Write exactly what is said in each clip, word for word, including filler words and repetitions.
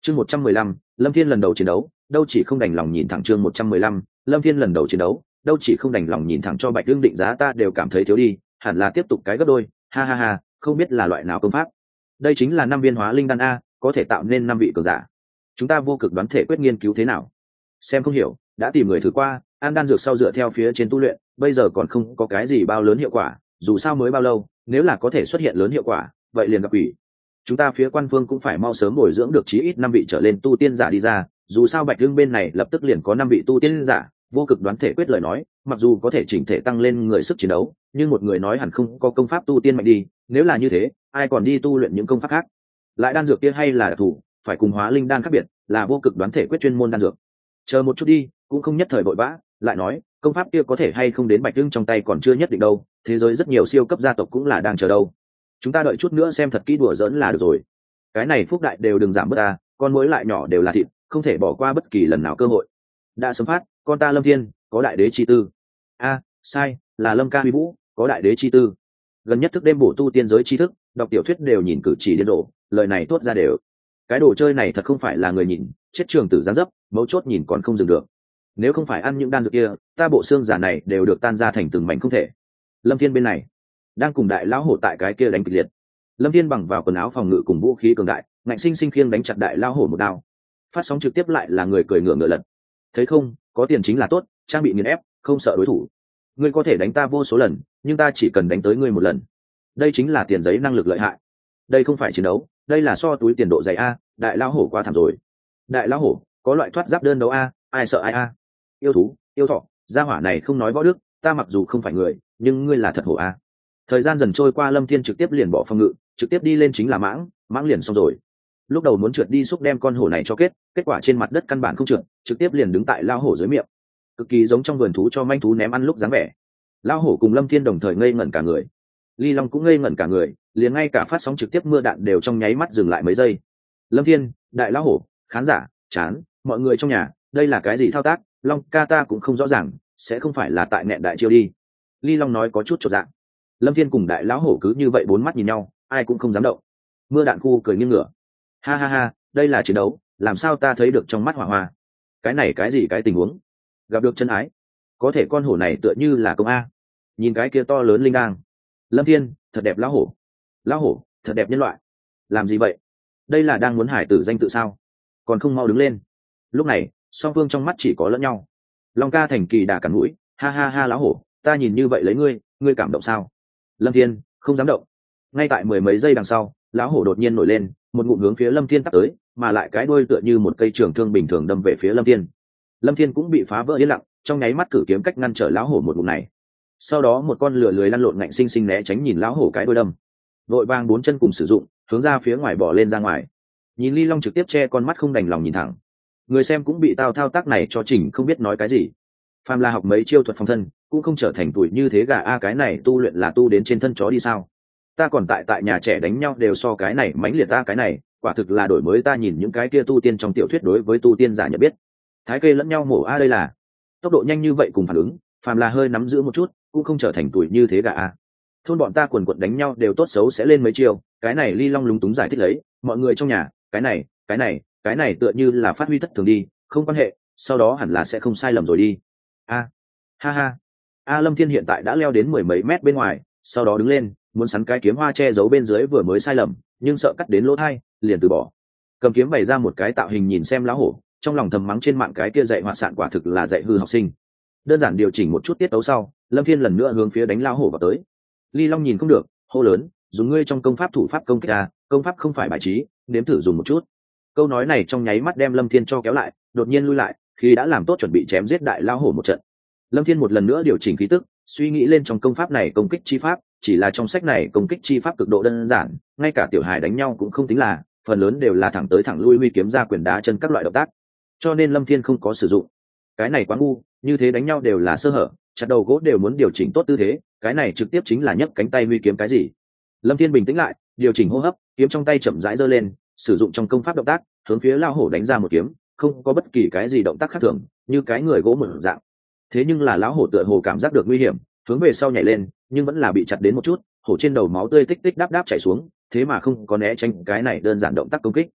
chương một trăm mười lăm Lâm Thiên lần đầu chiến đấu, đâu chỉ không đành lòng nhìn thẳng. Chương một trăm mười lăm Lâm Thiên lần đầu chiến đấu, đâu chỉ không đành lòng nhìn thẳng. Cho Bạch Dương định giá ta đều cảm thấy thiếu đi, hẳn là tiếp tục cái gấp đôi, ha ha ha, không biết là loại nào công pháp. Đây chính là năm viên hóa linh đan a, có thể tạo nên năm vị cường giả. Chúng ta vô cực đoán thể quyết nghiên cứu thế nào? Xem không hiểu, đã tìm người thử qua, ăn đan dược sau dựa theo phía trên tu luyện, bây giờ còn không có cái gì bao lớn hiệu quả, dù sao mới bao lâu, nếu là có thể xuất hiện lớn hiệu quả, vậy liền gặp quỷ. Chúng ta phía quan phương cũng phải mau sớm bồi dưỡng được chí ít năm vị trở lên tu tiên giả đi ra, dù sao Bạch Dương bên này lập tức liền có năm vị tu tiên giả. Vô cực đoán thể quyết lời nói, mặc dù có thể chỉnh thể tăng lên người sức chiến đấu, nhưng một người nói hẳn không có công pháp tu tiên mạnh đi, nếu là như thế, ai còn đi tu luyện những công pháp khác? Lại đan dược kia hay là đặc thù, phải cùng hóa linh đan khác biệt, là vô cực đoán thể quyết chuyên môn đan dược. Chờ một chút đi, cũng không nhất thời vội vã, lại nói, công pháp kia có thể hay không đến Bạch Dương trong tay còn chưa nhất định đâu, thế giới rất nhiều siêu cấp gia tộc cũng là đang chờ đâu. Chúng ta đợi chút nữa xem thật kỹ đùa giỡn là được rồi. Cái này phúc đại đều đừng giảm bớt ta, con muỗi lại nhỏ đều là thịt, không thể bỏ qua bất kỳ lần nào cơ hội. Đã sớm phát, con ta Lâm Thiên có đại đế chi tư. A, sai, là Lâm Ca Huy Vũ có đại đế chi tư. Gần nhất thức đêm bổ tu tiên giới tri thức, đọc tiểu thuyết đều nhìn cử chỉ điên rồ, lời này thốt ra đều. Cái đồ chơi này thật không phải là người nhìn, chết trường tử giáng dấp, mấu chốt nhìn còn không dừng được. Nếu không phải ăn những đan dược kia, ta bộ xương giả này đều được tan ra thành từng mảnh không thể. Lâm Thiên bên này đang cùng đại lão hổ tại cái kia đánh kịch liệt. Lâm Thiên bằng vào quần áo phòng ngự cùng vũ khí cường đại, ngạnh sinh sinh khiêng đánh chặt đại lão hổ một đao. Phát sóng trực tiếp lại là người cười ngửa ngửa lật. Thấy không, có tiền chính là tốt, trang bị nghiền ép, không sợ đối thủ. Ngươi có thể đánh ta vô số lần, nhưng ta chỉ cần đánh tới ngươi một lần. Đây chính là tiền giấy năng lực lợi hại. Đây không phải chiến đấu, đây là so túi tiền độ dày a, đại lão hổ quá thảm rồi. Đại lão hổ, có loại thoát giáp đơn đấu a, ai sợ ai a. Yêu thú, yêu thọ, gia hỏa này không nói võ đức, ta mặc dù không phải người, nhưng ngươi là thật hổ a. Thời gian dần trôi qua, Lâm Thiên trực tiếp liền bỏ phòng ngự, trực tiếp đi lên chính là mãng, mãng liền xong rồi. Lúc đầu muốn trượt đi xúc đem con hổ này cho kết, kết quả trên mặt đất căn bản không trượt, trực tiếp liền đứng tại lao hổ dưới miệng, cực kỳ giống trong vườn thú cho manh thú ném ăn lúc dáng vẻ. Lao hổ cùng Lâm Thiên đồng thời ngây ngẩn cả người, Ly Long cũng ngây ngẩn cả người, liền ngay cả phát sóng trực tiếp mưa đạn đều trong nháy mắt dừng lại mấy giây. Lâm Thiên, đại lao hổ, khán giả, chán, mọi người trong nhà, đây là cái gì thao tác? Long ca ta cũng không rõ ràng, sẽ không phải là tại nẹn đại chiêu đi. Ly Long nói có chút chột dạ. Lâm Thiên cùng đại lão hổ cứ như vậy bốn mắt nhìn nhau, ai cũng không dám động. Mưa đạn khu cười nghiêng ngửa, ha ha ha, đây là chiến đấu, làm sao ta thấy được trong mắt hỏa hoa? Cái này cái gì cái tình huống? Gặp được chân ái, có thể con hổ này tựa như là công a. Nhìn cái kia to lớn linh đang. Lâm Thiên, thật đẹp lão hổ. Lão hổ, thật đẹp nhân loại. Làm gì vậy? Đây là đang muốn hải tử danh tự sao? Còn không mau đứng lên. Lúc này, song phương trong mắt chỉ có lẫn nhau. Long ca thành kỳ đà cắn mũi, ha ha ha lão hổ, ta nhìn như vậy lấy ngươi, ngươi cảm động sao? Lâm Thiên, không dám động. Ngay tại mười mấy giây đằng sau, lão hổ đột nhiên nổi lên, một ngụm hướng phía Lâm Thiên tắt tới, mà lại cái đuôi tựa như một cây trường thương bình thường đâm về phía Lâm Thiên. Lâm Thiên cũng bị phá vỡ yên lặng, trong nháy mắt cử kiếm cách ngăn trở lão hổ một ngụm này. Sau đó một con lửa lười lăn lộn ngạnh sinh sinh né tránh nhìn lão hổ cái đuôi đâm, vội vàng bốn chân cùng sử dụng, hướng ra phía ngoài bỏ lên ra ngoài. Nhìn Ly Long trực tiếp che con mắt không đành lòng nhìn thẳng. Người xem cũng bị tao thao tác này cho chỉnh không biết nói cái gì. Phàm là học mấy chiêu thuật phòng thân, cũng không trở thành tuổi như thế gà a, cái này tu luyện là tu đến trên thân chó đi sao? Ta còn tại tại nhà trẻ đánh nhau đều so cái này mãnh liệt ta, cái này quả thực là đổi mới ta nhìn những cái kia tu tiên trong tiểu thuyết đối với tu tiên giả nhận biết. Thái kê lẫn nhau mổ a, đây là tốc độ nhanh như vậy cùng phản ứng, phàm là hơi nắm giữ một chút cũng không trở thành tuổi như thế gà a. Thôn bọn ta quần quật đánh nhau đều tốt xấu sẽ lên mấy chiêu, cái này Ly Long lúng túng giải thích lấy, mọi người trong nhà, cái này cái này cái này tựa như là phát huy thất thường đi, không quan hệ, sau đó hẳn là sẽ không sai lầm rồi đi. A, ha ha. A Lâm Thiên hiện tại đã leo đến mười mấy mét bên ngoài, sau đó đứng lên, muốn sắn cái kiếm hoa che giấu bên dưới vừa mới sai lầm, nhưng sợ cắt đến lỗ thai, liền từ bỏ. Cầm kiếm bày ra một cái tạo hình nhìn xem lão hổ, trong lòng thầm mắng trên mạng cái kia dạy họa sạn quả thực là dạy hư học sinh. Đơn giản điều chỉnh một chút tiết tấu sau, Lâm Thiên lần nữa hướng phía đánh lão hổ vào tới. Ly Long nhìn không được, hô lớn, dùng ngươi trong công pháp thủ pháp công kích a, công pháp không phải bài trí, nếm thử dùng một chút. Câu nói này trong nháy mắt đem Lâm Thiên cho kéo lại, đột nhiên lui lại, khi đã làm tốt chuẩn bị chém giết đại lão hổ một trận. Lâm Thiên một lần nữa điều chỉnh khí tức, suy nghĩ lên trong công pháp này công kích chi pháp, chỉ là trong sách này công kích chi pháp cực độ đơn giản, ngay cả tiểu hài đánh nhau cũng không tính là, phần lớn đều là thẳng tới thẳng lui, huy kiếm ra quyền đá chân các loại động tác, cho nên Lâm Thiên không có sử dụng. Cái này quá ngu, như thế đánh nhau đều là sơ hở, chặt đầu gỗ đều muốn điều chỉnh tốt tư thế, cái này trực tiếp chính là nhấc cánh tay huy kiếm cái gì. Lâm Thiên bình tĩnh lại, điều chỉnh hô hấp, kiếm trong tay chậm rãi giơ lên, sử dụng trong công pháp động tác, hướng phía lao hổ đánh ra một kiếm, không có bất kỳ cái gì động tác khác thường, như cái người gỗ mở dạng. Thế nhưng là lão hổ tựa hồ cảm giác được nguy hiểm, hướng về sau nhảy lên, nhưng vẫn là bị chặt đến một chút, hổ trên đầu máu tươi tích tích đáp đáp chảy xuống, thế mà không có né tránh cái này đơn giản động tác công kích.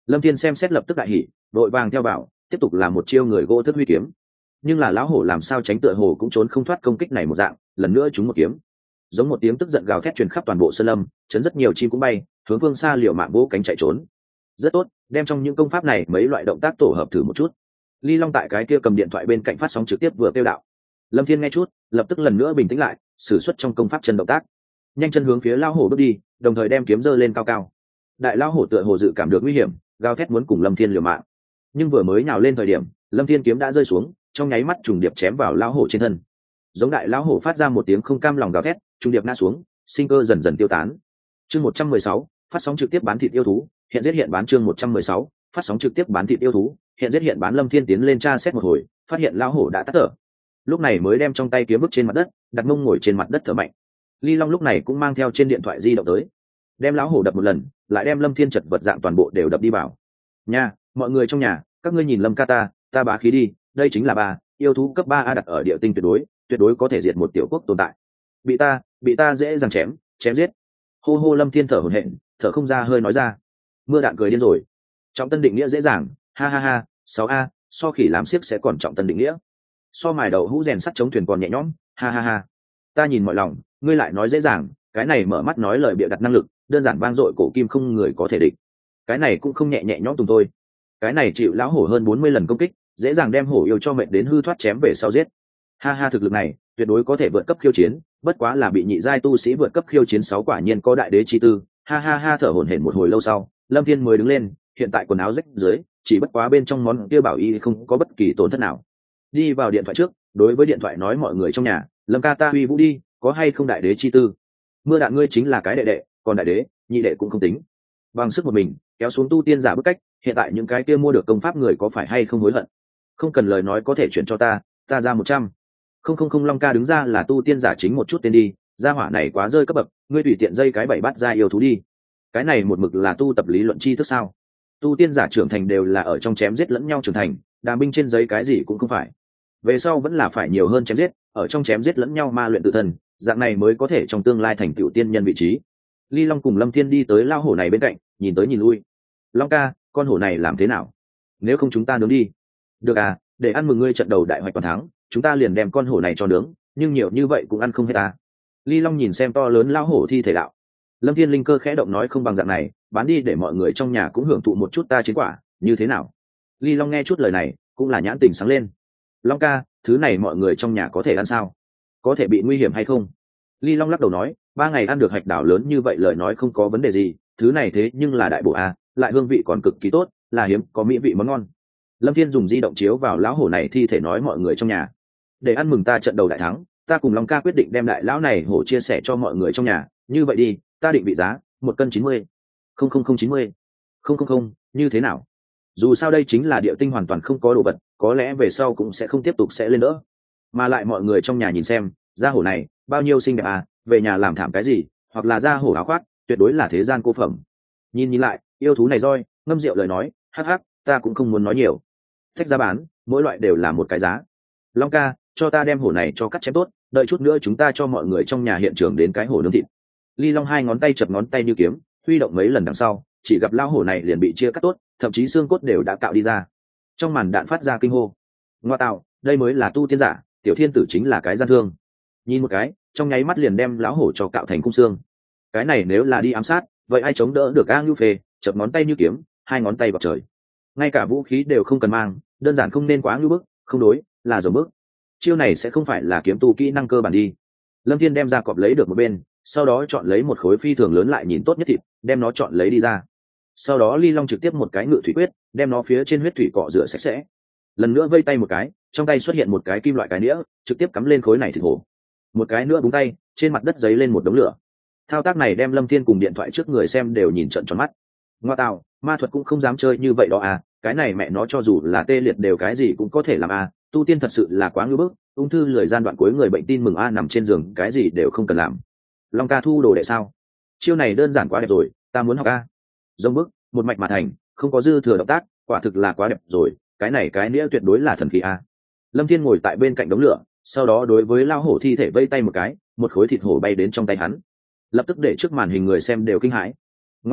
Lâm Thiên xem xét lập tức đại hỉ, đội vàng theo vào, tiếp tục là một chiêu người gỗ thức huy kiếm. Nhưng là lão hổ làm sao tránh, tựa hồ cũng trốn không thoát công kích này một dạng, lần nữa trúng một kiếm. Giống một tiếng tức giận gào thét truyền khắp toàn bộ sơn lâm, chấn rất nhiều chim cũng bay hướng phương xa liều mạng vỗ cánh chạy trốn. Rất tốt, đem trong những công pháp này mấy loại động tác tổ hợp thử một chút. Ly Long tại cái kia cầm điện thoại bên cạnh phát sóng trực tiếp vừa kêu đạo. Lâm Thiên nghe chút, lập tức lần nữa bình tĩnh lại, sử xuất trong công pháp chân động tác, nhanh chân hướng phía lão hổ bước đi, đồng thời đem kiếm giơ lên cao cao. Đại lão hổ tựa hồ dự cảm được nguy hiểm, gào thét muốn cùng Lâm Thiên liều mạng. Nhưng vừa mới nhào lên thời điểm, Lâm Thiên kiếm đã rơi xuống, trong nháy mắt trùng điệp chém vào lão hổ trên thân. Giống đại lão hổ phát ra một tiếng không cam lòng gào thét, trùng điệp ngã xuống, sinh cơ dần dần tiêu tán. Chương một trăm mười sáu, phát sóng trực tiếp bán thịt yêu thú, hiện giết hiện bán. Chương một trăm mười sáu, phát sóng trực tiếp bán thịt yêu thú, hiện giết hiện bán. Lâm Thiên tiến lên tra xét một hồi, phát hiện lão hổ đã tắt thở. Lúc này mới đem trong tay kiếm bước trên mặt đất, đặt mông ngồi trên mặt đất thở mạnh. Ly Long lúc này cũng mang theo trên điện thoại di động tới, đem lão hổ đập một lần, lại đem Lâm Thiên chật vật dạng toàn bộ đều đập đi vào. Nha, mọi người trong nhà, các ngươi nhìn Lâm ca ta, ta bá khí đi, đây chính là ba yêu thú cấp ba a đặt ở địa tinh tuyệt đối, tuyệt đối có thể diệt một tiểu quốc tồn tại. Bị ta, bị ta dễ dàng chém, chém giết. Hô hô. Lâm Thiên thở hổn hển, thở không ra hơi nói ra. Mưa đạn cười điên rồi. Trọng tân định nghĩa dễ dàng, ha ha ha, sáu a, so khỉ làm xiếc sẽ còn trọng tân định nghĩa. So mài đầu hũ rèn sắt chống thuyền còn nhẹ nhõm, ha ha ha. Ta nhìn mọi lòng, ngươi lại nói dễ dàng, cái này mở mắt nói lời bịa đặt năng lực, đơn giản vang dội cổ kim không người có thể địch. Cái này cũng không nhẹ nhẹ nhõm tùng thôi. Cái này chịu lão hổ hơn bốn mươi lần công kích, dễ dàng đem hổ yêu cho mệnh đến hư thoát chém về sau giết. Ha ha, thực lực này tuyệt đối có thể vượt cấp khiêu chiến, bất quá là bị nhị giai tu sĩ vượt cấp khiêu chiến sáu, quả nhiên có đại đế chi tư. Ha ha ha. Thở hổn hển một hồi lâu sau, Lâm Thiên mới đứng lên, hiện tại quần áo rách dưới, chỉ bất quá bên trong món kia bảo y không có bất kỳ tổn thất nào. Đi vào điện thoại trước, đối với điện thoại nói mọi người trong nhà, Lâm ca ta uy vũ đi, có hay không đại đế chi tư? Mưa đạn ngươi chính là cái đệ đệ, còn đại đế, nhị đệ cũng không tính. Bằng sức một mình kéo xuống tu tiên giả bức cách, hiện tại những cái kia mua được công pháp người có phải hay không hối hận? Không cần lời nói có thể chuyển cho ta, ta ra một trăm. Không không không. Long ca đứng ra là tu tiên giả chính một chút tên đi, gia hỏa này quá rơi cấp bậc, ngươi tùy tiện dây cái bảy bát ra yêu thú đi. Cái này một mực là tu tập lý luận chi thức sao? Tu tiên giả trưởng thành đều là ở trong chém giết lẫn nhau trưởng thành, đà binh trên giấy cái gì cũng không phải. Về sau vẫn là phải nhiều hơn chém giết, ở trong chém giết lẫn nhau ma luyện tự thân, dạng này mới có thể trong tương lai thành tựu tiên nhân vị trí. Ly Long cùng Lâm Thiên đi tới lao hổ này bên cạnh, nhìn tới nhìn lui. Long ca, con hổ này làm thế nào? Nếu không chúng ta nướng đi. Được à, để ăn mừng ngươi trận đầu đại hoạch toàn thắng, chúng ta liền đem con hổ này cho nướng, nhưng nhiều như vậy cũng ăn không hết ta. Ly Long nhìn xem to lớn lao hổ thi thể đạo. Lâm Thiên linh cơ khẽ động nói không bằng dạng này, bán đi để mọi người trong nhà cũng hưởng thụ một chút ta chiến quả, như thế nào? Ly Long nghe chút lời này, cũng là nhãn tình sáng lên. Long ca, thứ này mọi người trong nhà có thể ăn sao? Có thể bị nguy hiểm hay không? Ly Long lắc đầu nói, ba ngày ăn được hạch đảo lớn như vậy lời nói không có vấn đề gì, thứ này thế nhưng là đại bổ a, lại hương vị còn cực kỳ tốt, là hiếm có mỹ vị món ngon. Lâm Thiên dùng di động chiếu vào lão hổ này thi thể nói mọi người trong nhà, để ăn mừng ta trận đầu đại thắng, ta cùng Long ca quyết định đem đại lão này hổ chia sẻ cho mọi người trong nhà, như vậy đi, ta định vị giá một cân chín mươi. Không không không chín mươi. Không không không, như thế nào? Dù sao đây chính là địa tinh hoàn toàn không có đồ vật, có lẽ về sau cũng sẽ không tiếp tục sẽ lên nữa. Mà lại mọi người trong nhà nhìn xem, da hổ này bao nhiêu xinh đẹp à, về nhà làm thảm cái gì, hoặc là da hổ áo khoác, tuyệt đối là thế gian cô phẩm. Nhìn nhìn lại, yêu thú này roi, ngâm rượu lời nói, hắc hắc, ta cũng không muốn nói nhiều. Thách giá bán, mỗi loại đều là một cái giá. Long ca, cho ta đem hổ này cho cắt chém tốt, đợi chút nữa chúng ta cho mọi người trong nhà hiện trường đến cái hổ nướng thịt. Ly Long hai ngón tay chập ngón tay như kiếm, huy động mấy lần đằng sau, chỉ gặp lao hổ này liền bị chia cắt tốt, thậm chí xương cốt đều đã cạo đi ra. Trong màn đạn phát ra kinh hô. Ngoa tạo, đây mới là tu tiên giả, tiểu thiên tử chính là cái gian thương. Nhìn một cái, trong nháy mắt liền đem lão hổ cho cạo thành cung xương. Cái này nếu là đi ám sát, vậy ai chống đỡ được A Ngưu Phê, chập ngón tay như kiếm, hai ngón tay vào trời. Ngay cả vũ khí đều không cần mang, đơn giản không nên quá ngưu bức, không đối, là dầu bức. Chiêu này sẽ không phải là kiếm tu kỹ năng cơ bản đi. Lâm Thiên đem ra cọp lấy được một bên, sau đó chọn lấy một khối phi thường lớn lại nhìn tốt nhất thịt, đem nó chọn lấy đi ra. Sau đó Ly Long trực tiếp một cái ngự thủy quyết, đem nó phía trên huyết thủy cọ rửa sạch sẽ. Lần nữa vây tay một cái, trong tay xuất hiện một cái kim loại cái nĩa, trực tiếp cắm lên khối này thịt hổ. Một cái nữa búng tay, trên mặt đất giấy lên một đống lửa. Thao tác này đem Lâm Thiên cùng điện thoại trước người xem đều nhìn trợn tròn mắt. Ngoa tạo, ma thuật cũng không dám chơi như vậy đó à, cái này mẹ nó cho dù là tê liệt đều cái gì cũng có thể làm à, tu tiên thật sự là quá ngưỡng bức, ung thư lười gian đoạn cuối người bệnh tin mừng a nằm trên giường cái gì đều không cần làm. Long ca thu đồ đệ sao? Chiêu này đơn giản quá đẹp rồi, ta muốn học a. Dông bức, một mạch mà thành, không có dư thừa động tác, quả thực là quá đẹp rồi, cái này cái nĩa tuyệt đối là thần kỳ a. Lâm Thiên ngồi tại bên cạnh đống lửa, sau đó đối với lao hổ thi thể vây tay một cái, một khối thịt hổ bay đến trong tay hắn, lập tức để trước màn hình người xem đều kinh hãi. Ngoa tạo,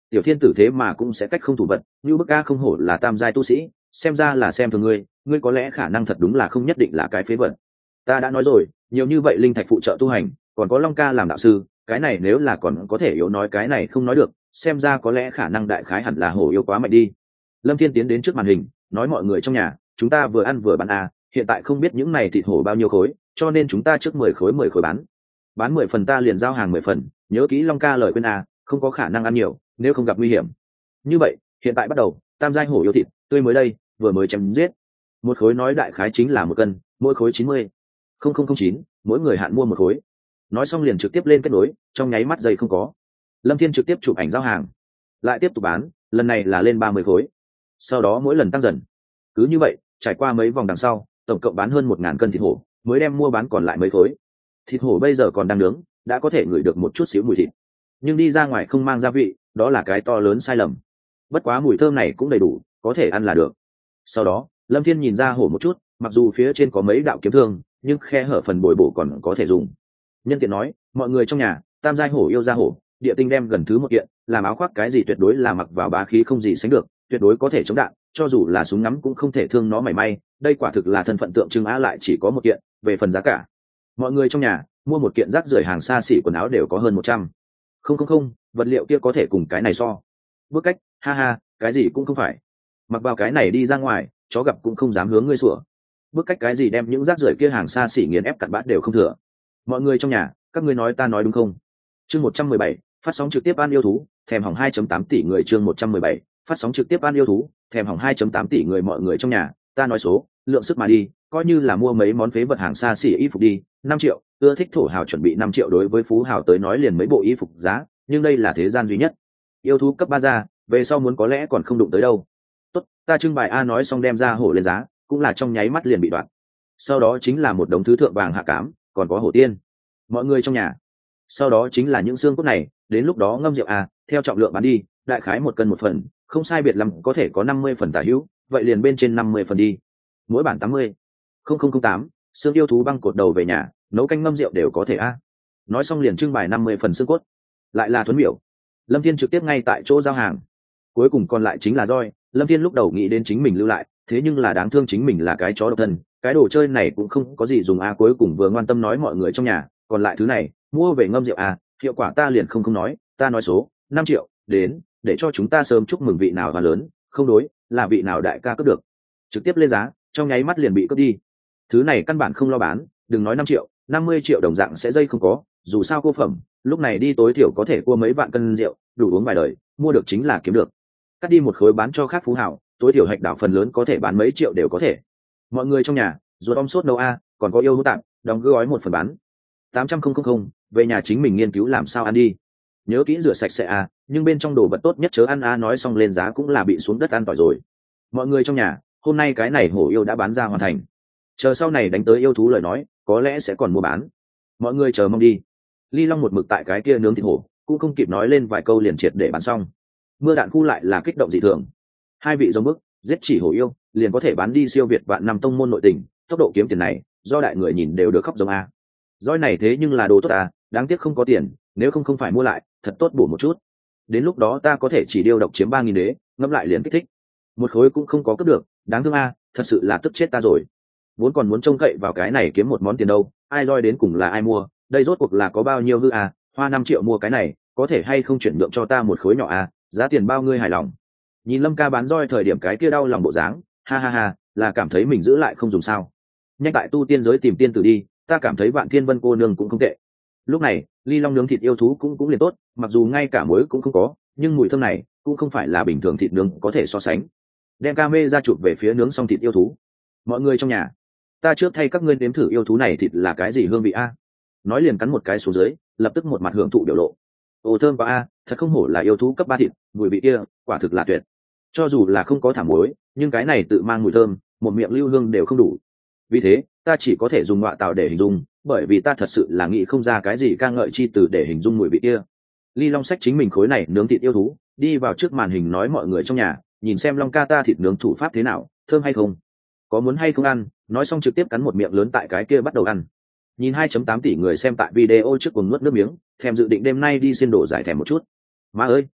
tiểu thiên tử thế mà cũng sẽ cách không thủ vật, như bức ca không hổ là tam giai tu sĩ, xem ra là xem thường ngươi, ngươi có lẽ khả năng thật đúng là không nhất định là cái phế vật. Ta đã nói rồi, nhiều như vậy linh thạch phụ trợ tu hành, còn có Long ca làm đạo sư, cái này nếu là còn có thể yếu nói cái này không nói được, xem ra có lẽ khả năng đại khái hẳn là hổ yêu quá mạnh đi. Lâm Thiên tiến đến trước màn hình, nói mọi người trong nhà, chúng ta vừa ăn vừa bán à, hiện tại không biết những này thịt hổ bao nhiêu khối, cho nên chúng ta trước mười khối mười khối bán. Bán mười phần ta liền giao hàng mười phần, nhớ kỹ Long ca lời khuyên à, không có khả năng ăn nhiều, nếu không gặp nguy hiểm. Như vậy, hiện tại bắt đầu, tam giai hổ yêu thịt, tươi mới đây, vừa mới chém giết. Một khối nói đại khái chính là một cân, mỗi khối chín mươi. không không không chín, mỗi người hạn mua một khối. Nói xong liền trực tiếp lên kết nối, trong nháy mắt giây không có. Lâm Thiên trực tiếp chụp ảnh giao hàng, lại tiếp tục bán, lần này là lên ba mươi khối. Sau đó mỗi lần tăng dần. Cứ như vậy, trải qua mấy vòng đằng sau, tổng cộng bán hơn một ngàn cân thịt hổ, mới đem mua bán còn lại mấy khối. Thịt hổ bây giờ còn đang nướng, đã có thể ngửi được một chút xíu mùi thịt, nhưng đi ra ngoài không mang gia vị, đó là cái to lớn sai lầm. Bất quá mùi thơm này cũng đầy đủ, có thể ăn là được. Sau đó, Lâm Thiên nhìn ra hổ một chút, mặc dù phía trên có mấy đạo kiếm thương, nhưng khe hở phần bồi bổ còn có thể dùng. Nhân tiện nói, mọi người trong nhà, tam giai hổ yêu ra hổ, địa tinh đem gần thứ một kiện, làm áo khoác cái gì tuyệt đối là mặc vào bá khí không gì sánh được, tuyệt đối có thể chống đạn, cho dù là súng ngắm cũng không thể thương nó mảy may. Đây quả thực là thân phận tượng trưng á, lại chỉ có một kiện. Về phần giá cả, mọi người trong nhà mua một kiện rác rưởi hàng xa xỉ quần áo đều có hơn một trăm. Không không không, vật liệu kia có thể cùng cái này so. Bước cách, ha ha, cái gì cũng không phải. Mặc vào cái này đi ra ngoài, chó gặp cũng không dám hướng ngươi sủa. Bước cách cái gì đem những rác rưởi kia hàng xa xỉ nghiền ép cặn bã đều không thừa. Mọi người trong nhà, các ngươi nói ta nói đúng không? Chương một trăm mười bảy, phát sóng trực tiếp ăn yêu thú, thèm hỏng hai phẩy tám tỷ người. Chương một trăm mười bảy, phát sóng trực tiếp ăn yêu thú, thèm hỏng hai phẩy tám tỷ người. Mọi người trong nhà, ta nói số, lượng sức mà đi, coi như là mua mấy món phế vật hàng xa xỉ y phục đi, năm triệu, ưa thích thổ hào chuẩn bị năm triệu, đối với phú hào tới nói liền mấy bộ y phục giá, nhưng đây là thế gian duy nhất. Yêu thú cấp ba ra, về sau muốn có lẽ còn không đụng tới đâu. Tốt, ta trưng bày a. Nói xong đem ra hổ lên giá, cũng là trong nháy mắt liền bị đoạn. Sau đó chính là một đống thứ thượng vàng hạ cám, còn có hổ tiên. Mọi người trong nhà, sau đó chính là những xương cốt này, đến lúc đó ngâm rượu a, theo trọng lượng bán đi, đại khái một cân một phần, không sai biệt lắm có thể có năm mươi phần tả hữu, vậy liền bên trên năm mươi phần đi. Mỗi bản tám mươi. không không không tám, xương yêu thú băng cột đầu về nhà, nấu canh ngâm rượu đều có thể a. Nói xong liền trưng bày năm mươi phần xương cốt. Lại là thuấn miểu. Lâm Thiên trực tiếp ngay tại chỗ giao hàng. Cuối cùng còn lại chính là roi. Lâm Thiên lúc đầu nghĩ đến chính mình lưu lại, thế nhưng là đáng thương chính mình là cái chó độc thân, cái đồ chơi này cũng không có gì dùng a. Cuối cùng vừa ngoan tâm nói mọi người trong nhà, còn lại thứ này mua về ngâm rượu a, hiệu quả ta liền không không nói, ta nói số năm triệu, đến để cho chúng ta sớm chúc mừng vị nào và lớn, không đối, là vị nào đại ca cướp được. Trực tiếp lên giá, trong nháy mắt liền bị cướp đi. Thứ này căn bản không lo bán, đừng nói năm triệu, năm mươi triệu đồng dạng sẽ dây không có, dù sao cô phẩm, lúc này đi tối thiểu có thể cua mấy vạn cân rượu, đủ uống vài đời, mua được chính là kiếm được. Cắt đi một khối bán cho khác phú hảo, tối thiểu hạch đảo phần lớn có thể bán mấy triệu đều có thể. Mọi người trong nhà, ruột om sốt nấu a, còn có yêu hữu tạm, đóng gói một phần bán tám trăm không, về nhà chính mình nghiên cứu làm sao ăn đi. Nhớ kỹ rửa sạch sẽ a, nhưng bên trong đồ vật tốt nhất chớ ăn a. Nói xong lên giá cũng là bị xuống đất ăn tỏi rồi. Mọi người trong nhà, hôm nay cái này hổ yêu đã bán ra hoàn thành, chờ sau này đánh tới yêu thú lời nói có lẽ sẽ còn mua bán, mọi người chờ mong đi. Ly Long một mực tại cái kia nướng thịt hổ, cũng không kịp nói lên vài câu liền triệt để bán xong. Mưa đạn khu lại là kích động dị thường, hai vị giống bức giết chỉ hổ yêu liền có thể bán đi siêu việt vạn năm tông môn nội tình, tốc độ kiếm tiền này do đại người nhìn đều được khóc giống a. Roi này thế nhưng là đồ tốt à, đáng tiếc không có tiền, nếu không không phải mua lại, thật tốt bổ một chút. Đến lúc đó ta có thể chỉ điêu độc chiếm ba nghìn đế, ngẫm lại liền kích thích. Một khối cũng không có cướp được, đáng thương a, thật sự là tức chết ta rồi. Vốn còn muốn trông cậy vào cái này kiếm một món tiền đâu, ai roi đến cùng là ai mua, đây rốt cuộc là có bao nhiêu hư à, hoa năm triệu mua cái này, có thể hay không chuyển nhượng cho ta một khối nhỏ à, giá tiền bao ngươi hài lòng. Nhìn Lâm ca bán roi thời điểm cái kia đau lòng bộ dáng, ha ha ha, là cảm thấy mình giữ lại không dùng sao. Nhanh tại tu tiên giới tìm tiên tử đi, ta cảm thấy Vạn Thiên Vân cô nương cũng không tệ. Lúc này, Ly Long nướng thịt yêu thú cũng cũng liền tốt, mặc dù ngay cả muối cũng không có, nhưng mùi thơm này cũng không phải là bình thường thịt nướng có thể so sánh. Đem camera chụp về phía nướng xong thịt yêu thú. Mọi người trong nhà, ta trước thay các ngươi nếm thử yêu thú này thịt là cái gì hương vị a. Nói liền cắn một cái xuống dưới, lập tức một mặt hưởng thụ biểu lộ. Ồ thơm quá a, thật không hổ là yêu thú cấp ba thịt, mùi vị kia quả thực là tuyệt. Cho dù là không có thảm muối, nhưng cái này tự mang mùi thơm, một miệng lưu hương đều không đủ. Vì thế, ta chỉ có thể dùng ngọa tào để hình dung, bởi vì ta thật sự là nghĩ không ra cái gì ca ngợi chi từ để hình dung mùi vị kia. Ly Long xách chính mình khối này nướng thịt yêu thú, đi vào trước màn hình nói mọi người trong nhà, nhìn xem Long ca ta thịt nướng thủ pháp thế nào, thơm hay không, có muốn hay không ăn. Nói xong trực tiếp cắn một miệng lớn tại cái kia bắt đầu ăn. Nhìn hai phẩy tám tỷ người xem tại video trước cùng nuốt nước miếng, thèm dự định đêm nay đi xin đồ giải thèm một chút. Má ơi,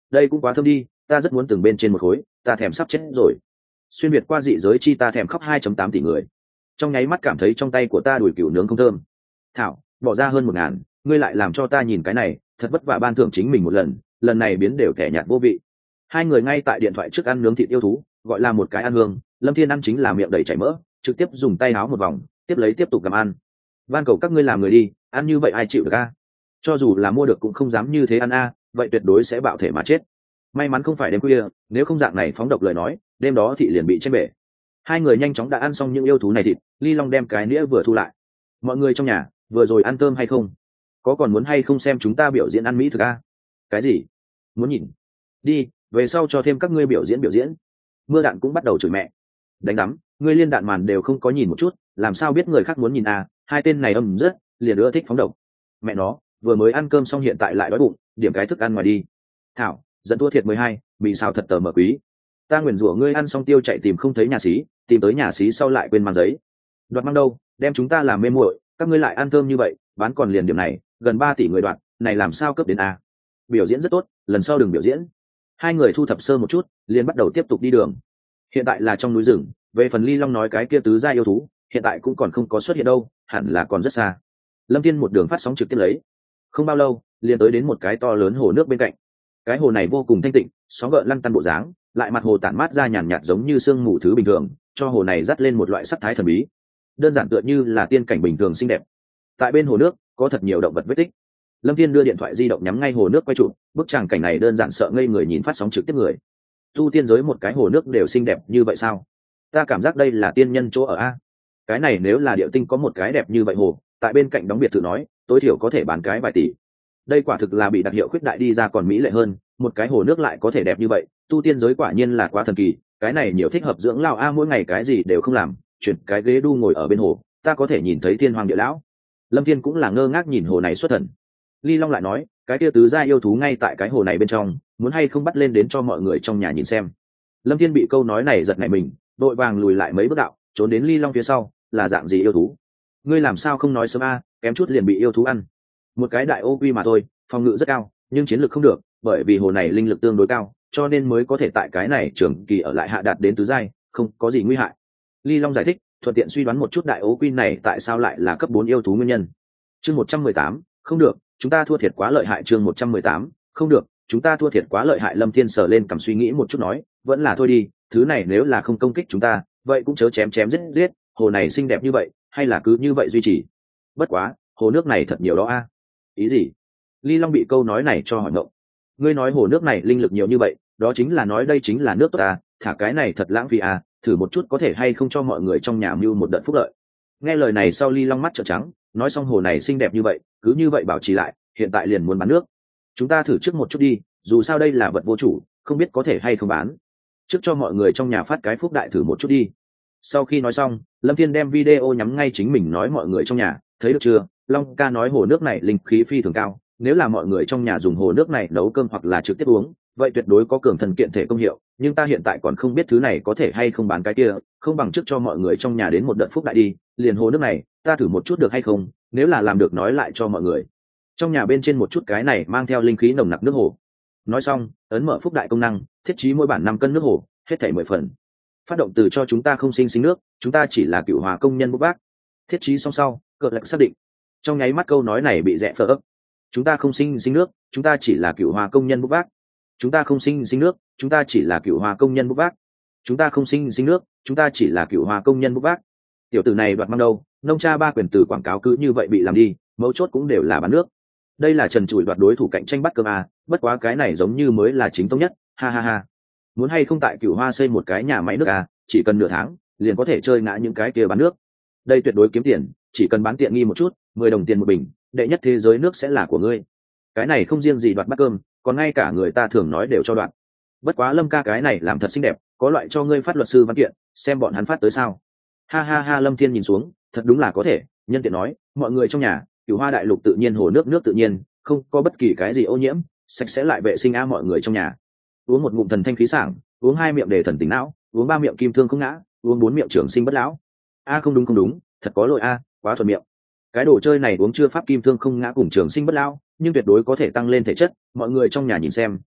đây cũng quá thơm đi, ta rất muốn từng bên trên một khối, ta thèm sắp chết rồi. Xuyên việt qua dị giới chi ta thèm khóc hai phẩy tám tỷ người. Trong nháy mắt cảm thấy trong tay của ta đùi cừu nướng không thơm. Thảo, bỏ ra hơn một ngàn, ngươi lại làm cho ta nhìn cái này, thật vất vả ban thưởng chính mình một lần, lần này biến đều kẻ nhạt vô vị. Hai người ngay tại điện thoại trước ăn nướng thịt yêu thú, gọi là một cái ăn hương. Lâm Thiên ăn chính là miệng đầy chảy mỡ, trực tiếp dùng tay áo một vòng, tiếp lấy tiếp tục cầm ăn. Van cầu các ngươi làm người đi, ăn như vậy ai chịu được a? Cho dù là mua được cũng không dám như thế ăn a, vậy tuyệt đối sẽ bạo thể mà chết. May mắn không phải đêm khuya, nếu không dạng này phóng độc lời nói, đêm đó thị liền bị chết bể. Hai người nhanh chóng đã ăn xong những yêu thú này thịt, Ly Long đem cái nĩa vừa thu lại. Mọi người trong nhà, vừa rồi ăn cơm hay không? Có còn muốn hay không xem chúng ta biểu diễn ăn mỹ thực a? Cái gì? Muốn nhìn? Đi, về sau cho thêm các ngươi biểu diễn biểu diễn. Mưa Đạn cũng bắt đầu chửi mẹ. Đánh rắm, ngươi liên đạn màn đều không có nhìn một chút, làm sao biết người khác muốn nhìn a? Hai tên này âm rất, liền ưa thích phóng độc. Mẹ nó, vừa mới ăn cơm xong hiện tại lại đói bụng, điểm cái thức ăn ngoài đi. Thảo, dẫn thua thiệt mười hai, bị xào thật tờ mở quý. Ta nguyền rủa ngươi ăn xong tiêu chạy tìm không thấy nhà xí, tìm tới nhà xí sau lại quên mang giấy. Đoạt mang đâu, đem chúng ta làm mê muội, các ngươi lại ăn thơm như vậy, bán còn liền điểm này, gần ba tỷ người đoạt, này làm sao cấp đến a? Biểu diễn rất tốt, lần sau đừng biểu diễn. Hai người thu thập sơ một chút, liền bắt đầu tiếp tục đi đường. Hiện tại là trong núi rừng, về phần Ly Long nói cái kia tứ gia yêu thú, hiện tại cũng còn không có xuất hiện đâu, hẳn là còn rất xa. Lâm Thiên một đường phát sóng trực tiếp lấy. Không bao lâu, liền tới đến một cái to lớn hồ nước bên cạnh. Cái hồ này vô cùng thanh tịnh, sóng gợn lăn tăn bộ dáng, lại mặt hồ tản mát ra nhàn nhạt giống như sương mù thứ bình thường, cho hồ này dắt lên một loại sắc thái thần bí. Đơn giản tựa như là tiên cảnh bình thường xinh đẹp. Tại bên hồ nước, có thật nhiều động vật vết tích. Lâm Thiên đưa điện thoại di động nhắm ngay hồ nước quay chụp, bức tràng cảnh này đơn giản sợ ngây người nhìn phát sóng trực tiếp người. Tu tiên giới một cái hồ nước đều xinh đẹp như vậy sao? Ta cảm giác đây là tiên nhân chỗ ở a. Cái này nếu là địa tinh có một cái đẹp như vậy hồ, tại bên cạnh đóng biệt thự nói, tối thiểu có thể bán cái vài tỷ. Đây quả thực là bị đặc hiệu khuyết đại đi ra còn mỹ lệ hơn, một cái hồ nước lại có thể đẹp như vậy, tu tiên giới quả nhiên là quá thần kỳ. Cái này nhiều thích hợp dưỡng lao a, mỗi ngày cái gì đều không làm, chuyển cái ghế đu ngồi ở bên hồ, ta có thể nhìn thấy thiên hoàng địa lão. Lâm Thiên cũng là ngơ ngác nhìn hồ này xuất thần. Ly Long lại nói, cái kia tứ gia yêu thú ngay tại cái hồ này bên trong, muốn hay không bắt lên đến cho mọi người trong nhà nhìn xem. Lâm Thiên bị câu nói này giật nảy mình, đội vàng lùi lại mấy bước đạo, trốn đến Ly Long phía sau, là dạng gì yêu thú? Ngươi làm sao không nói sớm a, kém chút liền bị yêu thú ăn. Một cái đại ô quy mà thôi, phòng ngự rất cao, nhưng chiến lược không được, bởi vì hồ này linh lực tương đối cao, cho nên mới có thể tại cái này trường kỳ ở lại hạ đạt đến tứ giai, không có gì nguy hại. Ly Long giải thích, thuận tiện suy đoán một chút đại ô quy này tại sao lại là cấp bốn yêu thú nguyên nhân. Chương một trăm mười tám, không được, chúng ta thua thiệt quá lợi hại. Chương một trăm mười tám, không được, chúng ta thua thiệt quá lợi hại. Lâm Thiên sờ lên cầm suy nghĩ một chút nói, vẫn là thôi đi, thứ này nếu là không công kích chúng ta, vậy cũng chớ chém chém giết giết, hồ này xinh đẹp như vậy, hay là cứ như vậy duy trì. Bất quá, hồ nước này thật nhiều đó a. Ý gì? Ly Long bị câu nói này cho hỏi ngộng. Ngươi nói hồ nước này linh lực nhiều như vậy, đó chính là nói đây chính là nước tốt à, thả cái này thật lãng phí à, thử một chút có thể hay không cho mọi người trong nhà mưu một đợt phúc lợi. Nghe lời này sau Ly Long mắt trợn trắng, nói xong hồ này xinh đẹp như vậy, cứ như vậy bảo trì lại, hiện tại liền muốn bán nước. Chúng ta thử trước một chút đi, dù sao đây là vật vô chủ, không biết có thể hay không bán. Trước cho mọi người trong nhà phát cái phúc đại thử một chút đi. Sau khi nói xong, Lâm Thiên đem video nhắm ngay chính mình nói mọi người trong nhà, thấy được chưa, Long ca nói hồ nước này linh khí phi thường cao, nếu là mọi người trong nhà dùng hồ nước này nấu cơm hoặc là trực tiếp uống, vậy tuyệt đối có cường thần kiện thể công hiệu, nhưng ta hiện tại còn không biết thứ này có thể hay không bán cái kia, không bằng trước cho mọi người trong nhà đến một đợt phúc đại đi, liền hồ nước này, ta thử một chút được hay không, nếu là làm được nói lại cho mọi người. Trong nhà bên trên một chút cái này mang theo linh khí nồng nặc nước hồ. Nói xong, ấn mở phúc đại công năng, thiết trí mỗi bản năm cân nước hồ, hết thảy mười phần. Phát động từ cho chúng ta không sinh sinh nước, chúng ta chỉ là cựu hòa công nhân bốc vác. Thiết trí xong sau, cờ lạc xác định. Trong nháy mắt câu nói này bị rẽ phở ấp. Chúng ta không sinh sinh nước, chúng ta chỉ là cựu hòa công nhân bốc vác. Chúng ta không sinh sinh nước, chúng ta chỉ là cựu hòa công nhân bốc vác. Chúng ta không sinh sinh nước, chúng ta chỉ là cựu hòa công nhân bốc vác. Tiểu tử này đoạt mang đâu, nông cha ba quyền từ quảng cáo cứ như vậy bị làm đi, mấu chốt cũng đều là bán nước. Đây là trần trụi đoạt đối thủ cạnh tranh bắt cơm à, bất quá cái này giống như mới là chính thống nhất, ha ha ha. Muốn hay không tại Cửu Hoa xây một cái nhà máy nước à, chỉ cần nửa tháng liền có thể chơi ngã những cái kia bán nước. Đây tuyệt đối kiếm tiền, chỉ cần bán tiện nghi một chút, mười đồng tiền một bình, đệ nhất thế giới nước sẽ là của ngươi. Cái này không riêng gì đoạt bát cơm, còn ngay cả người ta thường nói đều cho đoạt. Bất quá Lâm ca cái này làm thật xinh đẹp, có loại cho ngươi phát luật sư văn kiện, xem bọn hắn phát tới sao. Ha ha ha. Lâm Thiên nhìn xuống, thật đúng là có thể, nhân tiện nói, mọi người trong nhà, Cửu Hoa đại lục tự nhiên hồ nước nước tự nhiên, không có bất kỳ cái gì ô nhiễm, sạch sẽ lại vệ sinh a mọi người trong nhà. Uống một ngụm thần thanh khí sảng, uống hai miệng để thần tỉnh não, uống ba miệng kim thương không ngã, uống bốn miệng trường sinh bất lão. A không đúng không đúng, thật có lỗi a, quá thuận miệng. Cái đồ chơi này uống chưa pháp kim thương không ngã cùng trường sinh bất lão, nhưng tuyệt đối có thể tăng lên thể chất, mọi người trong nhà nhìn xem,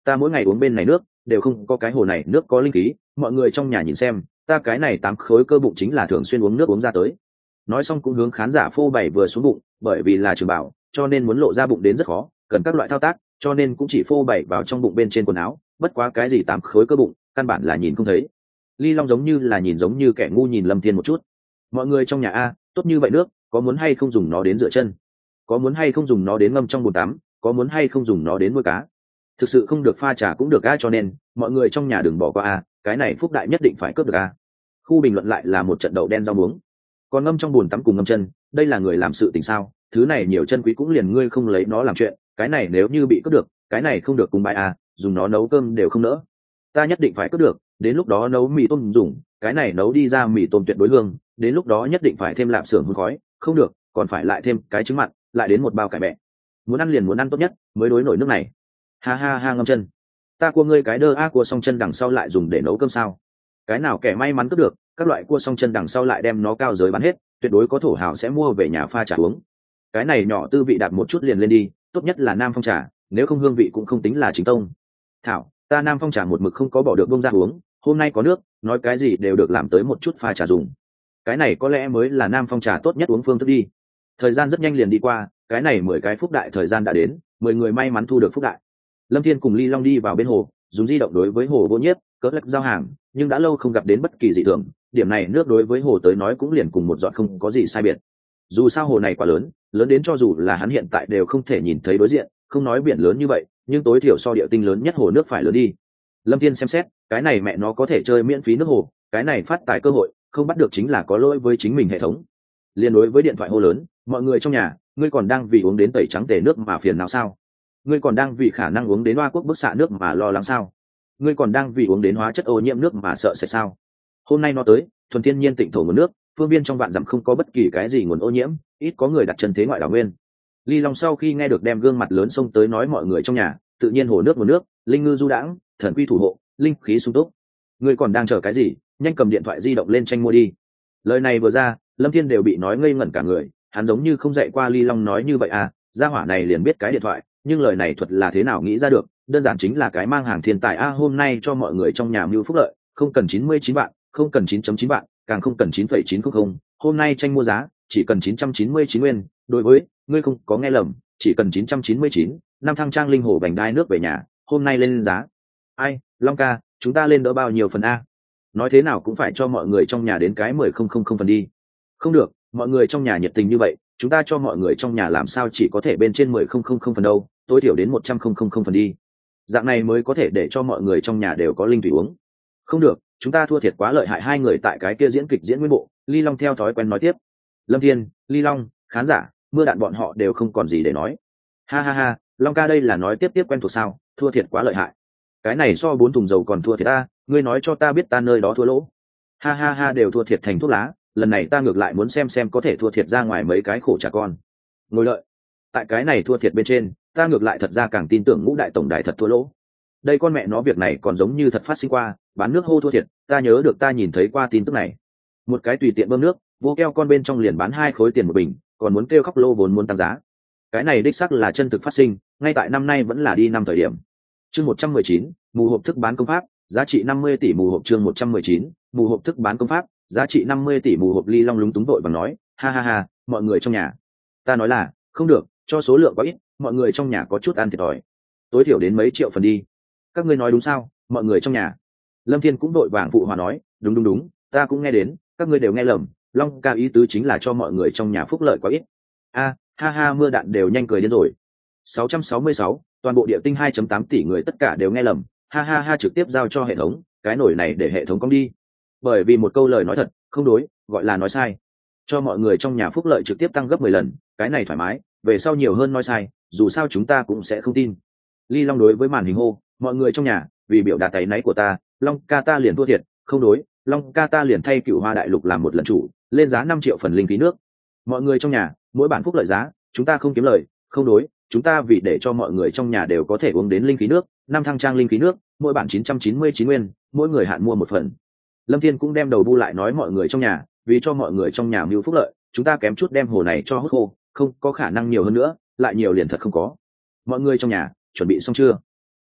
ta mỗi ngày uống bên này nước đều không có cái hồ này nước có linh khí, mọi người trong nhà nhìn xem, ta cái này tám khối cơ bụng chính là thường xuyên uống nước uống ra tới. Nói xong cũng hướng khán giả phô bày vừa xuống bụng, bởi vì là trường bảo cho nên muốn lộ ra bụng đến rất khó, cần các loại thao tác, cho nên cũng chỉ phô bày vào trong bụng bên trên quần áo, bất quá cái gì tám khối cơ bụng căn bản là nhìn không thấy. Ly Long giống như là nhìn giống như kẻ ngu nhìn Lâm Thiên một chút. Mọi người trong nhà a, tốt như vậy nước, có muốn hay không dùng nó đến rửa chân, có muốn hay không dùng nó đến ngâm trong bồn tắm, có muốn hay không dùng nó đến nuôi cá, thực sự không được pha trà cũng được a, cho nên mọi người trong nhà đừng bỏ qua a, cái này phúc đại nhất định phải cướp được a. Khu bình luận lại là một trận đậu đen rau muống. Còn ngâm trong bồn tắm cùng ngâm chân, đây là người làm sự tình sao? Thứ này nhiều chân quý cũng liền ngươi không lấy nó làm chuyện, cái này nếu như bị cướp được, cái này không được cùng bài a, dùng nó nấu cơm đều không nỡ. Ta nhất định phải cướp được, đến lúc đó nấu mì tôm dùng, cái này nấu đi ra mì tôm tuyệt đối hương, đến lúc đó nhất định phải thêm lạp xưởng hun khói, không được, còn phải lại thêm cái trứng mặn, lại đến một bao cải bẹ. Muốn ăn liền muốn ăn tốt nhất, mới đối nổi nước này. Ha ha ha, ngâm chân. Ta cua ngươi cái đơ a, cua xong chân đằng sau lại dùng để nấu cơm sao? Cái nào kẻ may mắn cướp được, các loại cua xong chân đằng sau lại đem nó cao giới bán hết, tuyệt đối có thổ hào sẽ mua về nhà pha trà uống. Cái này nhỏ tư vị đạt một chút liền lên đi, tốt nhất là Nam Phong trà, nếu không hương vị cũng không tính là chính tông. Thảo, ta Nam Phong trà một mực không có bỏ được bông ra uống, hôm nay có nước, nói cái gì đều được làm tới một chút pha trà dùng. Cái này có lẽ mới là Nam Phong trà tốt nhất uống phương thức đi. Thời gian rất nhanh liền đi qua, cái này mười cái phúc đại thời gian đã đến, mười người may mắn thu được phúc đại. Lâm Thiên cùng Ly Long đi vào bên hồ, dùng di động đối với hồ vô nhiếp cỡ lắc giao hàng, nhưng đã lâu không gặp đến bất kỳ dị thường, điểm này nước đối với hồ tới nói cũng liền cùng một giọt không có gì sai biệt. Dù sao hồ này quá lớn, lớn đến cho dù là hắn hiện tại đều không thể nhìn thấy đối diện, không nói biển lớn như vậy, nhưng tối thiểu so địa tinh lớn nhất hồ nước phải lớn đi. Lâm Thiên xem xét, cái này mẹ nó có thể chơi miễn phí nước hồ, cái này phát tài cơ hội, không bắt được chính là có lỗi với chính mình hệ thống. Liên đối với điện thoại hô lớn, mọi người trong nhà, ngươi còn đang vì uống đến tẩy trắng tề nước mà phiền não sao? Ngươi còn đang vì khả năng uống đến Hoa Quốc bức xạ nước mà lo lắng sao? Ngươi còn đang vì uống đến hóa chất ô nhiễm nước mà sợ sệt sao? Hôm nay nó tới, thuần thiên nhiên tịnh thổ nguồn nước, phương viên trong vạn dặm không có bất kỳ cái gì nguồn ô nhiễm, ít có người đặt chân thế ngoại đảo nguyên. Ly Long sau khi nghe được đem gương mặt lớn xông tới nói mọi người trong nhà, tự nhiên hồ nước nguồn nước, linh ngư du đãng, thần quy thủ hộ, linh khí sung túc. Ngươi còn đang chờ cái gì? Nhanh cầm điện thoại di động lên tranh mua đi. Lời này vừa ra, Lâm Thiên đều bị nói ngây ngẩn cả người, hắn giống như không dạy qua Ly Long nói như vậy à, gia hỏa này liền biết cái điện thoại, nhưng lời này thuật là thế nào nghĩ ra được, đơn giản chính là cái mang hàng thiên tài a, hôm nay cho mọi người trong nhà mưu phúc lợi, không cần chín mươi chín vạn, không cần chín chấm chín vạn, càng không cần chín phẩy chín không không, hôm nay tranh mua giá chỉ cần chín trăm chín mươi chín nguyên, đối với ngươi không có nghe lầm, chỉ cần chín trăm chín mươi chín, năm thăng trang linh hồ vành đai nước về nhà, hôm nay lên giá. Ai, Long ca, chúng ta lên đỡ bao nhiêu phần a? Nói thế nào cũng phải cho mọi người trong nhà đến cái mười không không không phần đi. Không được, mọi người trong nhà nhiệt tình như vậy, chúng ta cho mọi người trong nhà làm sao chỉ có thể bên trên mười không không không phần đâu, tối thiểu đến một trăm không không không phần đi. Dạng này mới có thể để cho mọi người trong nhà đều có linh thủy uống. Không được, chúng ta thua thiệt quá lợi hại, hai người tại cái kia diễn kịch diễn nguyên bộ. Ly Long theo thói quen nói tiếp. Lâm Thiên, Ly Long, khán giả, mưa đạn bọn họ đều không còn gì để nói. Ha ha ha, Long ca đây là nói tiếp tiếp quen thuộc sao, thua thiệt quá lợi hại. Cái này so bốn thùng dầu còn thua thiệt ta, ngươi nói cho ta biết ta nơi đó thua lỗ. Ha ha ha, đều thua thiệt thành thuốc lá, lần này ta ngược lại muốn xem xem có thể thua thiệt ra ngoài mấy cái khổ trả con. Ngồi đợi. Tại cái này thua thiệt bên trên, ta ngược lại thật ra càng tin tưởng ngũ đại tổng đài thật thua lỗ. Đây con mẹ nó việc này còn giống như thật phát sinh qua, bán nước hô thua thiệt, ta nhớ được ta nhìn thấy qua tin tức này. Một cái tùy tiện bơm nước, vô keo con bên trong liền bán hai khối tiền một bình, còn muốn kêu khóc lô vốn muốn tăng giá. Cái này đích xác là chân thực phát sinh, ngay tại năm nay vẫn là đi năm thời điểm. Chương một trăm mười chín, mù hộp thức bán công pháp, giá trị năm mươi tỷ mù hộp, chương một trăm mười chín, mù hộp thức bán công pháp, giá trị năm mươi tỷ mù hộp. Ly Long lúng túng vội và nói, ha ha ha, mọi người trong nhà. Ta nói là, không được, cho số lượng quá ít, mọi người trong nhà có chút ăn thiệt thòi. Tối thiểu đến mấy triệu phần đi. Các ngươi nói đúng sao, mọi người trong nhà. Lâm Thiên cũng đội vàng phụ hòa nói, đúng đúng đúng, ta cũng nghe đến, các ngươi đều nghe lầm, Long ca ý tứ chính là cho mọi người trong nhà phúc lợi quá ít. A, ha ha, mưa đạn đều nhanh cười điên rồi. sáu trăm sáu mươi sáu, toàn bộ địa tinh hai chấm tám tỷ người tất cả đều nghe lầm, ha ha ha, trực tiếp giao cho hệ thống, cái nổi này để hệ thống cong đi. Bởi vì một câu lời nói thật, không đối, gọi là nói sai. Cho mọi người trong nhà phúc lợi trực tiếp tăng gấp mười lần, cái này thoải mái, về sau nhiều hơn nói sai, dù sao chúng ta cũng sẽ không tin. Ly Long đối với màn hình hô, mọi người trong nhà, vì biểu đạt tay náy của ta, Long ca ta liền thua thiệt, không đối, Long ca ta liền thay Cửu Hoa Đại Lục làm một lần chủ, lên giá năm triệu phần linh khí nước. Mọi người trong nhà, mỗi bản phúc lợi giá, chúng ta không kiếm lời, không đối, chúng ta vì để cho mọi người trong nhà đều có thể uống đến linh khí nước, năm thăng trang linh khí nước, mỗi bản chín trăm chín mươi chín nguyên, mỗi người hạn mua một phần. Lâm Thiên cũng đem đầu bu lại nói mọi người trong nhà, vì cho mọi người trong nhà mưu phúc lợi, chúng ta kém chút đem hồ này cho hút khô, không có khả năng nhiều hơn nữa, lại nhiều liền thật không có. Mọi người trong nhà, chuẩn bị xong chưa?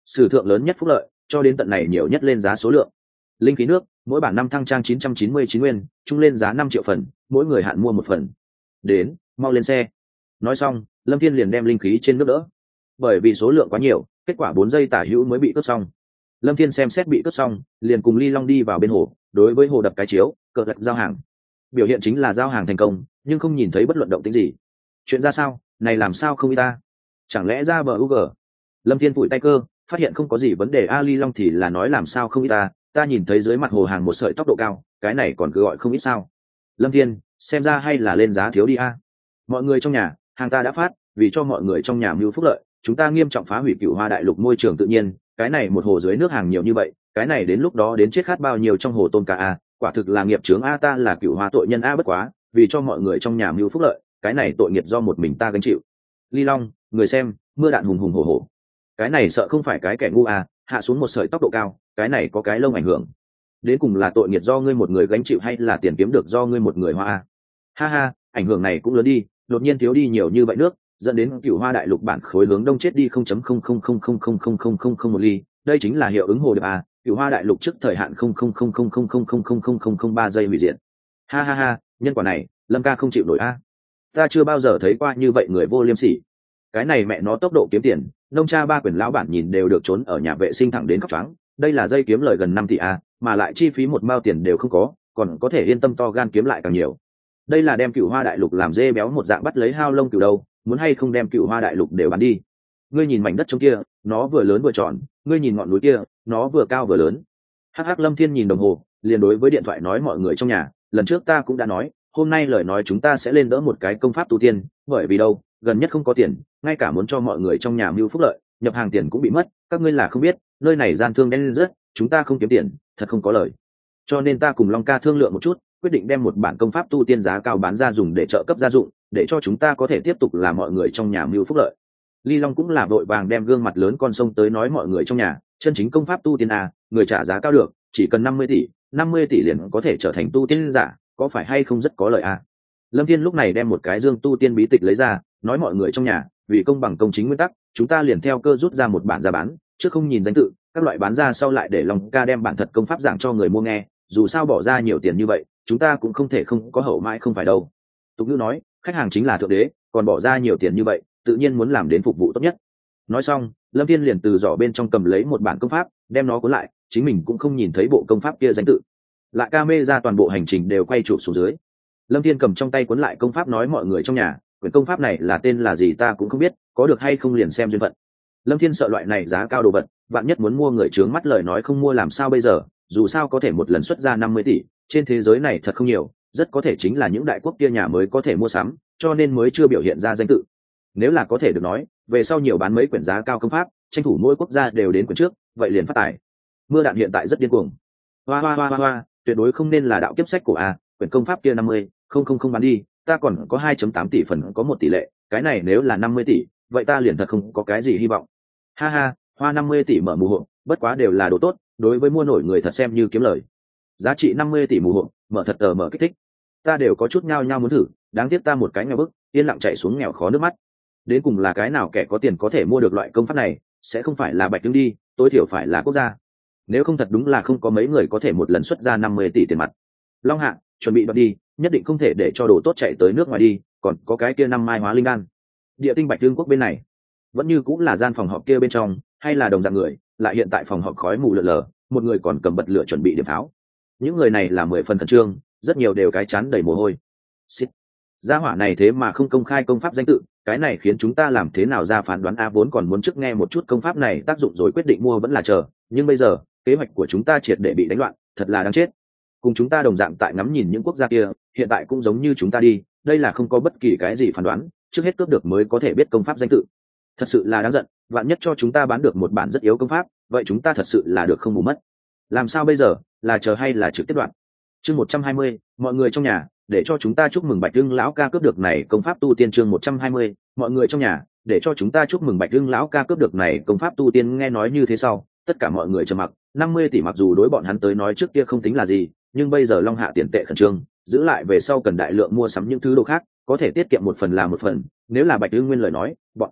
sử thượng lớn nhất phúc lợi, cho đến tận này nhiều nhất lên giá số lượng. Linh khí nước, mỗi bản năm thăng trang chín trăm chín mươi chín nguyên, trung lên giá năm triệu phần, mỗi người hạn mua một phần. Đến, mau lên xe. Nói xong, Lâm Thiên liền đem linh khí trên nước đỡ. Bởi vì số lượng quá nhiều, kết quả bốn giây tả hữu mới bị cướp xong. Lâm Thiên xem xét bị cướp xong, liền cùng Ly Long đi vào bên hồ, đối với hồ đập cái chiếu, cờ gật giao hàng. Biểu hiện chính là giao hàng thành công, nhưng không nhìn thấy bất luận động tĩnh gì. Chuyện ra sao? Này làm sao không y ta? Chẳng lẽ ra bờ u g? Lâm Thiên phủi tay cơ, phát hiện không có gì vấn đề. A Ly Long thì là nói làm sao không y ta, ta nhìn thấy dưới mặt hồ hàng một sợi tốc độ cao, cái này còn cứ gọi không ít sao? Lâm Thiên, xem ra hay là lên giá thiếu đi a. Mọi người trong nhà, hàng ta đã phát, vì cho mọi người trong nhà mưu phúc lợi, chúng ta nghiêm trọng phá hủy Cửu Hoa đại lục môi trường tự nhiên, cái này một hồ dưới nước hàng nhiều như vậy, cái này đến lúc đó đến chết khát bao nhiêu trong hồ tôm cá a, quả thực là nghiệp chướng a. Ta là Cửu Hoa tội nhân a, bất quá vì cho mọi người trong nhà mưu phúc lợi, cái này tội nghiệp do một mình ta gánh chịu. Ly Long, người xem, mưa đạn hùng hùng hổ hổ, cái này sợ không phải cái kẻ ngu a, hạ xuống một sợi tốc độ cao, cái này có cái lông ảnh hưởng, đến cùng là tội nghiệp do ngươi một người gánh chịu hay là tiền kiếm được do ngươi một người hoa a? Ha ha, ảnh hưởng này cũng lớn đi, đột nhiên thiếu đi nhiều như vậy nước, dẫn đến Cửu Hoa đại lục bản khối hướng đông chết đi không chấm không không không không không không không không không một ly, đây chính là hiệu ứng hồ điệp a. Cửu Hoa đại lục trước thời hạn không không không không không không không không không không không ba giây hủy diệt. Ha ha ha, nhân quả này, Lâm ca không chịu nổi a. Ta chưa bao giờ thấy qua như vậy người vô liêm sỉ. Cái này mẹ nó tốc độ kiếm tiền, nông cha ba quyền lão bản nhìn đều được trốn ở nhà vệ sinh thẳng đến khóc choáng, đây là dây kiếm lời gần năm tỷ a, mà lại chi phí một mao tiền đều không có, còn có thể yên tâm to gan kiếm lại càng nhiều. Đây là đem Cửu Hoa đại lục làm dê béo một dạng bắt lấy hao lông cừu đâu, muốn hay không đem Cửu Hoa đại lục đều bán đi. Ngươi nhìn mảnh đất trong kia, nó vừa lớn vừa tròn, ngươi nhìn ngọn núi kia, nó vừa cao vừa lớn. Hắc hắc. Lâm Thiên nhìn đồng hồ, liền đối với điện thoại nói mọi người trong nhà, lần trước ta cũng đã nói, hôm nay lời nói chúng ta sẽ lên đỡ một cái công pháp tu tiên, bởi vì đâu, gần nhất không có tiền, ngay cả muốn cho mọi người trong nhà mưu phúc lợi, nhập hàng tiền cũng bị mất, các ngươi là không biết, nơi này gian thương đen rất, chúng ta không kiếm tiền, thật không có lời. Cho nên ta cùng Long ca thương lượng một chút, quyết định đem một bản công pháp tu tiên giá cao bán ra dùng để trợ cấp gia dụng, để cho chúng ta có thể tiếp tục làm mọi người trong nhà mưu phúc lợi. Ly Long cũng là vội vàng đem gương mặt lớn con sông tới nói mọi người trong nhà, chân chính công pháp tu tiên a, người trả giá cao được, chỉ cần năm mươi tỷ, năm mươi tỷ liền có thể trở thành tu tiên giả, có phải hay không rất có lợi a. Lâm Thiên lúc này đem một cái dương tu tiên bí tịch lấy ra, nói mọi người trong nhà, vì công bằng công chính nguyên tắc, chúng ta liền theo cơ rút ra một bản ra bán, chứ không nhìn danh tự, các loại bán ra sau lại để Long ca đem bản thật công pháp giảng cho người mua nghe, dù sao bỏ ra nhiều tiền như vậy, chúng ta cũng không thể không có hậu mãi không phải đâu. Tục ngữ nói, khách hàng chính là thượng đế, còn bỏ ra nhiều tiền như vậy, tự nhiên muốn làm đến phục vụ tốt nhất. Nói xong, Lâm Thiên liền từ giỏ bên trong cầm lấy một bản công pháp, đem nó cuốn lại, chính mình cũng không nhìn thấy bộ công pháp kia danh tự. Lại camera toàn bộ hành trình đều quay chụp xuống dưới. Lâm Thiên cầm trong tay cuốn lại công pháp nói mọi người trong nhà, quyển công pháp này là tên là gì ta cũng không biết, có được hay không liền xem duyên phận. Lâm Thiên sợ loại này giá cao đồ vật, bạn nhất muốn mua người trướng mắt lời nói không mua làm sao bây giờ, dù sao có thể một lần xuất ra năm mươi tỷ, trên thế giới này thật không nhiều, rất có thể chính là những đại quốc kia nhà mới có thể mua sắm, cho nên mới chưa biểu hiện ra danh tự. Nếu là có thể được nói, về sau nhiều bán mấy quyển giá cao công pháp, tranh thủ mỗi quốc gia đều đến quyển trước, vậy liền phát tài. Mưa đạn hiện tại rất điên cuồng. Hoa hoa hoa hoa hoa, tuyệt đối không nên là đạo kiếp sách của a, quyển công pháp kia năm mươi, không không không bán đi, ta còn có hai phẩy tám tỷ phần có một tỷ lệ, cái này nếu là năm mươi tỷ, vậy ta liền thật không có cái gì hy vọng. Ha ha, hoa năm mươi tỷ mở mù hộ, bất quá đều là đồ tốt, đối với mua nổi người thật xem như kiếm lời. Giá trị năm mươi tỷ mù hộ, mở thật tờ mở kích thích. Ta đều có chút nhao nhao muốn thử, đáng tiếc ta một cái nghèo bức, yên lặng chạy xuống nghèo khó nước mắt. Đến cùng là cái nào kẻ có tiền có thể mua được loại công pháp này, sẽ không phải là Bạch Tương đi, tối thiểu phải là quốc gia. Nếu không thật đúng là không có mấy người có thể một lần xuất ra năm mươi tỷ tiền mặt. Long Hạ, chuẩn bị đoạt đi, nhất định không thể để cho đồ tốt chạy tới nước ngoài đi, còn có cái kia năm mai hóa linh đan. Địa tinh Bạch Tương quốc bên này, vẫn như cũng là gian phòng họp kia bên trong, hay là đồng dạng người, lại hiện tại phòng họp khói mù lờ lờ, một người còn cầm bật lửa chuẩn bị điểm pháo. Những người này là mười phần khẩn trương, rất nhiều đều cái chán đầy mồ hôi. Xịt. Gia hỏa này thế mà không công khai công pháp danh tự, cái này khiến chúng ta làm thế nào ra phán đoán a, vốn còn muốn trước nghe một chút công pháp này tác dụng rồi quyết định mua vẫn là chờ, nhưng bây giờ, kế hoạch của chúng ta triệt để bị đánh loạn, thật là đáng chết. Cùng chúng ta đồng dạng tại ngắm nhìn những quốc gia kia, hiện tại cũng giống như chúng ta đi, đây là không có bất kỳ cái gì phán đoán, trước hết cướp được mới có thể biết công pháp danh tự. Thật sự là đáng giận, vạn nhất cho chúng ta bán được một bản rất yếu công pháp, vậy chúng ta thật sự là được không bù mất. Làm sao bây giờ, là chờ hay là trực tiếp đoạn? Chương một trăm hai mươi, mọi người trong nhà, để cho chúng ta chúc mừng Bạch Hưng lão ca cướp được này công pháp tu tiên. Chương một trăm hai mươi, mọi người trong nhà, để cho chúng ta chúc mừng Bạch Hưng lão ca cướp được này công pháp tu tiên. Nghe nói như thế sau, tất cả mọi người trầm mặc. năm mươi tỷ mặc dù đối bọn hắn tới nói trước kia không tính là gì, nhưng bây giờ Long Hạ tiền tệ khẩn trương, giữ lại về sau cần đại lượng mua sắm những thứ đồ khác, có thể tiết kiệm một phần là một phần, nếu là Bạch Hưng nguyên lời nói, bọn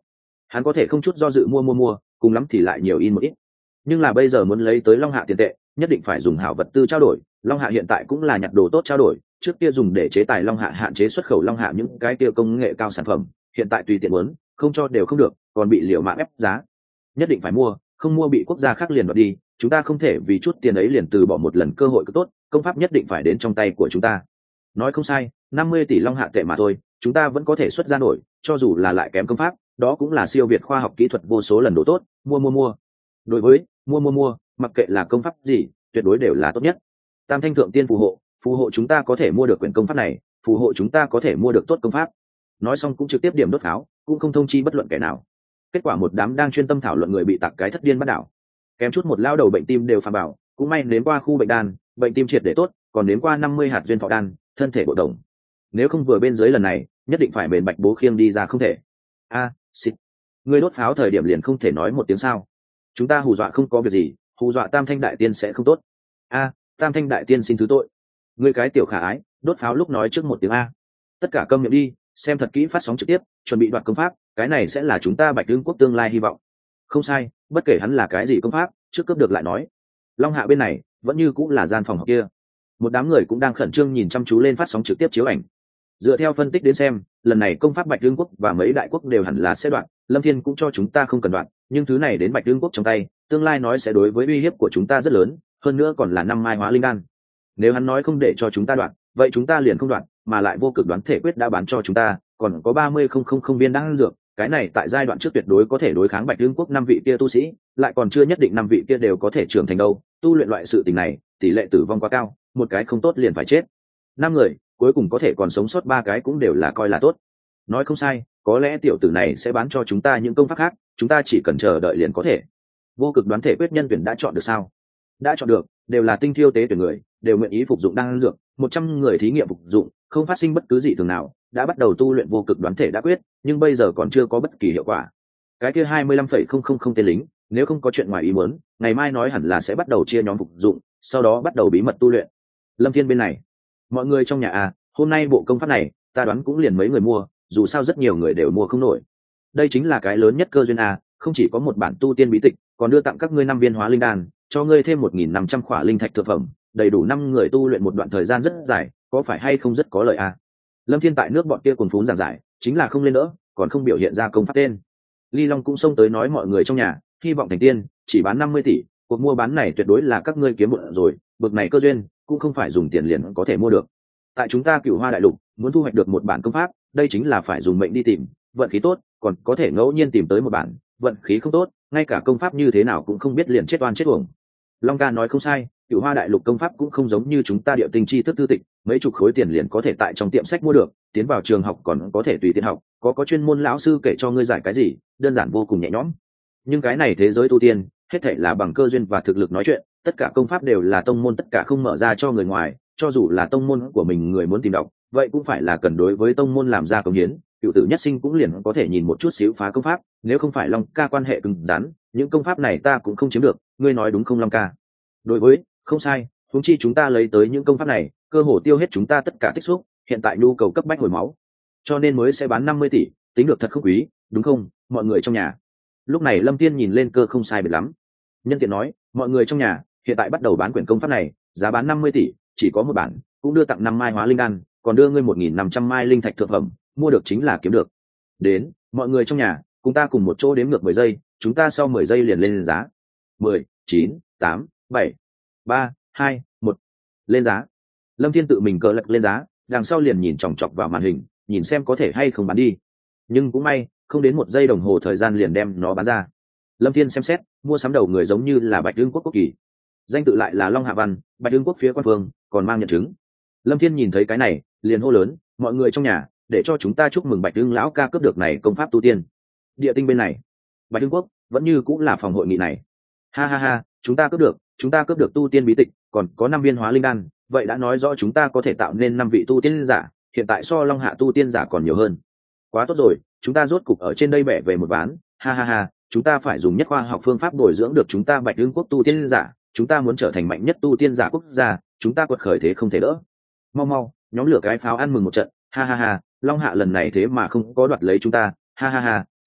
hắn có thể không chút do dự mua mua mua, cùng lắm thì lại nhiều in một ít. Nhưng là bây giờ muốn lấy tới Long Hạ tiền tệ, nhất định phải dùng hảo vật tư trao đổi. Long Hạ hiện tại cũng là nhặt đồ tốt trao đổi, trước kia dùng để chế tài Long Hạ hạn chế xuất khẩu Long Hạ những cái kia công nghệ cao sản phẩm, hiện tại tùy tiện muốn, không cho đều không được, còn bị liều mạng ép giá. Nhất định phải mua, không mua bị quốc gia khác liền đoạt đi, chúng ta không thể vì chút tiền ấy liền từ bỏ một lần cơ hội cứ tốt, công pháp nhất định phải đến trong tay của chúng ta. Nói không sai, năm mươi tỷ Long Hạ tệ mà thôi, chúng ta vẫn có thể xuất ra nổi, cho dù là lại kém công pháp, đó cũng là siêu việt khoa học kỹ thuật vô số lần độ tốt, mua mua mua. Đối với mua mua mua, mặc kệ là công pháp gì, tuyệt đối đều là tốt nhất. Tam thanh thượng tiên phù hộ, phù hộ chúng ta có thể mua được quyển công pháp này, phù hộ chúng ta có thể mua được tốt công pháp. Nói xong cũng trực tiếp điểm đốt pháo, cũng không thông chi bất luận kẻ nào. Kết quả một đám đang chuyên tâm thảo luận người bị tạc cái thất điên bắt đảo, kém chút một lao đầu bệnh tim đều phàm bảo, cũng may nếm qua khu bệnh đan, bệnh tim triệt để tốt, còn nếm qua năm mươi hạt duyên thọ đan, thân thể bộ đồng. Nếu không vừa bên dưới lần này, nhất định phải bền bạch bố khiêng đi ra không thể. A, à, xịt. Ngươi đốt pháo thời điểm liền không thể nói một tiếng sao? Chúng ta hù dọa không có việc gì, hù dọa Tam Thanh đại tiên sẽ không tốt. A, à, Tam Thanh đại tiên xin thứ tội. Ngươi cái tiểu khả ái, đốt pháo lúc nói trước một tiếng a. Tất cả câm miệng đi, xem thật kỹ phát sóng trực tiếp, chuẩn bị đoạt công pháp, cái này sẽ là chúng ta Bạch Vương quốc tương lai hy vọng. Không sai, bất kể hắn là cái gì công pháp, trước cướp được lại nói. Long Hạ bên này, vẫn như cũng là gian phòng học kia. Một đám người cũng đang khẩn trương nhìn chăm chú lên phát sóng trực tiếp chiếu ảnh. Dựa theo phân tích đến xem, lần này công pháp Bạch Vương quốc và mấy đại quốc đều hẳn là sẽ đoạn, Lâm Thiên cũng cho chúng ta không cần đoạn, nhưng thứ này đến Bạch Vương quốc trong tay, tương lai nói sẽ đối với uy hiếp của chúng ta rất lớn, hơn nữa còn là năm mai hóa linh đan. Nếu hắn nói không để cho chúng ta đoạn, vậy chúng ta liền không đoạn, mà lại vô cực đoán thể quyết đã bán cho chúng ta, còn có ba mươi không không không viên đan dược, cái này tại giai đoạn trước tuyệt đối có thể đối kháng Bạch Vương quốc năm vị kia tu sĩ, lại còn chưa nhất định năm vị kia đều có thể trưởng thành đâu, tu luyện loại sự tình này, tỷ lệ tử vong quá cao, một cái không tốt liền phải chết. Năm người, cuối cùng có thể còn sống sót ba cái cũng đều là coi là tốt. Nói không sai, có lẽ tiểu tử này sẽ bán cho chúng ta những công pháp khác, chúng ta chỉ cần chờ đợi liền có thể. Vô cực đoán thể quyết nhân tuyển đã chọn được sao? Đã chọn được, đều là tinh thiêu tế tuyển người, đều nguyện ý phục dụng đan dược, một trăm người thí nghiệm phục dụng, không phát sinh bất cứ gì thường nào, đã bắt đầu tu luyện vô cực đoán thể đã quyết, nhưng bây giờ còn chưa có bất kỳ hiệu quả. Cái kia hai mươi lăm phẩy không không không tên lính, nếu không có chuyện ngoài ý muốn, ngày mai nói hẳn là sẽ bắt đầu chia nhóm phục dụng, sau đó bắt đầu bí mật tu luyện. Lâm Thiên bên này, mọi người trong nhà à, hôm nay bộ công pháp này, ta đoán cũng liền mấy người mua, dù sao rất nhiều người đều mua không nổi. Đây chính là cái lớn nhất cơ duyên à, không chỉ có một bản tu tiên bí tịch, còn đưa tặng các ngươi năm viên hóa linh đan, cho ngươi thêm một nghìn năm trăm khỏa linh thạch thực phẩm, đầy đủ năm người tu luyện một đoạn thời gian rất dài, có phải hay không rất có lợi à? Lâm Thiên tại nước bọn kia cuồng phún giảng giải, chính là không lên đỡ, còn không biểu hiện ra công pháp tên. Ly Long cũng xông tới nói mọi người trong nhà, hy vọng thành tiên, chỉ bán năm mươi tỷ, cuộc mua bán này tuyệt đối là các ngươi kiếm bộn rồi, bực này cơ duyên, cũng không phải dùng tiền liền có thể mua được. Tại chúng ta Cửu Hoa đại lục, muốn thu hoạch được một bản công pháp, đây chính là phải dùng mệnh đi tìm, vận khí tốt, còn có thể ngẫu nhiên tìm tới một bản, vận khí không tốt, ngay cả công pháp như thế nào cũng không biết liền chết oan chết uổng. Long ca nói không sai, Cửu Hoa đại lục công pháp cũng không giống như chúng ta địa tinh chi thức tư tịch, mấy chục khối tiền liền có thể tại trong tiệm sách mua được, tiến vào trường học còn có thể tùy tiện học, có có chuyên môn lão sư kể cho ngươi giải cái gì, đơn giản vô cùng nhẹ nhõm. Nhưng cái này thế giới tu tiên, hết thảy là bằng cơ duyên và thực lực nói chuyện, tất cả công pháp đều là tông môn tất cả không mở ra cho người ngoài, cho dù là tông môn của mình người muốn tìm đọc, vậy cũng phải là cần đối với tông môn làm ra công hiến, cựu tử nhất sinh cũng liền có thể nhìn một chút xíu phá công pháp, nếu không phải Long ca quan hệ cứng rắn, những công pháp này ta cũng không chiếm được, ngươi nói đúng không Long ca? Đối với, không sai, huống chi chúng ta lấy tới những công pháp này, cơ hồ tiêu hết chúng ta tất cả tích xúc, hiện tại nhu cầu cấp bách hồi máu, cho nên mới sẽ bán năm mươi tỷ, tính được thật không quý, đúng không, mọi người trong nhà? Lúc này Lâm Tiên nhìn lên cơ không sai biệt lắm. Nhân tiện nói, mọi người trong nhà, hiện tại bắt đầu bán quyển công pháp này, giá bán năm mươi tỷ, chỉ có một bản, cũng đưa tặng năm mai hóa linh đan, còn đưa ngươi một nghìn năm trăm mai linh thạch thượng phẩm, mua được chính là kiếm được. Đến, mọi người trong nhà, cùng ta cùng một chỗ đếm ngược mười giây, chúng ta sau mười giây liền lên giá. mười, chín, tám, bảy, ba, hai, một. Lên giá. Lâm Thiên tự mình cờ lật lên giá, đằng sau liền nhìn chòng chọc vào màn hình, nhìn xem có thể hay không bán đi. Nhưng cũng may, không đến một giây đồng hồ thời gian liền đem nó bán ra. Lâm Thiên xem xét, mua sắm đầu người giống như là Bạch Dương quốc quốc kỳ, danh tự lại là Long Hạ Văn, Bạch Dương quốc phía quan phương, còn mang nhận chứng. Lâm Thiên nhìn thấy cái này, liền hô lớn, mọi người trong nhà, để cho chúng ta chúc mừng Bạch Dương lão ca cướp được này công pháp tu tiên. Địa tinh bên này, Bạch Dương quốc vẫn như cũng là phòng hội nghị này. Ha ha ha, chúng ta cướp được, chúng ta cướp được tu tiên bí tịch, còn có năm viên hóa linh đan, vậy đã nói rõ chúng ta có thể tạo nên năm vị tu tiên giả, hiện tại so Long Hạ tu tiên giả còn nhiều hơn. Quá tốt rồi, chúng ta rốt cục ở trên đây bẻ về một ván, ha ha ha, chúng ta phải dùng nhất khoa học phương pháp bồi dưỡng được chúng ta Bạch Dương quốc tu tiên giả, chúng ta muốn trở thành mạnh nhất tu tiên giả quốc gia, chúng ta quật khởi thế không thể đỡ. Mau mau, nhóm lửa cái pháo ăn mừng một trận, ha ha ha, Long Hạ lần này thế mà không có đoạt lấy chúng ta, ha ha ha,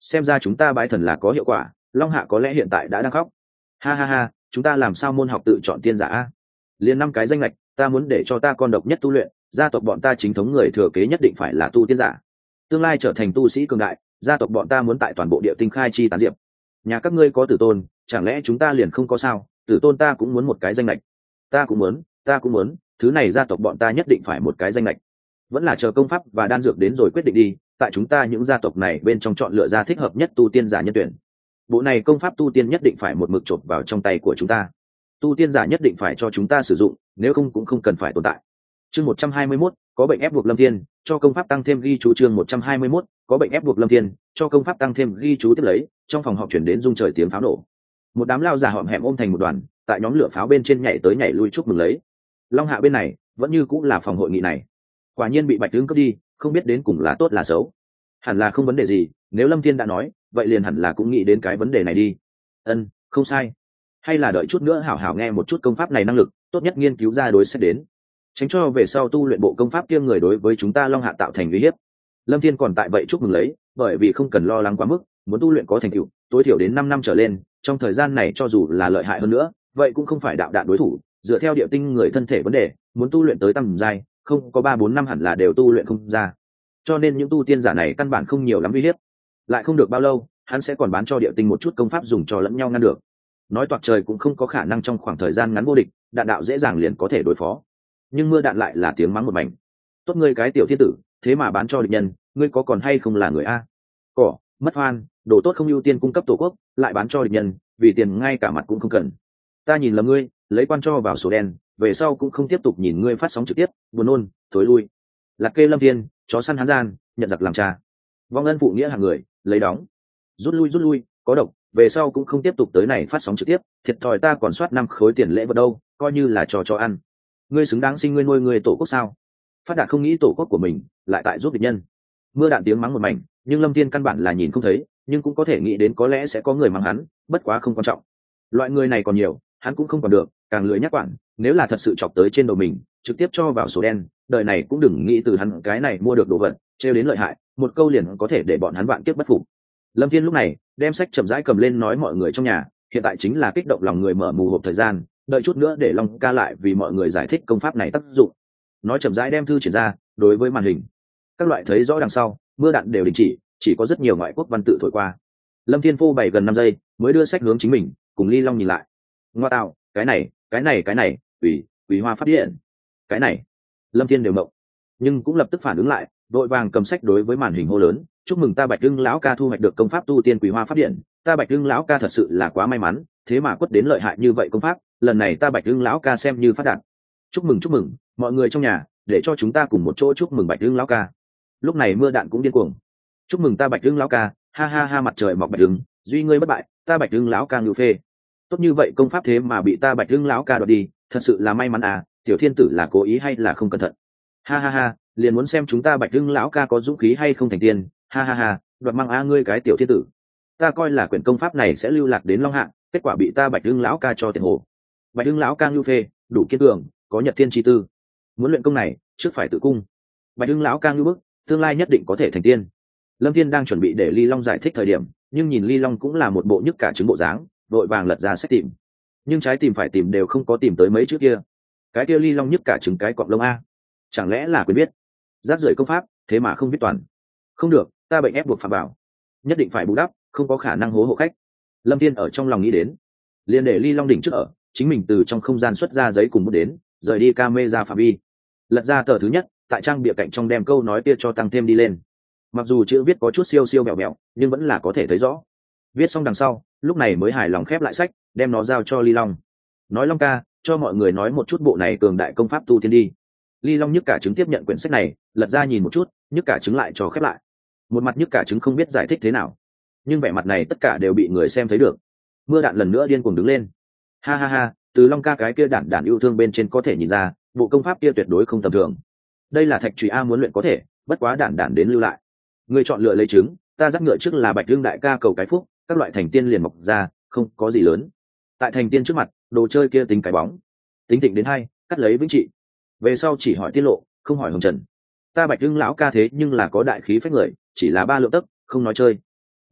xem ra chúng ta bái thần là có hiệu quả. Long Hạ có lẽ hiện tại đã đang khóc. Ha ha ha, chúng ta làm sao môn học tự chọn tiên giả a? Liền năm cái danh lệch, ta muốn để cho ta con độc nhất tu luyện, gia tộc bọn ta chính thống người thừa kế nhất định phải là tu tiên giả, tương lai trở thành tu sĩ cường đại, gia tộc bọn ta muốn tại toàn bộ địa tinh khai chi tán diệp. Nhà các ngươi có tử tôn, chẳng lẽ chúng ta liền không có sao? Tử tôn ta cũng muốn một cái danh lệch. Ta cũng muốn, ta cũng muốn, thứ này gia tộc bọn ta nhất định phải một cái danh lệch. Vẫn là chờ công pháp và đan dược đến rồi quyết định đi, tại chúng ta những gia tộc này bên trong chọn lựa ra thích hợp nhất tu tiên giả nhân tuyển. Bộ này công pháp tu tiên nhất định phải một mực chộp vào trong tay của chúng ta. Tu tiên giả nhất định phải cho chúng ta sử dụng, nếu không cũng không cần phải tồn tại. Chương một trăm hai mươi mốt, có bệnh ép buộc Lâm Thiên, cho công pháp tăng thêm ghi chú. Chương một trăm hai mươi mốt, có bệnh ép buộc Lâm Thiên, cho công pháp tăng thêm ghi chú. Tiếp lấy, trong phòng họp chuyển đến rung trời tiếng pháo nổ. Một đám lao già họm hẹm ôm thành một đoàn, tại nhóm lửa pháo bên trên nhảy tới nhảy lui chúc mừng lấy. Long Hạ bên này, vẫn như cũng là phòng hội nghị này. Quả nhiên bị Bạch Tướng cướp đi, không biết đến cùng là tốt là xấu. Hẳn là không vấn đề gì, nếu Lâm Thiên đã nói, vậy liền hẳn là cũng nghĩ đến cái vấn đề này đi. Ân, không sai. Hay là đợi chút nữa hảo hảo nghe một chút công pháp này năng lực, tốt nhất nghiên cứu ra đối sách đến, tránh cho về sau tu luyện bộ công pháp kia người đối với chúng ta Long Hạ tạo thành uy hiếp. Lâm Thiên còn tại vậy chúc mừng lấy, bởi vì không cần lo lắng quá mức, muốn tu luyện có thành tựu, tối thiểu đến năm năm trở lên, trong thời gian này cho dù là lợi hại hơn nữa, vậy cũng không phải đạo đạn đối thủ, dựa theo địa tinh người thân thể vấn đề, muốn tu luyện tới tầm giai, không có ba bốn năm hẳn là đều tu luyện không ra. Cho nên những tu tiên giả này căn bản không nhiều lắm uy hiếp. Lại không được bao lâu, hắn sẽ còn bán cho địa tinh một chút công pháp dùng cho lẫn nhau ngăn được. Nói toạc trời cũng không có khả năng trong khoảng thời gian ngắn vô địch, đạn đạo dễ dàng liền có thể đối phó. Nhưng mưa đạn lại là tiếng mắng một mảnh. Tốt ngươi cái tiểu thiên tử, thế mà bán cho địch nhân, ngươi có còn hay không là người a? Cỏ, mất fan, đồ tốt không ưu tiên cung cấp tổ quốc, lại bán cho địch nhân, vì tiền ngay cả mặt cũng không cần. Ta nhìn lầm ngươi, lấy quan cho vào sổ đen, về sau cũng không tiếp tục nhìn ngươi phát sóng trực tiếp, buồn nôn, thối lui. Lạc kê Lâm Thiên, chó săn hán gian, nhận giặc làm cha. Vong ân phụ nghĩa hàng người, lấy đóng. Rút lui rút lui, có độc, về sau cũng không tiếp tục tới này phát sóng trực tiếp, thiệt thòi ta còn soát năm khối tiền lễ vật đâu, coi như là trò cho ăn. Ngươi xứng đáng sinh ngươi nuôi ngươi tổ quốc sao? Phát Đạt không nghĩ tổ quốc của mình, lại tại giúp địch nhân. Mưa đạn tiếng mắng một mảnh, nhưng Lâm Thiên căn bản là nhìn không thấy, nhưng cũng có thể nghĩ đến có lẽ sẽ có người mắng hắn, bất quá không quan trọng. Loại người này còn nhiều, hắn cũng không còn được, càng lười nhắc quản, nếu là thật sự chọc tới trên đầu mình, trực tiếp cho vào sổ đen, đời này cũng đừng nghĩ từ hắn cái này mua được đồ vật, trêu đến lợi hại, một câu liền có thể để bọn hắn vạn kiếp bất phục. Lâm Thiên lúc này đem sách chậm rãi cầm lên nói mọi người trong nhà, hiện tại chính là kích động lòng người mở mù hộp thời gian, đợi chút nữa để Long ca lại vì mọi người giải thích công pháp này tác dụng. Nói chậm rãi đem thư triển ra, đối với màn hình các loại thấy rõ đằng sau, mưa đạn đều đình chỉ, chỉ có rất nhiều ngoại quốc văn tự thổi qua. Lâm Thiên phô bày gần năm giây, mới đưa sách hướng chính mình, cùng Ly Long nhìn lại. Ngoa tạo, cái này, cái này, cái này, ủy, ủy hoa phát điện, cái này. Lâm Thiên đều mộng, nhưng cũng lập tức phản ứng lại, đội vàng cầm sách đối với màn hình hô lớn, chúc mừng ta Bạch Hưng lão ca thu hoạch được công pháp tu tiên Quý Hoa Pháp Điện, ta Bạch Hưng lão ca thật sự là quá may mắn, thế mà quất đến lợi hại như vậy công pháp, lần này ta Bạch Hưng lão ca xem như phát đạt. Chúc mừng chúc mừng, mọi người trong nhà, để cho chúng ta cùng một chỗ chúc mừng Bạch Hưng lão ca. Lúc này mưa đạn cũng điên cuồng. Chúc mừng ta Bạch Hưng lão ca, ha ha ha, mặt trời mọc Bạch Hưng, duy ngươi bất bại, ta Bạch Hưng lão ca ngưu phê. Tốt như vậy công pháp thế mà bị ta Bạch Hưng lão ca đoạt đi, thật sự là may mắn à, tiểu thiên tử là cố ý hay là không cẩn thận. Ha ha ha, liền muốn xem chúng ta Bạch Hưng lão ca có dũng khí hay không thành tiên, ha ha ha, đoạt mang a ngươi cái tiểu thiên tử. Ta coi là quyển công pháp này sẽ lưu lạc đến Long Hạ, kết quả bị ta Bạch Hưng lão ca cho tiền hồ. Bạch Hưng lão ca ngưu phê, đủ kiên cường, có nhật thiên chi tư. Muốn luyện công này, trước phải tự cung. Bạch Hưng lão ca ngưu bức, tương lai nhất định có thể thành tiên. Lâm Thiên đang chuẩn bị để Ly Long giải thích thời điểm, nhưng nhìn Ly Long cũng là một bộ nhức cả trứng bộ dáng, vội vàng lật ra sách tìm. Nhưng trái tìm phải tìm đều không có tìm tới mấy chữ kia. Cái kia Ly Long nhức cả trứng cái cọp lông a. Chẳng lẽ là quên biết? Rác rưởi công pháp, thế mà không biết toàn. Không được, ta bệnh ép buộc phạm bảo, nhất định phải bù đắp, không có khả năng hố hộ khách. Lâm Thiên ở trong lòng nghĩ đến, liền để Ly Long đỉnh trước ở, chính mình từ trong không gian xuất ra giấy cùng bút đến, rời đi camera phạm vi, lật ra tờ thứ nhất, tại trang bìa cạnh trong đem câu nói kia cho tăng thêm đi lên. Mặc dù chữ viết có chút siêu siêu mẹo mẹo, nhưng vẫn là có thể thấy rõ. Viết xong đằng sau, lúc này mới hài lòng khép lại sách, đem nó giao cho Ly Long. Nói Long ca, cho mọi người nói một chút bộ này cường đại công pháp tu tiên đi. Ly Long nhức cả trứng tiếp nhận quyển sách này, lật ra nhìn một chút, nhức cả trứng lại cho khép lại. Một mặt nhức cả trứng không biết giải thích thế nào, nhưng vẻ mặt này tất cả đều bị người xem thấy được. Mưa đạn lần nữa điên cuồng đứng lên. Ha ha ha, từ Long ca cái kia đản đản yêu thương bên trên có thể nhìn ra, bộ công pháp kia tuyệt đối không tầm thường. Đây là thạch trùy a muốn luyện có thể, bất quá đản đản đến lưu lại. Người chọn lựa lấy trứng, ta dắt ngựa trước là Bạch Hưng đại ca cầu cái phúc, các loại thành tiên liền mọc ra, không có gì lớn. Tại thành tiên trước mặt, đồ chơi kia tính cái bóng. Tính thịnh đến hai, cắt lấy vĩnh trị. Về sau chỉ hỏi tiết lộ, không hỏi hồng trần. Ta Bạch Hưng lão ca thế nhưng là có đại khí phách người, chỉ là ba lượng tấc, không nói chơi.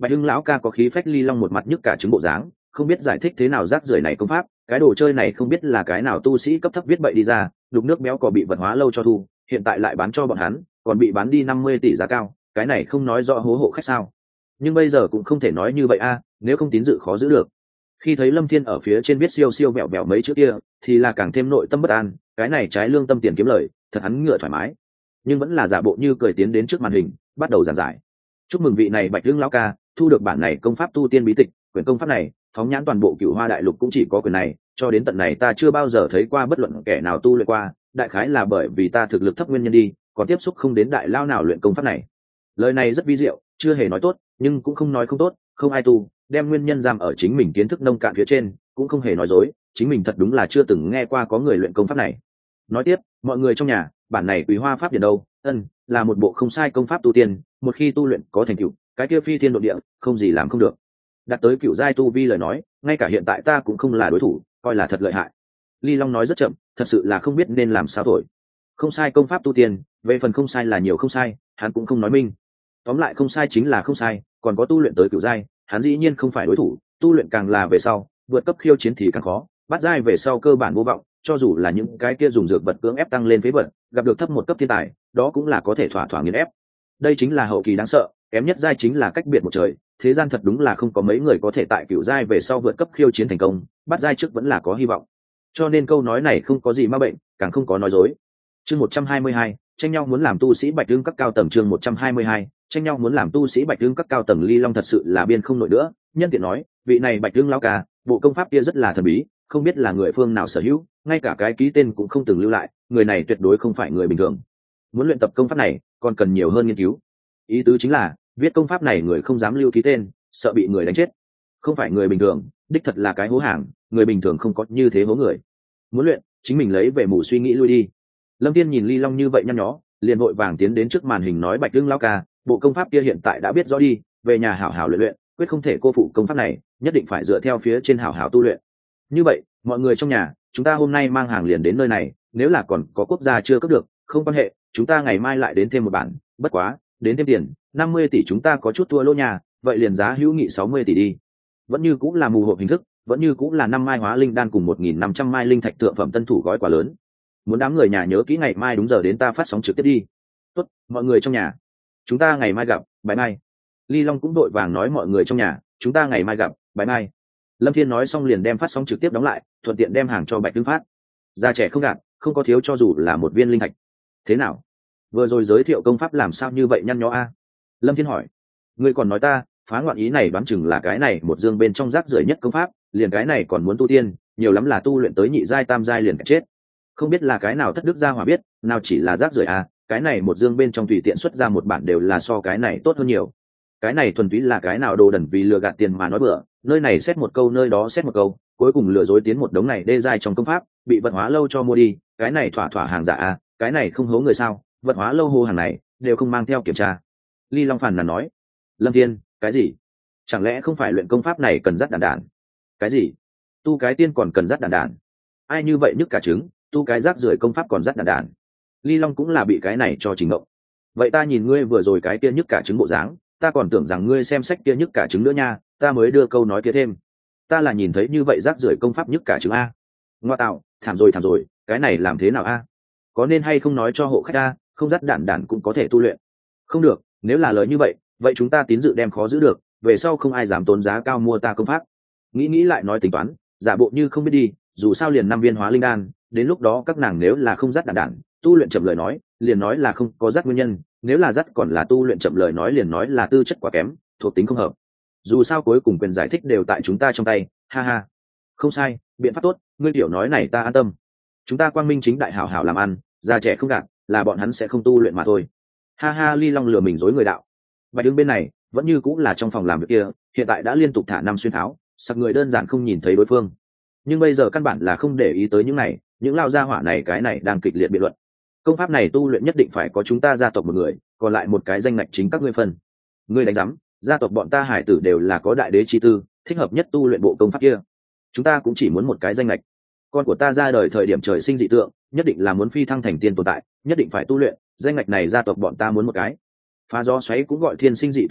Bạch Hưng lão ca có khí phách, Ly Long một mặt nhức cả trứng bộ dáng, không biết giải thích thế nào rác rưởi này công pháp, cái đồ chơi này không biết là cái nào tu sĩ cấp thấp viết bậy đi ra, đục nước béo cò bị vật hóa lâu cho thu, hiện tại lại bán cho bọn hắn, còn bị bán đi năm mươi tỷ giá cao, cái này không nói rõ hố hộ khách sao? Nhưng bây giờ cũng không thể nói như vậy a, nếu không tín dự khó giữ được. Khi thấy Lâm Thiên ở phía trên viết siêu siêu bẹo bẹo mấy chữ kia, thì là càng thêm nội tâm bất an, cái này trái lương tâm tiền kiếm lời, thật hắn ngựa thoải mái. Nhưng vẫn là giả bộ như cười tiến đến trước màn hình, bắt đầu giảng giải. Chúc mừng vị này Bạch Hưng lão ca thu được bản này công pháp tu tiên bí tịch, quyển công pháp này phóng nhãn toàn bộ Cửu Hoa đại lục cũng chỉ có quyển này, cho đến tận này ta chưa bao giờ thấy qua bất luận kẻ nào tu luyện qua, đại khái là bởi vì ta thực lực thấp nguyên nhân đi, còn tiếp xúc không đến đại lao nào luyện công pháp này. Lời này rất vi diệu, chưa hề nói tốt, nhưng cũng không nói không tốt, không ai tu, đem nguyên nhân giam ở chính mình kiến thức nông cạn phía trên, cũng không hề nói dối, chính mình thật đúng là chưa từng nghe qua có người luyện công pháp này. Nói tiếp, mọi người trong nhà, bản này Quý Hoa pháp điển đâu, ân, là một bộ không sai công pháp tu tiên, một khi tu luyện có thành tựu, cái kia phi thiên độ địa, không gì làm không được. Đạt tới cựu giai tu vi lời nói, ngay cả hiện tại ta cũng không là đối thủ, coi là thật lợi hại. Ly Long nói rất chậm, thật sự là không biết nên làm sao thổi. Không sai công pháp tu tiên, về phần không sai là nhiều không sai, hắn cũng không nói minh. Tóm lại không sai chính là không sai, còn có tu luyện tới cựu giai, hắn dĩ nhiên không phải đối thủ, tu luyện càng là về sau, vượt cấp khiêu chiến thì càng khó, bắt giai về sau cơ bản vô vọng, cho dù là những cái kia dùng dược vật cưỡng ép tăng lên phế vật, gặp được thấp một cấp thiên tài, đó cũng là có thể thỏa thỏa nghiền ép. Đây chính là hậu kỳ đáng sợ, kém nhất giai chính là cách biệt một trời, thế gian thật đúng là không có mấy người có thể tại cựu giai về sau vượt cấp khiêu chiến thành công, bắt giai trước vẫn là có hy vọng. Cho nên câu nói này không có gì ma bệnh, càng không có nói dối. Chương một trăm hai mươi hai, tranh nhau muốn làm tu sĩ Bạch Hưng các cao tầng. Chương một trăm hai mươi hai, tranh nhau muốn làm tu sĩ Bạch Hưng các cao tầng. Ly Long thật sự là biên không nổi nữa, nhân tiện nói, vị này Bạch Hưng lão ca, bộ công pháp kia rất là thần bí, không biết là người phương nào sở hữu, ngay cả cái ký tên cũng không từng lưu lại, người này tuyệt đối không phải người bình thường. Muốn luyện tập công pháp này, còn cần nhiều hơn nghiên cứu. Ý tứ chính là, viết công pháp này người không dám lưu ký tên, sợ bị người đánh chết. Không phải người bình thường, đích thật là cái hố hàng, người bình thường không có như thế hố người. Muốn luyện, chính mình lấy về mù suy nghĩ lui đi. Lâm Thiên nhìn Ly Long như vậy nhăn nhó, liền vội vàng tiến đến trước màn hình nói, Bạch Hưng lão ca, bộ công pháp kia hiện tại đã biết rõ đi, về nhà hảo hảo luyện luyện, quyết không thể cô phụ công pháp này, nhất định phải dựa theo phía trên hảo hảo tu luyện. Như vậy, mọi người trong nhà, chúng ta hôm nay mang hàng liền đến nơi này, nếu là còn có quốc gia chưa cấp được, không quan hệ, chúng ta ngày mai lại đến thêm một bản, bất quá, đến thêm tiền, năm mươi tỷ chúng ta có chút thua lỗ nhà, vậy liền giá hữu nghị sáu mươi tỷ đi. Vẫn như cũng là mù hộp hình thức, vẫn như cũng là năm mai hóa linh đan cùng một nghìn năm trăm mai linh thạch thượng phẩm tân thủ gói quà lớn. Muốn đám người nhà nhớ kỹ ngày mai đúng giờ đến ta phát sóng trực tiếp đi. Tốt, mọi người trong nhà, chúng ta ngày mai gặp, bye bye. Ly Long cũng đội vàng nói, mọi người trong nhà, chúng ta ngày mai gặp, bye bye. Lâm Thiên nói xong liền đem phát sóng trực tiếp đóng lại, thuận tiện đem hàng cho Bạch Hưng phát. Già trẻ không gạt, không có thiếu cho dù là một viên linh thạch. Thế nào? Vừa rồi giới thiệu công pháp làm sao như vậy nhăn nhó a? Lâm Thiên hỏi. Ngươi còn nói ta, phá ngoạn ý này đoán chừng là cái này một dương bên trong rác rưởi nhất công pháp, liền cái này còn muốn tu tiên, nhiều lắm là tu luyện tới nhị giai tam giai liền phải chết. Không biết là cái nào thất đức gia hỏa biết, nào chỉ là rác rưởi a, cái này một dương bên trong tùy tiện xuất ra một bản đều là so cái này tốt hơn nhiều. Cái này thuần túy là cái nào đồ đần vì lừa gạt tiền mà nói bừa, nơi này xét một câu nơi đó xét một câu, cuối cùng lừa dối tiến một đống này đê giai trong công pháp, bị vật hóa lâu cho mua đi, cái này thỏa thỏa hàng giả a, cái này không hố người sao? Vật hóa lâu hô hàng này đều không mang theo kiểm tra. Ly Long phàn nàn nói. Lâm Thiên, cái gì? Chẳng lẽ không phải luyện công pháp này cần dắt đàn đàn? Cái gì? Tu cái tiên còn cần dắt đàn đàn? Ai như vậy nhức cả trứng, tu cái rác rưởi công pháp còn dắt đàn đàn? Ly Long cũng là bị cái này cho trình động. Vậy ta nhìn ngươi vừa rồi cái kia nhức cả trứng bộ dáng, ta còn tưởng rằng ngươi xem sách kia nhức cả trứng nữa nha, ta mới đưa câu nói kia thêm. Ta là nhìn thấy như vậy rác rưởi công pháp nhức cả trứng a. Ngoa tạo, thảm rồi thảm rồi, cái này làm thế nào a? Có nên hay không nói cho hộ khách a, không dắt đàn đàn cũng có thể tu luyện? Không được, nếu là lời như vậy, vậy chúng ta tín dự đem khó giữ được, về sau không ai dám tốn giá cao mua ta công pháp. Nghĩ nghĩ lại nói tính toán, giả bộ như không biết đi, dù sao liền năm viên hóa linh đan, đến lúc đó các nàng nếu là không dắt đàn đàn, tu luyện chậm lời nói, liền nói là không có dắt nguyên nhân, nếu là dắt còn là tu luyện chậm lời nói liền nói là tư chất quá kém, thuộc tính không hợp. Dù sao cuối cùng quyền giải thích đều tại chúng ta trong tay, ha ha. Không sai, biện pháp tốt, ngươi tiểu nói này ta an tâm. Chúng ta quang minh chính đại hảo hảo làm ăn, già trẻ không gạt, là bọn hắn sẽ không tu luyện mà thôi. Ha ha. Ly Long lừa mình dối người đạo. Bạch Hưng bên này vẫn như cũng là trong phòng làm việc kia, hiện tại đã liên tục thả năm xuyên tháo, sặc người đơn giản không nhìn thấy đối phương. Nhưng bây giờ căn bản là không để ý tới những này, những lao gia hỏa này cái này đang kịch liệt biện luận. Công pháp này tu luyện nhất định phải có chúng ta gia tộc một người, còn lại một cái danh ngạch chính các ngươi phân. Ngươi đánh giám, gia tộc bọn ta hải tử đều là có đại đế chi tư, thích hợp nhất tu luyện bộ công pháp kia. Chúng ta cũng chỉ muốn một cái danh ngạch. Con của ta ra đời thời điểm trời sinh dị tượng, nhất định là muốn phi thăng thành tiên tồn tại, nhất định phải tu luyện, danh ngạch này gia tộc bọn ta muốn một cái. Phá gió xoáy cũng gọi thiên sinh dị tượng nói,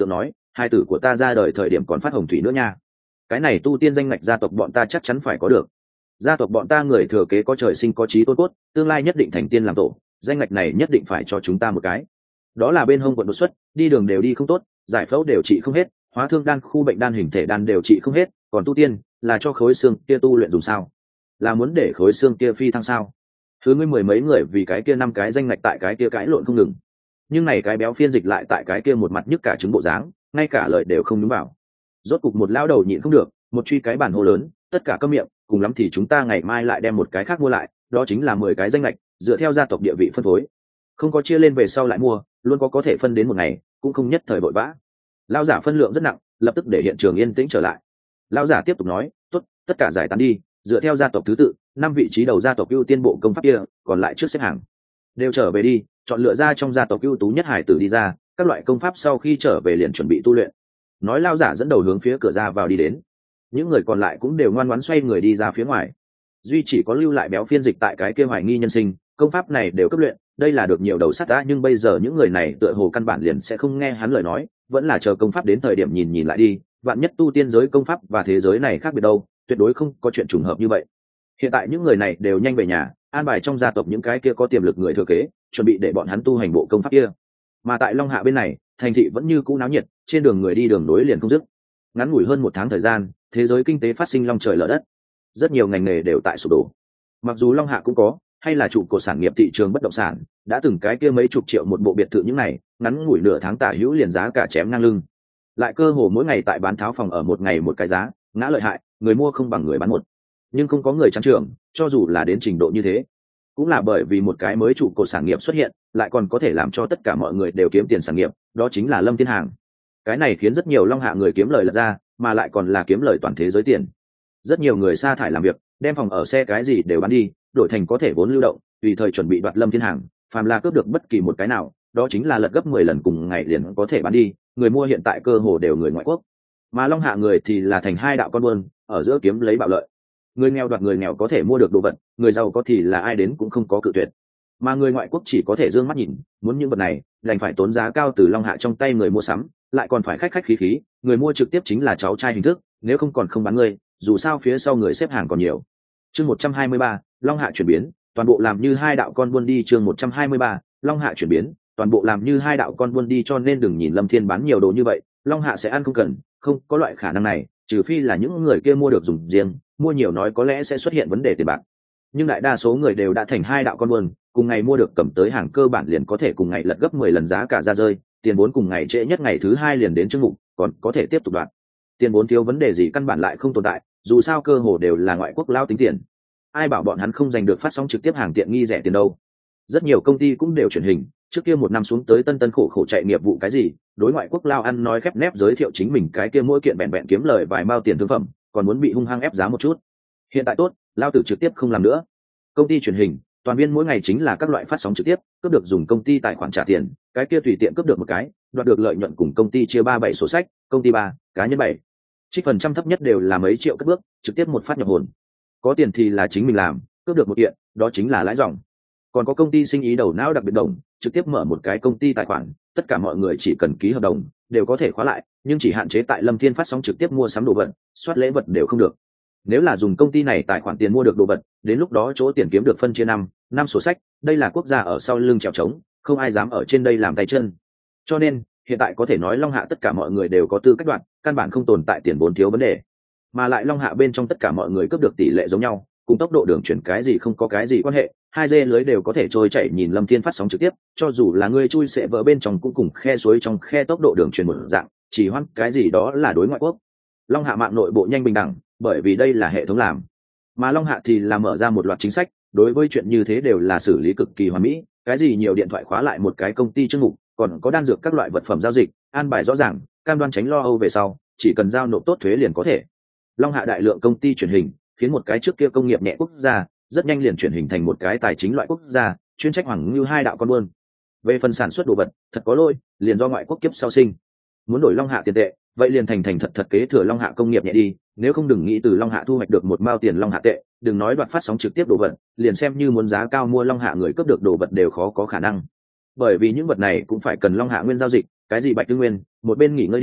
hai tử của ta ra đời thời điểm còn phát hồng thủy nữa nha. Cái này tu tiên danh ngạch gia tộc bọn ta chắc chắn phải có được. Gia tộc bọn ta người thừa kế có trời sinh có trí tôn cốt, tương lai nhất định thành tiên làm tổ, danh ngạch này nhất định phải cho chúng ta một cái. Đó là bên hông quận đột xuất, đi đường đều đi không tốt, giải phẫu đều trị không hết, hóa thương đan khu bệnh đan hình thể đan đều trị không hết, còn tu tiên là cho khối xương kia tu luyện dùng sao? Là muốn để khối xương kia phi thăng sao? Thứ ngươi mười mấy người vì cái kia năm cái danh ngạch tại cái kia cãi lộn không ngừng. Nhưng này cái béo phiên dịch lại tại cái kia một mặt nhức cả trứng bộ dáng, ngay cả lời đều không đúng vào. Rốt cục một lão đầu nhịn không được, một truy cái bản hô lớn, tất cả câm miệng, cùng lắm thì chúng ta ngày mai lại đem một cái khác mua lại, đó chính là mười cái danh lệch, dựa theo gia tộc địa vị phân phối, không có chia lên về sau lại mua, luôn có có thể phân đến một ngày, cũng không nhất thời vội vã. Lão giả phân lượng rất nặng, lập tức để hiện trường yên tĩnh trở lại. Lão giả tiếp tục nói, tốt, tất cả giải tán đi, dựa theo gia tộc thứ tự, năm vị trí đầu gia tộc ưu tiên bộ công pháp kia, còn lại trước xếp hàng, đều trở về đi, chọn lựa ra trong gia tộc ưu tú nhất hải tử đi ra, các loại công pháp sau khi trở về liền chuẩn bị tu luyện. Nói lão giả dẫn đầu hướng phía cửa ra vào đi đến, những người còn lại cũng đều ngoan ngoãn xoay người đi ra phía ngoài, duy chỉ có lưu lại béo phiên dịch tại cái kia hoài nghi nhân sinh, công pháp này đều cấp luyện, đây là được nhiều đầu sắt đã, nhưng bây giờ những người này tựa hồ căn bản liền sẽ không nghe hắn lời nói, vẫn là chờ công pháp đến thời điểm nhìn nhìn lại đi, vạn nhất tu tiên giới công pháp và thế giới này khác biệt đâu, tuyệt đối không có chuyện trùng hợp như vậy. Hiện tại những người này đều nhanh về nhà, an bài trong gia tộc những cái kia có tiềm lực người thừa kế, chuẩn bị để bọn hắn tu hành bộ công pháp kia. Mà tại Long Hạ bên này, thành thị vẫn như cũ náo nhiệt, trên đường người đi đường nối liền không dứt. Ngắn ngủi hơn một tháng thời gian, thế giới kinh tế phát sinh long trời lở đất, rất nhiều ngành nghề đều tại sụp đổ. Mặc dù Long Hạ cũng có, hay là trụ cột sản nghiệp thị trường bất động sản, đã từng cái kia mấy chục triệu một bộ biệt thự những này, ngắn ngủi nửa tháng tả hữu liền giá cả chém ngang lưng. Lại cơ hồ mỗi ngày tại bán tháo phòng ở một ngày một cái giá, ngã lợi hại, người mua không bằng người bán một. Nhưng không có người trắng trưởng, cho dù là đến trình độ như thế, cũng là bởi vì một cái mới trụ cột sản nghiệp xuất hiện, lại còn có thể làm cho tất cả mọi người đều kiếm tiền sản nghiệp, đó chính là Lâm Thiên Hàng. Cái này khiến rất nhiều Long Hạ người kiếm lời lật ra, mà lại còn là kiếm lời toàn thế giới tiền. Rất nhiều người sa thải làm việc, đem phòng ở xe cái gì đều bán đi, đổi thành có thể vốn lưu động, tùy thời chuẩn bị đoạt Lâm Thiên Hàng, phàm là cướp được bất kỳ một cái nào, đó chính là lật gấp mười lần cùng ngày liền có thể bán đi, người mua hiện tại cơ hồ đều người ngoại quốc. Mà Long Hạ người thì là thành hai đạo con buôn, ở giữa kiếm lấy bạo lợi. Người nghèo đoạt người nghèo có thể mua được đồ vật, người giàu có thì là ai đến cũng không có cự tuyệt. Mà người ngoại quốc chỉ có thể dương mắt nhìn, muốn những vật này, đành phải tốn giá cao từ Long Hạ trong tay người mua sắm, lại còn phải khách khách khí khí, người mua trực tiếp chính là cháu trai hình thức, nếu không còn không bán người, dù sao phía sau người xếp hàng còn nhiều. Chương một trăm hai mươi ba, Long Hạ chuyển biến, toàn bộ làm như hai đạo con buôn đi. Chương một trăm hai mươi ba, Long Hạ chuyển biến, toàn bộ làm như hai đạo con buôn đi, cho nên đừng nhìn Lâm Thiên bán nhiều đồ như vậy, Long Hạ sẽ ăn không cần, không có loại khả năng này, trừ phi là những người kia mua được dùng riêng, mua nhiều nói có lẽ sẽ xuất hiện vấn đề tiền bạc. Nhưng đại đa số người đều đã thành hai đạo con buôn, cùng ngày mua được cầm tới hàng cơ bản liền có thể cùng ngày lật gấp mười lần giá cả ra rơi, tiền vốn cùng ngày trễ nhất ngày thứ hai liền đến chương mục, còn có thể tiếp tục đoạt. Tiền vốn thiếu vấn đề gì căn bản lại không tồn tại, dù sao cơ hồ đều là ngoại quốc lao tính tiền. Ai bảo bọn hắn không giành được phát sóng trực tiếp hàng tiện nghi rẻ tiền đâu. Rất nhiều công ty cũng đều chuyển hình, trước kia một năm xuống tới tân tân khổ khổ chạy nghiệp vụ cái gì, đối ngoại quốc lao ăn nói khép nép giới thiệu chính mình cái kia mỗi kiện bẹn bẹn kiếm lời vài mao tiền thương phẩm, còn muốn bị hung hăng ép giá một chút. Hiện tại tốt, lao tử trực tiếp không làm nữa. Công ty truyền hình, toàn viên mỗi ngày chính là các loại phát sóng trực tiếp, cướp được dùng công ty tài khoản trả tiền, cái kia tùy tiện cướp được một cái, đoạt được lợi nhuận cùng công ty chia ba bảy sổ sách, công ty ba, cá nhân bảy. Trích phần trăm thấp nhất đều là mấy triệu cất bước, trực tiếp một phát nhập hồn. Có tiền thì là chính mình làm, cướp được một kiện, đó chính là lãi dòng. Còn có công ty sinh ý đầu não đặc biệt đồng, trực tiếp mở một cái công ty tài khoản, tất cả mọi người chỉ cần ký hợp đồng, đều có thể khóa lại, nhưng chỉ hạn chế tại Lâm Thiên phát sóng trực tiếp mua sắm đồ vật, soát lễ vật đều không được. Nếu là dùng công ty này tài khoản tiền mua được đồ vật, đến lúc đó chỗ tiền kiếm được phân chia năm, năm sổ sách, đây là quốc gia ở sau lưng trèo trống, không ai dám ở trên đây làm tay chân. Cho nên, hiện tại có thể nói Long Hạ tất cả mọi người đều có tư cách đoạt, căn bản không tồn tại tiền vốn thiếu vấn đề. Mà lại Long Hạ bên trong tất cả mọi người cướp được tỷ lệ giống nhau, cùng tốc độ đường chuyển cái gì không có cái gì quan hệ, hai dê lưới đều có thể trôi chảy nhìn Lâm Thiên phát sóng trực tiếp, cho dù là người chui sẽ vỡ bên trong cũng cùng khe suối trong khe tốc độ đường chuyển một dạng, chỉ hoãn cái gì đó là đối ngoại quốc. Long Hạ mạng nội bộ nhanh bình đẳng, bởi vì đây là hệ thống làm. Mà Long Hạ thì là mở ra một loạt chính sách, đối với chuyện như thế đều là xử lý cực kỳ hoàn mỹ, cái gì nhiều điện thoại khóa lại một cái công ty chương mục, còn có đan dược các loại vật phẩm giao dịch, an bài rõ ràng, cam đoan tránh lo âu về sau, chỉ cần giao nộp tốt thuế liền có thể. Long Hạ đại lượng công ty truyền hình, khiến một cái trước kia công nghiệp nhẹ quốc gia, rất nhanh liền chuyển hình thành một cái tài chính loại quốc gia, chuyên trách hoàng như hai đạo con buôn. Về phần sản xuất đồ vật, thật có lỗi, liền do ngoại quốc kiếp sau sinh. Muốn đổi Long Hạ tiền tệ, vậy liền thành thành thật thật kế thừa Long Hạ công nghiệp nhẹ đi, nếu không đừng nghĩ từ Long Hạ thu hoạch được một mao tiền Long Hạ tệ, đừng nói đoạt phát sóng trực tiếp đồ vật, liền xem như muốn giá cao mua Long Hạ người cướp được đồ vật đều khó có khả năng. Bởi vì những vật này cũng phải cần Long Hạ nguyên giao dịch, cái gì bạch tư nguyên, một bên nghỉ ngơi đi,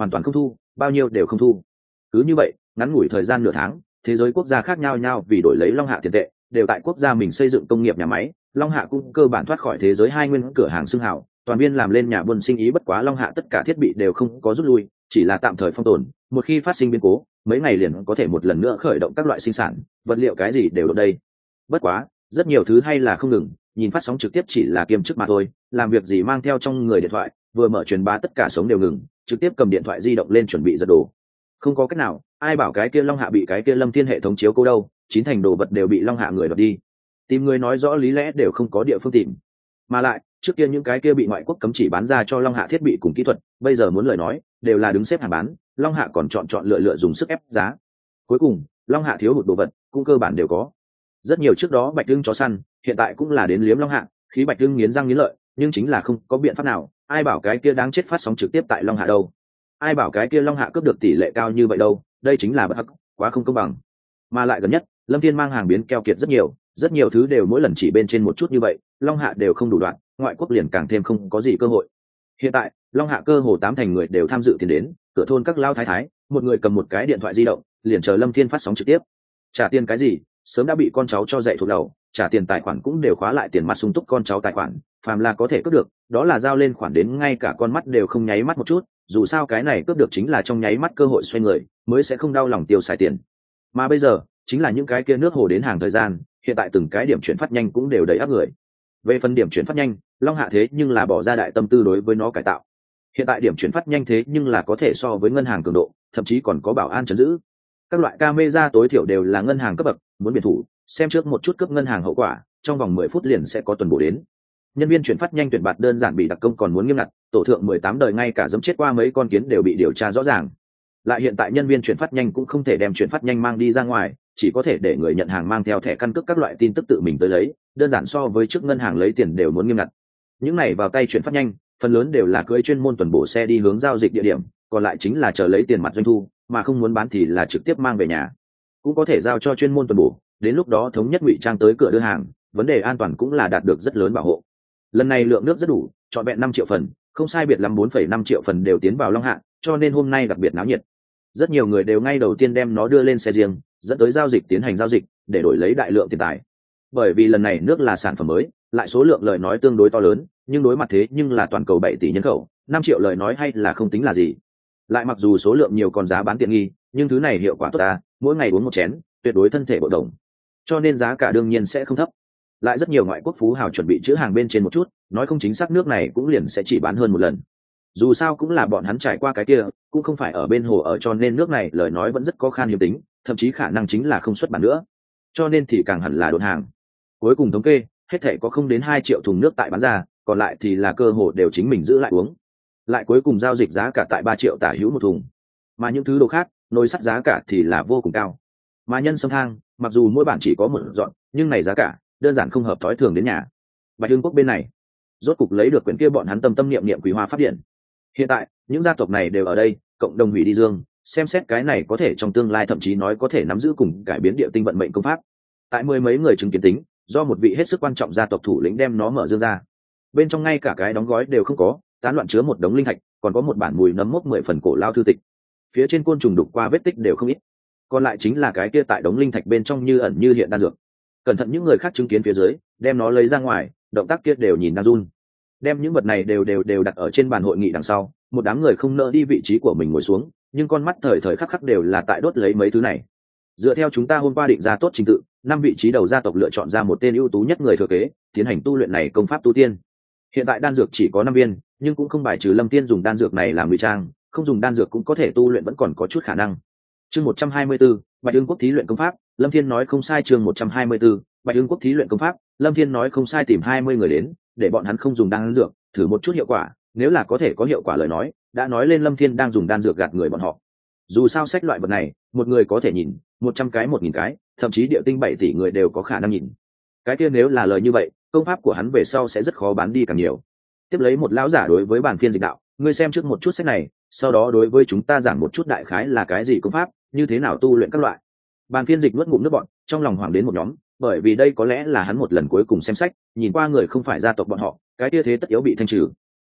hoàn toàn không thu, bao nhiêu đều không thu. Cứ như vậy, ngắn ngủi thời gian nửa tháng, thế giới quốc gia khác nhau nhau vì đổi lấy Long Hạ tiền tệ, đều tại quốc gia mình xây dựng công nghiệp nhà máy. Long Hạ cũng cơ bản thoát khỏi thế giới hai nguyên cửa hàng xưng hào, toàn viên làm lên nhà buôn sinh ý. Bất quá Long Hạ tất cả thiết bị đều không có rút lui, chỉ là tạm thời phong tồn, một khi phát sinh biến cố, mấy ngày liền có thể một lần nữa khởi động các loại sinh sản, vật liệu cái gì đều được đây. Bất quá, rất nhiều thứ hay là không ngừng, nhìn phát sóng trực tiếp chỉ là kiêm chức mà thôi, làm việc gì mang theo trong người điện thoại, vừa mở truyền bá tất cả sống đều ngừng, trực tiếp cầm điện thoại di động lên chuẩn bị giật đồ. Không có cách nào, ai bảo cái kia Long Hạ bị cái kia Lâm Thiên hệ thống chiếu cố đâu, chín thành đồ vật đều bị Long Hạ người đoạt đi. Tìm người nói rõ lý lẽ đều không có địa phương tìm. Mà lại, trước kia những cái kia bị ngoại quốc cấm chỉ bán ra cho Long Hạ thiết bị cùng kỹ thuật, bây giờ muốn lời nói, đều là đứng xếp hàng bán, Long Hạ còn chọn chọn lựa lựa dùng sức ép giá. Cuối cùng, Long Hạ thiếu hụt đồ vật, cũng cơ bản đều có. Rất nhiều trước đó Bạch Hưng chó săn, hiện tại cũng là đến liếm Long Hạ, khí Bạch Hưng nghiến răng nghiến lợi, nhưng chính là không có biện pháp nào, ai bảo cái kia đáng chết phát sóng trực tiếp tại Long Hạ đâu. Ai bảo cái kia Long Hạ cướp được tỷ lệ cao như vậy đâu, đây chính là bất hắc, quá không công bằng. Mà lại gần nhất, Lâm Thiên mang hàng biến keo kiệt rất nhiều, rất nhiều thứ đều mỗi lần chỉ bên trên một chút như vậy, Long Hạ đều không đủ đoạn, ngoại quốc liền càng thêm không có gì cơ hội. Hiện tại, Long Hạ cơ hồ tám thành người đều tham dự tiền đến, cửa thôn các lao thái thái, một người cầm một cái điện thoại di động, liền chờ Lâm Thiên phát sóng trực tiếp. Trả tiền cái gì, sớm đã bị con cháu cho dạy thuộc đầu, trả tiền tài khoản cũng đều khóa lại tiền mặt sung túc con cháu tài khoản, phàm là có thể cướp được, đó là giao lên khoản đến ngay cả con mắt đều không nháy mắt một chút, dù sao cái này cướp được chính là trong nháy mắt cơ hội xoay người, mới sẽ không đau lòng tiêu xài tiền. Mà bây giờ, chính là những cái kia nước hồ đến hàng thời gian, hiện tại từng cái điểm chuyển phát nhanh cũng đều đầy áp người. Về phần điểm chuyển phát nhanh, Long Hạ thế nhưng là bỏ ra đại tâm tư đối với nó cải tạo. Hiện tại điểm chuyển phát nhanh thế nhưng là có thể so với ngân hàng cường độ, thậm chí còn có bảo an trấn giữ. Các loại camera tối thiểu đều là ngân hàng cấp bậc, muốn biệt thủ, xem trước một chút cướp ngân hàng hậu quả, trong vòng mười phút liền sẽ có tuần bổ đến. Nhân viên chuyển phát nhanh tuyển bạt đơn giản bị đặc công còn muốn nghiêm ngặt, tổ thượng mười tám đời ngay cả giẫm chết qua mấy con kiến đều bị điều tra rõ ràng. Lại hiện tại nhân viên chuyển phát nhanh cũng không thể đem chuyển phát nhanh mang đi ra ngoài, chỉ có thể để người nhận hàng mang theo thẻ căn cước các loại tin tức tự mình tới lấy, đơn giản so với trước ngân hàng lấy tiền đều muốn nghiêm ngặt. Những này vào tay chuyển phát nhanh, phần lớn đều là cưỡi chuyên môn tuần bổ xe đi hướng giao dịch địa điểm, còn lại chính là chờ lấy tiền mặt doanh thu, mà không muốn bán thì là trực tiếp mang về nhà. Cũng có thể giao cho chuyên môn tuần bổ, đến lúc đó thống nhất ngụy trang tới cửa đưa hàng, vấn đề an toàn cũng là đạt được rất lớn bảo hộ. Lần này lượng nước rất đủ, trọn vẹn năm triệu phần, không sai biệt lắm bốn phẩy năm triệu phần đều tiến vào Long Hạ, cho nên hôm nay đặc biệt náo nhiệt. Rất nhiều người đều ngay đầu tiên đem nó đưa lên xe riêng, dẫn tới giao dịch tiến hành giao dịch, để đổi lấy đại lượng tiền tài. Bởi vì lần này nước là sản phẩm mới, lại số lượng lời nói tương đối to lớn, nhưng đối mặt thế nhưng là toàn cầu bảy tỷ nhân khẩu, năm triệu lời nói hay là không tính là gì. Lại mặc dù số lượng nhiều còn giá bán tiện nghi, nhưng thứ này hiệu quả tốt ta, mỗi ngày uống một chén, tuyệt đối thân thể bộ đồng. Cho nên giá cả đương nhiên sẽ không thấp. Lại rất nhiều ngoại quốc phú hào chuẩn bị chữ hàng bên trên một chút, nói không chính xác nước này cũng liền sẽ chỉ bán hơn một lần. Dù sao cũng là bọn hắn trải qua cái kia, cũng không phải ở bên hồ ở, cho nên nước này lời nói vẫn rất có khan hiếm tính, thậm chí khả năng chính là không xuất bản nữa. Cho nên thì càng hẳn là đột hàng. Cuối cùng thống kê, hết thể có không đến hai triệu thùng nước tại bán ra, còn lại thì là cơ hồ đều chính mình giữ lại uống. Lại cuối cùng giao dịch giá cả tại ba triệu tả hữu một thùng. Mà những thứ đồ khác, nồi sắt giá cả thì là vô cùng cao. Mà nhân sâm thang, mặc dù mỗi bản chỉ có một dọn, nhưng này giá cả đơn giản không hợp thói thường đến nhà. Bạch Dương quốc bên này, rốt cục lấy được quyển kia bọn hắn tâm tâm niệm niệm Quý Hoa Pháp Điển. Hiện tại, những gia tộc này đều ở đây, cộng đồng hủy đi dương, xem xét cái này có thể trong tương lai thậm chí nói có thể nắm giữ cùng cải biến địa tinh vận mệnh công pháp. Tại mười mấy người chứng kiến tính, do một vị hết sức quan trọng gia tộc thủ lĩnh đem nó mở dương ra. Bên trong ngay cả cái đóng gói đều không có, tán loạn chứa một đống linh thạch, còn có một bản mùi nấm mốc mười phần cổ lao thư tịch. Phía trên côn trùng đục qua vết tích đều không ít. Còn lại chính là cái kia tại đống linh thạch bên trong như ẩn như hiện đan dược. Cẩn thận những người khác chứng kiến phía dưới, đem nó lấy ra ngoài, động tác kia đều nhìn đang run. Đem những vật này đều đều đều đặt ở trên bàn hội nghị đằng sau, một đám người không nỡ đi vị trí của mình ngồi xuống, nhưng con mắt thời thời khắc khắc đều là tại đốt lấy mấy thứ này. Dựa theo chúng ta hôm qua định ra tốt trình tự, năm vị trí đầu gia tộc lựa chọn ra một tên ưu tú nhất người thừa kế, tiến hành tu luyện này công pháp tu tiên. Hiện tại đan dược chỉ có năm viên, nhưng cũng không bài trừ Lâm Tiên dùng đan dược này làm ngụy trang, không dùng đan dược cũng có thể tu luyện, vẫn còn có chút khả năng. Chương một trăm hai mươi 124, Bạch Dương quốc thí luyện công pháp, Lâm Thiên nói không sai. Chương một trăm hai mươi 124, Bạch Dương quốc thí luyện công pháp, Lâm Thiên nói không sai, tìm hai mươi người đến, để bọn hắn không dùng đan dược, thử một chút hiệu quả, nếu là có thể có hiệu quả lời nói, đã nói lên Lâm Thiên đang dùng đan dược gạt người bọn họ. Dù sao sách loại vật này, một người có thể nhìn, một trăm cái một nghìn cái, thậm chí địa tinh bảy tỷ người đều có khả năng nhìn. Cái kia nếu là lời như vậy, công pháp của hắn về sau sẽ rất khó bán đi càng nhiều. Tiếp lấy một lão giả đối với bản phiên dịch đạo, ngươi xem trước một chút sách này, sau đó đối với chúng ta giảng một chút đại khái là cái gì công pháp, như thế nào tu luyện các loại. Bản phiên dịch nuốt ngụm nước bọn, trong lòng hoảng đến một nhóm, bởi vì đây có lẽ là hắn một lần cuối cùng xem sách, nhìn qua người không phải gia tộc bọn họ, cái kia thế tất yếu bị thanh trừ.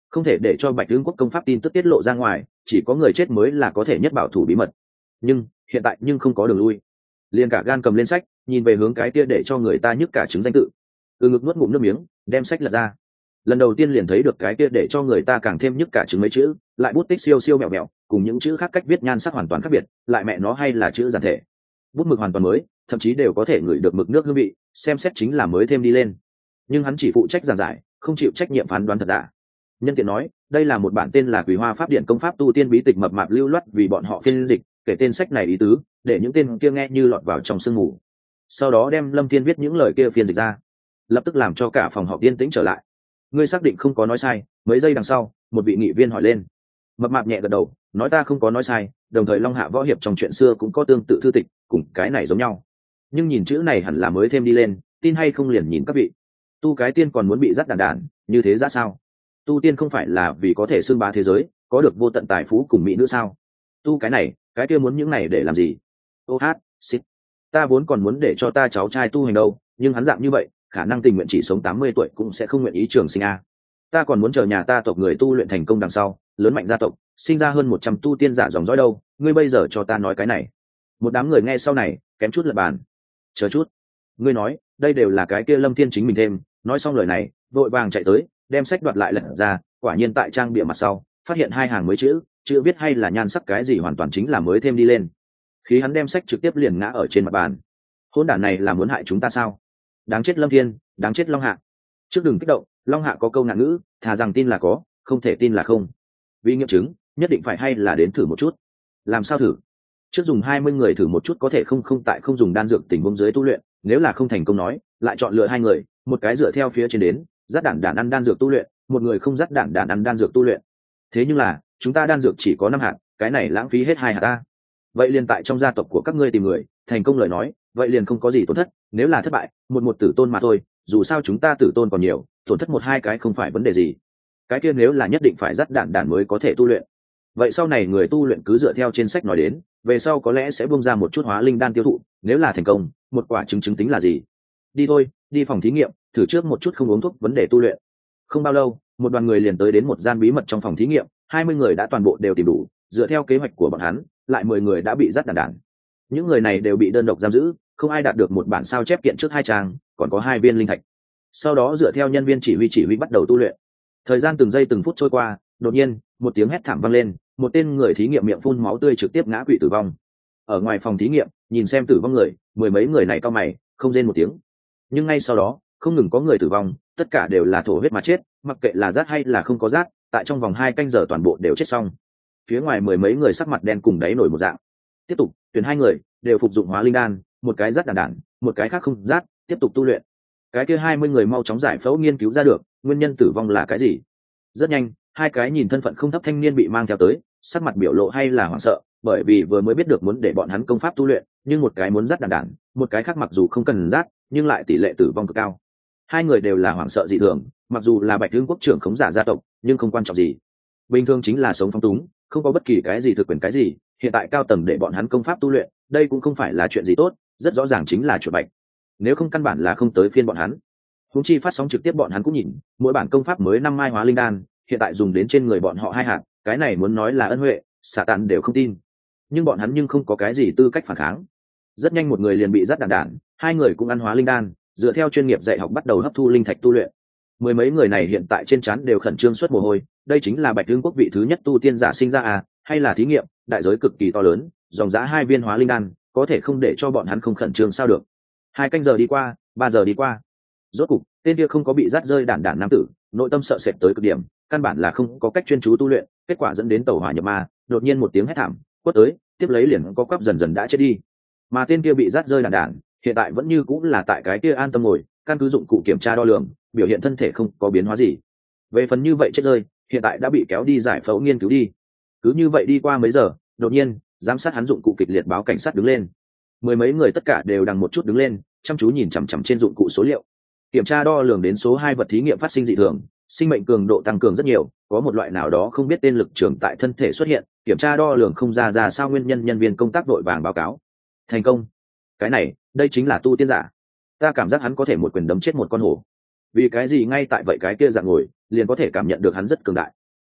không thể để cho Bạch Vương quốc công pháp tin tức tiết lộ ra ngoài, chỉ có người chết mới là có thể nhất bảo thủ bí mật. Nhưng hiện tại nhưng không có đường lui. Liền cả gan cầm lên sách, nhìn về hướng cái kia để cho người ta nhức cả trứng danh tự. Từ ngực nuốt ngụm nước miếng, đem sách lật ra. Lần đầu tiên liền thấy được cái kia để cho người ta càng thêm nhức cả trứng mấy chữ, lại bút tích siêu siêu mẹo mẹo, cùng những chữ khác cách viết nhan sắc hoàn toàn khác biệt, lại mẹ nó hay là chữ giản thể. Bút mực hoàn toàn mới, thậm chí đều có thể ngửi được mực nước hương vị, xem xét chính là mới thêm đi lên. Nhưng hắn chỉ phụ trách giảng giải, không chịu trách nhiệm phán đoán thật giả. Nhân tiện nói, đây là một bản tên là Quỳ Hoa Pháp Điện công pháp tu tiên bí tịch mập mạp lưu loát vì bọn họ phiên dịch, kể tên sách này ý tứ, để những tên kia nghe như lọt vào trong sương mù. Sau đó đem Lâm Thiên viết những lời kia phiên dịch ra, lập tức làm cho cả phòng họp yên tĩnh trở lại. Ngươi xác định không có nói sai? Mấy giây đằng sau, một vị nghị viên hỏi lên. Mập mạp nhẹ gật đầu, nói ta không có nói sai, đồng thời Long Hạ võ hiệp trong chuyện xưa cũng có tương tự thư tịch, cùng cái này giống nhau. Nhưng nhìn chữ này hẳn là mới thêm đi lên, tin hay không liền nhìn các vị. Tu cái tiên còn muốn bị dắt đàn đàn, như thế ra sao? Tu tiên không phải là vì có thể xưng bá thế giới, có được vô tận tài phú cùng mỹ nữ sao? Tu cái này, cái kia muốn những này để làm gì? Ô hát, xít. Ta vốn còn muốn để cho ta cháu trai tu hành đâu, nhưng hắn dạng như vậy, khả năng tình nguyện chỉ sống tám mươi tuổi cũng sẽ không nguyện ý trường sinh a. Ta còn muốn chờ nhà ta tộc người tu luyện thành công đằng sau, lớn mạnh gia tộc, sinh ra hơn một trăm tu tiên giả dòng dõi đâu, ngươi bây giờ cho ta nói cái này. Một đám người nghe sau này, kém chút lật bàn. Chờ chút. Ngươi nói, đây đều là cái kia Lâm Thiên chính mình thêm, nói xong lời này, vội vàng chạy tới, đem sách đoạt lại lật ra, quả nhiên tại trang bìa mặt sau, phát hiện hai hàng mới chữ, chữ viết hay là nhan sắc cái gì hoàn toàn chính là mới thêm đi lên. Khi hắn đem sách trực tiếp liền ngã ở trên mặt bàn. Hỗn đản này là muốn hại chúng ta sao? Đáng chết Lâm Thiên, đáng chết Long Hạ. Trước đừng kích động, Long Hạ có câu ngạn ngữ, thà rằng tin là có, không thể tin là không. Vì nghiệm chứng, nhất định phải hay là đến thử một chút. Làm sao thử? Trước dùng hai mươi người thử một chút có thể không không tại không dùng đan dược tình huống dưới tu luyện, nếu là không thành công nói, lại chọn lựa hai người, một cái dựa theo phía trên đến, dắt đản đản ăn đan dược tu luyện, một người không dắt đản đản ăn đan dược tu luyện. Thế nhưng là, chúng ta đan dược chỉ có năm hạt, cái này lãng phí hết hai hạt ta. Vậy liền tại trong gia tộc của các ngươi tìm người, thành công lời nói, vậy liền không có gì tổn thất, nếu là thất bại, một một tử tôn mà thôi, dù sao chúng ta tử tôn còn nhiều, tổn thất một hai cái không phải vấn đề gì. Cái kia nếu là nhất định phải dắt đản đản mới có thể tu luyện. Vậy sau này người tu luyện cứ dựa theo trên sách nói đến, về sau có lẽ sẽ bung ra một chút hóa linh đan tiêu thụ, nếu là thành công, một quả chứng chứng tính là gì? Đi thôi, đi phòng thí nghiệm, thử trước một chút không uống thuốc vấn đề tu luyện. Không bao lâu, một đoàn người liền tới đến một gian bí mật trong phòng thí nghiệm, hai mươi người đã toàn bộ đều tìm đủ, dựa theo kế hoạch của bọn hắn, lại mười người đã bị dắt đản đản. Những người này đều bị đơn độc giam giữ, không ai đạt được một bản sao chép kiện trước hai trang, còn có hai viên linh thạch. Sau đó dựa theo nhân viên chỉ huy chỉ huy bắt đầu tu luyện. Thời gian từng giây từng phút trôi qua, đột nhiên, một tiếng hét thảm vang lên, một tên người thí nghiệm miệng phun máu tươi trực tiếp ngã quỵ tử vong. Ở ngoài phòng thí nghiệm, nhìn xem tử vong người, mười mấy người này cau mày, không rên một tiếng. Nhưng ngay sau đó, không ngừng có người tử vong, tất cả đều là thổ huyết mà chết, mặc kệ là rát hay là không có rát, tại trong vòng hai canh giờ toàn bộ đều chết xong. Phía ngoài mười mấy người sắc mặt đen cùng đáy nổi một dạng. Tiếp tục, tuyển hai người đều phục dụng hóa linh đan, một cái rát đản đản, một cái khác không rát, tiếp tục tu luyện. Cái kia hai mươi người mau chóng giải phẫu nghiên cứu ra được nguyên nhân tử vong là cái gì. Rất nhanh, hai cái nhìn thân phận không thấp thanh niên bị mang theo tới, sắc mặt biểu lộ hay là hoảng sợ, bởi vì vừa mới biết được muốn để bọn hắn công pháp tu luyện, nhưng một cái muốn rát đản đản, một cái khác mặc dù không cần rát, nhưng lại tỷ lệ tử vong cực cao. Hai người đều là hoảng sợ dị thường, mặc dù là Bạch Hương quốc trưởng khống giả gia tộc, nhưng không quan trọng gì. Bình thường chính là sống phong túng, không có bất kỳ cái gì thực quyền cái gì, hiện tại cao tầng để bọn hắn công pháp tu luyện, đây cũng không phải là chuyện gì tốt, rất rõ ràng chính là chuột bạch. Nếu không căn bản là không tới phiên bọn hắn. Huống chi phát sóng trực tiếp bọn hắn cũng nhìn, mỗi bản công pháp mới năm mai hóa linh đan, hiện tại dùng đến trên người bọn họ hai hạt, cái này muốn nói là ân huệ, xả tàn đều không tin. Nhưng bọn hắn nhưng không có cái gì tư cách phản kháng. Rất nhanh một người liền bị dắt đản đản, hai người cũng ăn hóa linh đan, dựa theo chuyên nghiệp dạy học bắt đầu hấp thu linh thạch tu luyện. Mười mấy người này hiện tại trên trán đều khẩn trương xuất mồ hôi, đây chính là Bạch Hương quốc vị thứ nhất tu tiên giả sinh ra à, hay là thí nghiệm, đại giới cực kỳ to lớn, dòng giá hai viên hóa linh đan, có thể không để cho bọn hắn không khẩn trương sao được. Hai canh giờ đi qua, ba giờ đi qua. Rốt cục, tên kia không có bị dắt rơi đản đản nam tử, nội tâm sợ sệt tới cực điểm, căn bản là không có cách chuyên chú tu luyện, kết quả dẫn đến tẩu hỏa nhập ma, đột nhiên một tiếng hét thảm, quất tới, tiếp lấy liền có quắp dần dần đã chết đi. Mà tên kia bị dắt rơi đản đản, hiện tại vẫn như cũng là tại cái kia an tâm ngồi, căn cứ dụng cụ kiểm tra đo lường, biểu hiện thân thể không có biến hóa gì. Về phần như vậy chết rơi, hiện tại đã bị kéo đi giải phẫu nghiên cứu đi. Cứ như vậy đi qua mấy giờ, đột nhiên, giám sát hắn dụng cụ kịch liệt báo cảnh sát đứng lên. Mười mấy người tất cả đều đằng một chút đứng lên, chăm chú nhìn chằm chằm trên dụng cụ số liệu. Kiểm tra đo lường đến số hai vật thí nghiệm phát sinh dị thường, sinh mệnh cường độ tăng cường rất nhiều, có một loại nào đó không biết tên lực trường tại thân thể xuất hiện, kiểm tra đo lường không ra ra sao nguyên nhân, nhân viên công tác đội vàng báo cáo. Thành công. Cái này, đây chính là tu tiên giả. Ta cảm giác hắn có thể một quyền đấm chết một con hổ. Vì cái gì ngay tại vậy cái kia dạng ngồi, liền có thể cảm nhận được hắn rất cường đại.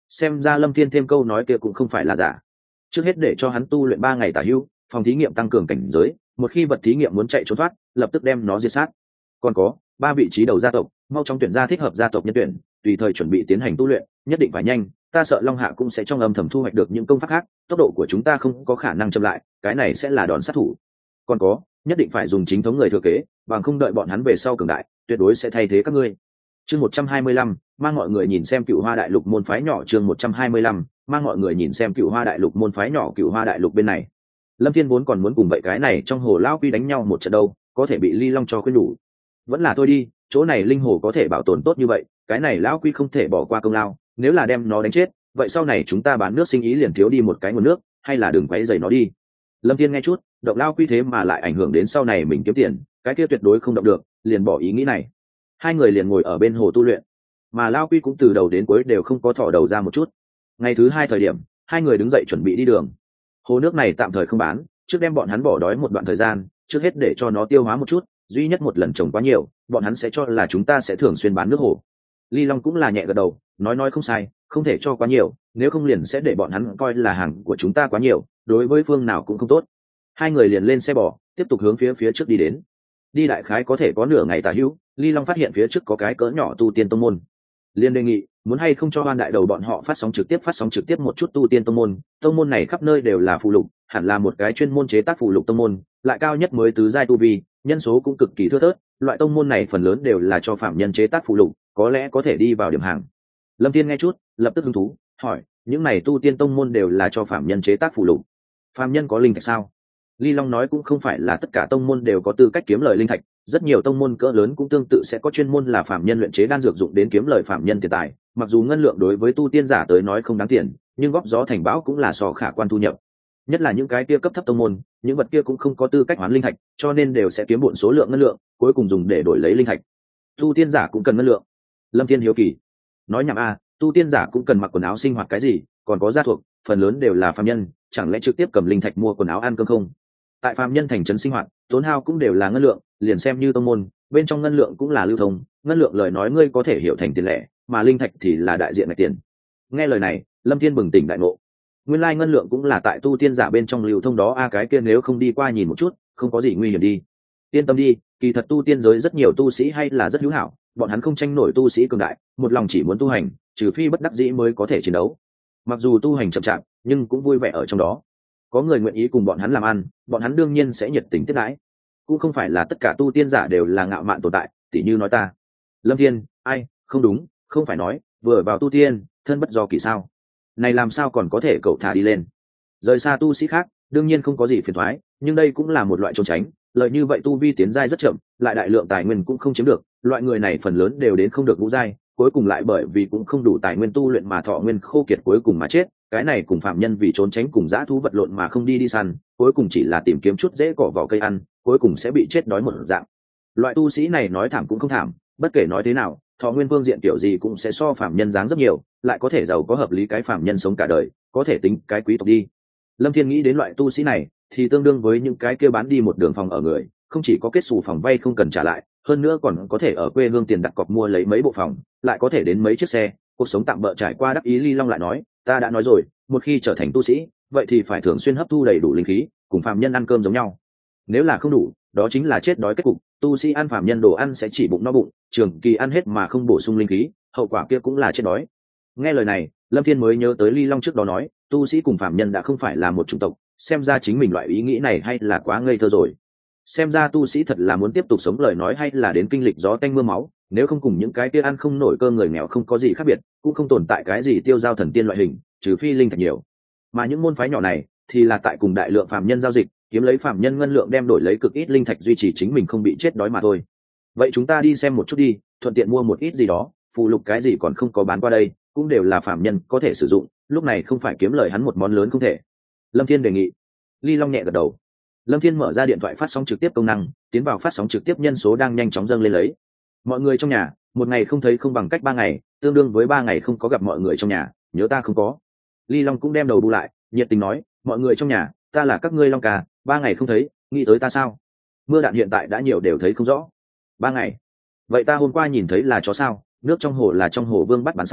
xem ra Lâm Thiên thêm câu nói kia cũng không phải là giả. Trước hết để cho hắn tu luyện ba ngày tả hữu, phòng thí nghiệm tăng cường cảnh giới, một khi vật thí nghiệm muốn chạy trốn thoát, lập tức đem nó diệt sát. Còn có ba vị trí đầu gia tộc, mau chóng tuyển ra thích hợp gia tộc nhân tuyển, tùy thời chuẩn bị tiến hành tu luyện, nhất định phải nhanh, ta sợ Long Hạ cũng sẽ trong âm thầm thu hoạch được những công pháp khác, tốc độ của chúng ta không có khả năng chậm lại, cái này sẽ là đòn sát thủ. Còn có, nhất định phải dùng chính thống người thừa kế, bằng không đợi bọn hắn về sau cường đại, tuyệt đối sẽ thay thế các ngươi. Chương một trăm hai mươi lăm, mang mọi người nhìn xem Cựu Hoa Đại Lục môn phái nhỏ. Chương một trăm hai mươi lăm, mang mọi người nhìn xem Cựu Hoa Đại Lục môn phái nhỏ. Cựu Hoa Đại Lục bên này, Lâm Thiên vốn còn muốn cùng vậy cái này trong hồ lao quy đánh nhau một trận đâu, có thể bị Ly Long cho khuyên nhủ. Vẫn là thôi đi, chỗ này linh hồ có thể bảo tồn tốt như vậy, cái này lão quy không thể bỏ qua công lao, nếu là đem nó đánh chết, vậy sau này chúng ta bán nước sinh ý liền thiếu đi một cái nguồn nước, hay là đừng quấy rầy nó đi. Lâm Thiên nghe chút, động lao quy thế mà lại ảnh hưởng đến sau này mình kiếm tiền, cái kia tuyệt đối không động được, liền bỏ ý nghĩ này. Hai người liền ngồi ở bên hồ tu luyện, mà lao quy cũng từ đầu đến cuối đều không có thò đầu ra một chút. Ngày thứ hai thời điểm, hai người đứng dậy chuẩn bị đi đường. Hồ nước này tạm thời không bán, trước đem bọn hắn bỏ đói một đoạn thời gian, trước hết để cho nó tiêu hóa một chút, duy nhất một lần trồng quá nhiều, bọn hắn sẽ cho là chúng ta sẽ thường xuyên bán nước hồ. Ly Long cũng là nhẹ gật đầu, nói nói không sai, không thể cho quá nhiều, nếu không liền sẽ để bọn hắn coi là hàng của chúng ta quá nhiều, đối với phương nào cũng không tốt. Hai người liền lên xe bò, tiếp tục hướng phía phía trước đi đến. Đi đại khái có thể có nửa ngày tà hữu, Ly Long phát hiện phía trước có cái cỡ nhỏ tu tiên tông môn. Liên đề nghị, muốn hay không cho Hoan Đại Đầu bọn họ phát sóng trực tiếp phát sóng trực tiếp một chút tu tiên tông môn, tông môn này khắp nơi đều là phù lục, hẳn là một cái chuyên môn chế tác phù lục tông môn, lại cao nhất mới tứ giai tu vi, nhân số cũng cực kỳ thưa thớt, loại tông môn này phần lớn đều là cho phạm nhân chế tác phù lục, có lẽ có thể đi vào điểm hàng. Lâm Thiên nghe chút, lập tức hứng thú, hỏi, những này tu tiên tông môn đều là cho phạm nhân chế tác phù lục, phạm nhân có linh thạch sao? Ly Long nói cũng không phải là tất cả tông môn đều có tư cách kiếm lời linh thạch, rất nhiều tông môn cỡ lớn cũng tương tự sẽ có chuyên môn là phạm nhân luyện chế đan dược dụng đến kiếm lời phạm nhân tiền tài, mặc dù ngân lượng đối với tu tiên giả tới nói không đáng tiền, nhưng góp gió thành bão cũng là sò khả quan thu nhập. Nhất là những cái kia cấp thấp tông môn, những vật kia cũng không có tư cách hoán linh thạch, cho nên đều sẽ kiếm bộn số lượng ngân lượng, cuối cùng dùng để đổi lấy linh thạch. Tu tiên giả cũng cần ngân lượng. Lâm Thiên hiếu kỳ, nói nhảm a, tu tiên giả cũng cần mặc quần áo sinh hoạt cái gì, còn có gia thuộc, phần lớn đều là phàm nhân, chẳng lẽ trực tiếp cầm linh thạch mua quần áo ăn cơm không? Tại phàm nhân thành trấn sinh hoạt, tốn hao cũng đều là ngân lượng, liền xem như tông môn, bên trong ngân lượng cũng là lưu thông, ngân lượng lời nói ngươi có thể hiểu thành tiền lẻ, mà linh thạch thì là đại diện ngạch tiền. Nghe lời này, Lâm Thiên bừng tỉnh đại ngộ. Nguyên lai ngân lượng cũng là tại tu tiên giả bên trong lưu thông đó a, cái kia nếu không đi qua nhìn một chút, không có gì nguy hiểm đi. Yên tâm đi, kỳ thật tu tiên giới rất nhiều tu sĩ hay là rất hữu hảo, bọn hắn không tranh nổi tu sĩ cường đại, một lòng chỉ muốn tu hành, trừ phi bất đắc dĩ mới có thể chiến đấu. Mặc dù tu hành chậm chạp, nhưng cũng vui vẻ ở trong đó. Có người nguyện ý cùng bọn hắn làm ăn, bọn hắn đương nhiên sẽ nhiệt tình tiếp đãi. Cũng không phải là tất cả tu tiên giả đều là ngạo mạn tồn tại, tỉ như nói ta. Lâm Thiên, ai, không đúng, không phải nói, vừa vào tu tiên, thân bất do kỳ sao? Này làm sao còn có thể cậu thả đi lên? Rời xa tu sĩ khác, đương nhiên không có gì phiền toái, nhưng đây cũng là một loại trốn tránh, lợi như vậy tu vi tiến giai rất chậm, lại đại lượng tài nguyên cũng không chiếm được, loại người này phần lớn đều đến không được ngũ giai, cuối cùng lại bởi vì cũng không đủ tài nguyên tu luyện mà thọ nguyên khô kiệt cuối cùng mà chết. Cái này cùng phạm nhân vì trốn tránh cùng dã thú vật lộn mà không đi đi săn, cuối cùng chỉ là tìm kiếm chút dễ cỏ vỏ cây ăn, cuối cùng sẽ bị chết đói một dạng. Loại tu sĩ này nói thảm cũng không thảm, bất kể nói thế nào, thọ nguyên phương diện kiểu gì cũng sẽ so phạm nhân dáng rất nhiều, lại có thể giàu có hợp lý cái phạm nhân sống cả đời, có thể tính cái quý tộc đi. Lâm Thiên nghĩ đến loại tu sĩ này, thì tương đương với những cái kia bán đi một đường phòng ở người, không chỉ có kết xù phòng vay không cần trả lại, hơn nữa còn có thể ở quê hương tiền đặt cọc mua lấy mấy bộ phòng, lại có thể đến mấy chiếc xe, cuộc sống tạm bợ trải qua đắc ý. Ly Long lại nói, ta đã nói rồi, một khi trở thành tu sĩ, vậy thì phải thường xuyên hấp thu đầy đủ linh khí, cùng phàm nhân ăn cơm giống nhau. Nếu là không đủ, đó chính là chết đói kết cục. Tu sĩ ăn phàm nhân đồ ăn sẽ chỉ bụng no bụng, trường kỳ ăn hết mà không bổ sung linh khí, hậu quả kia cũng là chết đói. Nghe lời này, Lâm Thiên mới nhớ tới Ly Long trước đó nói, tu sĩ cùng phàm nhân đã không phải là một chủng tộc, xem ra chính mình loại ý nghĩ này hay là quá ngây thơ rồi. Xem ra tu sĩ thật là muốn tiếp tục sống lời nói hay là đến kinh lịch gió tanh mưa máu, nếu không cùng những cái kia ăn không nổi cơm người nghèo không có gì khác biệt, cũng không tồn tại cái gì tiêu giao thần tiên loại hình, trừ phi linh thạch nhiều. Mà những môn phái nhỏ này thì là tại cùng đại lượng phàm nhân giao dịch, kiếm lấy phàm nhân ngân lượng đem đổi lấy cực ít linh thạch duy trì chính mình không bị chết đói mà thôi. Vậy chúng ta đi xem một chút đi, thuận tiện mua một ít gì đó, phụ lục cái gì còn không có bán qua đây, cũng đều là phàm nhân có thể sử dụng, lúc này không phải kiếm lời hắn một món lớn không thể. Lâm Thiên đề nghị. Ly Long nhẹ gật đầu. Lâm Thiên mở ra điện thoại phát sóng trực tiếp công năng, tiến vào phát sóng trực tiếp nhân số đang nhanh chóng dâng lên lấy. Mọi người trong nhà, một ngày không thấy không bằng cách ba ngày, tương đương với ba ngày không có gặp mọi người trong nhà, nhớ ta không có. Ly Long cũng đem đầu bu lại, nhiệt tình nói, mọi người trong nhà, ta là các ngươi Long ca, ba ngày không thấy, nghĩ tới ta sao? Mưa đạn hiện tại đã nhiều đều thấy không rõ. Ba ngày. Vậy ta hôm qua nhìn thấy là chó sao? Nước trong hồ là trong hồ Vương bắt bán sao?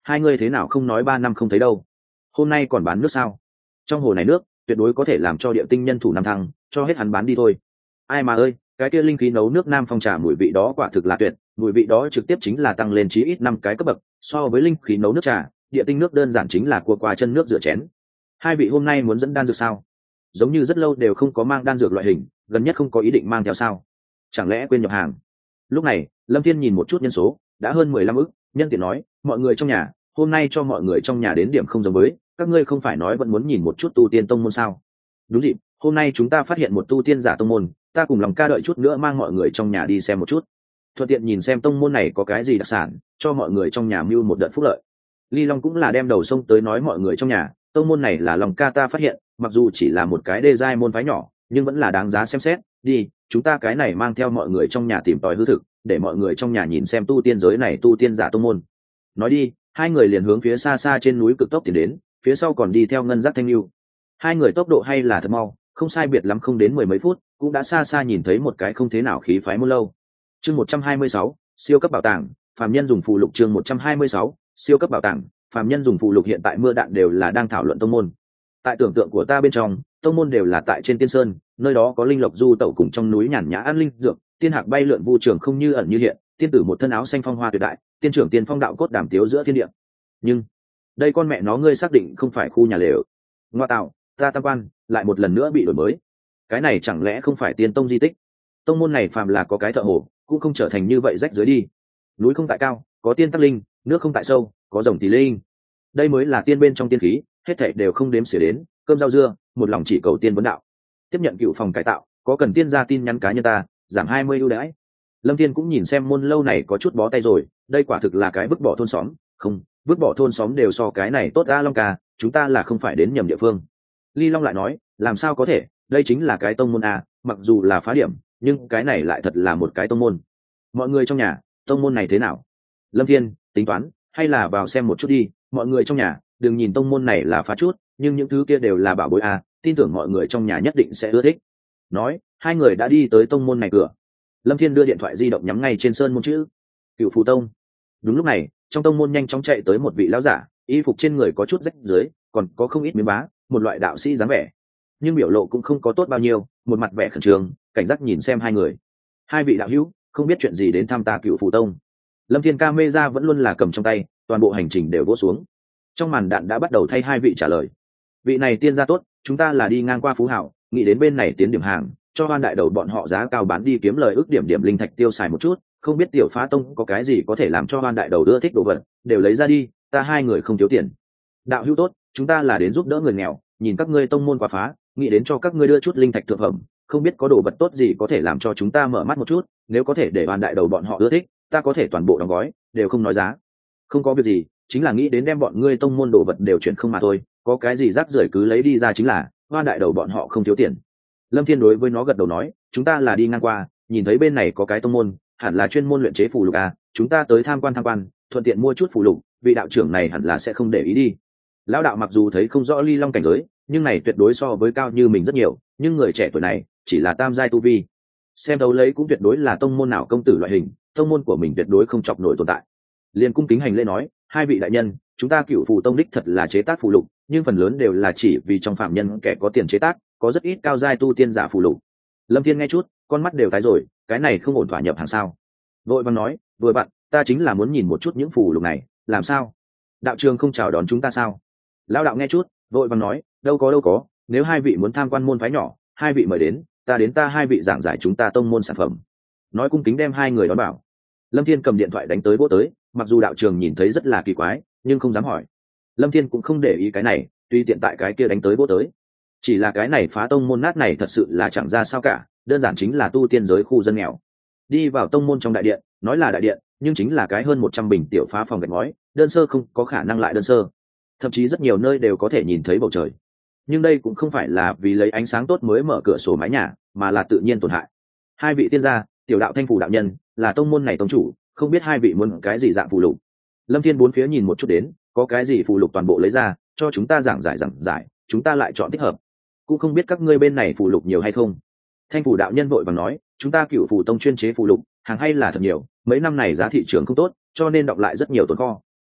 hai ngươi thế nào không nói ba năm không thấy đâu, hôm nay còn bán nước sao? Trong hồ này nước tuyệt đối có thể làm cho địa tinh nhân thủ năm thăng, cho hết hắn bán đi thôi. Ai mà ơi, cái kia linh khí nấu nước nam phong trà mùi vị đó quả thực là tuyệt, mùi vị đó trực tiếp chính là tăng lên chí ít năm cái cấp bậc, so với linh khí nấu nước trà, địa tinh nước đơn giản chính là cua qua chân nước rửa chén. Hai vị hôm nay muốn dẫn đan dược sao? Giống như rất lâu đều không có mang đan dược loại hình, gần nhất không có ý định mang theo sao? Chẳng lẽ quên nhập hàng? Lúc này Lâm Thiên nhìn một chút nhân số, đã hơn mười lăm ức, nhân tiện nói, mọi người trong nhà, hôm nay cho mọi người trong nhà đến điểm không giống với, các ngươi không phải nói vẫn muốn nhìn một chút tu tiên tông môn sao? Đúng dịp, hôm nay chúng ta phát hiện một tu tiên giả tông môn, ta cùng lòng ca đợi chút nữa mang mọi người trong nhà đi xem một chút, thuận tiện nhìn xem tông môn này có cái gì đặc sản, cho mọi người trong nhà mưu một đợt phúc lợi. Ly Long cũng là đem đầu sông tới nói mọi người trong nhà, tông môn này là lòng ca ta phát hiện, mặc dù chỉ là một cái đê giai môn phái nhỏ, nhưng vẫn là đáng giá xem xét. Đi, chúng ta cái này mang theo mọi người trong nhà tìm tòi hư thực, để mọi người trong nhà nhìn xem tu tiên giới này tu tiên giả tông môn. Nói đi, hai người liền hướng phía xa xa trên núi cực tốc tiến đến, phía sau còn đi theo ngân giác thanh lưu. Hai người tốc độ hay là thật mau, không sai biệt lắm không đến mười mấy phút, cũng đã xa xa nhìn thấy một cái không thế nào khí phái môn lâu. Chương một trăm hai mươi sáu, siêu cấp bảo tàng, phàm nhân dùng phù lục. Chương một trăm hai mươi sáu, siêu cấp bảo tàng, phàm nhân dùng phù lục. Hiện tại mưa đạn đều là đang thảo luận tông môn. Tại tưởng tượng của ta bên trong, tông môn đều là tại trên tiên sơn, nơi đó có linh lộc du tẩu cùng trong núi nhàn nhã an linh dược, tiên hạc bay lượn vu trường không như ẩn như hiện, tiên tử một thân áo xanh phong hoa tuyệt đại, tiên trưởng tiên phong đạo cốt đàm tiếu giữa thiên địa. Nhưng đây con mẹ nó ngươi xác định không phải khu nhà lều? Ngoa tạo, ta tam quan lại một lần nữa bị đổi mới. Cái này chẳng lẽ không phải tiên tông di tích? Tông môn này phàm là có cái thợ hồ, cũng không trở thành như vậy rách dưới đi. Núi không tại cao, có tiên tắc linh, nước không tại sâu, có rồng thì linh. Đây mới là tiên bên trong tiên khí, hết thảy đều không đếm xỉa đến, cơm rau dưa, một lòng chỉ cầu tiên vấn đạo. Tiếp nhận cựu phòng cải tạo, có cần tiên gia tin nhắn cá nhân ta, giảm hai mươi ưu đãi. Lâm Thiên cũng nhìn xem môn lâu này có chút bó tay rồi, đây quả thực là cái vứt bỏ thôn xóm, không, vứt bỏ thôn xóm đều so cái này tốt. A Long ca, chúng ta là không phải đến nhầm địa phương. Ly Long lại nói, làm sao có thể, đây chính là cái tông môn a, mặc dù là phá điểm, nhưng cái này lại thật là một cái tông môn. Mọi người trong nhà, tông môn này thế nào? Lâm Thiên tính toán, hay là vào xem một chút đi. Mọi người trong nhà, đừng nhìn tông môn này là phá chút, nhưng những thứ kia đều là bảo bối a, tin tưởng mọi người trong nhà nhất định sẽ ưa thích. Nói, hai người đã đi tới tông môn này cửa. Lâm Thiên đưa điện thoại di động nhắm ngay trên sơn môn chữ Cựu Phù Tông. Đúng lúc này, trong tông môn nhanh chóng chạy tới một vị lão giả, y phục trên người có chút rách dưới, còn có không ít miếng bá, một loại đạo sĩ dáng vẻ, nhưng biểu lộ cũng không có tốt bao nhiêu, một mặt vẻ khẩn trương, cảnh giác nhìn xem hai người. Hai vị đạo hữu, không biết chuyện gì đến thăm ta Cựu Phù Tông? Lâm Thiên camera vẫn luôn là cầm trong tay, toàn bộ hành trình đều vỗ xuống. Trong màn đạn đã bắt đầu thay hai vị trả lời. Vị này tiên gia tốt, chúng ta là đi ngang qua Phú Hảo, nghĩ đến bên này tiến điểm hàng, cho Hoan Đại Đầu bọn họ giá cao bán đi kiếm lời ước điểm điểm linh thạch tiêu xài một chút, không biết Tiểu Phá Tông có cái gì có thể làm cho Hoan Đại Đầu ưa thích đồ vật, đều lấy ra đi, ta hai người không thiếu tiền. Đạo hữu tốt, chúng ta là đến giúp đỡ người nghèo, nhìn các ngươi tông môn quá phá, nghĩ đến cho các ngươi đưa chút linh thạch thượng phẩm, không biết có đồ vật tốt gì có thể làm cho chúng ta mở mắt một chút, nếu có thể để Hoan Đại Đầu bọn họ ưa thích, ta có thể toàn bộ đóng gói, đều không nói giá. Không có việc gì, chính là nghĩ đến đem bọn ngươi tông môn đồ vật đều chuyển không mà thôi, có cái gì rác rưởi cứ lấy đi ra chính là, Hoan Đại Đầu bọn họ không thiếu tiền. Lâm Thiên đối với nó gật đầu nói, chúng ta là đi ngang qua, nhìn thấy bên này có cái tông môn, hẳn là chuyên môn luyện chế phù lục à, chúng ta tới tham quan tham quan, thuận tiện mua chút phù lục, vị đạo trưởng này hẳn là sẽ không để ý đi. Lão đạo mặc dù thấy không rõ Ly Long cảnh giới, nhưng này tuyệt đối so với cao như mình rất nhiều, nhưng người trẻ tuổi này chỉ là tam giai tu vi, xem đấu lấy cũng tuyệt đối là tông môn nào công tử loại hình, tông môn của mình tuyệt đối không chọc nổi tồn tại. Liên cung kính hành lễ nói, hai vị đại nhân, chúng ta Cựu Phù Tông đích thật là chế tác phù lục, nhưng phần lớn đều là chỉ vì trong phạm nhân kẻ có tiền chế tác, có rất ít cao giai tu tiên giả phù lục. Lâm Thiên nghe chút, con mắt đều tái rồi, cái này không ổn thỏa nhập hàng sao? Vội vàng nói, vừa bạn, ta chính là muốn nhìn một chút những phù lục này, làm sao? Đạo trường không chào đón chúng ta sao? Lão đạo nghe chút, vội vàng nói, đâu có đâu có, nếu hai vị muốn tham quan môn phái nhỏ, hai vị mời đến, ta đến ta hai vị giảng giải chúng ta tông môn sản phẩm. Nói cung kính đem hai người đón bảo. Lâm Thiên cầm điện thoại đánh tới vỗ tới, mặc dù đạo trường nhìn thấy rất là kỳ quái, nhưng không dám hỏi. Lâm Thiên cũng không để ý cái này, tuy tiện tại cái kia đánh tới vỗ tới. Chỉ là cái này phá tông môn nát này thật sự là chẳng ra sao cả, đơn giản chính là tu tiên giới khu dân nghèo. Đi vào tông môn trong đại điện, nói là đại điện, nhưng chính là cái hơn một trăm bình tiểu phá phòng gạch ngói, đơn sơ không có khả năng lại đơn sơ. Thậm chí rất nhiều nơi đều có thể nhìn thấy bầu trời. Nhưng đây cũng không phải là vì lấy ánh sáng tốt mới mở cửa sổ mái nhà, mà là tự nhiên tổn hại. Hai vị tiên gia, tiểu đạo Thanh Phù đạo nhân, là tông môn này tông chủ, không biết hai vị muốn cái gì dạng phù lục. Lâm Thiên bốn phía nhìn một chút đến, có cái gì phù lục toàn bộ lấy ra, cho chúng ta giảng giải giảng giải, chúng ta lại chọn thích hợp. Cũng không biết các ngươi bên này phù lục nhiều hay không. Thanh Phù đạo nhân vội vàng nói, chúng ta Cựu Phù Tông chuyên chế phù lục, hàng hay là thật nhiều, mấy năm này giá thị trường không tốt, cho nên đọc lại rất nhiều tồn kho.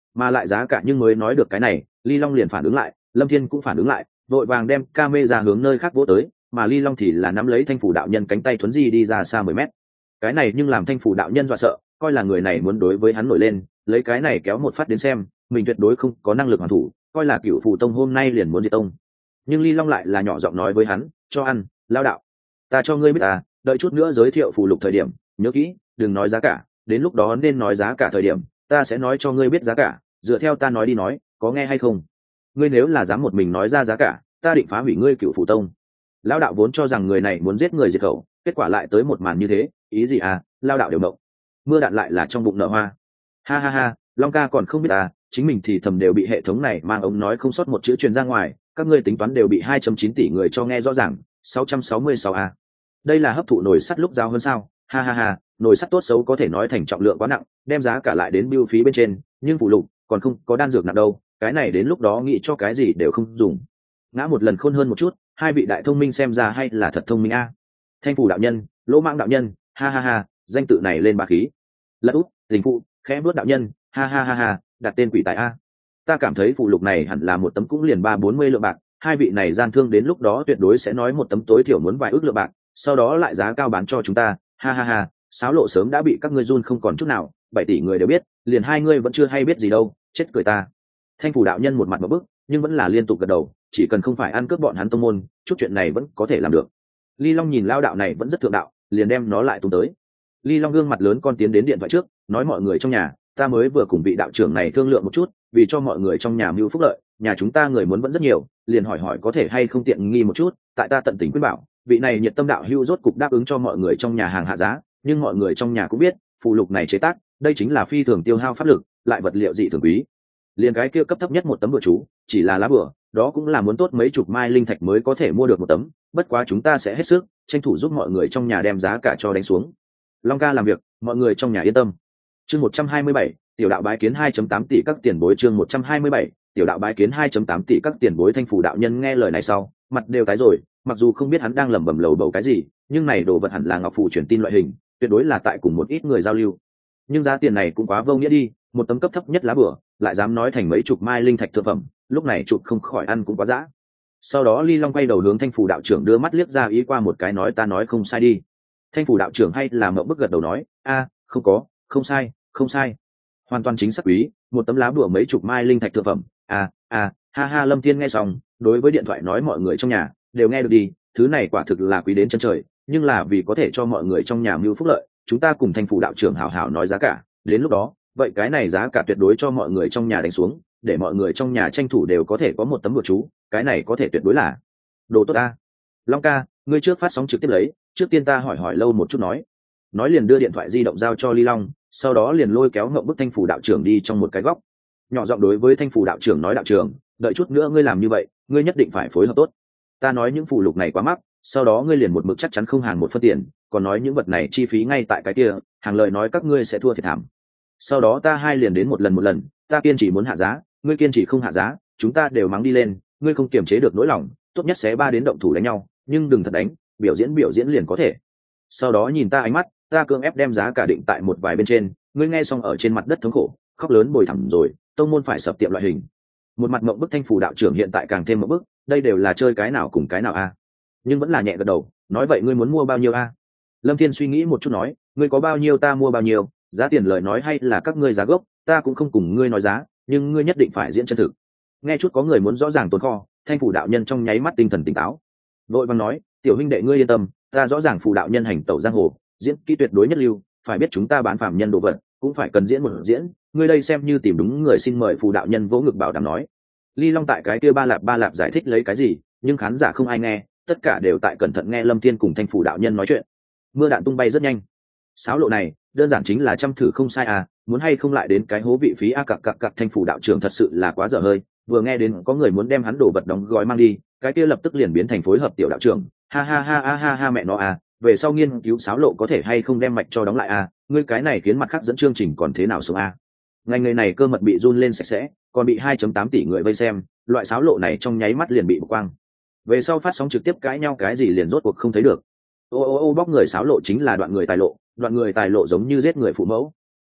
mà lại giá cả nhưng mới nói được cái này, Ly Long liền phản ứng lại, Lâm Thiên cũng phản ứng lại, vội vàng đem camera hướng nơi khác vỗ tới, mà Ly Long thì là nắm lấy Thanh Phủ đạo nhân cánh tay thuấn di đi ra xa mười mét. Cái này nhưng làm Thanh Phủ đạo nhân dọa sợ, coi là người này muốn đối với hắn nổi lên, lấy cái này kéo một phát đến xem, mình tuyệt đối không có năng lực hoàn thủ, coi là Cửu Phù tông hôm nay liền muốn diệt tông. Nhưng Ly Long lại là nhỏ giọng nói với hắn, cho ăn, lao đạo, ta cho ngươi biết à, đợi chút nữa giới thiệu phù lục thời điểm, nhớ kỹ, đừng nói giá cả, đến lúc đó nên nói giá cả thời điểm, ta sẽ nói cho ngươi biết giá cả, dựa theo ta nói đi nói, có nghe hay không? Ngươi nếu là dám một mình nói ra giá cả, ta định phá hủy ngươi Cửu Phù tông. Lão đạo vốn cho rằng người này muốn giết người diệt khẩu, kết quả lại tới một màn như thế, ý gì à? Lão đạo đều mộng. Mưa đạn lại là trong bụng nở hoa. Ha ha ha, Long ca còn không biết à, chính mình thì thầm đều bị hệ thống này mang ống nói không sót một chữ truyền ra ngoài, các ngươi tính toán đều bị hai phẩy chín tỷ người cho nghe rõ ràng, sáu trăm sáu mươi sáu a. Đây là hấp thụ nồi sắt lúc giao hơn sao? Ha ha ha, nồi sắt tốt xấu có thể nói thành trọng lượng quá nặng, đem giá cả lại đến bưu phí bên trên, nhưng phụ lục còn không có đan dược nặng đâu, cái này đến lúc đó nghĩ cho cái gì đều không dùng. Ngã một lần khôn hơn một chút, hai vị đại thông minh xem ra hay là thật thông minh a. Thanh Phủ đạo nhân, Lỗ Mãng đạo nhân, ha ha ha, danh tự này lên ba khí. Lật út, Tình phụ, khẽ bước đạo nhân, ha ha ha ha, đặt tên quỷ tài a. Ta cảm thấy phụ lục này hẳn là một tấm cũng liền ba bốn mươi lượng bạc, hai vị này gian thương đến lúc đó tuyệt đối sẽ nói một tấm tối thiểu muốn vài ước lượng bạc, sau đó lại giá cao bán cho chúng ta, ha ha ha, sáo lộ sớm đã bị các ngươi run không còn chút nào, bảy tỷ người đều biết, liền hai ngươi vẫn chưa hay biết gì đâu, chết cười ta. Thanh Phủ đạo nhân một mặt một bức, nhưng vẫn là liên tục gật đầu, chỉ cần không phải ăn cướp bọn hắn tông môn, chút chuyện này vẫn có thể làm được. Ly Long nhìn lao đạo này vẫn rất thượng đạo, liền đem nó lại tung tới. Ly Long gương mặt lớn con tiến đến điện thoại trước, nói mọi người trong nhà, ta mới vừa cùng vị đạo trưởng này thương lượng một chút, vì cho mọi người trong nhà mưu phúc lợi, nhà chúng ta người muốn vẫn rất nhiều, liền hỏi hỏi có thể hay không tiện nghi một chút, tại ta tận tình khuyên bảo, vị này nhiệt tâm đạo hưu rốt cục đáp ứng cho mọi người trong nhà hàng hạ giá, nhưng mọi người trong nhà cũng biết, phụ lục này chế tác, đây chính là phi thường tiêu hao pháp lực, lại vật liệu dị thường quý. Liền cái kia cấp thấp nhất một tấm bừa chú, chỉ là lá bừa, đó cũng là muốn tốt mấy chục mai linh thạch mới có thể mua được một tấm, bất quá chúng ta sẽ hết sức tranh thủ giúp mọi người trong nhà đem giá cả cho đánh xuống. Long ca làm việc, mọi người trong nhà yên tâm. Chương một trăm hai mươi bảy, tiểu đạo bái kiến hai phẩy tám tỷ các tiền bối. Chương một trăm hai mươi bảy, tiểu đạo bái kiến hai phẩy tám tỷ các tiền bối. Thanh Phủ đạo nhân nghe lời này sau, mặt đều tái rồi, mặc dù không biết hắn đang lẩm bẩm lầu bầu cái gì, nhưng này đồ vật hẳn là ngọc phù truyền tin loại hình, tuyệt đối là tại cùng một ít người giao lưu. Nhưng giá tiền này cũng quá vô nghĩa đi, một tấm cấp thấp nhất lá bửa, lại dám nói thành mấy chục mai linh thạch thượng phẩm, lúc này chụp không khỏi ăn cũng quá dã. Sau đó Ly Long quay đầu hướng Thanh Phủ đạo trưởng đưa mắt liếc ra ý qua một cái, nói ta nói không sai đi. Thanh Phủ đạo trưởng hay là mộng bức gật đầu nói, a, không có, không sai, không sai, hoàn toàn chính xác quý, một tấm lá bùa mấy chục mai linh thạch thượng phẩm. À, à, ha ha. Lâm Thiên nghe xong, đối với điện thoại nói mọi người trong nhà đều nghe được đi, thứ này quả thực là quý đến chân trời, nhưng là vì có thể cho mọi người trong nhà mưu phúc lợi, chúng ta cùng Thanh Phủ đạo trưởng hảo hảo nói giá cả, đến lúc đó, vậy cái này giá cả tuyệt đối cho mọi người trong nhà đánh xuống, để mọi người trong nhà tranh thủ đều có thể có một tấm bùa chú, cái này có thể tuyệt đối là đồ tốt ta. Long ca, ngươi trước phát sóng trực tiếp lấy, trước tiên ta hỏi hỏi lâu một chút nói. Nói liền đưa điện thoại di động giao cho Ly Long, sau đó liền lôi kéo ngậm bức Thanh Phủ đạo trưởng đi trong một cái góc, nhỏ giọng đối với Thanh Phủ đạo trưởng nói, đạo trưởng, đợi chút nữa ngươi làm như vậy, ngươi nhất định phải phối hợp tốt. Ta nói những phù lục này quá mắc, sau đó ngươi liền một mực chắc chắn không hàng một phân tiền, còn nói những vật này chi phí ngay tại cái kia, hàng lời nói các ngươi sẽ thua thiệt thảm. Sau đó ta hai liền đến một lần một lần, ta kiên trì muốn hạ giá, ngươi kiên trì không hạ giá, chúng ta đều mắng đi lên, ngươi không kiềm chế được nỗi lòng, tốt nhất sẽ ba đến động thủ đánh nhau, nhưng đừng thật đánh, biểu diễn biểu diễn liền có thể. Sau đó nhìn ta ánh mắt, ta cưỡng ép đem giá cả định tại một vài bên trên, ngươi nghe xong ở trên mặt đất thống khổ, khóc lớn bồi thẳng rồi, tông môn phải sập tiệm loại hình. Một mặt mộng bức Thanh Phủ đạo trưởng hiện tại càng thêm mộng bức, đây đều là chơi cái nào cùng cái nào a? Nhưng vẫn là nhẹ gật đầu, nói vậy ngươi muốn mua bao nhiêu a? Lâm Thiên suy nghĩ một chút nói, ngươi có bao nhiêu ta mua bao nhiêu, giá tiền lời nói hay là các ngươi giá gốc, ta cũng không cùng ngươi nói giá, nhưng ngươi nhất định phải diễn chân thực. Nghe chút có người muốn rõ ràng tồn kho, Thanh Phủ đạo nhân trong nháy mắt tinh thần tỉnh táo, vội vàng nói, tiểu huynh đệ ngươi yên tâm, ta rõ ràng Phủ đạo nhân hành tẩu giang hồ, diễn kỹ tuyệt đối nhất lưu, phải biết chúng ta bán phàm nhân đồ vật, cũng phải cần diễn một diễn, ngươi đây xem như tìm đúng người, xin mời Phủ đạo nhân vỗ ngực bảo đảm nói. Ly Long tại cái kia ba lạp ba lạp giải thích lấy cái gì, nhưng khán giả không ai nghe, tất cả đều tại cẩn thận nghe Lâm Thiên cùng Thanh Phủ đạo nhân nói chuyện. Mưa đạn tung bay rất nhanh, sáo lộ này đơn giản chính là chăm thử không sai à, muốn hay không lại đến cái hố vị phí a. Cặc cặc cặc, Thanh Phủ đạo trưởng thật sự là quá dở hơi, vừa nghe đến có người muốn đem hắn đồ vật đóng gói mang đi, cái kia lập tức liền biến thành phối hợp tiểu đạo trưởng, ha ha ha ha ha ha, mẹ nó à, về sau nghiên cứu sáo lộ có thể hay không đem mạch cho đóng lại à, ngươi cái này khiến mặt khác dẫn chương trình còn thế nào sống à. Ngành nghề này cơ mật bị run lên sạch sẽ, còn bị hai phẩy tám tỷ người vây xem, loại sáo lộ này trong nháy mắt liền bị bộc quang. Về sau phát sóng trực tiếp cãi nhau cái gì liền rốt cuộc không thấy được. Ô ô ô, bóc người sáo lộ chính là đoạn người tài lộ, đoạn người tài lộ giống như giết người phụ mẫu.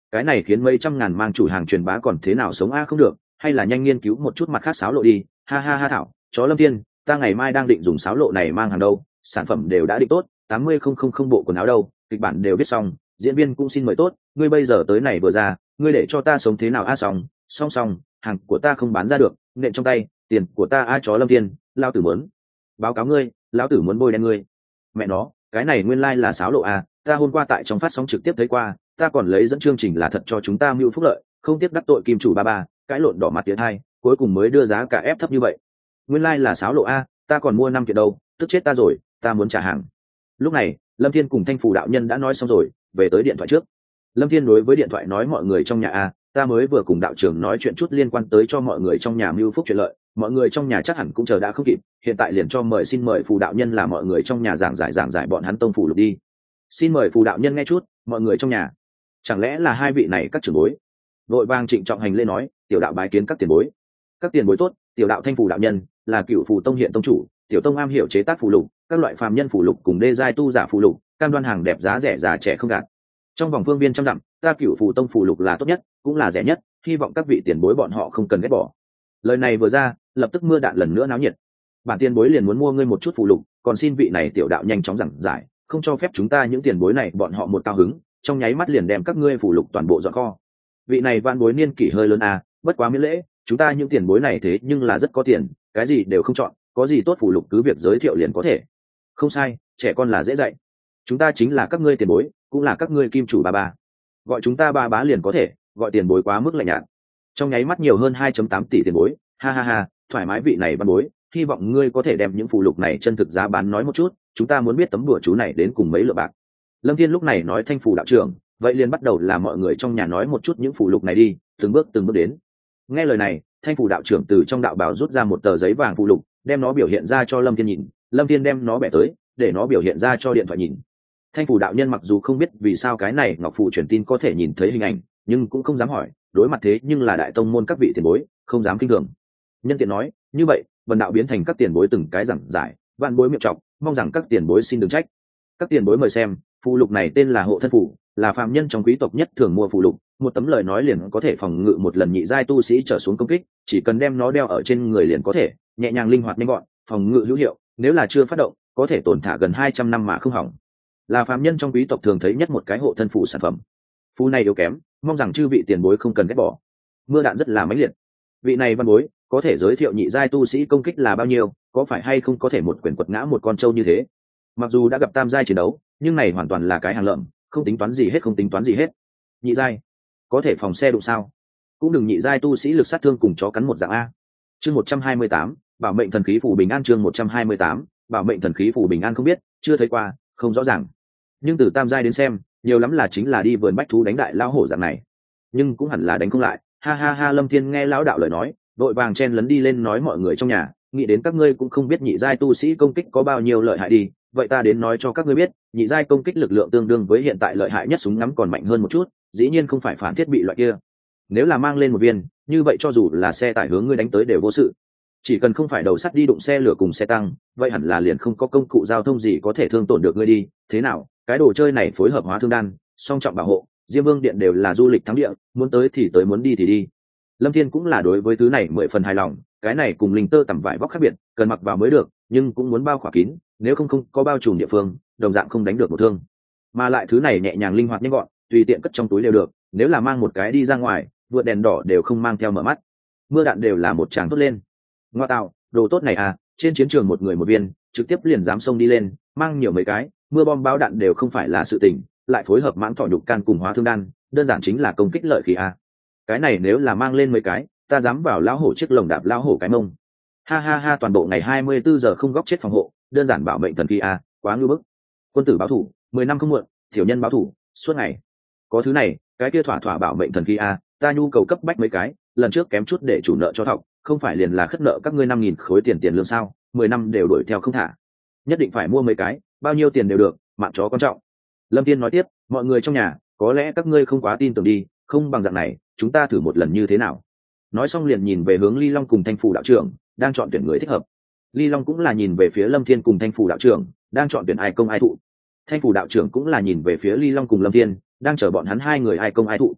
cái này khiến mấy trăm ngàn mang chủ hàng truyền bá còn thế nào sống a không được, hay là nhanh nghiên cứu một chút mặt khác sáo lộ đi. Ha ha ha thảo chó Lâm Thiên, ta ngày mai đang định dùng sáo lộ này mang hàng đâu, sản phẩm đều đã định tốt, tám mươi không không không bộ quần áo đâu, kịch bản đều viết xong, diễn viên cũng xin mời tốt, ngươi bây giờ tới này vừa ra, ngươi để cho ta sống thế nào a? Xong xong xong, hàng của ta không bán ra được, nện trong tay, tiền của ta a chó Lâm Thiên, lao tử muốn báo cáo ngươi, lão tử muốn bôi đen ngươi. Mẹ nó, cái này nguyên lai là sáo lộ a, ta hôm qua tại trong phát sóng trực tiếp thấy qua, ta còn lấy dẫn chương trình là thật cho chúng ta mưu phúc lợi, không tiếp đắc tội kim chủ ba ba, cái lộn đỏ mặt tiến hai, cuối cùng mới đưa giá cả ép thấp như vậy. Nguyên lai là sáo lộ a, ta còn mua năm kiện đâu, tức chết ta rồi, ta muốn trả hàng. Lúc này Lâm Thiên cùng Thanh Phủ đạo nhân đã nói xong rồi, về tới điện thoại trước. Lâm Thiên đối với điện thoại nói mọi người trong nhà a, ta mới vừa cùng đạo trưởng nói chuyện chút liên quan tới cho mọi người trong nhà mưu phúc chuyện lợi, mọi người trong nhà chắc hẳn cũng chờ đã không kịp, hiện tại liền cho mời xin mời Phù đạo nhân là mọi người trong nhà giảng giải giảng giải bọn hắn tông phủ lục đi. Xin mời Phù đạo nhân nghe chút, mọi người trong nhà. Chẳng lẽ là hai vị này các trưởng bối? Vội vàng trịnh trọng hành lễ nói, tiểu đạo bái kiến các tiền bối. Các tiền bối tốt, tiểu đạo Thanh Phù đạo nhân là cựu phù tông hiện tông chủ, tiểu tông am hiểu chế tác phù lục, các loại phàm nhân phù lục cùng đê giai tu giả phù lục, cam đoan hàng đẹp giá rẻ già trẻ không gạt. Trong vòng phương viên trăm dặm, ta cựu phù tông phù lục là tốt nhất, cũng là rẻ nhất, hy vọng các vị tiền bối bọn họ không cần ghét bỏ. Lời này vừa ra, lập tức mưa đạn lần nữa náo nhiệt. Bản tiền bối liền muốn mua ngươi một chút phù lục, còn xin vị này tiểu đạo nhanh chóng giảng giải, không cho phép chúng ta những tiền bối này bọn họ một cao hứng, trong nháy mắt liền đem các ngươi phù lục toàn bộ dọn kho. Vị này van bối niên kỷ hơi lớn à, bất quá miễn lễ, chúng ta những tiền bối này thế nhưng là rất có tiền, cái gì đều không chọn, có gì tốt phù lục cứ việc giới thiệu liền có thể. Không sai, trẻ con là dễ dạy. Chúng ta chính là các ngươi tiền bối, cũng là các ngươi kim chủ ba ba. Gọi chúng ta ba bá liền có thể, gọi tiền bối quá mức lạnh nhạt. Trong nháy mắt nhiều hơn hai phẩy tám tỷ tiền bối, ha ha ha, thoải mái vị này văn bối, hy vọng ngươi có thể đem những phù lục này chân thực giá bán nói một chút, chúng ta muốn biết tấm đùa chú này đến cùng mấy lượng bạc. Lâm Thiên lúc này nói Thanh Phù đạo trưởng, vậy liền bắt đầu là mọi người trong nhà nói một chút những phù lục này đi, từng bước từng bước đến. Nghe lời này, Thanh Phù đạo trưởng từ trong đạo bào rút ra một tờ giấy vàng phù lục, đem nó biểu hiện ra cho Lâm Thiên nhìn, Lâm Thiên đem nó bẻ tới, để nó biểu hiện ra cho điện thoại nhìn. Thanh Phù đạo nhân mặc dù không biết vì sao cái này ngọc phù truyền tin có thể nhìn thấy hình ảnh, nhưng cũng không dám hỏi, đối mặt thế nhưng là đại tông môn các vị tiền bối, không dám kinh thường. Nhân tiện nói, như vậy, vần đạo biến thành các tiền bối từng cái giảng giải, vạn bối miệng trọng, mong rằng các tiền bối xin đừng trách. Các tiền bối mời xem, phù lục này tên là hộ thân phù, là phàm nhân trong quý tộc nhất thường mua phù lục, một tấm lời nói liền có thể phòng ngự một lần nhị giai tu sĩ trở xuống công kích, chỉ cần đem nó đeo ở trên người liền có thể, nhẹ nhàng linh hoạt nhanh gọn, phòng ngự hữu hiệu, nếu là chưa phát động, có thể tồn thả gần hai trăm năm mà không hỏng. Là phàm nhân trong quý tộc thường thấy nhất một cái hộ thân phù sản phẩm. Phù này yếu kém, mong rằng chư vị tiền bối không cần ghét bỏ. Mưa đạn rất là mãnh liệt. Vị này văn bối, có thể giới thiệu nhị giai tu sĩ công kích là bao nhiêu, có phải hay không có thể một quyền quật ngã một con trâu như thế. Mặc dù đã gặp tam giai chiến đấu, nhưng này hoàn toàn là cái hàng lợm, không tính toán gì hết không tính toán gì hết. Nhị giai, có thể phòng xe đụng sao? Cũng đừng nhị giai tu sĩ lực sát thương cùng chó cắn một dạng a. Chương một trăm hai mươi tám, bảo mệnh thần khí phù bình an. Chương một trăm hai mươi tám, bảo mệnh thần khí phù bình an. Không biết, chưa thấy qua, không rõ ràng. Nhưng từ tam giai đến xem, nhiều lắm là chính là đi vườn bách thú đánh đại lao hổ dạng này, nhưng cũng hẳn là đánh không lại. Ha ha ha, Lâm Thiên nghe lão đạo lời nói, đội vàng chen lấn đi lên nói mọi người trong nhà, nghĩ đến các ngươi cũng không biết nhị giai tu sĩ công kích có bao nhiêu lợi hại đi, vậy ta đến nói cho các ngươi biết, nhị giai công kích lực lượng tương đương với hiện tại lợi hại nhất súng ngắm còn mạnh hơn một chút, dĩ nhiên không phải phản thiết bị loại kia. Nếu là mang lên một viên, như vậy cho dù là xe tải hướng ngươi đánh tới đều vô sự. Chỉ cần không phải đầu sắt đi đụng xe lửa cùng xe tăng, vậy hẳn là liền không có công cụ giao thông gì có thể thương tổn được ngươi đi. Thế nào, cái đồ chơi này phối hợp hóa thương đan, song trọng bảo hộ, Diêm Vương điện đều là du lịch thắng địa, muốn tới thì tới muốn đi thì đi. Lâm Thiên cũng là đối với thứ này mười phần hài lòng, cái này cùng linh tơ tằm vải vóc khác biệt, cần mặc vào mới được, nhưng cũng muốn bao khỏa kín, nếu không không có bao trùm địa phương, đồng dạng không đánh được một thương. Mà lại thứ này nhẹ nhàng linh hoạt nhanh gọn, tùy tiện cất trong túi đều được, nếu là mang một cái đi ra ngoài, vượt đèn đỏ đều không mang theo mở mắt. Mưa đạn đều là một tràng tốt lên. Ngoa tạo, đồ tốt này à, trên chiến trường một người một viên, trực tiếp liền dám xông đi lên, mang nhiều mấy cái, mưa bom báo đạn đều không phải là sự tình, lại phối hợp mãng thọ nhục can cùng hóa thương đan, đơn giản chính là công kích lợi khí a. Cái này nếu là mang lên mấy cái, ta dám vào lão hổ chiếc lồng đạp lão hổ cái mông. Ha ha ha, toàn bộ ngày hai mươi bốn giờ không góc chết phòng hộ, đơn giản bảo mệnh thần khí a, quá ngưu bức. Quân tử báo thủ, mười năm không muộn, tiểu nhân báo thủ, suốt ngày. Có thứ này, cái kia thỏa thỏa bảo mệnh thần khí a, ta nhu cầu cấp bách mấy cái, lần trước kém chút để chủ nợ cho thọc, không phải liền là khất nợ các ngươi năm nghìn khối tiền tiền lương sao, mười năm đều đuổi theo không thả. Nhất định phải mua mấy cái, bao nhiêu tiền đều được, mạng chó quan trọng. Lâm Thiên nói tiếp, mọi người trong nhà, có lẽ các ngươi không quá tin tưởng đi, không bằng dạng này, chúng ta thử một lần như thế nào. Nói xong liền nhìn về hướng Ly Long cùng Thanh Phủ đạo trưởng, đang chọn tuyển người thích hợp. Ly Long cũng là nhìn về phía Lâm Thiên cùng Thanh Phủ đạo trưởng, đang chọn tuyển ai công ai thụ. Thanh Phủ đạo trưởng cũng là nhìn về phía Ly Long cùng Lâm Thiên, đang chờ bọn hắn hai người ai công ai thụ.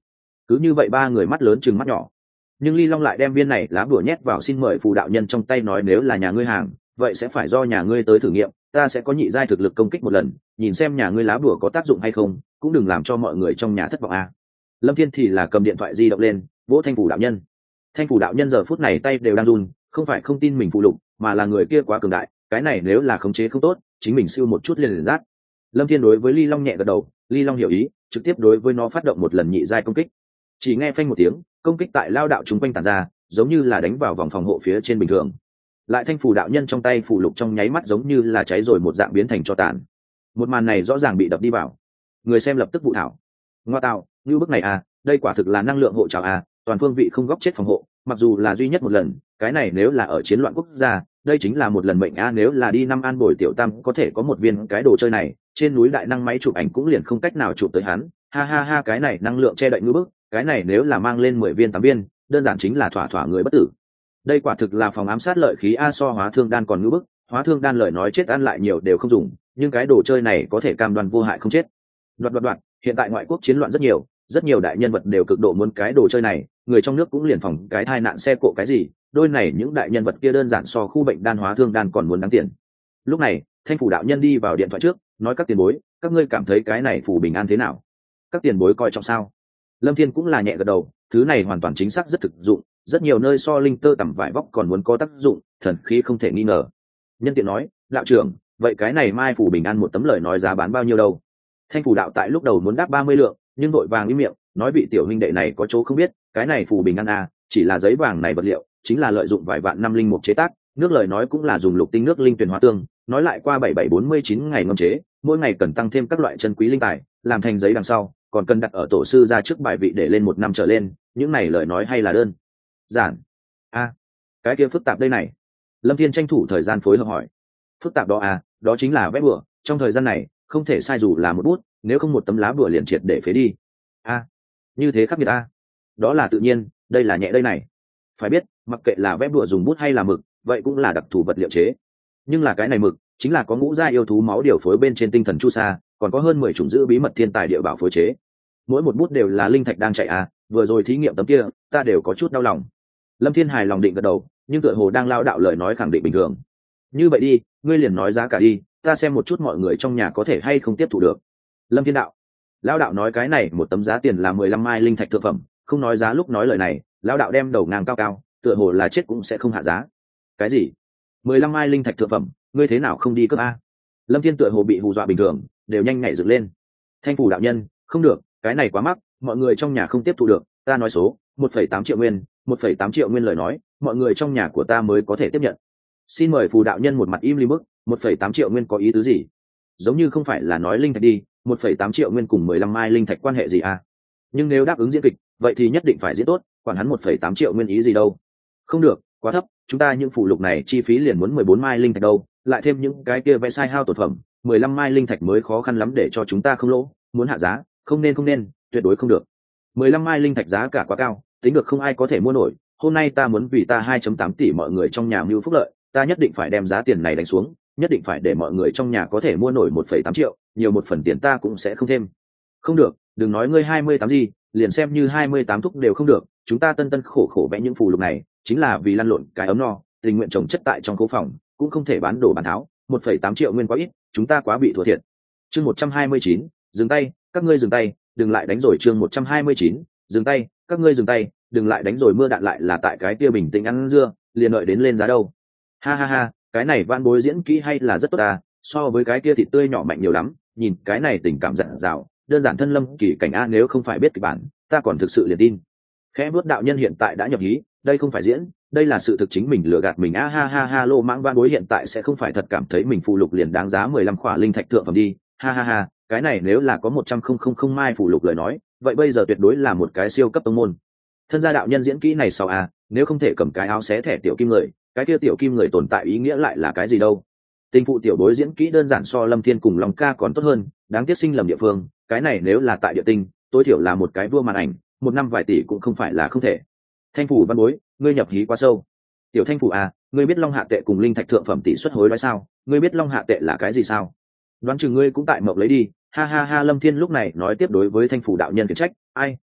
cứ như vậy ba người mắt lớn chừng mắt nhỏ. Nhưng ly long lại đem viên này lá bùa nhét vào xin mời phù đạo nhân trong tay, nói nếu là nhà ngươi hàng vậy sẽ phải do nhà ngươi tới thử nghiệm, ta sẽ có nhị giai thực lực công kích một lần, nhìn xem nhà ngươi lá bùa có tác dụng hay không, cũng đừng làm cho mọi người trong nhà thất vọng a. Lâm Thiên thì là cầm điện thoại di động lên vỗ thanh phủ đạo nhân. Thanh phủ đạo nhân giờ phút này tay đều đang run, không phải không tin mình phụ lục, mà là người kia quá cường đại, cái này nếu là khống chế không tốt chính mình siêu một chút liền liền rát. Lâm Thiên đối với ly long nhẹ gật đầu, ly long hiểu ý, trực tiếp đối với nó phát động một lần nhị giai công kích. Chỉ nghe phanh một tiếng, công kích tại lao đạo chúng quanh tản ra, giống như là đánh vào vòng phòng hộ phía trên bình thường. Lại thanh phù đạo nhân trong tay phù lục trong nháy mắt giống như là cháy rồi một dạng biến thành cho tàn. Một màn này rõ ràng bị đập đi vào, người xem lập tức vụ thảo. Ngoa tạo, như bức này à, đây quả thực là năng lượng hộ trào à, toàn phương vị không góc chết phòng hộ, mặc dù là duy nhất một lần, cái này nếu là ở chiến loạn quốc gia, đây chính là một lần mệnh a, nếu là đi năm an bồi tiểu tam có thể có một viên cái đồ chơi này, trên núi đại năng máy chụp ảnh cũng liền không cách nào chụp tới hắn. Ha ha ha, cái này năng lượng che đậy ngư bức, cái này nếu là mang lên mười viên tám viên, đơn giản chính là thỏa thỏa người bất tử. Đây quả thực là phòng ám sát lợi khí a, so hóa thương đan còn ngư bức, hóa thương đan lời nói chết ăn lại nhiều đều không dùng, nhưng cái đồ chơi này có thể cam đoan vô hại không chết. Đoạt đoạt đoạt, hiện tại ngoại quốc chiến loạn rất nhiều, rất nhiều đại nhân vật đều cực độ muốn cái đồ chơi này, người trong nước cũng liền phòng cái tai nạn xe cộ cái gì, đôi này những đại nhân vật kia đơn giản so khu bệnh đan hóa thương đan còn muốn đáng tiền. Lúc này thanh phủ đạo nhân đi vào điện thoại trước, nói các tiền bối, các ngươi cảm thấy cái này phủ bình an thế nào? Các tiền bối coi trọng sao? Lâm Thiên cũng là nhẹ gật đầu, thứ này hoàn toàn chính xác rất thực dụng, rất nhiều nơi so linh tơ tằm vải vóc còn muốn có tác dụng, thần khí không thể nghi ngờ. Nhân tiện nói, đạo trưởng, vậy cái này mai phủ bình an một tấm lời nói giá bán bao nhiêu đâu? Thanh phủ đạo tại lúc đầu muốn đáp ba mươi lượng, nhưng vội vàng im miệng, nói vị tiểu huynh đệ này có chỗ không biết, cái này phủ bình an a, chỉ là giấy vàng này vật liệu, chính là lợi dụng vài vạn năm linh mục chế tác, nước lời nói cũng là dùng lục tinh nước linh tuyển hóa tương, nói lại qua bảy bảy bốn mươi chín ngày ngâm chế, mỗi ngày cần tăng thêm các loại chân quý linh tài, làm thành giấy đằng sau, còn cần đặt ở tổ sư ra trước bài vị để lên một năm trở lên, những này lời nói hay là đơn giản. A, cái kia phức tạp đây này. Lâm Thiên tranh thủ thời gian phối hợp hỏi. Phức tạp đó à, đó chính là vẽ bừa, trong thời gian này không thể sai dù là một bút, nếu không một tấm lá bừa liền triệt để phế đi. A, như thế khắc nghiệt a. Đó là tự nhiên, đây là nhẹ đây này. Phải biết, mặc kệ là vẽ bừa dùng bút hay là mực, vậy cũng là đặc thù vật liệu chế. Nhưng là cái này mực, chính là có ngũ gia yêu thú máu điều phối bên trên tinh thần chu sa, còn có hơn mười chủng giữ bí mật thiên tài địa bảo phối chế. Mỗi một bút đều là linh thạch đang chạy à, vừa rồi thí nghiệm tấm kia, ta đều có chút đau lòng. Lâm Thiên hài lòng định gật đầu, nhưng tựa hồ đang lao đạo lời nói khẳng định bình thường. Như vậy đi, ngươi liền nói giá cả đi, ta xem một chút mọi người trong nhà có thể hay không tiếp thụ được. Lâm Thiên đạo. Lao đạo nói cái này một tấm giá tiền là mười lăm mai linh thạch thượng phẩm, không nói giá lúc nói lời này, lao đạo đem đầu ngang cao cao, tựa hồ là chết cũng sẽ không hạ giá. Cái gì? mười lăm mai linh thạch thượng phẩm, ngươi thế nào không đi cấp a? Lâm Thiên tựa hồ bị hù dọa bình thường, đều nhanh nhảy dựng lên. Thanh phủ đạo nhân, không được, cái này quá mắc, mọi người trong nhà không tiếp thu được, ta nói số một phẩy tám triệu nguyên, một phẩy tám triệu nguyên lời nói, mọi người trong nhà của ta mới có thể tiếp nhận. Xin mời phù đạo nhân một mặt im li bức, một phẩy tám triệu nguyên có ý tứ gì? Giống như không phải là nói linh thạch đi, một phẩy tám triệu nguyên cùng mười lăm mai linh thạch quan hệ gì à? Nhưng nếu đáp ứng diễn kịch, vậy thì nhất định phải diễn tốt, quản hắn một phẩy tám triệu nguyên ý gì đâu. Không được, quá thấp, chúng ta những phụ lục này chi phí liền muốn mười bốn mai linh thạch đâu, lại thêm những cái kia vẽ sai hao tổn phẩm, mười lăm mai linh thạch mới khó khăn lắm để cho chúng ta không lỗ, muốn hạ giá, không nên không nên, tuyệt đối không được. mười lăm mai linh thạch giá cả quá cao, tính được không ai có thể mua nổi, hôm nay ta muốn vì ta hai phẩy tám tỷ mọi người trong nhà mưu phúc lợi, ta nhất định phải đem giá tiền này đánh xuống, nhất định phải để mọi người trong nhà có thể mua nổi một phẩy tám triệu, nhiều một phần tiền ta cũng sẽ không thêm. Không được, đừng nói ngươi hai mươi tám gì, liền xem như hai mươi tám thúc đều không được, chúng ta tân tân khổ khổ vẽ những phù lục này, chính là vì lăn lộn cái ấm no, tình nguyện trồng chất tại trong khố phòng, cũng không thể bán đồ bán tháo, một phẩy tám triệu nguyên quá ít, chúng ta quá bị thua thiệt. Chương một trăm hai mươi chín, dừng tay, các ngươi dừng tay, đừng lại đánh rồi. Chương một trăm hai mươi chín, dừng tay, các ngươi dừng tay, đừng lại đánh rồi. Mưa đạn lại là tại cái kia bình tĩnh ăn dưa, liền đợi đến lên giá đâu. Ha ha ha, cái này van bối diễn kỹ hay là rất tốt à, so với cái kia thịt tươi nhỏ mạnh nhiều lắm, nhìn cái này tình cảm dặn dào, đơn giản thân lâm kỳ cảnh a, nếu không phải biết kịch bản, ta còn thực sự liền tin. Khẽ bước đạo nhân hiện tại đã nhập hí, đây không phải diễn, đây là sự thực chính mình lừa gạt mình a. Ha ha ha, lô mãng van bối hiện tại sẽ không phải thật cảm thấy mình phụ lục liền đáng giá mười lăm khỏa linh thạch thượng phẩm đi. Ha ha ha, cái này nếu là có một trăm không không không mai phụ lục lời nói, vậy bây giờ tuyệt đối là một cái siêu cấp tông môn. Thân gia đạo nhân diễn kỹ này sao a, nếu không thể cầm cái áo xé thẻ tiểu kim người, cái kia tiểu kim người tồn tại ý nghĩa lại là cái gì đâu. Tình phụ tiểu bối diễn kỹ đơn giản so Lâm Thiên cùng Long Ca còn tốt hơn, đáng tiếc sinh lầm địa phương, cái này nếu là tại địa tinh, tối thiểu là một cái vua màn ảnh, một năm vài tỷ cũng không phải là không thể. Thanh phủ văn bối, ngươi nhập hí quá sâu. Tiểu Thanh phủ à, ngươi biết long hạ tệ cùng linh thạch thượng phẩm tỷ suất hối đoái sao? Ngươi biết long hạ tệ là cái gì sao? Đoán chừng ngươi cũng tại mộng lấy đi. Ha ha ha, Lâm Thiên lúc này nói tiếp đối với Thanh phủ đạo nhân khiển trách, ai,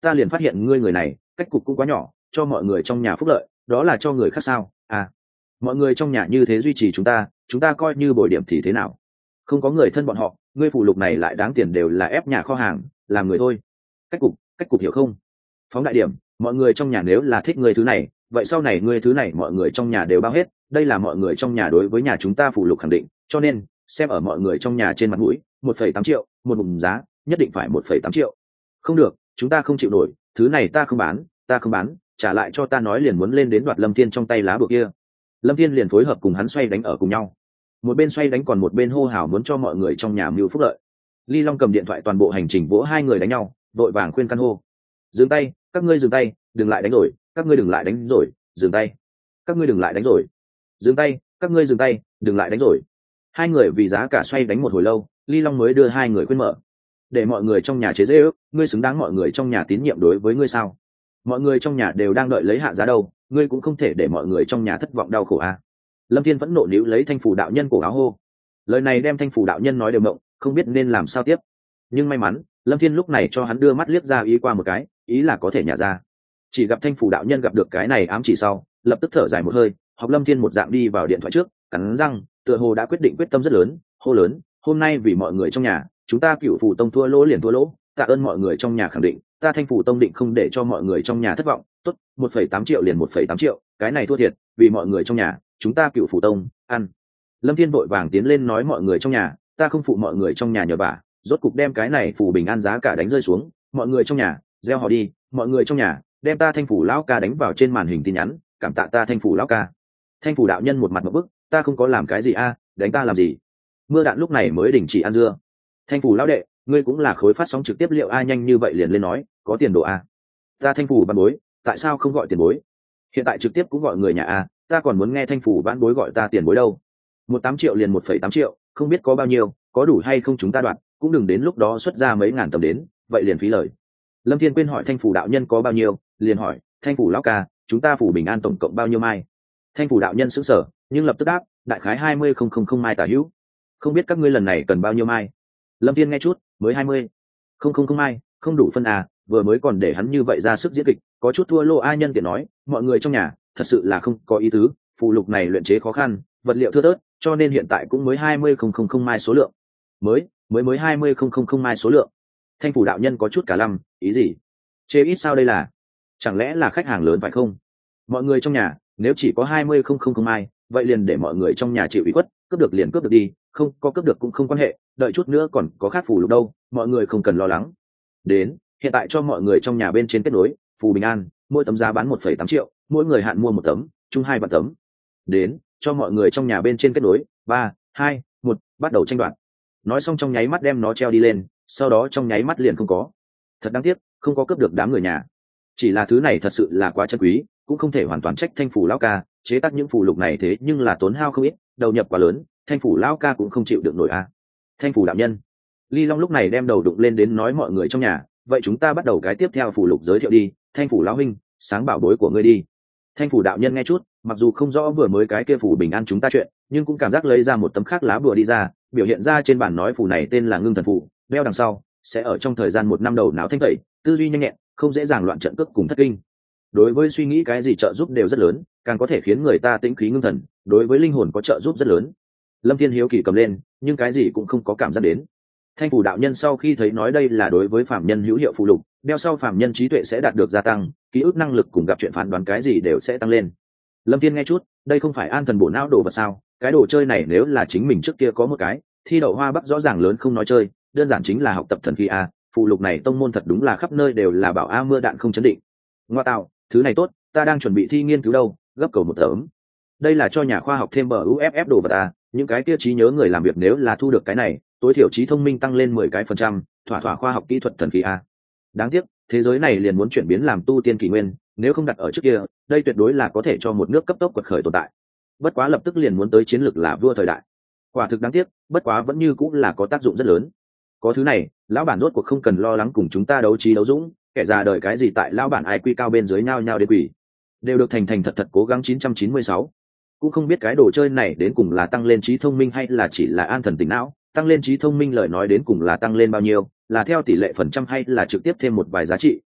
ta liền phát hiện ngươi người này cách cục cũng quá nhỏ, cho mọi người trong nhà phúc lợi đó là cho người khác sao? À, mọi người trong nhà như thế duy trì chúng ta, chúng ta coi như bồi điểm thì thế nào? Không có người thân bọn họ, ngươi phụ lục này lại đáng tiền đều là ép nhà kho hàng, làm người thôi. Cách cục, cách cục hiểu không? Phóng đại điểm, mọi người trong nhà nếu là thích ngươi thứ này, vậy sau này ngươi thứ này mọi người trong nhà đều bao hết, đây là mọi người trong nhà đối với nhà chúng ta phụ lục khẳng định, cho nên xem ở mọi người trong nhà trên mặt mũi, một phẩy tám triệu, một bụng giá, nhất định phải một phẩy tám triệu. Không được, chúng ta không chịu nổi, thứ này ta không bán, ta không bán, trả lại cho ta nói liền muốn lên đến đoạt Lâm Thiên trong tay lá bùa kia. Lâm Thiên liền phối hợp cùng hắn xoay đánh ở cùng nhau, một bên xoay đánh còn một bên hô hào muốn cho mọi người trong nhà mưu phúc lợi. Ly Long cầm điện thoại toàn bộ hành trình vỗ hai người đánh nhau, đội vàng khuyên can hô: dừng tay, các ngươi dừng tay, đừng lại đánh rồi, các ngươi đừng lại đánh rồi, dừng tay, các ngươi đừng lại đánh rồi, dừng tay, các ngươi dừng tay, đừng lại đánh rồi. Hai người vì giá cả xoay đánh một hồi lâu, Ly Long mới đưa hai người khuyên mở, để mọi người trong nhà chế dễ ước, ngươi xứng đáng mọi người trong nhà tín nhiệm đối với ngươi sao? Mọi người trong nhà đều đang đợi lấy hạ giá đâu, ngươi cũng không thể để mọi người trong nhà thất vọng đau khổ à? Lâm Thiên vẫn nộ níu lấy Thanh Phủ đạo nhân cổ áo hô. Lời này đem Thanh Phủ đạo nhân nói đều mộng, không biết nên làm sao tiếp. Nhưng may mắn, Lâm Thiên lúc này cho hắn đưa mắt liếc ra ý qua một cái, ý là có thể nhả ra. Chỉ gặp Thanh Phủ đạo nhân gặp được cái này ám chỉ sau, lập tức thở dài một hơi, học Lâm Thiên một dạng đi vào điện thoại trước, cắn răng, tựa hồ đã quyết định quyết tâm rất lớn, hô lớn: hôm nay vì mọi người trong nhà, chúng ta Cửu Phủ tông thua lỗ liền thua lỗ, tạ ơn mọi người trong nhà khẳng định, ta Thanh Phủ tông định không để cho mọi người trong nhà thất vọng, tốt, một phẩy tám triệu liền một phẩy tám triệu, cái này thua thiệt, vì mọi người trong nhà, chúng ta Cửu Phủ tông ăn. Lâm Thiên vội vàng tiến lên nói mọi người trong nhà, ta không phụ mọi người trong nhà nhờ vả, rốt cục đem cái này phủ bình an giá cả đánh rơi xuống, mọi người trong nhà, gieo họ đi, mọi người trong nhà, đem ta Thanh Phủ lão ca đánh vào trên màn hình tin nhắn, cảm tạ ta Thanh Phủ lão ca. Thanh Phủ đạo nhân một mặt một bức, ta không có làm cái gì a, đánh ta làm gì? Mưa đạn lúc này mới đình chỉ ăn dưa. Thanh Phủ lão đệ, ngươi cũng là khối phát sóng trực tiếp liệu a, nhanh như vậy liền lên nói có tiền đồ a? Ta Thanh Phủ văn bối, tại sao không gọi tiền bối? Hiện tại trực tiếp cũng gọi người nhà a, ta còn muốn nghe Thanh Phủ văn bối gọi ta tiền bối đâu. Một tám triệu liền một phẩy tám triệu, không biết có bao nhiêu, có đủ hay không chúng ta đoạt, cũng đừng đến lúc đó xuất ra mấy ngàn tầm đến, vậy liền phí lời. Lâm Thiên quên hỏi Thanh Phủ đạo nhân có bao nhiêu, liền hỏi Thanh Phủ lão ca, chúng ta phủ bình an tổng cộng bao nhiêu mai? Thanh Phủ đạo nhân sững sờ, nhưng lập tức đáp, đại khái hai mươi không không không mai tả hữu. Không biết các ngươi lần này cần bao nhiêu mai? Lâm Thiên nghe chút, mới hai mươi không không không mai, không đủ phân à, vừa mới còn để hắn như vậy ra sức diễn kịch, có chút thua lô a. Nhân tiện nói, mọi người trong nhà, thật sự là không có ý tứ, phù lục này luyện chế khó khăn, vật liệu thưa thớt, cho nên hiện tại cũng mới hai mươi không không không mai số lượng. Mới, mới mới hai mươi không không không mai số lượng. Thanh Phủ đạo nhân có chút cả lăm, ý gì? Chê ít sao đây là? Chẳng lẽ là khách hàng lớn phải không? Mọi người trong nhà, nếu chỉ có hai mươi không không không mai, vậy liền để mọi người trong nhà chịu ủy khuất, cướp được liền cướp được đi, không có cướp được cũng không quan hệ, đợi chút nữa còn có khác phù lục đâu, mọi người không cần lo lắng. Đến, hiện tại cho mọi người trong nhà bên trên kết nối, phù bình an, mỗi tấm giá bán một phẩy tám triệu, mỗi người hạn mua một tấm, chung hai vạn tấm. Đến, cho mọi người trong nhà bên trên kết nối, ba, hai, một, bắt đầu tranh đoạt. Nói xong trong nháy mắt đem nó treo đi lên, sau đó trong nháy mắt liền không có. Thật đáng tiếc, không có cướp được đám người nhà. Chỉ là thứ này thật sự là quá chân quý, cũng không thể hoàn toàn trách Thanh Phủ lão ca, chế tác những phù lục này thế nhưng là tốn hao không ít, đầu nhập quá lớn, Thanh Phủ lão ca cũng không chịu được nổi a. À. Thanh Phủ đạo nhân, Ly Long lúc này đem đầu đụng lên đến nói mọi người trong nhà, vậy chúng ta bắt đầu cái tiếp theo phù lục giới thiệu đi, Thanh Phủ lão huynh, sáng bảo bối của ngươi đi. Thanh Phủ đạo nhân nghe chút, mặc dù không rõ vừa mới cái kia phù bình an chúng ta chuyện, nhưng cũng cảm giác lấy ra một tấm khác lá bùa đi ra, biểu hiện ra trên bản nói phù này tên là Ngưng Thần phù, đeo đằng sau sẽ ở trong thời gian một năm đầu não thanh tẩy, tư duy nhanh nhẹn, không dễ dàng loạn trận cước cùng thất kinh. Đối với suy nghĩ cái gì trợ giúp đều rất lớn, càng có thể khiến người ta tĩnh khí ngưng thần, đối với linh hồn có trợ giúp rất lớn. Lâm Thiên hiếu kỳ cầm lên, nhưng cái gì cũng không có cảm giác đến. Thanh Phủ đạo nhân sau khi thấy nói đây là đối với phạm nhân hữu hiệu phù lục, đeo sau phạm nhân trí tuệ sẽ đạt được gia tăng, ký ức năng lực cùng gặp chuyện phán đoán cái gì đều sẽ tăng lên. Lâm Thiên nghe chút, đây không phải an thần bổ não đồ vật sao? Cái đồ chơi này nếu là chính mình trước kia có một cái, thi đậu hoa bắc rõ ràng lớn không nói chơi, đơn giản chính là học tập thần khí a. Phù lục này tông môn thật đúng là khắp nơi đều là bảo a mưa đạn không chấn định. Ngoa tạo, thứ này tốt, ta đang chuẩn bị thi nghiên cứu đâu, gấp cầu một tấm. Đây là cho nhà khoa học thêm bờ u ép ép đồ vật à, những cái kia trí nhớ người làm việc nếu là thu được cái này, tối thiểu trí thông minh tăng lên mười cái phần trăm, thỏa thỏa khoa học kỹ thuật thần khí a. Đáng tiếc, thế giới này liền muốn chuyển biến làm tu tiên kỷ nguyên, nếu không đặt ở trước kia, đây tuyệt đối là có thể cho một nước cấp tốc quật khởi tồn tại. Bất quá lập tức liền muốn tới chiến lược là vua thời đại. Quả thực đáng tiếc, bất quá vẫn như cũng là có tác dụng rất lớn. Có thứ này, lão bản rốt cuộc không cần lo lắng cùng chúng ta đấu trí đấu dũng, kẻ già đời cái gì tại lão bản ai quy cao bên dưới nhau nhau đến quỷ, đều được thành thành thật thật cố gắng chín trăm chín mươi sáu. Cũng không biết cái đồ chơi này đến cùng là tăng lên trí thông minh hay là chỉ là an thần tính não, tăng lên trí thông minh lời nói đến cùng là tăng lên bao nhiêu, là theo tỷ lệ phần trăm hay là trực tiếp thêm một vài giá trị,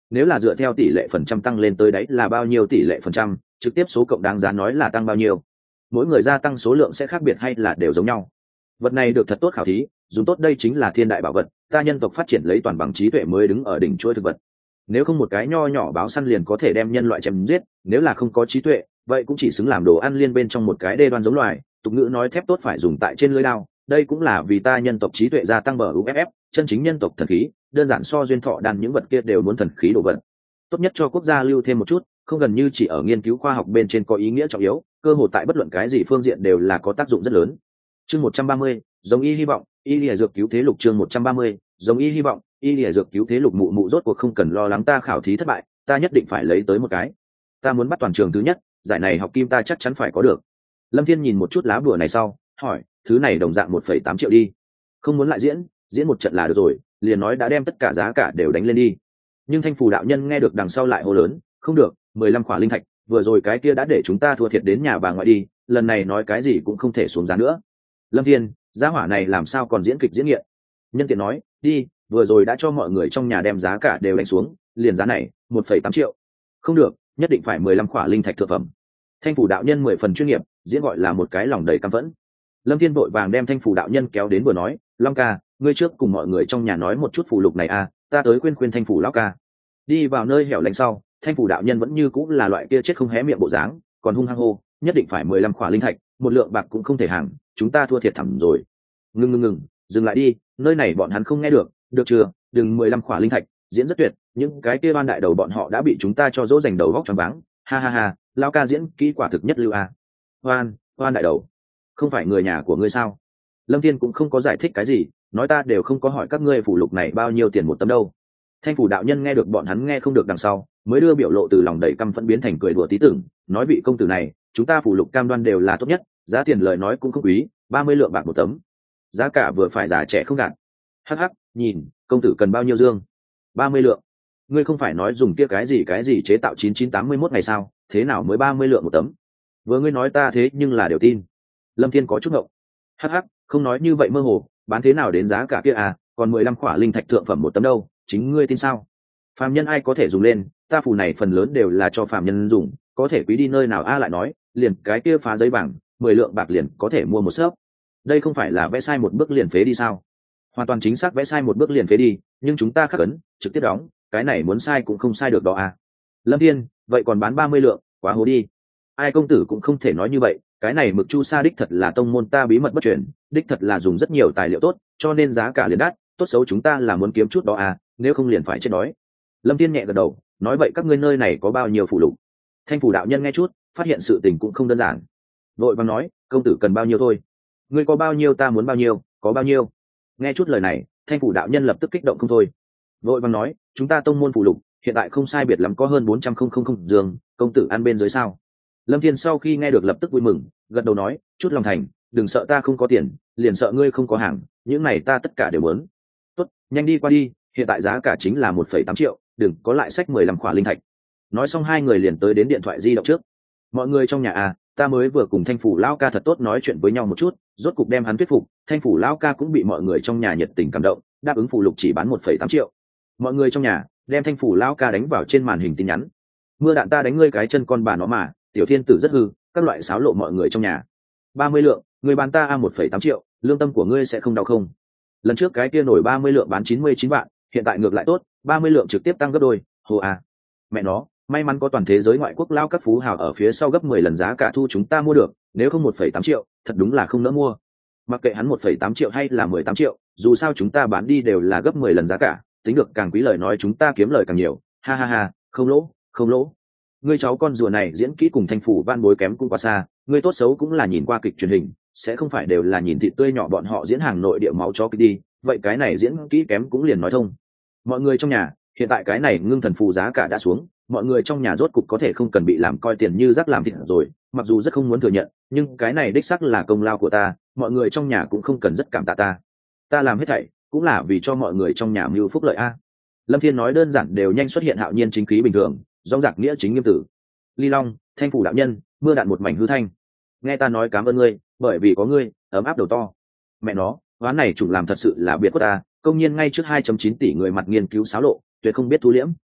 nếu là dựa theo tỷ lệ phần trăm tăng lên tới đấy là bao nhiêu tỷ lệ phần trăm, trực tiếp số cộng đáng giá nói là tăng bao nhiêu, mỗi người gia tăng số lượng sẽ khác biệt hay là đều giống nhau. Vật này được thật tốt khảo thí, dùng tốt đây chính là thiên đại bảo vật, ta nhân tộc phát triển lấy toàn bằng trí tuệ mới đứng ở đỉnh chuỗi thực vật. Nếu không một cái nho nhỏ báo săn liền có thể đem nhân loại chém giết, nếu là không có trí tuệ vậy cũng chỉ xứng làm đồ ăn liên bên trong một cái đê đoan giống loài. Tục ngữ nói thép tốt phải dùng tại trên lưỡi đao, đây cũng là vì ta nhân tộc trí tuệ gia tăng bờ uff, chân chính nhân tộc thần khí đơn giản so duyên thọ đan những vật kia đều muốn thần khí đồ vật. Tốt nhất cho quốc gia lưu thêm một chút, không gần như chỉ ở nghiên cứu khoa học bên trên có ý nghĩa trọng yếu, cơ hội tại bất luận cái gì phương diện đều là có tác dụng rất lớn. Chương một trăm ba mươi, giống y hy vọng, y lìa dược cứu thế lục. Chương một trăm ba mươi, giống y hy vọng, y lìa dược cứu thế lục. Mụ mụ rốt cuộc không cần lo lắng ta khảo thí thất bại, ta nhất định phải lấy tới một cái. Ta muốn bắt toàn trường thứ nhất, giải này học kim ta chắc chắn phải có được. Lâm Thiên nhìn một chút lá bùa này sau, hỏi, thứ này đồng dạng một phẩy tám triệu đi. Không muốn lại diễn, diễn một trận là được rồi, liền nói đã đem tất cả giá cả đều đánh lên đi. Nhưng Thanh Phù đạo nhân nghe được đằng sau lại hô lớn, không được, mười lăm khỏa linh thạch, vừa rồi cái kia đã để chúng ta thua thiệt đến nhà bà ngoại đi, lần này nói cái gì cũng không thể xuống giá nữa. Lâm Thiên, giá hỏa này làm sao còn diễn kịch diễn nghiện. Nhân tiện nói, đi, vừa rồi đã cho mọi người trong nhà đem giá cả đều đánh xuống, liền giá này một phẩy tám triệu. Không được, nhất định phải mười lăm khỏa linh thạch thượng phẩm. Thanh Phù đạo nhân mười phần chuyên nghiệp, diễn gọi là một cái lòng đầy căm phẫn. Lâm Thiên vội vàng đem Thanh Phù đạo nhân kéo đến vừa nói, Long ca, ngươi trước cùng mọi người trong nhà nói một chút phù lục này à, ta tới khuyên khuyên Thanh Phù lão ca. Đi vào nơi hẻo lánh sau, Thanh Phù đạo nhân vẫn như cũng là loại kia chết không hé miệng bộ dáng, còn hung hăng hô, nhất định phải mười lăm khỏa linh thạch, một lượng bạc cũng không thể hàng, chúng ta thua thiệt thẳm rồi. Ngừng ngừng ngừng, dừng lại đi, nơi này bọn hắn không nghe được, được chưa, đừng mười lăm khỏa linh thạch, diễn rất tuyệt, những cái kia ban đại đầu bọn họ đã bị chúng ta cho dỗ dành đầu vóc choáng váng, ha ha ha, lão ca diễn kỹ quả thực nhất lưu a. Hoan, hoan đại đầu, không phải người nhà của ngươi sao? Lâm Thiên cũng không có giải thích cái gì, nói ta đều không có hỏi các ngươi phù lục này bao nhiêu tiền một tấm đâu. Thanh Phù đạo nhân nghe được bọn hắn nghe không được đằng sau, mới đưa biểu lộ từ lòng đầy căm phẫn biến thành cười đùa tí tưởng, nói vị công tử này, chúng ta phù lục cam đoan đều là tốt nhất, giá tiền lời nói cũng không quý, ba mươi lượng bạc một tấm. Giá cả vừa phải già trẻ không gạt. Hắc hắc, nhìn, công tử cần bao nhiêu dương? ba mươi lượng. Ngươi không phải nói dùng kia cái gì cái gì chế tạo chín chín tám mươi mốt ngày sao, thế nào mới ba mươi lượng một tấm? Vừa ngươi nói ta thế nhưng là đều tin. Lâm Thiên có chút ngộng. Hắc hắc, không nói như vậy mơ hồ, bán thế nào đến giá cả kia à, còn mười lăm khỏa linh thạch thượng phẩm một tấm đâu, chính ngươi tin sao? Phàm nhân ai có thể dùng lên, ta phù này phần lớn đều là cho phàm nhân dùng, có thể quý đi nơi nào a lại nói, liền cái kia phá giấy bảng, mười lượng bạc liền có thể mua một xớp. Đây không phải là vẽ sai một bước liền phế đi sao? Hoàn toàn chính xác vẽ sai một bước liền phế đi, nhưng chúng ta khắc ấn, trực tiếp đóng, cái này muốn sai cũng không sai được đó à. Lâm Thiên, vậy còn bán ba mươi lượng, quá hố đi. Ai công tử cũng không thể nói như vậy, cái này mực chu sa đích thật là tông môn ta bí mật bất truyền, đích thật là dùng rất nhiều tài liệu tốt, cho nên giá cả liền đắt, tốt xấu chúng ta là muốn kiếm chút đó à, nếu không liền phải chết đói. Lâm Thiên nhẹ gật đầu, nói vậy các ngươi nơi này có bao nhiêu phù lục? Thanh Phù đạo nhân nghe chút, phát hiện sự tình cũng không đơn giản. Vội vàng nói, công tử cần bao nhiêu thôi? Ngươi có bao nhiêu ta muốn bao nhiêu, có bao nhiêu? Nghe chút lời này, Thanh Phù đạo nhân lập tức kích động không thôi. Vội vàng nói, chúng ta tông môn phù lục, hiện tại không sai biệt lắm có hơn bốn trăm không không không giường, công tử ăn bên dưới sao? Lâm Thiên sau khi nghe được lập tức vui mừng, gật đầu nói, chút lòng thành, đừng sợ ta không có tiền, liền sợ ngươi không có hàng, những này ta tất cả đều muốn. Tốt, nhanh đi qua đi, hiện tại giá cả chính là một phẩy tám triệu, đừng có lại sách mười lăm khỏa linh thạch. Nói xong hai người liền tới đến điện thoại di động trước. Mọi người trong nhà à, ta mới vừa cùng Thanh Phù lão ca thật tốt nói chuyện với nhau một chút, rốt cục đem hắn thuyết phục, Thanh Phù lão ca cũng bị mọi người trong nhà nhiệt tình cảm động, đáp ứng phù lục chỉ bán một phẩy tám triệu. Mọi người trong nhà đem Thanh Phù lão ca đánh vào trên màn hình tin nhắn. Mưa đạn ta đánh ngươi cái chân con bà nó mà, tiểu thiên tử rất hư, các loại xáo lộ mọi người trong nhà. ba mươi lượng, người bán ta a một phẩy tám triệu, lương tâm của ngươi sẽ không đau không? Lần trước cái kia nổi ba mươi lượng bán chín mươi chín vạn, hiện tại ngược lại tốt, ba mươi lượng trực tiếp tăng gấp đôi, hồ à. Mẹ nó, may mắn có toàn thế giới ngoại quốc lao các phú hào ở phía sau gấp mười lần giá cả thu chúng ta mua được, nếu không một phẩy tám triệu, thật đúng là không nỡ mua. Mặc kệ hắn một phẩy tám triệu hay là mười tám triệu, dù sao chúng ta bán đi đều là gấp mười lần giá cả, tính được càng quý lời nói chúng ta kiếm lời càng nhiều, ha ha ha, không lỗ, không lỗ. Ngươi cháu con rùa này diễn kỹ cùng Thanh Phủ van bối kém cũng quá xa, ngươi tốt xấu cũng là nhìn qua kịch truyền hình, sẽ không phải đều là nhìn thịt tươi nhỏ bọn họ diễn hàng nội địa máu chó kịch đi, vậy cái này diễn kỹ kém cũng liền nói thông. Mọi người trong nhà, hiện tại cái này ngưng thần phù giá cả đã xuống, mọi người trong nhà rốt cục có thể không cần bị làm coi tiền như rác làm thịt rồi, mặc dù rất không muốn thừa nhận, nhưng cái này đích xác là công lao của ta, mọi người trong nhà cũng không cần rất cảm tạ ta. Ta làm hết thảy cũng là vì cho mọi người trong nhà mưu phúc lợi a. Lâm Thiên nói đơn giản đều nhanh xuất hiện hạo nhiên chính khí bình thường, rõ ràng nghĩa chính nghiêm tử. Ly Long, Thanh Phủ đạo nhân, mưa đạn một mảnh hư thanh. Nghe ta nói cảm ơn ngươi, bởi vì có ngươi, ấm áp đầu to. Mẹ nó, hóa này chủng làm thật sự là biệt quốc ta, công nhiên ngay trước hai phẩy chín tỷ người mặt nghiên cứu xáo lộ, tuyệt không biết thu liễm.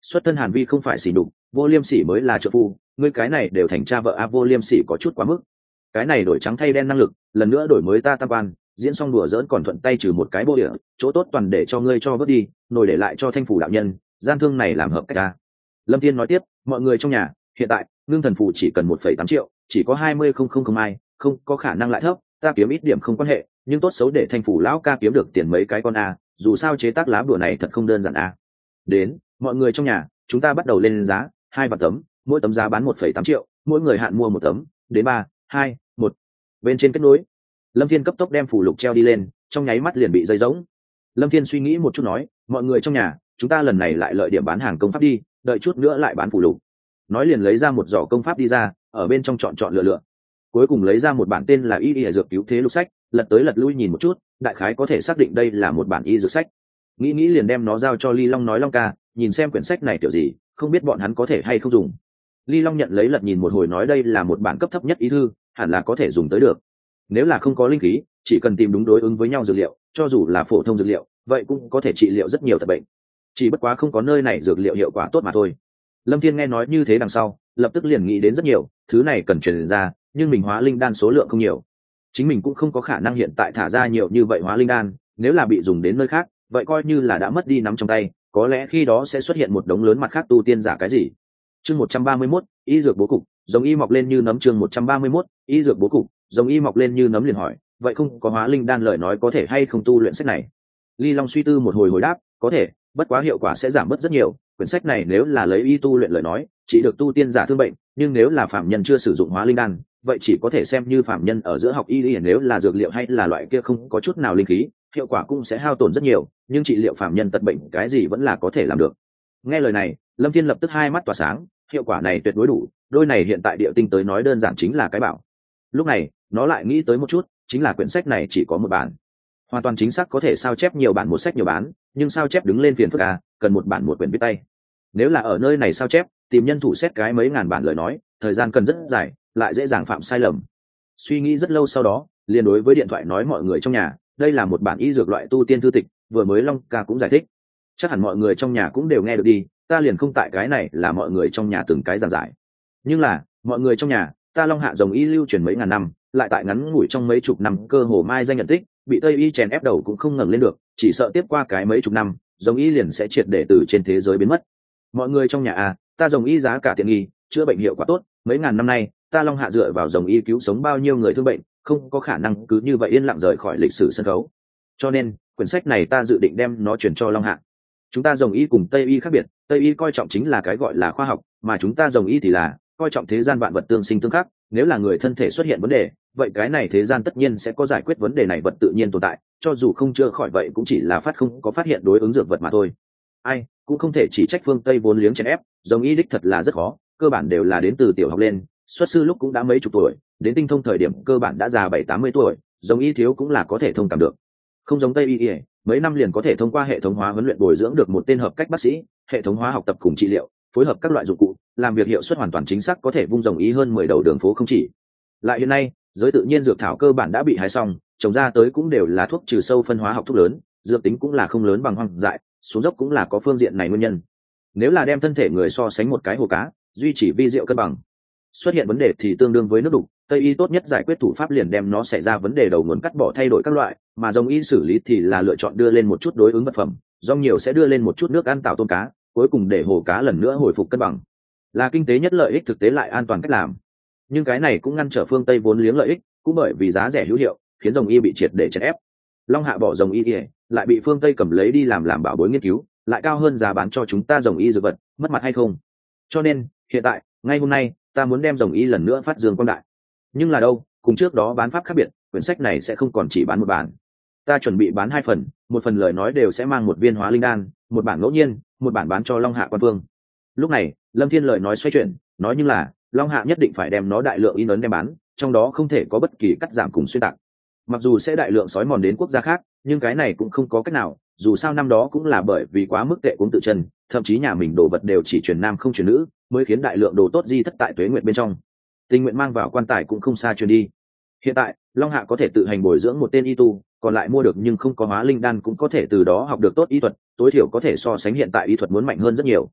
xuất thân Hàn Vi không phải sỉ nhục, Vô Liêm Sỉ mới là trợ phu, ngươi cái này đều thành cha vợ a. Vô Liêm Sỉ có chút quá mức. Cái này đổi trắng thay đen năng lực, lần nữa đổi mới ta tam quan, diễn xong đùa giỡn còn thuận tay trừ một cái bộ địa, chỗ tốt toàn để cho ngươi cho vớt đi, nổi để lại cho Thanh phủ đạo nhân, gian thương này làm hợp cách ta. Lâm Thiên nói tiếp, mọi người trong nhà, hiện tại ngưng thần phù chỉ cần một phẩy tám triệu, chỉ có hai mươi không không không ai, không có khả năng lại thấp, ta kiếm ít điểm không quan hệ, nhưng tốt xấu để Thanh phủ lão ca kiếm được tiền mấy cái con a, dù sao chế tác lá bùa này thật không đơn giản a. Đến, mọi người trong nhà, chúng ta bắt đầu lên giá, hai vạn tấm, mỗi tấm giá bán một phẩy tám triệu, mỗi người hạn mua một tấm, đến ba, hai, một. Bên trên kết nối, Lâm Thiên cấp tốc đem phù lục treo đi lên, trong nháy mắt liền bị dây rỗng. Lâm Thiên suy nghĩ một chút nói, mọi người trong nhà, chúng ta lần này lại lợi điểm bán hàng công pháp đi, đợi chút nữa lại bán phù lục. Nói liền lấy ra một giỏ công pháp đi ra, ở bên trong chọn chọn lựa lựa. Cuối cùng lấy ra một bản tên là Y Y dược cứu thế lục sách, lật tới lật lui nhìn một chút, đại khái có thể xác định đây là một bản y dược sách. Nghĩ nghĩ liền đem nó giao cho Ly Long nói Long ca, nhìn xem quyển sách này kiểu gì, không biết bọn hắn có thể hay không dùng. Ly Long nhận lấy lật nhìn một hồi nói đây là một bản cấp thấp nhất ý thư, hẳn là có thể dùng tới được. Nếu là không có linh khí, chỉ cần tìm đúng đối ứng với nhau dược liệu, cho dù là phổ thông dược liệu, vậy cũng có thể trị liệu rất nhiều tật bệnh. Chỉ bất quá không có nơi này dược liệu hiệu quả tốt mà thôi. Lâm Thiên nghe nói như thế đằng sau, lập tức liền nghĩ đến rất nhiều, thứ này cần truyền ra, nhưng mình hóa linh đan số lượng không nhiều. Chính mình cũng không có khả năng hiện tại thả ra nhiều như vậy hóa linh đan, nếu là bị dùng đến nơi khác, vậy coi như là đã mất đi nắm trong tay, có lẽ khi đó sẽ xuất hiện một đống lớn mặt khác tu tiên giả cái gì. Chương một trăm ba mươi mốt, y dược bố cục, giống y mọc lên như nấm. Chương một trăm ba mươi mốt, y dược bố cục, giống y mọc lên như nấm. Liền hỏi, vậy không có hóa linh đan lời nói có thể hay không tu luyện sách này? Ly Long suy tư một hồi hồi đáp, có thể, bất quá hiệu quả sẽ giảm bớt rất nhiều. Quyển sách này nếu là lấy y tu luyện lời nói, chỉ được tu tiên giả thương bệnh, nhưng nếu là phạm nhân chưa sử dụng hóa linh đan, vậy chỉ có thể xem như phạm nhân ở giữa học y y. Nếu là dược liệu hay là loại kia không có chút nào linh khí, hiệu quả cũng sẽ hao tổn rất nhiều, nhưng trị liệu phạm nhân tật bệnh cái gì vẫn là có thể làm được. Nghe lời này, Lâm Thiên lập tức hai mắt tỏa sáng, hiệu quả này tuyệt đối đủ, đôi này hiện tại địa tinh tới nói đơn giản chính là cái bảo. Lúc này, nó lại nghĩ tới một chút, chính là quyển sách này chỉ có một bản. Hoàn toàn chính xác có thể sao chép nhiều bản một sách nhiều bán, nhưng sao chép đứng lên phiền phức à, cần một bản một quyển viết tay. Nếu là ở nơi này sao chép, tìm nhân thủ xét cái mấy ngàn bản lời nói, thời gian cần rất dài, lại dễ dàng phạm sai lầm. Suy nghĩ rất lâu sau đó, liền đối với điện thoại nói mọi người trong nhà, đây là một bản y dược loại tu tiên thư tịch, vừa mới Long ca cũng giải thích, chắc hẳn mọi người trong nhà cũng đều nghe được đi, ta liền không tại cái này là mọi người trong nhà từng cái giảng giải. Nhưng là, mọi người trong nhà, ta Long Hạ Rồng y lưu truyền mấy ngàn năm, lại tại ngắn ngủi trong mấy chục năm cơ hồ mai danh nhận tích, bị Tây y chèn ép đầu cũng không ngẩng lên được, chỉ sợ tiếp qua cái mấy chục năm, Rồng y liền sẽ triệt để từ trên thế giới biến mất. Mọi người trong nhà à, ta Rồng y giá cả tiện nghi, chữa bệnh hiệu quả tốt, mấy ngàn năm nay, ta Long Hạ dựa vào Rồng y cứu sống bao nhiêu người thương bệnh, không có khả năng cứ như vậy yên lặng rời khỏi lịch sử sân khấu. Cho nên, quyển sách này ta dự định đem nó chuyển cho Long Hạ. Chúng ta Rồng y cùng Tây y khác biệt, Tây y coi trọng chính là cái gọi là khoa học, mà chúng ta Rồng y thì là coi trọng thế gian vạn vật tương sinh tương khắc. Nếu là người thân thể xuất hiện vấn đề, vậy cái này thế gian tất nhiên sẽ có giải quyết vấn đề này vật tự nhiên tồn tại, cho dù không chữa khỏi vậy cũng chỉ là phát không có phát hiện đối ứng dược vật mà thôi. Ai cũng không thể chỉ trách phương Tây vốn liếng chèn ép, Rồng y đích thật là rất khó, cơ bản đều là đến từ tiểu học lên, xuất sư lúc cũng đã mấy chục tuổi, đến tinh thông thời điểm cơ bản đã già bảy tám mươi tuổi, Rồng y thiếu cũng là có thể thông cảm được. Không giống Tây y, mấy năm liền có thể thông qua hệ thống hóa huấn luyện bồi dưỡng được một tên hợp cách bác sĩ, hệ thống hóa học tập cùng trị liệu, phối hợp các loại dụng cụ, làm việc hiệu suất hoàn toàn chính xác, có thể vung Rồng y hơn mười đầu đường phố không chỉ. Lại hiện nay, giới tự nhiên dược thảo cơ bản đã bị hái xong, trồng ra tới cũng đều là thuốc trừ sâu phân hóa học thuốc lớn, dược tính cũng là không lớn bằng hoang dại, xuống dốc cũng là có phương diện này nguyên nhân. Nếu là đem thân thể người so sánh một cái hồ cá, duy trì vi diệu cân bằng, xuất hiện vấn đề thì tương đương với nước đục, Tây y tốt nhất giải quyết thủ pháp liền đem nó xảy ra vấn đề đầu nguồn cắt bỏ thay đổi các loại, mà Rồng y xử lý thì là lựa chọn đưa lên một chút đối ứng vật phẩm, rong nhiều sẽ đưa lên một chút nước ăn tạo tôm cá, cuối cùng để hồ cá lần nữa hồi phục cân bằng, là kinh tế nhất, lợi ích thực tế lại an toàn cách làm. Nhưng cái này cũng ngăn trở phương Tây vốn liếng lợi ích, cũng bởi vì giá rẻ hữu hiệu, khiến Rồng y bị triệt để chèn ép. Long Hạ bỏ Rồng y lại bị phương Tây cầm lấy đi làm làm bảo bối nghiên cứu, lại cao hơn giá bán cho chúng ta Rồng y dược vật, mất mặt hay không? Cho nên hiện tại, ngay hôm nay, ta muốn đem Rồng y lần nữa phát dương quang đại. Nhưng là đâu, cùng trước đó bán pháp khác biệt, quyển sách này sẽ không còn chỉ bán một bản. Ta chuẩn bị bán hai phần, một phần lời nói đều sẽ mang một viên hóa linh đan, một bản ngẫu nhiên, một bản bán cho Long Hạ quan phương. Lúc này, Lâm Thiên lời nói xoay chuyển, nói như là Long Hạ nhất định phải đem nó đại lượng in ấn đem bán, trong đó không thể có bất kỳ cắt giảm cùng xuyên tạc. Mặc dù sẽ đại lượng sói mòn đến quốc gia khác, nhưng cái này cũng không có cách nào, dù sao năm đó cũng là bởi vì quá mức tệ cũng tự chân, thậm chí nhà mình đồ vật đều chỉ truyền nam không truyền nữ, mới khiến đại lượng đồ tốt di thất tại Tuế Nguyệt bên trong. Tình nguyện mang vào quan tài cũng không xa truyền đi. Hiện tại, Long Hạ có thể tự hành bồi dưỡng một tên y tu, còn lại mua được nhưng không có hóa linh đan cũng có thể từ đó học được tốt y thuật, tối thiểu có thể so sánh hiện tại y thuật muốn mạnh hơn rất nhiều.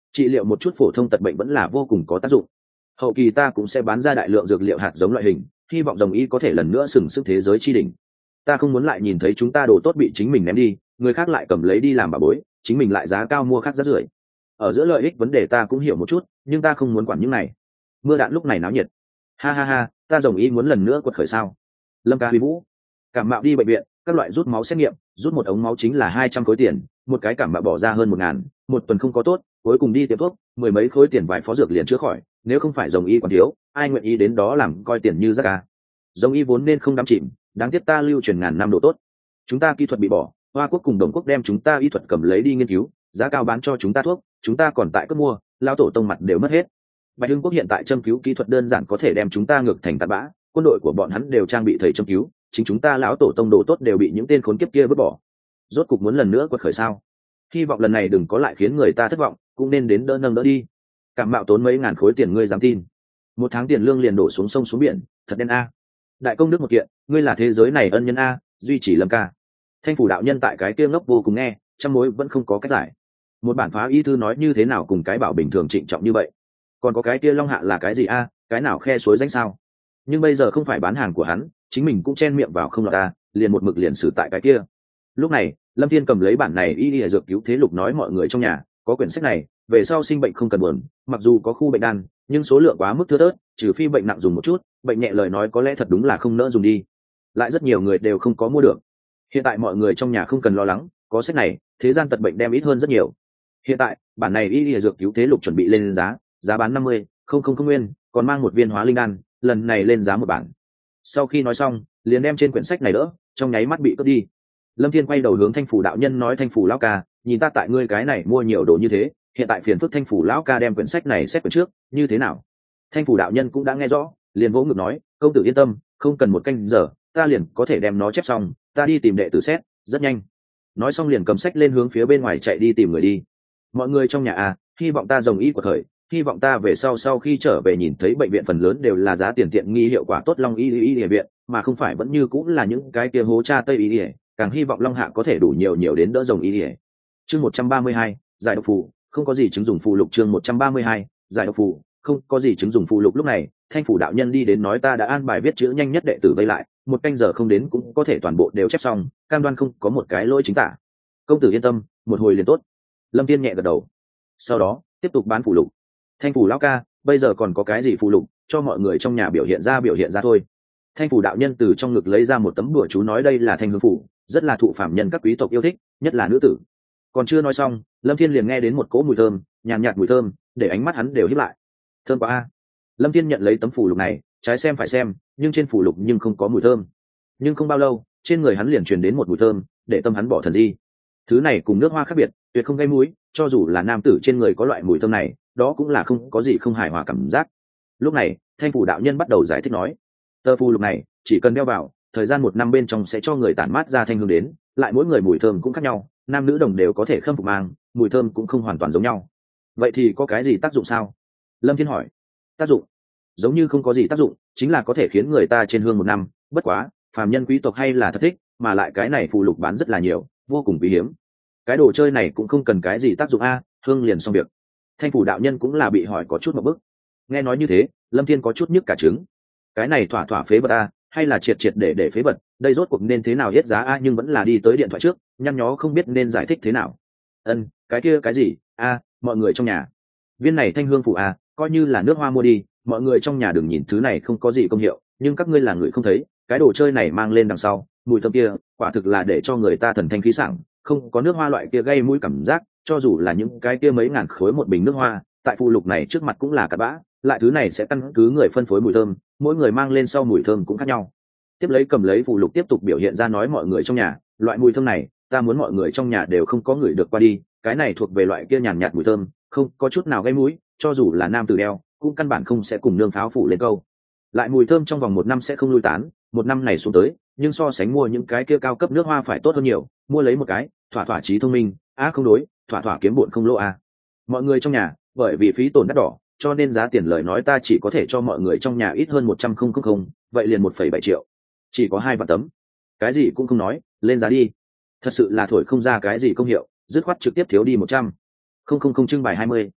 trị liệu một chút phổ thông tật bệnh vẫn là vô cùng có tác dụng. Hậu kỳ ta cũng sẽ bán ra đại lượng dược liệu hạt giống loại hình, hy vọng Rồng Y có thể lần nữa sừng sững thế giới chi đỉnh. Ta không muốn lại nhìn thấy chúng ta đồ tốt bị chính mình ném đi, người khác lại cầm lấy đi làm bà bối, chính mình lại giá cao mua khác rất rưởi. Ở giữa lợi ích vấn đề ta cũng hiểu một chút, nhưng ta không muốn quản những này. Mưa đạn lúc này náo nhiệt. Ha ha ha, ta Rồng Y muốn lần nữa quật khởi sao? Lâm Ca huy vũ. Cảm mạo đi bệnh viện, các loại rút máu xét nghiệm, rút một ống máu chính là hai trăm khối tiền, một cái cảm mạo bỏ ra hơn một ngàn, một tuần không có tốt, cuối cùng đi tiệm thuốc, mười mấy khối tiền vài phó dược liền chữa khỏi, nếu không phải Rồng Y còn thiếu, ai nguyện ý đến đó làm coi tiền như rác ca. Rồng Y vốn nên không đắm chìm, đáng tiếc ta lưu truyền ngàn năm độ tốt. Chúng ta kỹ thuật bị bỏ, Hoa Quốc cùng Đồng Quốc đem chúng ta y thuật cầm lấy đi nghiên cứu, giá cao bán cho chúng ta thuốc, chúng ta còn tại cướp mua, lao tổ tông mặt đều mất hết. Bạch Hưng Quốc hiện tại châm cứu kỹ thuật đơn giản có thể đem chúng ta ngược thành tạt bã, quân đội của bọn hắn đều trang bị thầy châm cứu, chính chúng ta lão tổ tông đồ tốt đều bị những tên khốn kiếp kia vứt bỏ. Rốt cục muốn lần nữa quật khởi sao? Hy vọng lần này đừng có lại khiến người ta thất vọng, cũng nên đến đỡ nâng đỡ đi. Cảm mạo tốn mấy ngàn khối tiền ngươi dám tin? Một tháng tiền lương liền đổ xuống sông xuống biển, thật đen a. Đại công đức một kiện, ngươi là thế giới này ân nhân a, duy trì Lâm ca. Thanh phủ đạo nhân tại cái kia ngốc vô cùng nghe, trăm mối vẫn không có cách giải. Một bản phá y thư nói như thế nào cùng cái bảo bình thường trịnh trọng như vậy? Còn có cái kia long hạ là cái gì a, cái nào khe suối danh sao? Nhưng bây giờ không phải bán hàng của hắn, chính mình cũng chen miệng vào không lọt ta, liền một mực liền xử tại cái kia. Lúc này Lâm Thiên cầm lấy bản này y y dược cứu thế lục nói mọi người trong nhà có quyển sách này, về sau sinh bệnh không cần buồn, mặc dù có khu bệnh đan nhưng số lượng quá mức thưa thớt, trừ phi bệnh nặng dùng một chút, bệnh nhẹ lời nói có lẽ thật đúng là không nỡ dùng đi, lại rất nhiều người đều không có mua được. Hiện tại mọi người trong nhà không cần lo lắng, có sách này thế gian tật bệnh đem ít hơn rất nhiều. Hiện tại bản này y y dược cứu thế lục chuẩn bị lên giá, giá bán năm mươi không không không nguyên, còn mang một viên hóa linh đan, lần này lên giá một bản. Sau khi nói xong liền đem trên quyển sách này đỡ, trong nháy mắt bị cướp đi. Lâm Thiên quay đầu hướng Thanh phủ đạo nhân nói, Thanh phủ lão ca, nhìn ta tại ngươi cái này mua nhiều đồ như thế, hiện tại phiền phức Thanh phủ lão ca đem quyển sách này xét quyển trước, như thế nào? Thanh phủ đạo nhân cũng đã nghe rõ, liền vỗ ngực nói, công tử yên tâm, không cần một canh giờ, ta liền có thể đem nó chép xong, ta đi tìm đệ tử xét, rất nhanh. Nói xong liền cầm sách lên hướng phía bên ngoài chạy đi tìm người đi. Mọi người trong nhà à, hy vọng ta Rồng Y của thời, hy vọng ta về sau sau khi trở về nhìn thấy bệnh viện phần lớn đều là giá tiền tiện nghi hiệu quả tốt Long Y Y Y viện, mà không phải vẫn như cũng là những cái kia hố cha Tây Y Y. Càng hy vọng Long Hạ có thể đủ nhiều nhiều đến đỡ Rồng Y. Chương một trăm ba mươi hai, giải độc phù, không có gì chứng dùng phù lục. Chương một trăm ba mươi hai, giải độc phù, không có gì chứng dùng phù lục. Lúc này Thanh phủ đạo nhân đi đến nói, ta đã an bài viết chữ nhanh nhất đệ tử vây lại, một canh giờ không đến cũng có thể toàn bộ đều chép xong, cam đoan không có một cái lỗi chính tả. Công tử yên tâm, một hồi liền tốt. Lâm Tiên nhẹ gật đầu. Sau đó tiếp tục bán phù lục. Thanh phủ lão ca, bây giờ còn có cái gì phù lục, cho mọi người trong nhà biểu hiện ra biểu hiện ra thôi. Thanh phủ đạo nhân từ trong ngực lấy ra một tấm bùa chú nói, đây là thanh hương phủ, rất là thụ phạm nhân các quý tộc yêu thích, nhất là nữ tử. Còn chưa nói xong, Lâm Thiên liền nghe đến một cỗ mùi thơm, nhàn nhạt, nhạt mùi thơm, để ánh mắt hắn đều híp lại. Thơm quá a. Lâm Thiên nhận lấy tấm phù lục này, trái xem phải xem, nhưng trên phù lục nhưng không có mùi thơm. Nhưng không bao lâu, trên người hắn liền truyền đến một mùi thơm, để tâm hắn bỏ thần di. Thứ này cùng nước hoa khác biệt, tuyệt không gây mũi, cho dù là nam tử trên người có loại mùi thơm này, đó cũng là không có gì không hài hòa cảm giác. Lúc này, Thanh phủ đạo nhân bắt đầu giải thích nói, tờ phù lục này chỉ cần đeo vào, thời gian một năm bên trong sẽ cho người tản mát ra thanh hương đến, lại mỗi người mùi thơm cũng khác nhau, nam nữ đồng đều có thể khâm phục mang, mùi thơm cũng không hoàn toàn giống nhau. Vậy thì có cái gì tác dụng sao? Lâm Thiên hỏi. Tác dụng? Giống như không có gì tác dụng, chính là có thể khiến người ta trên hương một năm, bất quá phàm nhân quý tộc hay là thật thích, mà lại cái này phù lục bán rất là nhiều, vô cùng quý hiếm. Cái đồ chơi này cũng không cần cái gì tác dụng a, hương liền xong việc. Thanh phủ đạo nhân cũng là bị hỏi có chút một bức. Nghe nói như thế, Lâm Thiên có chút nhức cả trứng. Cái này thỏa thỏa phế vật a, hay là triệt triệt để để phế vật, đây rốt cuộc nên thế nào hết giá a, nhưng vẫn là đi tới điện thoại trước, nhăn nhó không biết nên giải thích thế nào. Ân, cái kia cái gì? A, mọi người trong nhà. Viên này thanh hương phủ a, coi như là nước hoa mua đi, mọi người trong nhà đừng nhìn thứ này không có gì công hiệu, nhưng các ngươi là người không thấy, cái đồ chơi này mang lên đằng sau, mùi thơm kia, quả thực là để cho người ta thần thanh khí sảng, không có nước hoa loại kia gây mũi cảm giác, cho dù là những cái kia mấy ngàn khối một bình nước hoa, tại phụ lục này trước mặt cũng là cặn bã, lại thứ này sẽ căn cứ người phân phối mùi thơm, mỗi người mang lên sau mùi thơm cũng khác nhau. Tiếp lấy cầm lấy phụ lục tiếp tục biểu hiện ra nói, mọi người trong nhà, loại mùi thơm này, ta muốn mọi người trong nhà đều không có người được qua đi, cái này thuộc về loại kia nhàn nhạt mùi thơm, không có chút nào gây mũi, cho dù là nam tử đeo, cũng căn bản không sẽ cùng nương pháo phủ lên câu. Lại mùi thơm trong vòng một năm sẽ không lui tán, một năm này xuống tới, nhưng so sánh mua những cái kia cao cấp nước hoa phải tốt hơn nhiều, mua lấy một cái, thỏa thỏa trí thông minh, á không đối, thỏa thỏa kiếm bộn không lỗ a. Mọi người trong nhà, bởi vì phí tổn đắt đỏ, cho nên giá tiền lời nói ta chỉ có thể cho mọi người trong nhà ít hơn một trăm không không không, vậy liền một phẩy bảy triệu. Chỉ có hai vạn tấm. Cái gì cũng không nói, lên giá đi. Thật sự là thổi không ra cái gì công hiệu, dứt khoát trực tiếp thiếu đi một trăm. Không không không trưng bày hai mươi.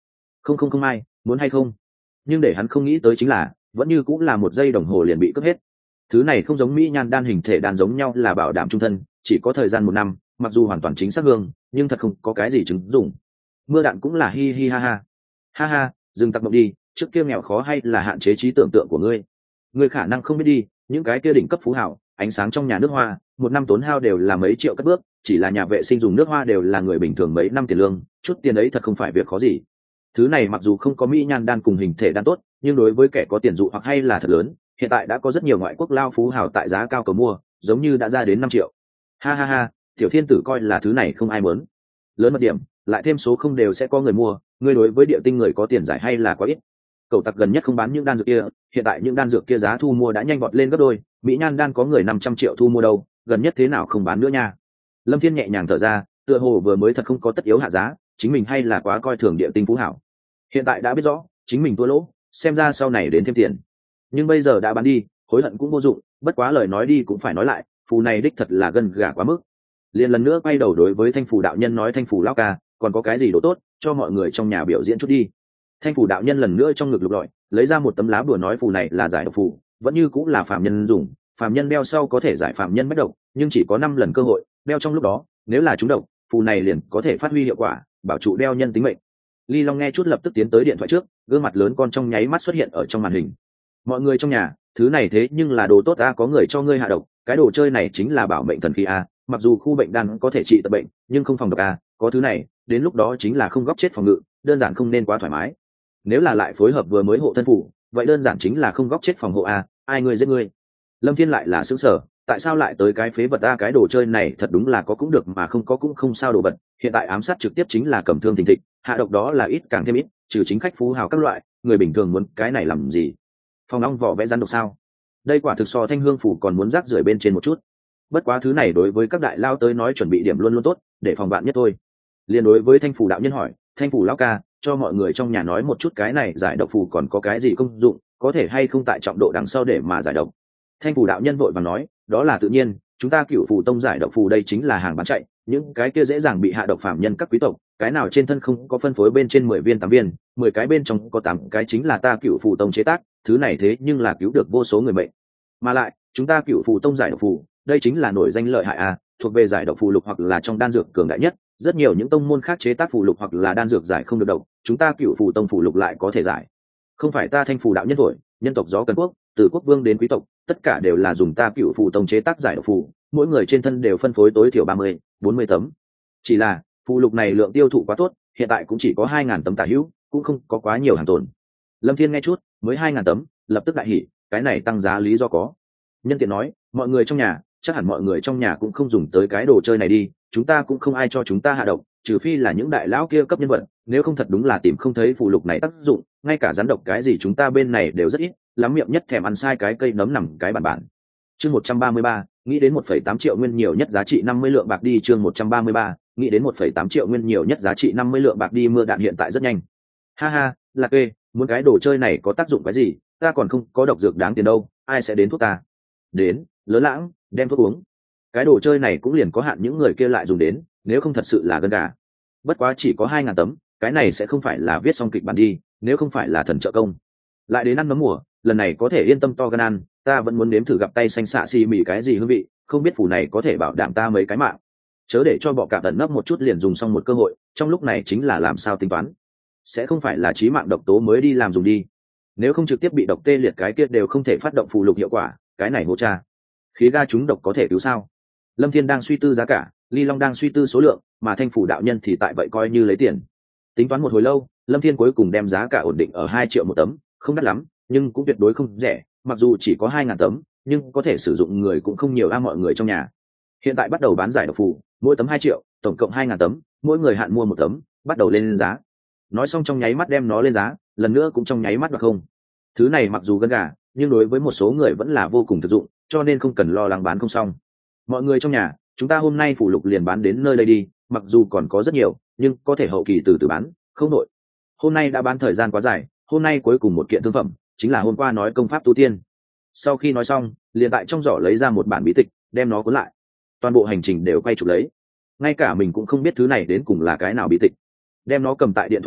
không không không ai muốn hay không. Nhưng để hắn không nghĩ tới chính là vẫn như cũng là một giây đồng hồ liền bị cướp hết. Thứ này không giống mỹ nhan đan hình thể đan giống nhau là bảo đảm trung thân, chỉ có thời gian một năm, mặc dù hoàn toàn chính xác hương nhưng thật không có cái gì chứng dụng. Mưa đạn cũng là hi hi ha ha ha ha, dừng tặc mộng đi, trước kia nghèo khó hay là hạn chế trí tưởng tượng của ngươi. Ngươi khả năng không biết đi, những cái kia đỉnh cấp phú hảo ánh sáng trong nhà nước hoa một năm tốn hao đều là mấy triệu cất bước, chỉ là nhà vệ sinh dùng nước hoa đều là người bình thường mấy năm tiền lương, chút tiền ấy thật không phải việc khó gì. Thứ này mặc dù không có mỹ nhan đan cùng hình thể đan tốt, nhưng đối với kẻ có tiền dụ hoặc hay là thật lớn, hiện tại đã có rất nhiều ngoại quốc lao phú hào tại giá cao cầu mua, giống như đã ra đến năm triệu. Ha ha ha, tiểu thiên tử coi là thứ này không ai muốn. Lớn mật điểm, lại thêm số không đều sẽ có người mua, ngươi đối với địa tinh người có tiền giải hay là quá ít. Cậu tặc gần nhất không bán những đan dược kia, hiện tại những đan dược kia giá thu mua đã nhanh vọt lên gấp đôi, mỹ nhan đan có người năm trăm triệu thu mua đâu, gần nhất thế nào không bán nữa nha. Lâm Thiên nhẹ nhàng thở ra, tựa hồ vừa mới thật không có tất yếu hạ giá, chính mình hay là quá coi thường địa tinh phú hảo. Hiện tại đã biết rõ chính mình thua lỗ, xem ra sau này đến thêm tiền, nhưng bây giờ đã bán đi, hối hận cũng vô dụng, bất quá lời nói đi cũng phải nói lại, phù này đích thật là gân gà quá mức. Liền lần nữa quay đầu đối với Thanh Phủ đạo nhân nói, Thanh Phủ lão ca, còn có cái gì đồ tốt cho mọi người trong nhà biểu diễn chút đi. Thanh Phủ đạo nhân lần nữa trong ngực lục lọi, lấy ra một tấm lá bùa nói phù này là giải độc phù, vẫn như cũng là phàm nhân dùng, phàm nhân đeo sau có thể giải phàm nhân bất độc, nhưng chỉ có năm lần cơ hội, đeo trong lúc đó nếu là trúng độc, phù này liền có thể phát huy hiệu quả, bảo trụ đeo nhân tính mệnh. Ly Long nghe chút lập tức tiến tới điện thoại trước, gương mặt lớn con trong nháy mắt xuất hiện ở trong màn hình. Mọi người trong nhà, thứ này thế nhưng là đồ tốt a, có người cho ngươi hạ độc, cái đồ chơi này chính là bảo mệnh thần khí a, mặc dù khu bệnh đan có thể trị tật bệnh, nhưng không phòng độc a, có thứ này, đến lúc đó chính là không góc chết phòng ngự, đơn giản không nên quá thoải mái. Nếu là lại phối hợp vừa mới hộ thân phủ, vậy đơn giản chính là không góc chết phòng hộ a, ai ngươi giết ngươi. Lâm Thiên lại là sững sờ, tại sao lại tới cái phế vật a, cái đồ chơi này thật đúng là có cũng được mà không có cũng không sao đồ vật, hiện tại ám sát trực tiếp chính là cầm thương thình thịch, hạ độc đó là ít càng thêm ít, trừ chính khách phú hào các loại, người bình thường muốn cái này làm gì? Phòng ong vỏ vẽ rắn độc sao? Đây quả thực so thanh hương phủ còn muốn rác rưởi bên trên một chút. Bất quá thứ này đối với các đại lao tới nói chuẩn bị điểm luôn luôn tốt, để phòng bạn nhất thôi. Liên đối với Thanh Phủ đạo nhân hỏi, Thanh Phủ lão ca, cho mọi người trong nhà nói một chút cái này giải độc phù còn có cái gì công dụng, có thể hay không tại trọng độ đằng sau để mà giải độc. Thanh Phủ đạo nhân vội vàng nói, đó là tự nhiên, chúng ta Cửu Phù tông giải độc phù đây chính là hàng bán chạy, những cái kia dễ dàng bị hạ độc phạm nhân các quý tộc, cái nào trên thân không có phân phối bên trên mười viên tám viên, mười cái bên trong có tám cái chính là ta Cửu Phù tông chế tác, thứ này thế nhưng là cứu được vô số người mệnh. Mà lại, chúng ta Cửu Phù tông giải độc phù, đây chính là nổi danh lợi hại a, thuộc về giải độc phù lục hoặc là trong đan dược cường đại nhất, rất nhiều những tông môn khác chế tác phù lục hoặc là đan dược giải không được độc, chúng ta Cửu Phù tông phù lục lại có thể giải. Không phải ta Thanh Phủ đạo nhân thổi, nhân tộc gió cân quốc, từ quốc vương đến quý tộc, tất cả đều là dùng ta Cửu Phù tông chế tác giải độc phù, mỗi người trên thân đều phân phối tối thiểu ba mươi, bốn mươi tấm. Chỉ là, phù lục này lượng tiêu thụ quá tốt, hiện tại cũng chỉ có hai ngàn tấm tả hữu, cũng không có quá nhiều hàng tồn. Lâm Thiên nghe chút, mới hai ngàn tấm, lập tức đại hỉ, cái này tăng giá lý do có. Nhân tiện nói, mọi người trong nhà, chắc hẳn mọi người trong nhà cũng không dùng tới cái đồ chơi này đi, chúng ta cũng không ai cho chúng ta hạ độc, trừ phi là những đại lão kia cấp nhân vật, nếu không thật đúng là tìm không thấy phù lục này tác dụng, ngay cả rắn độc cái gì chúng ta bên này đều rất ít, lắm miệng nhất thèm ăn sai cái cây nấm nằm cái bản bản. Chương một trăm ba mươi ba, nghĩ đến một phẩy tám triệu nguyên nhiều nhất giá trị năm mươi lượng bạc đi, chương một trăm ba mươi ba, nghĩ đến một phẩy tám triệu nguyên nhiều nhất giá trị năm mươi lượng bạc đi, mưa đạn hiện tại rất nhanh. Ha ha, Lạc Kê, muốn cái đồ chơi này có tác dụng cái gì, ta còn không có độc dược đáng tiền đâu, ai sẽ đến thuốc ta? Đến, Lớn Lãng, đem thuốc uống. Cái đồ chơi này cũng liền có hạn những người kia lại dùng đến, nếu không thật sự là gân gà. Bất quá chỉ có hai ngàn tấm, cái này sẽ không phải là viết xong kịch bản đi, nếu không phải là thần trợ công. Lại đến ăn nấm mùa, lần này có thể yên tâm to gan ăn, ta vẫn muốn nếm thử gặp tay xanh xạ xì mì cái gì hương vị, không biết phủ này có thể bảo đảm ta mấy cái mạng. Chớ để cho bọ cạp ẩn nấp một chút liền dùng xong một cơ hội, trong lúc này chính là làm sao tính toán. Sẽ không phải là chí mạng độc tố mới đi làm dùng đi. Nếu không trực tiếp bị độc tê liệt cái kia đều không thể phát động phù lục hiệu quả, cái này hô cha. Khí ga chúng độc có thể cứu sao? Lâm Thiên đang suy tư giá cả, Ly Long đang suy tư số lượng, mà Thanh Phủ đạo nhân thì tại vậy coi như lấy tiền. Tính toán một hồi lâu, Lâm Thiên cuối cùng đem giá cả ổn định ở hai triệu một tấm, không đắt lắm, nhưng cũng tuyệt đối không rẻ, mặc dù chỉ có hai ngàn tấm, nhưng có thể sử dụng người cũng không nhiều a, mọi người trong nhà. Hiện tại bắt đầu bán giải độc phù, mỗi tấm hai triệu, tổng cộng hai ngàn tấm, mỗi người hạn mua một tấm, bắt đầu lên giá. Nói xong trong nháy mắt đem nó lên giá, lần nữa cũng trong nháy mắt đoạt không. Thứ này mặc dù gân gà, nhưng đối với một số người vẫn là vô cùng thực dụng, cho nên không cần lo lắng bán không xong. Mọi người trong nhà, chúng ta hôm nay phụ lục liền bán đến nơi đây đi, mặc dù còn có rất nhiều, nhưng có thể hậu kỳ từ từ bán, không nội. Hôm nay đã bán thời gian quá dài, hôm nay cuối cùng một kiện thương phẩm, chính là hôm qua nói công pháp tu tiên. Sau khi nói xong, liền tại trong giỏ lấy ra một bản bí tịch, đem nó cuốn lại. Toàn bộ hành trình đều quay chụp lấy, ngay cả mình cũng không biết thứ này đến cùng là cái nào bí tịch. Đem nó cầm tại điện thoại trước,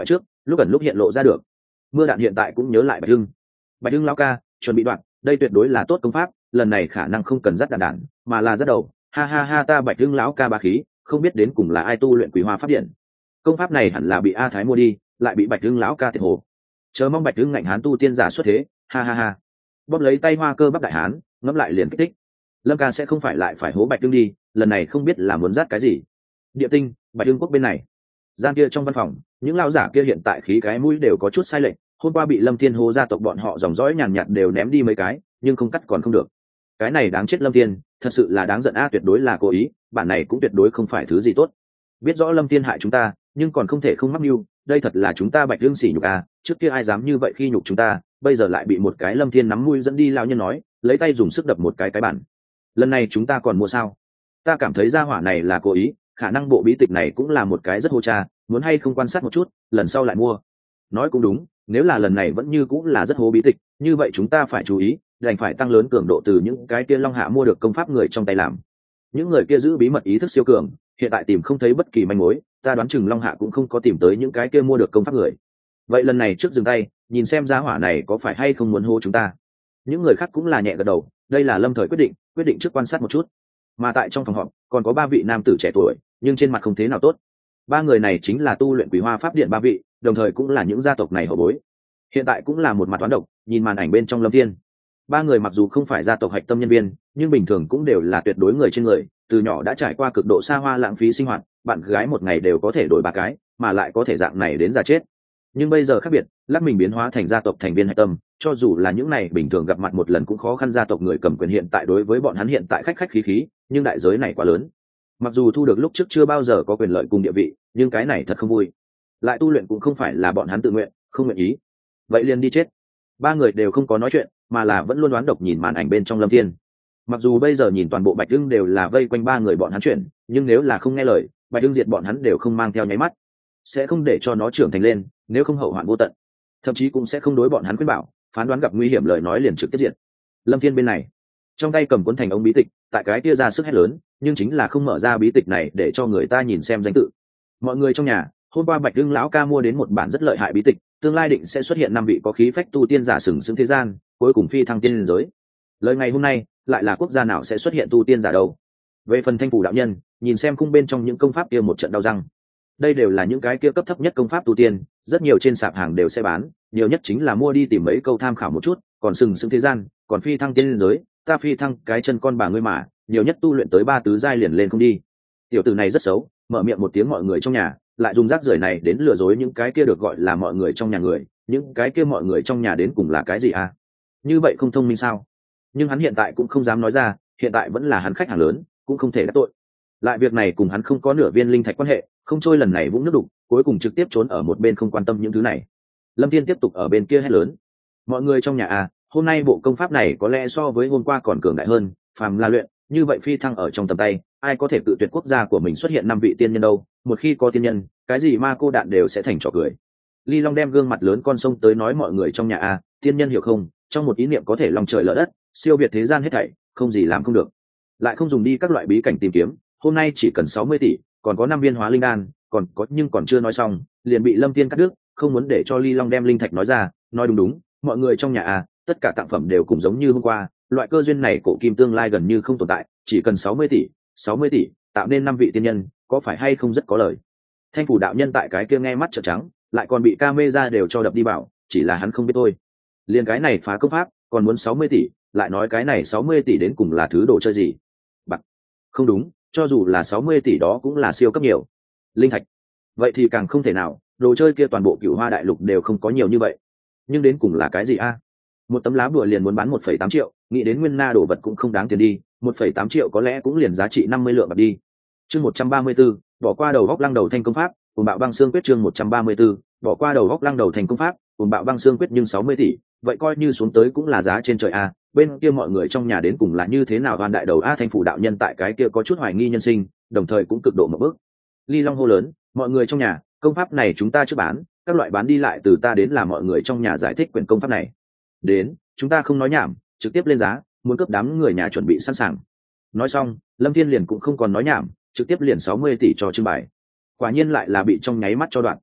lúc ẩn lúc hiện lộ ra được. Mưa Đạn hiện tại cũng nhớ lại Bạch Hưng. Bạch Hưng lão ca, chuẩn bị đoạn, đây tuyệt đối là tốt công pháp, lần này khả năng không cần dắt đạn đạn, mà là dắt đầu. Ha ha ha, ta Bạch Hưng lão ca bá khí, không biết đến cùng là ai tu luyện Quý Hoa pháp điện. Công pháp này hẳn là bị A Thái mua đi, lại bị Bạch Hưng lão ca tiệt hồ. Chờ mong Bạch Hưng ngạnh hán tu tiên giả xuất thế, ha ha ha. Bóp lấy tay Hoa Cơ bắp đại hán, ngẫm lại liền kích thích. Lâm ca sẽ không phải lại phải hố Bạch Hưng đi, lần này không biết là muốn dắt cái gì. Địa Tinh, Bạch Hưng quốc bên này. Gian kia trong văn phòng, những lão giả kia hiện tại khí cái mũi đều có chút sai lệch, hôm qua bị Lâm Thiên hô gia tộc bọn họ dòng dõi nhàn nhạt đều ném đi mấy cái, nhưng không cắt còn không được. Cái này đáng chết Lâm Thiên, thật sự là đáng giận a, tuyệt đối là cố ý, bản này cũng tuyệt đối không phải thứ gì tốt. Biết rõ Lâm Thiên hại chúng ta, nhưng còn không thể không mắc mưu, đây thật là chúng ta Bạch Hưng sỉ nhục a, trước kia ai dám như vậy khi nhục chúng ta, bây giờ lại bị một cái Lâm Thiên nắm mũi dẫn đi. Lão nhân nói, lấy tay dùng sức đập một cái cái bản. Lần này chúng ta còn mua sao? Ta cảm thấy gia hỏa này là cố ý, khả năng bộ bí tịch này cũng là một cái rất hô cha, muốn hay không quan sát một chút, lần sau lại mua. Nói cũng đúng, nếu là lần này vẫn như cũng là rất hố bí tịch, như vậy chúng ta phải chú ý, đành phải tăng lớn cường độ từ những cái kia Long Hạ mua được công pháp người trong tay làm. Những người kia giữ bí mật ý thức siêu cường, hiện tại tìm không thấy bất kỳ manh mối, ta đoán chừng Long Hạ cũng không có tìm tới những cái kia mua được công pháp người. Vậy lần này trước dừng tay, nhìn xem giá hỏa này có phải hay không muốn hô chúng ta. Những người khác cũng là nhẹ gật đầu, đây là lâm thời quyết định, quyết định trước quan sát một chút. Mà tại trong phòng họp còn có ba vị nam tử trẻ tuổi, nhưng trên mặt không thế nào tốt. Ba người này chính là tu luyện Quý Hoa pháp điện ba vị, đồng thời cũng là những gia tộc này hậu bối. Hiện tại cũng là một mặt toán độc, nhìn màn ảnh bên trong Lâm Thiên. Ba người mặc dù không phải gia tộc hạch tâm nhân viên, nhưng bình thường cũng đều là tuyệt đối người trên người, từ nhỏ đã trải qua cực độ xa hoa lãng phí sinh hoạt, bạn gái một ngày đều có thể đổi ba cái, mà lại có thể dạng này đến già chết. Nhưng bây giờ khác biệt, lắc mình biến hóa thành gia tộc thành viên hạch tâm, cho dù là những này bình thường gặp mặt một lần cũng khó khăn gia tộc người cầm quyền hiện tại đối với bọn hắn hiện tại khách khách khí khí, nhưng đại giới này quá lớn. Mặc dù thu được lúc trước chưa bao giờ có quyền lợi cùng địa vị, nhưng cái này thật không vui. Lại tu luyện cũng không phải là bọn hắn tự nguyện, không nguyện ý. Vậy liền đi chết. Ba người đều không có nói chuyện, mà là vẫn luôn đoán độc nhìn màn ảnh bên trong Lâm Thiên. Mặc dù bây giờ nhìn toàn bộ Bạch Hưng đều là vây quanh ba người bọn hắn chuyển, nhưng nếu là không nghe lời, Bạch Hưng diệt bọn hắn đều không mang theo nháy mắt, sẽ không để cho nó trưởng thành lên, nếu không hậu hoạn vô tận. Thậm chí cũng sẽ không đối bọn hắn khuyên bảo, phán đoán gặp nguy hiểm lời nói liền trực tiếp diệt. Lâm Thiên bên này, trong tay cầm cuốn thành ống bí tịch, tại cái kia ra sức hét lớn, nhưng chính là không mở ra bí tịch này để cho người ta nhìn xem danh tự. Mọi người trong nhà, hôm qua Bạch Hưng lão ca mua đến một bản rất lợi hại bí tịch, tương lai định sẽ xuất hiện năm vị có khí phách tu tiên giả sừng sững thế gian, cuối cùng phi thăng tiên giới. Lời ngày hôm nay, lại là quốc gia nào sẽ xuất hiện tu tiên giả đâu? Về phần Thanh Phủ đạo nhân, nhìn xem khung bên trong những công pháp kia một trận đau răng. Đây đều là những cái kia cấp thấp nhất công pháp tu tiên, rất nhiều trên sạp hàng đều sẽ bán, nhiều nhất chính là mua đi tìm mấy câu tham khảo một chút, còn sừng sững thế gian, còn phi thăng tiên giới, ta phi thăng cái chân con bà ngươi mà, nhiều nhất tu luyện tới ba tứ giai liền lên không đi. Tiểu tử này rất xấu, mở miệng một tiếng mọi người trong nhà, lại dùng rác rưởi này đến lừa dối những cái kia được gọi là mọi người trong nhà người, những cái kia mọi người trong nhà đến cùng là cái gì à? Như vậy không thông minh sao? Nhưng hắn hiện tại cũng không dám nói ra, hiện tại vẫn là hắn khách hàng lớn, cũng không thể đắc tội. Lại việc này cùng hắn không có nửa viên linh thạch quan hệ, không trôi lần này vũng nước đục, cuối cùng trực tiếp trốn ở một bên không quan tâm những thứ này. Lâm Thiên tiếp tục ở bên kia hét lớn, mọi người trong nhà à, hôm nay bộ công pháp này có lẽ so với hôm qua còn cường đại hơn, phàm là luyện, như vậy phi thăng ở trong tầm tay, ai có thể cự tuyệt quốc gia của mình xuất hiện năm vị tiên nhân đâu? Một khi có tiên nhân, cái gì ma cô đạn đều sẽ thành trò cười. Ly Long đem gương mặt lớn con sông tới nói mọi người trong nhà à, tiên nhân hiểu không? Trong một ý niệm có thể lòng trời lở đất, siêu việt thế gian hết thảy, không gì làm không được. Lại không dùng đi các loại bí cảnh tìm kiếm, hôm nay chỉ cần sáu mươi tỷ, còn có năm viên hóa linh đan, còn có nhưng còn chưa nói xong, liền bị Lâm Thiên cắt đứt, không muốn để cho Ly Long đem linh thạch nói ra, nói đúng đúng, mọi người trong nhà à, tất cả tặng phẩm đều cùng giống như hôm qua, loại cơ duyên này cổ kim tương lai gần như không tồn tại, chỉ cần sáu mươi tỷ, sáu mươi tỷ, tạo nên năm vị tiên nhân, có phải hay không rất có lời. Thanh Phủ đạo nhân tại cái kia nghe mắt trợn trắng, lại còn bị camera đều cho đập đi bảo, chỉ là hắn không biết thôi. Liên cái này phá công pháp, còn muốn sáu mươi tỷ, lại nói cái này sáu mươi tỷ đến cùng là thứ đồ chơi gì? Bạc. Không đúng, cho dù là sáu mươi tỷ đó cũng là siêu cấp nhiều. Linh thạch. Vậy thì càng không thể nào, đồ chơi kia toàn bộ Cửu Hoa đại lục đều không có nhiều như vậy. Nhưng đến cùng là cái gì a? Một tấm lá bùa liền muốn bán một phẩy tám triệu, nghĩ đến nguyên na đồ vật cũng không đáng tiền đi, một phẩy tám triệu có lẽ cũng liền giá trị năm mươi lượng bạc đi. Chương một trăm ba mươi 134, bỏ qua đầu góc lăng đầu thành công pháp, cùng bạo băng xương quyết chương một trăm ba mươi 134, bỏ qua đầu góc lăng đầu thành công pháp, cùng bạo băng xương quyết nhưng sáu mươi tỷ, vậy coi như xuống tới cũng là giá trên trời a. Bên kia mọi người trong nhà đến cùng là như thế nào oan đại đầu a? Thanh Phủ đạo nhân tại cái kia có chút hoài nghi nhân sinh, đồng thời cũng cực độ một bước. Ly Long hô lớn, mọi người trong nhà, công pháp này chúng ta chưa bán, các loại bán đi lại từ ta đến là mọi người trong nhà giải thích quyển công pháp này. Đến, chúng ta không nói nhảm, trực tiếp lên giá, muốn cấp đám người nhà chuẩn bị sẵn sàng. Nói xong, Lâm Thiên liền cũng không còn nói nhảm, trực tiếp liền sáu mươi tỷ cho trưng bày. Quả nhiên lại là bị trong nháy mắt cho đoạn.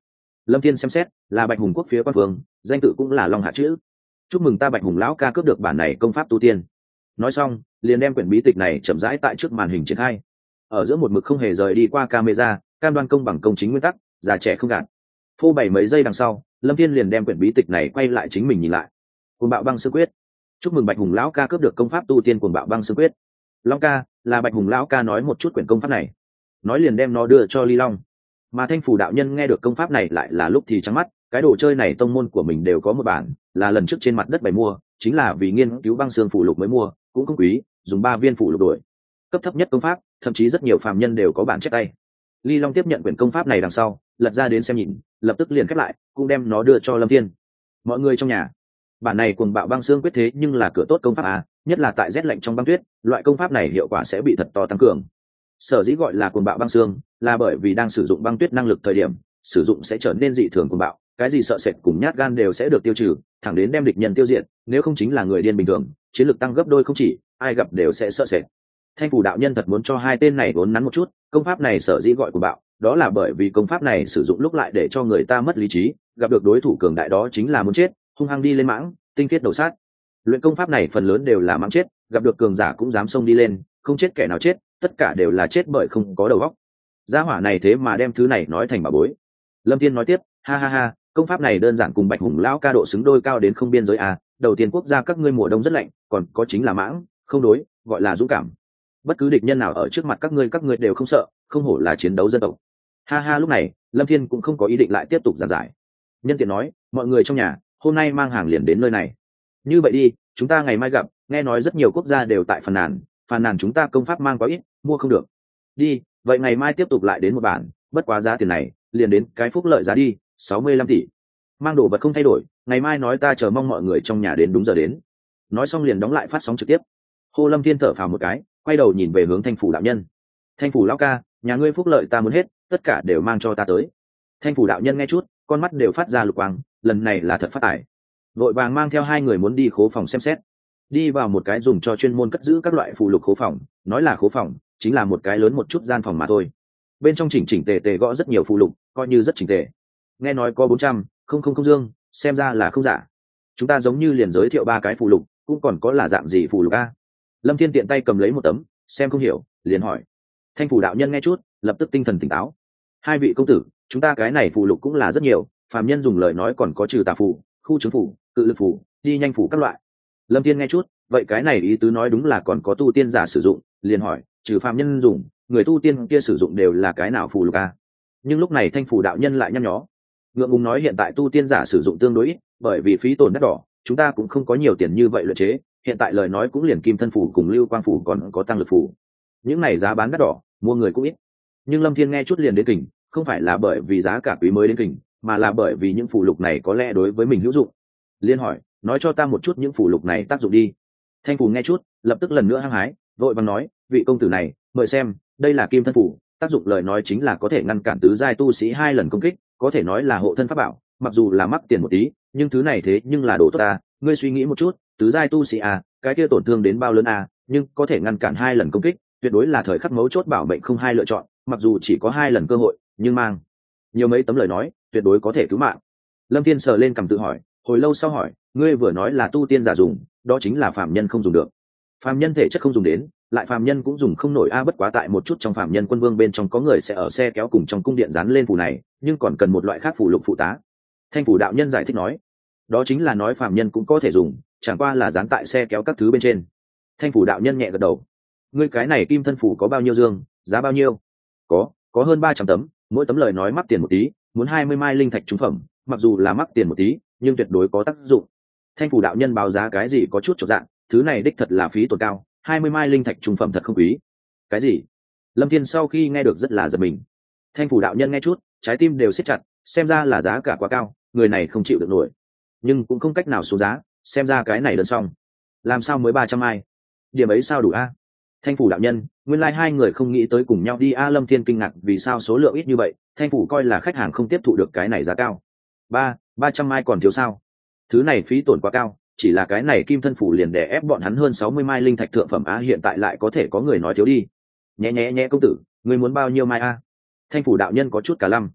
Lâm Thiên xem xét, là Bạch Hùng quốc phía quan vương, danh tự cũng là Long Hạ chữ. Chúc mừng ta Bạch Hùng lão ca cướp được bản này công pháp tu tiên. Nói xong, liền đem quyển bí tịch này chậm rãi tại trước màn hình triển khai. Ở giữa một mực không hề rời đi qua camera, cam đoan công bằng công chính nguyên tắc, già trẻ không gạt. Phô bảy mấy giây đằng sau, Lâm Thiên liền đem quyển bí tịch này quay lại chính mình nhìn lại. Cuồng bạo băng xương quyết. Chúc mừng Bạch Hùng lão ca cướp được công pháp tu tiên cuồng bạo băng xương quyết. Long ca, là Bạch Hùng lão ca nói một chút quyển công pháp này. Nói liền đem nó đưa cho Ly Long. Mà Thanh Phủ đạo nhân nghe được công pháp này lại là lúc thì trắng mắt, cái đồ chơi này tông môn của mình đều có một bản, là lần trước trên mặt đất bày mua, chính là vì nghiên cứu băng xương phụ lục mới mua, cũng không quý, dùng ba viên phụ lục đổi. Cấp thấp nhất công pháp, thậm chí rất nhiều phàm nhân đều có bản chép tay. Ly Long tiếp nhận quyển công pháp này đằng sau, lật ra đến xem nhìn, lập tức liền khép lại, cũng đem nó đưa cho Lâm Thiên. Mọi người trong nhà, bản này cuồng bạo băng xương quyết thế nhưng là cửa tốt công pháp à, nhất là tại rét lạnh trong băng tuyết, loại công pháp này hiệu quả sẽ bị thật to tăng cường. Sở dĩ gọi là cuồng bạo băng xương, là bởi vì đang sử dụng băng tuyết năng lực thời điểm, sử dụng sẽ trở nên dị thường cuồng bạo, cái gì sợ sệt cùng nhát gan đều sẽ được tiêu trừ, thẳng đến đem địch nhân tiêu diệt, nếu không chính là người điên bình thường, chiến lược tăng gấp đôi không chỉ, ai gặp đều sẽ sợ sệt. Thanh Phủ đạo nhân thật muốn cho hai tên này vốn nắn một chút, công pháp này sở dĩ gọi cuồng bạo, đó là bởi vì công pháp này sử dụng lúc lại để cho người ta mất lý trí, gặp được đối thủ cường đại đó chính là muốn chết, hung hăng đi lên mãng, tinh khiết đầu sát. Luyện công pháp này phần lớn đều là mãng chết, gặp được cường giả cũng dám xông đi lên, không chết kẻ nào chết, tất cả đều là chết bởi không có đầu óc. Gia hỏa này thế mà đem thứ này nói thành bảo bối. Lâm Thiên nói tiếp, ha ha ha, công pháp này đơn giản cùng Bạch Hùng lão ca độ xứng đôi cao đến không biên giới à, đầu tiên quốc gia các ngươi mùa đông rất lạnh, còn có chính là mãng, không đối, gọi là dũng cảm. Bất cứ địch nhân nào ở trước mặt các ngươi các ngươi đều không sợ, không hổ là chiến đấu dân tộc. Ha ha, lúc này, Lâm Thiên cũng không có ý định lại tiếp tục giảng giải. Nhân tiện nói, mọi người trong nhà, hôm nay mang hàng liền đến nơi này. Như vậy đi, chúng ta ngày mai gặp, nghe nói rất nhiều quốc gia đều tại phàn nàn, phàn nàn chúng ta công pháp mang quá ít, mua không được. Đi, vậy ngày mai tiếp tục lại đến một bản, bất quá giá tiền này, liền đến cái phúc lợi giá đi, sáu mươi lăm tỷ. Mang đồ vật không thay đổi, ngày mai nói ta chờ mong mọi người trong nhà đến đúng giờ đến. Nói xong liền đóng lại phát sóng trực tiếp. Hồ Lâm Thiên thở phào một cái, quay đầu nhìn về hướng Thanh Phủ đạo nhân. Thanh Phủ lão ca, nhà ngươi phúc lợi ta muốn hết, tất cả đều mang cho ta tới. Thanh Phủ đạo nhân nghe chút, con mắt đều phát ra lục quang, lần này là thật phát tài. Vội vàng mang theo hai người muốn đi khố phòng xem xét. Đi vào một cái dùng cho chuyên môn cất giữ các loại phụ lục khố phòng, nói là khố phòng, chính là một cái lớn một chút gian phòng mà thôi. Bên trong chỉnh chỉnh tề tề gõ rất nhiều phụ lục, coi như rất chỉnh tề. Nghe nói có bốn trăm, không không không dương, xem ra là không giả. Chúng ta giống như liền giới thiệu ba cái phụ lục, cũng còn có là dạng gì phụ lục a? Lâm Thiên tiện tay cầm lấy một tấm, xem không hiểu, liền hỏi. Thanh Phủ đạo nhân nghe chút, lập tức tinh thần tỉnh táo. Hai vị công tử, chúng ta cái này phụ lục cũng là rất nhiều, phàm nhân dùng lời nói còn có trừ tà phù, khu chứng phù, cự lực phù, đi nhanh phù các loại. Lâm Thiên nghe chút, vậy cái này ý tứ nói đúng là còn có tu tiên giả sử dụng, liền hỏi, trừ phàm nhân dùng, người tu tiên kia sử dụng đều là cái nào phù lục a? Nhưng lúc này Thanh Phủ đạo nhân lại nhăn nhó, ngượng ngùng nói hiện tại tu tiên giả sử dụng tương đối ít, bởi vì phí tổn đắt đỏ, chúng ta cũng không có nhiều tiền như vậy luyện chế, hiện tại lời nói cũng liền kim thân phù cùng lưu quang phù còn có tăng lực phù, những này giá bán đắt đỏ, mua người cũng ít. Nhưng Lâm Thiên nghe chút liền đến kình, không phải là bởi vì giá cả quý mới đến kình, mà là bởi vì những phù lục này có lẽ đối với mình hữu dụng. Liên hỏi, nói cho ta một chút những phù lục này tác dụng đi. Thanh Phủ nghe chút, lập tức lần nữa hăng hái, vội vàng nói, vị công tử này, mời xem, đây là kim thân phù, tác dụng lời nói chính là có thể ngăn cản tứ giai tu sĩ hai lần công kích, có thể nói là hộ thân pháp bảo, mặc dù là mắc tiền một tí, nhưng thứ này thế nhưng là đồ tốt ta, ngươi suy nghĩ một chút, tứ giai tu sĩ à, cái kia tổn thương đến bao lớn à, nhưng có thể ngăn cản hai lần công kích, tuyệt đối là thời khắc mấu chốt bảo mệnh không hai lựa chọn, mặc dù chỉ có hai lần cơ hội, nhưng mang nhiều mấy tấm lời nói, tuyệt đối có thể cứu mạng. Lâm Thiên sờ lên cằm tự hỏi, hồi lâu sau hỏi, ngươi vừa nói là tu tiên giả dùng, đó chính là phàm nhân không dùng được. Phàm nhân thể chất không dùng đến, lại phàm nhân cũng dùng không nổi a, bất quá tại một chút trong phàm nhân quân vương bên trong có người sẽ ở xe kéo cùng trong cung điện dán lên phù này, nhưng còn cần một loại khác phù lục phụ tá. Thanh Phủ đạo nhân giải thích nói, đó chính là nói phàm nhân cũng có thể dùng, chẳng qua là dán tại xe kéo các thứ bên trên. Thanh Phủ đạo nhân nhẹ gật đầu, ngươi cái này kim thân phù có bao nhiêu dương, giá bao nhiêu? Có, có hơn ba trăm tấm, mỗi tấm lời nói mắc tiền một tí, muốn hai mươi mai linh thạch trung phẩm, mặc dù là mắc tiền một tí, nhưng tuyệt đối có tác dụng. Thanh Phủ đạo nhân báo giá cái gì có chút chột dạng, thứ này đích thật là phí tổn cao, hai mươi mai linh thạch trung phẩm thật không quý. Cái gì? Lâm Thiên sau khi nghe được rất là giật mình. Thanh Phủ đạo nhân nghe chút, trái tim đều siết chặt, xem ra là giá cả quá cao, người này không chịu được nổi. Nhưng cũng không cách nào xuống giá, xem ra cái này đơn xong. Làm sao mới ba trăm mai? Điểm ấy sao đủ a? Thanh Phủ đạo nhân, nguyên lai like hai người không nghĩ tới cùng nhau đi a. Lâm Thiên kinh ngạc vì sao số lượng ít như vậy, Thanh Phủ coi là khách hàng không tiếp thụ được cái này giá cao. Ba, ba trăm mai còn thiếu sao? Thứ này phí tổn quá cao, chỉ là cái này kim thân phủ liền đè ép bọn hắn hơn sáu mươi mai linh thạch thượng phẩm a, hiện tại lại có thể có người nói thiếu đi. Nhẹ nhẹ nhẹ công tử, người muốn bao nhiêu mai a? Thanh Phủ đạo nhân có chút cả lăm.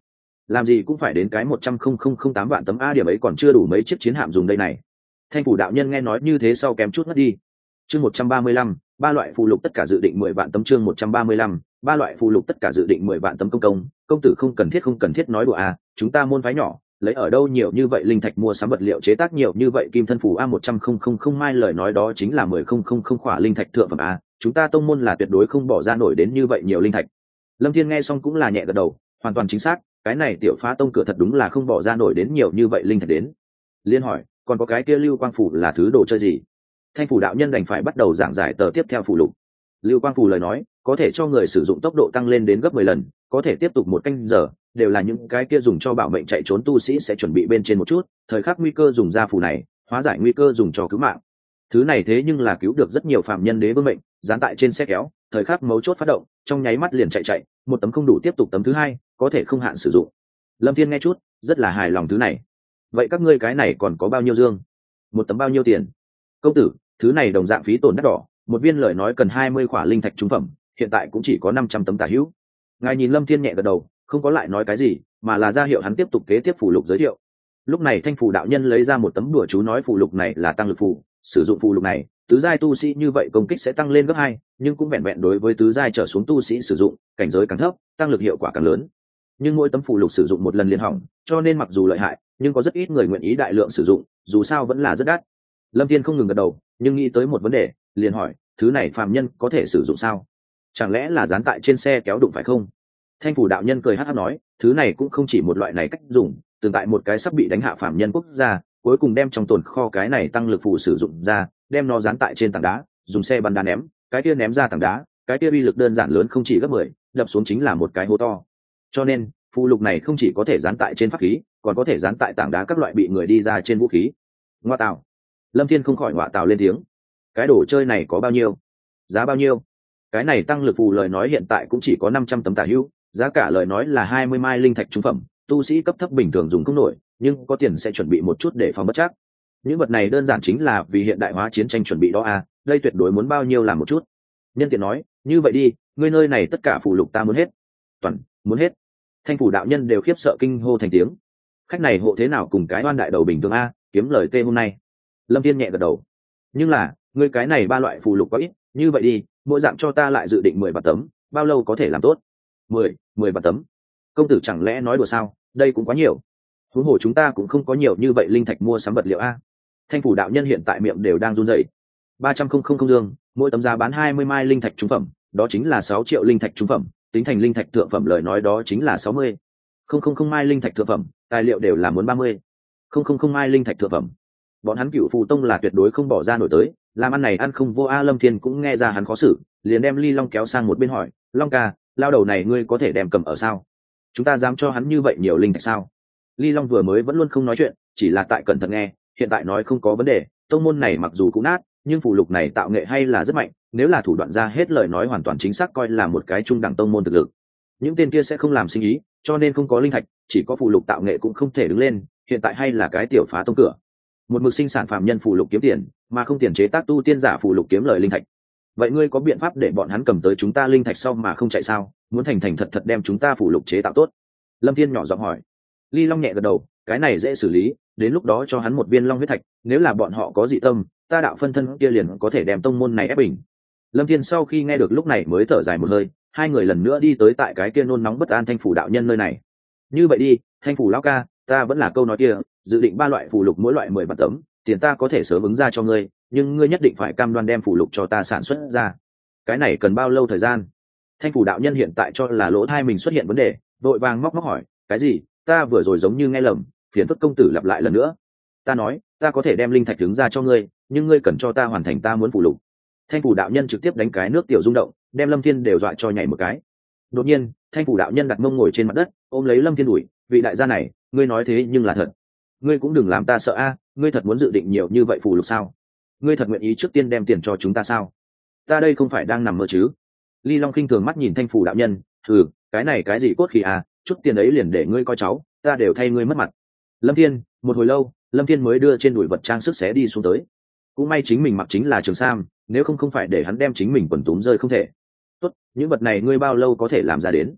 làm gì cũng phải đến cái một trăm không không không tám vạn tấm a, điểm ấy còn chưa đủ mấy chiếc chiến hạm dùng đây này. Thanh phủ đạo nhân nghe nói như thế sau kém chút mất đi. Chương một trăm ba mươi lăm, ba loại phù lục tất cả dự định mười vạn tấm. Chương một trăm ba mươi lăm, ba loại phù lục tất cả dự định mười vạn tấm. Công công, công tử không cần thiết không cần thiết nói đùa à, chúng ta môn phái nhỏ, lấy ở đâu nhiều như vậy linh thạch mua sắm vật liệu chế tác nhiều như vậy kim thân phù a, một trăm không không không mai lời nói đó chính là mười không không không khỏa linh thạch thượng phẩm a, chúng ta tông môn là tuyệt đối không bỏ ra nổi đến như vậy nhiều linh thạch. Lâm Thiên nghe xong cũng là nhẹ gật đầu, hoàn toàn chính xác, cái này tiểu phá tông cửa thật đúng là không bỏ ra nổi đến nhiều như vậy linh thạch đến. Liên hỏi, còn có cái kia lưu quang phủ là thứ đồ chơi gì? Thanh phủ đạo nhân đành phải bắt đầu giảng giải tờ tiếp theo phù lục. Lưu quang phù lời nói, có thể cho người sử dụng tốc độ tăng lên đến gấp mười lần, có thể tiếp tục một canh giờ, đều là những cái kia dùng cho bảo mệnh chạy trốn tu sĩ sẽ chuẩn bị bên trên một chút, thời khắc nguy cơ dùng ra phù này, hóa giải nguy cơ dùng cho cứu mạng. Thứ này thế nhưng là cứu được rất nhiều phạm nhân đế vương mệnh, dán tại trên xe kéo, thời khắc mấu chốt phát động, trong nháy mắt liền chạy chạy, một tấm không đủ tiếp tục tấm thứ hai, có thể không hạn sử dụng. Lâm Thiên nghe chút, rất là hài lòng thứ này. Vậy các ngươi cái này còn có bao nhiêu dương? Một tấm bao nhiêu tiền? Công tử, thứ này đồng dạng phí tổn đắt đỏ, một viên lời nói cần hai mươi khỏa linh thạch trung phẩm, hiện tại cũng chỉ có năm trăm tấm tả hữu. Ngài nhìn Lâm Thiên nhẹ gật đầu, không có lại nói cái gì, mà là ra hiệu hắn tiếp tục kế tiếp phù lục giới thiệu. Lúc này Thanh phủ đạo nhân lấy ra một tấm đùa chú nói phù lục này là tăng lực phù, sử dụng phù lục này, tứ giai tu sĩ như vậy công kích sẽ tăng lên gấp hai, nhưng cũng vẹn vẹn đối với tứ giai trở xuống tu sĩ sử dụng, cảnh giới càng thấp, tăng lực hiệu quả càng lớn. Nhưng mỗi tấm phù lục sử dụng một lần liền hỏng, cho nên mặc dù lợi hại, nhưng có rất ít người nguyện ý đại lượng sử dụng, dù sao vẫn là rất đắt. Lâm Thiên không ngừng gật đầu, nhưng nghĩ tới một vấn đề, liền hỏi, thứ này phàm nhân có thể sử dụng sao? Chẳng lẽ là dán tại trên xe kéo đụng phải không? Thanh phủ đạo nhân cười hắc hắc nói, thứ này cũng không chỉ một loại này cách dùng, tương tại một cái sắp bị đánh hạ phàm nhân quốc gia, cuối cùng đem trong tồn kho cái này tăng lực phù sử dụng ra, đem nó dán tại trên tảng đá, dùng xe bắn đá ném, cái kia ném ra tảng đá, cái kia uy lực đơn giản lớn không chỉ gấp mười, đập xuống chính là một cái hố to. Cho nên, phù lục này không chỉ có thể dán tại trên pháp khí, còn có thể dán tại tảng đá các loại bị người đi ra trên vũ khí. Ngoa tạo. Lâm Thiên không khỏi ngoạ tạo lên tiếng. Cái đồ chơi này có bao nhiêu? Giá bao nhiêu? Cái này tăng lực phù lời nói hiện tại cũng chỉ có năm trăm tấm tả hữu, giá cả lời nói là hai mươi mai linh thạch trung phẩm, tu sĩ cấp thấp bình thường dùng không nổi, nhưng có tiền sẽ chuẩn bị một chút để phòng bất trắc. Những vật này đơn giản chính là vì hiện đại hóa chiến tranh chuẩn bị đó à, đây tuyệt đối muốn bao nhiêu làm một chút. Nhân tiện nói, như vậy đi, ngươi nơi này tất cả phù lục ta muốn hết. Toàn, muốn hết. Thanh phủ đạo nhân đều khiếp sợ kinh hô thành tiếng. Khách này hộ thế nào cùng cái oan đại đầu bình thường a, kiếm lời tê hôm nay. Lâm Thiên nhẹ gật đầu. Nhưng là, ngươi cái này ba loại phù lục có ít, như vậy đi, mỗi dạng cho ta lại dự định mười vạn tấm, bao lâu có thể làm tốt? Mười, mười vạn tấm. Công tử chẳng lẽ nói đùa sao, đây cũng quá nhiều. Huống hồ chúng ta cũng không có nhiều như vậy linh thạch mua sắm vật liệu a. Thanh phủ đạo nhân hiện tại miệng đều đang run rẩy. Ba trăm không không không dương, mỗi tấm giá bán hai mươi mai linh thạch trung phẩm, đó chính là sáu triệu linh thạch trung phẩm, tính thành linh thạch thượng phẩm lời nói đó chính là sáu mươi. Không không không mai linh thạch thượng phẩm, tài liệu đều là muốn ba mươi. Không không không mai linh thạch thượng phẩm. Bọn hắn Cửu Phù Tông là tuyệt đối không bỏ ra nổi tới, làm ăn này ăn không vô a. Lâm Thiên cũng nghe ra hắn khó xử, liền đem Ly Long kéo sang một bên hỏi, Long ca, lao đầu này ngươi có thể đem cầm ở sao? Chúng ta dám cho hắn như vậy nhiều linh thạch sao? Ly Long vừa mới vẫn luôn không nói chuyện, chỉ là tại cẩn thận nghe, hiện tại nói không có vấn đề, tông môn này mặc dù cũng nát, nhưng phù lục này tạo nghệ hay là rất mạnh, nếu là thủ đoạn ra hết lời nói hoàn toàn chính xác coi là một cái trung đẳng tông môn thực lực. Những tên kia sẽ không làm sinh ý, cho nên không có linh thạch, chỉ có phù lục tạo nghệ cũng không thể đứng lên, hiện tại hay là cái tiểu phá tông cửa. Một mực sinh sản phàm nhân phù lục kiếm tiền, mà không tiền chế tác tu tiên giả phù lục kiếm lời linh thạch. Vậy ngươi có biện pháp để bọn hắn cầm tới chúng ta linh thạch sau mà không chạy sao? Muốn thành thành thật thật đem chúng ta phù lục chế tạo tốt. Lâm Thiên nhỏ giọng hỏi. Ly Long nhẹ gật đầu, cái này dễ xử lý, đến lúc đó cho hắn một viên long huyết thạch, nếu là bọn họ có dị tâm, ta đạo phân thân kia liền có thể đem tông môn này ép bình. Lâm Thiên sau khi nghe được lúc này mới thở dài một hơi, hai người lần nữa đi tới tại cái kia nôn nóng bất an Thanh phủ đạo nhân nơi này. Như vậy đi, Thanh phủ lão ca, ta vẫn là câu nói kia, dự định ba loại phù lục mỗi loại mười vạn tấm, tiền ta có thể sớm ứng ra cho ngươi, nhưng ngươi nhất định phải cam đoan đem phù lục cho ta sản xuất ra. Cái này cần bao lâu thời gian? Thanh phủ đạo nhân hiện tại cho là lỗ thai mình xuất hiện vấn đề, vội vàng móc móc hỏi, cái gì? Ta vừa rồi giống như nghe lầm, phiền phức công tử lặp lại lần nữa. Ta nói, ta có thể đem linh thạch ứng ra cho ngươi, nhưng ngươi cần cho ta hoàn thành ta muốn phù lục. Thanh phủ đạo nhân trực tiếp đánh cái nước tiểu rung động, đem Lâm Thiên đều dọa cho nhảy một cái. Đột nhiên, Thanh phủ đạo nhân đặt mông ngồi trên mặt đất, ôm lấy Lâm Thiên đuổi, vị đại gia này, ngươi nói thế nhưng là thật. Ngươi cũng đừng làm ta sợ a, ngươi thật muốn dự định nhiều như vậy phù lục sao? Ngươi thật nguyện ý trước tiên đem tiền cho chúng ta sao? Ta đây không phải đang nằm mơ chứ? Ly Long khinh thường mắt nhìn Thanh phủ đạo nhân, ừ, cái này cái gì cốt khí à, chút tiền ấy liền để ngươi coi cháu, ta đều thay ngươi mất mặt. Lâm Thiên, một hồi lâu, Lâm Thiên mới đưa trên đùi vật trang sức xé đi xuống tới. Cũng may chính mình mặc chính là trường sam, nếu không không phải để hắn đem chính mình quần túm rơi không thể. Tốt, những vật này ngươi bao lâu có thể làm ra đến?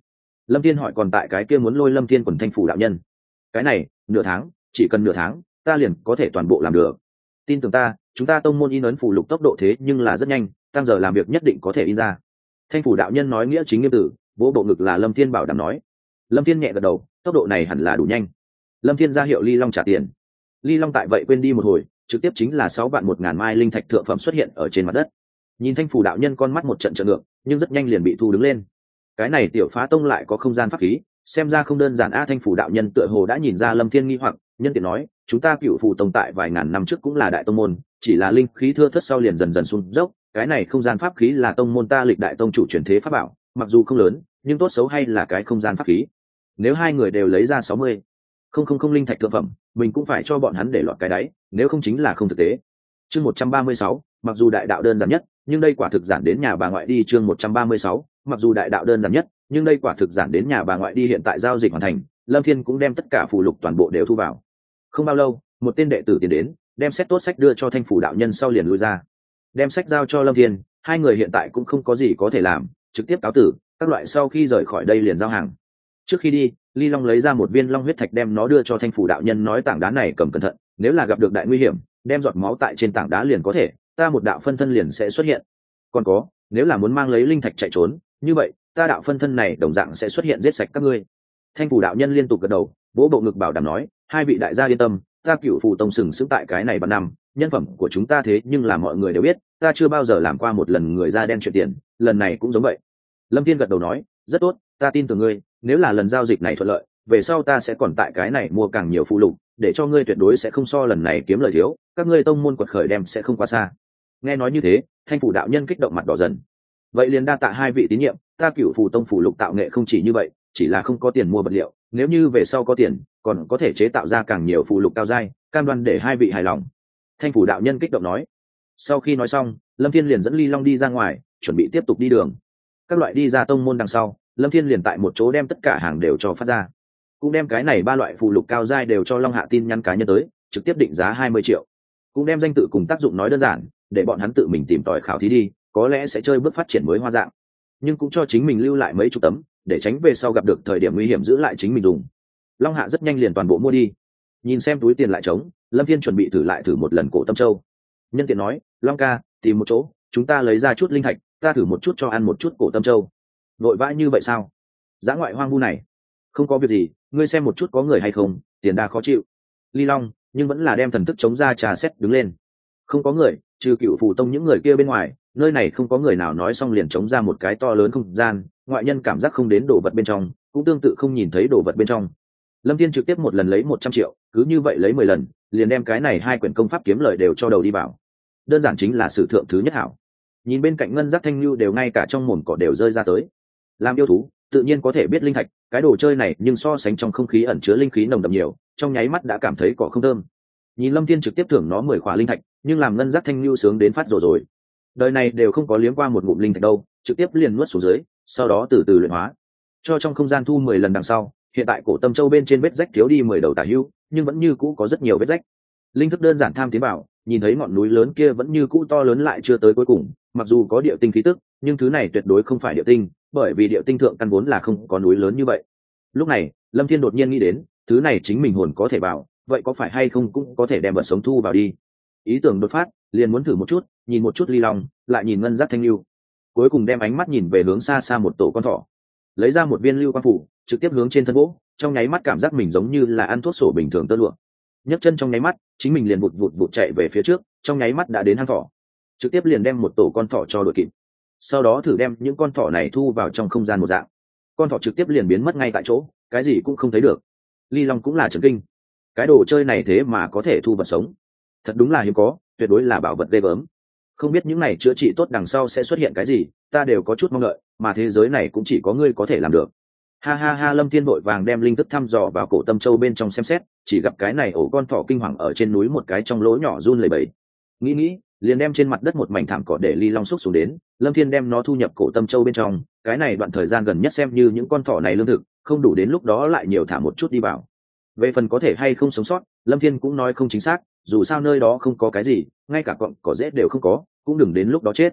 Lâm Thiên hỏi còn tại cái kia muốn lôi Lâm Thiên quần thanh phủ đạo nhân. Cái này nửa tháng, chỉ cần nửa tháng ta liền có thể toàn bộ làm được. Tin tưởng ta, chúng ta tông môn in ấn phủ lục tốc độ thế nhưng là rất nhanh, tăng giờ làm việc nhất định có thể in ra. Thanh phủ đạo nhân nói nghĩa chính nghiêm tử, vỗ bộ ngực là Lâm Thiên bảo đảm nói. Lâm Thiên nhẹ gật đầu, tốc độ này hẳn là đủ nhanh. Lâm Thiên ra hiệu Ly Long trả tiền. Ly Long tại vậy quên đi một hồi, trực tiếp chính là sáu vạn một ngàn mai linh thạch thượng phẩm xuất hiện ở trên mặt đất. Nhìn thanh phủ đạo nhân con mắt một trận trợn ngược, nhưng rất nhanh liền bị thu đứng lên. Cái này tiểu phá tông lại có không gian pháp khí, xem ra không đơn giản. A thanh phủ đạo nhân tựa hồ đã nhìn ra Lâm Thiên nghi hoặc, nhân tiện nói, chúng ta Cựu Phù tông tại vài ngàn năm trước cũng là đại tông môn, chỉ là linh khí thưa thớt sau liền dần dần xuống dốc. Cái này không gian pháp khí là tông môn ta lịch đại tông chủ truyền thế pháp bảo, mặc dù không lớn, nhưng tốt xấu hay là cái không gian pháp khí. Nếu hai người đều lấy ra sáu mươi không không không linh thạch thượng phẩm, mình cũng phải cho bọn hắn để lọt cái đáy, nếu không chính là không thực tế. Chương một trăm ba mươi sáu, mặc dù đại đạo đơn giản nhất, nhưng đây quả thực giản đến nhà bà ngoại đi. Chương một trăm ba mươi sáu, mặc dù đại đạo đơn giản nhất, nhưng đây quả thực giản đến nhà bà ngoại đi. Hiện tại giao dịch hoàn thành, Lâm Thiên cũng đem tất cả phù lục toàn bộ đều thu vào. Không bao lâu, một tên đệ tử tiến đến, đem sách tốt sách đưa cho thanh phủ đạo nhân sau liền lui ra. Đem sách giao cho Lâm Thiên, hai người hiện tại cũng không có gì có thể làm, trực tiếp cáo tử, các loại sau khi rời khỏi đây liền giao hàng. Trước khi đi, Ly Long lấy ra một viên long huyết thạch đem nó đưa cho thanh phủ đạo nhân, nói tảng đá này cầm cẩn thận, nếu là gặp được đại nguy hiểm, đem giọt máu tại trên tảng đá liền có thể, ta một đạo phân thân liền sẽ xuất hiện. Còn có, nếu là muốn mang lấy linh thạch chạy trốn, như vậy, ta đạo phân thân này đồng dạng sẽ xuất hiện giết sạch các ngươi. Thanh phủ đạo nhân liên tục gật đầu, vỗ bộ ngực bảo đảm nói, hai vị đại gia yên tâm, ta Cựu Phù tông sừng sững tại cái này ba năm, nhân phẩm của chúng ta thế nhưng là mọi người đều biết, ta chưa bao giờ làm qua một lần người da đen chuyện tiền, lần này cũng giống vậy. Lâm Thiên gật đầu nói, rất tốt, ta tin tưởng ngươi, nếu là lần giao dịch này thuận lợi, về sau ta sẽ còn tại cái này mua càng nhiều phụ lục, để cho ngươi tuyệt đối sẽ không so lần này kiếm lời thiếu, các ngươi tông môn quật khởi đem sẽ không quá xa. Nghe nói như thế, thanh phủ đạo nhân kích động mặt đỏ dần. Vậy liền đa tạ hai vị tín nhiệm, ta Cựu Phù tông phụ lục tạo nghệ không chỉ như vậy, chỉ là không có tiền mua vật liệu, nếu như về sau có tiền, còn có thể chế tạo ra càng nhiều phụ lục cao giai, cam đoan để hai vị hài lòng. Thanh phủ đạo nhân kích động nói. Sau khi nói xong, Lâm Thiên liền dẫn Ly Long đi ra ngoài, chuẩn bị tiếp tục đi đường. Các loại đi ra tông môn đằng sau, Lâm Thiên liền tại một chỗ đem tất cả hàng đều cho phát ra, cũng đem cái này ba loại phụ lục cao giai đều cho Long Hạ tin nhắn cá nhân tới, trực tiếp định giá hai mươi triệu, cũng đem danh tự cùng tác dụng nói đơn giản, để bọn hắn tự mình tìm tòi khảo thí đi, có lẽ sẽ chơi bước phát triển mới hoa dạng, nhưng cũng cho chính mình lưu lại mấy chục tấm, để tránh về sau gặp được thời điểm nguy hiểm giữ lại chính mình dùng. Long Hạ rất nhanh liền toàn bộ mua đi. Nhìn xem túi tiền lại trống, Lâm Thiên chuẩn bị thử lại thử một lần cổ tâm châu. Nhân tiện nói, Long ca, tìm một chỗ, chúng ta lấy ra chút linh thạch, ta thử một chút cho ăn một chút cổ tâm châu. Vội vã như vậy sao? Dã ngoại hoang vu này. Không có việc gì, ngươi xem một chút có người hay không, tiền đa khó chịu. Ly Long, nhưng vẫn là đem thần thức chống ra trà xét đứng lên. Không có người, trừ Cựu Phù tông những người kia bên ngoài, nơi này không có người nào. Nói xong liền chống ra một cái to lớn không gian, ngoại nhân cảm giác không đến đồ vật bên trong, cũng tương tự không nhìn thấy đồ vật bên trong. Lâm Thiên trực tiếp một lần lấy một trăm triệu, cứ như vậy lấy mười lần, liền đem cái này hai quyển công pháp kiếm lời đều cho đầu đi vào. Đơn giản chính là sử thượng thứ nhất hảo. Nhìn bên cạnh ngân giác thanh lưu đều ngay cả trong mồm cỏ đều rơi ra tới. Làm yêu thú, tự nhiên có thể biết linh thạch, cái đồ chơi này nhưng so sánh trong không khí ẩn chứa linh khí nồng đậm nhiều, trong nháy mắt đã cảm thấy cỏ không thơm. Nhìn Lâm Thiên trực tiếp thưởng nó mười khỏa linh thạch, nhưng làm ngân giác thanh lưu sướng đến phát rồi rồi. Đời này đều không có liếm qua một ngụm linh thạch đâu, trực tiếp liền nuốt xuống dưới, sau đó từ từ luyện hóa. Cho trong không gian thu mười lần đằng sau, hiện tại cổ tâm châu bên trên vết rách thiếu đi mười đầu tả hữu, nhưng vẫn như cũ có rất nhiều vết rách. Linh thức đơn giản tham tiến bảo, nhìn thấy ngọn núi lớn kia vẫn như cũ to lớn lại chưa tới cuối cùng, mặc dù có địa tinh khí tức, nhưng thứ này tuyệt đối không phải địa tinh, bởi vì địa tinh thượng căn vốn là không có núi lớn như vậy. Lúc này, Lâm Thiên đột nhiên nghĩ đến, thứ này chính mình hồn có thể bảo, vậy có phải hay không cũng có thể đem vật sống thu vào đi. Ý tưởng đột phát, liền muốn thử một chút, nhìn một chút Ly Long, lại nhìn ngân giác thanh lưu, cuối cùng đem ánh mắt nhìn về hướng xa xa một tổ con thỏ, lấy ra một viên lưu quang phủ, trực tiếp hướng trên thân gỗ, trong nháy mắt cảm giác mình giống như là ăn thuốc sổ bình thường tơ lụa. Nhấc chân trong nháy mắt, chính mình liền vụt vụt vụt chạy về phía trước, trong nháy mắt đã đến hang thỏ, trực tiếp liền đem một tổ con thỏ cho đuổi kịp. Sau đó thử đem những con thỏ này thu vào trong không gian một dạng, con thỏ trực tiếp liền biến mất ngay tại chỗ, cái gì cũng không thấy được. Ly Long cũng là chấn kinh, cái đồ chơi này thế mà có thể thu vật sống, thật đúng là hiếm có, tuyệt đối là bảo vật ghê gớm. Không biết những này chữa trị tốt đằng sau sẽ xuất hiện cái gì, ta đều có chút mong đợi, mà thế giới này cũng chỉ có ngươi có thể làm được. Ha ha ha. Lâm Thiên vội vàng đem linh thức thăm dò vào cổ tâm châu bên trong xem xét, chỉ gặp cái này ổ con thỏ kinh hoàng ở trên núi một cái trong lỗ nhỏ run lẩy bẩy. Nghĩ nghĩ, liền đem trên mặt đất một mảnh thảm cỏ để Ly Long xúc xuống đến, Lâm Thiên đem nó thu nhập cổ tâm châu bên trong, cái này đoạn thời gian gần nhất xem như những con thỏ này lương thực, không đủ đến lúc đó lại nhiều thả một chút đi vào. Về phần có thể hay không sống sót, Lâm Thiên cũng nói không chính xác, dù sao nơi đó không có cái gì, ngay cả cọng cỏ rễ đều không có, cũng đừng đến lúc đó chết.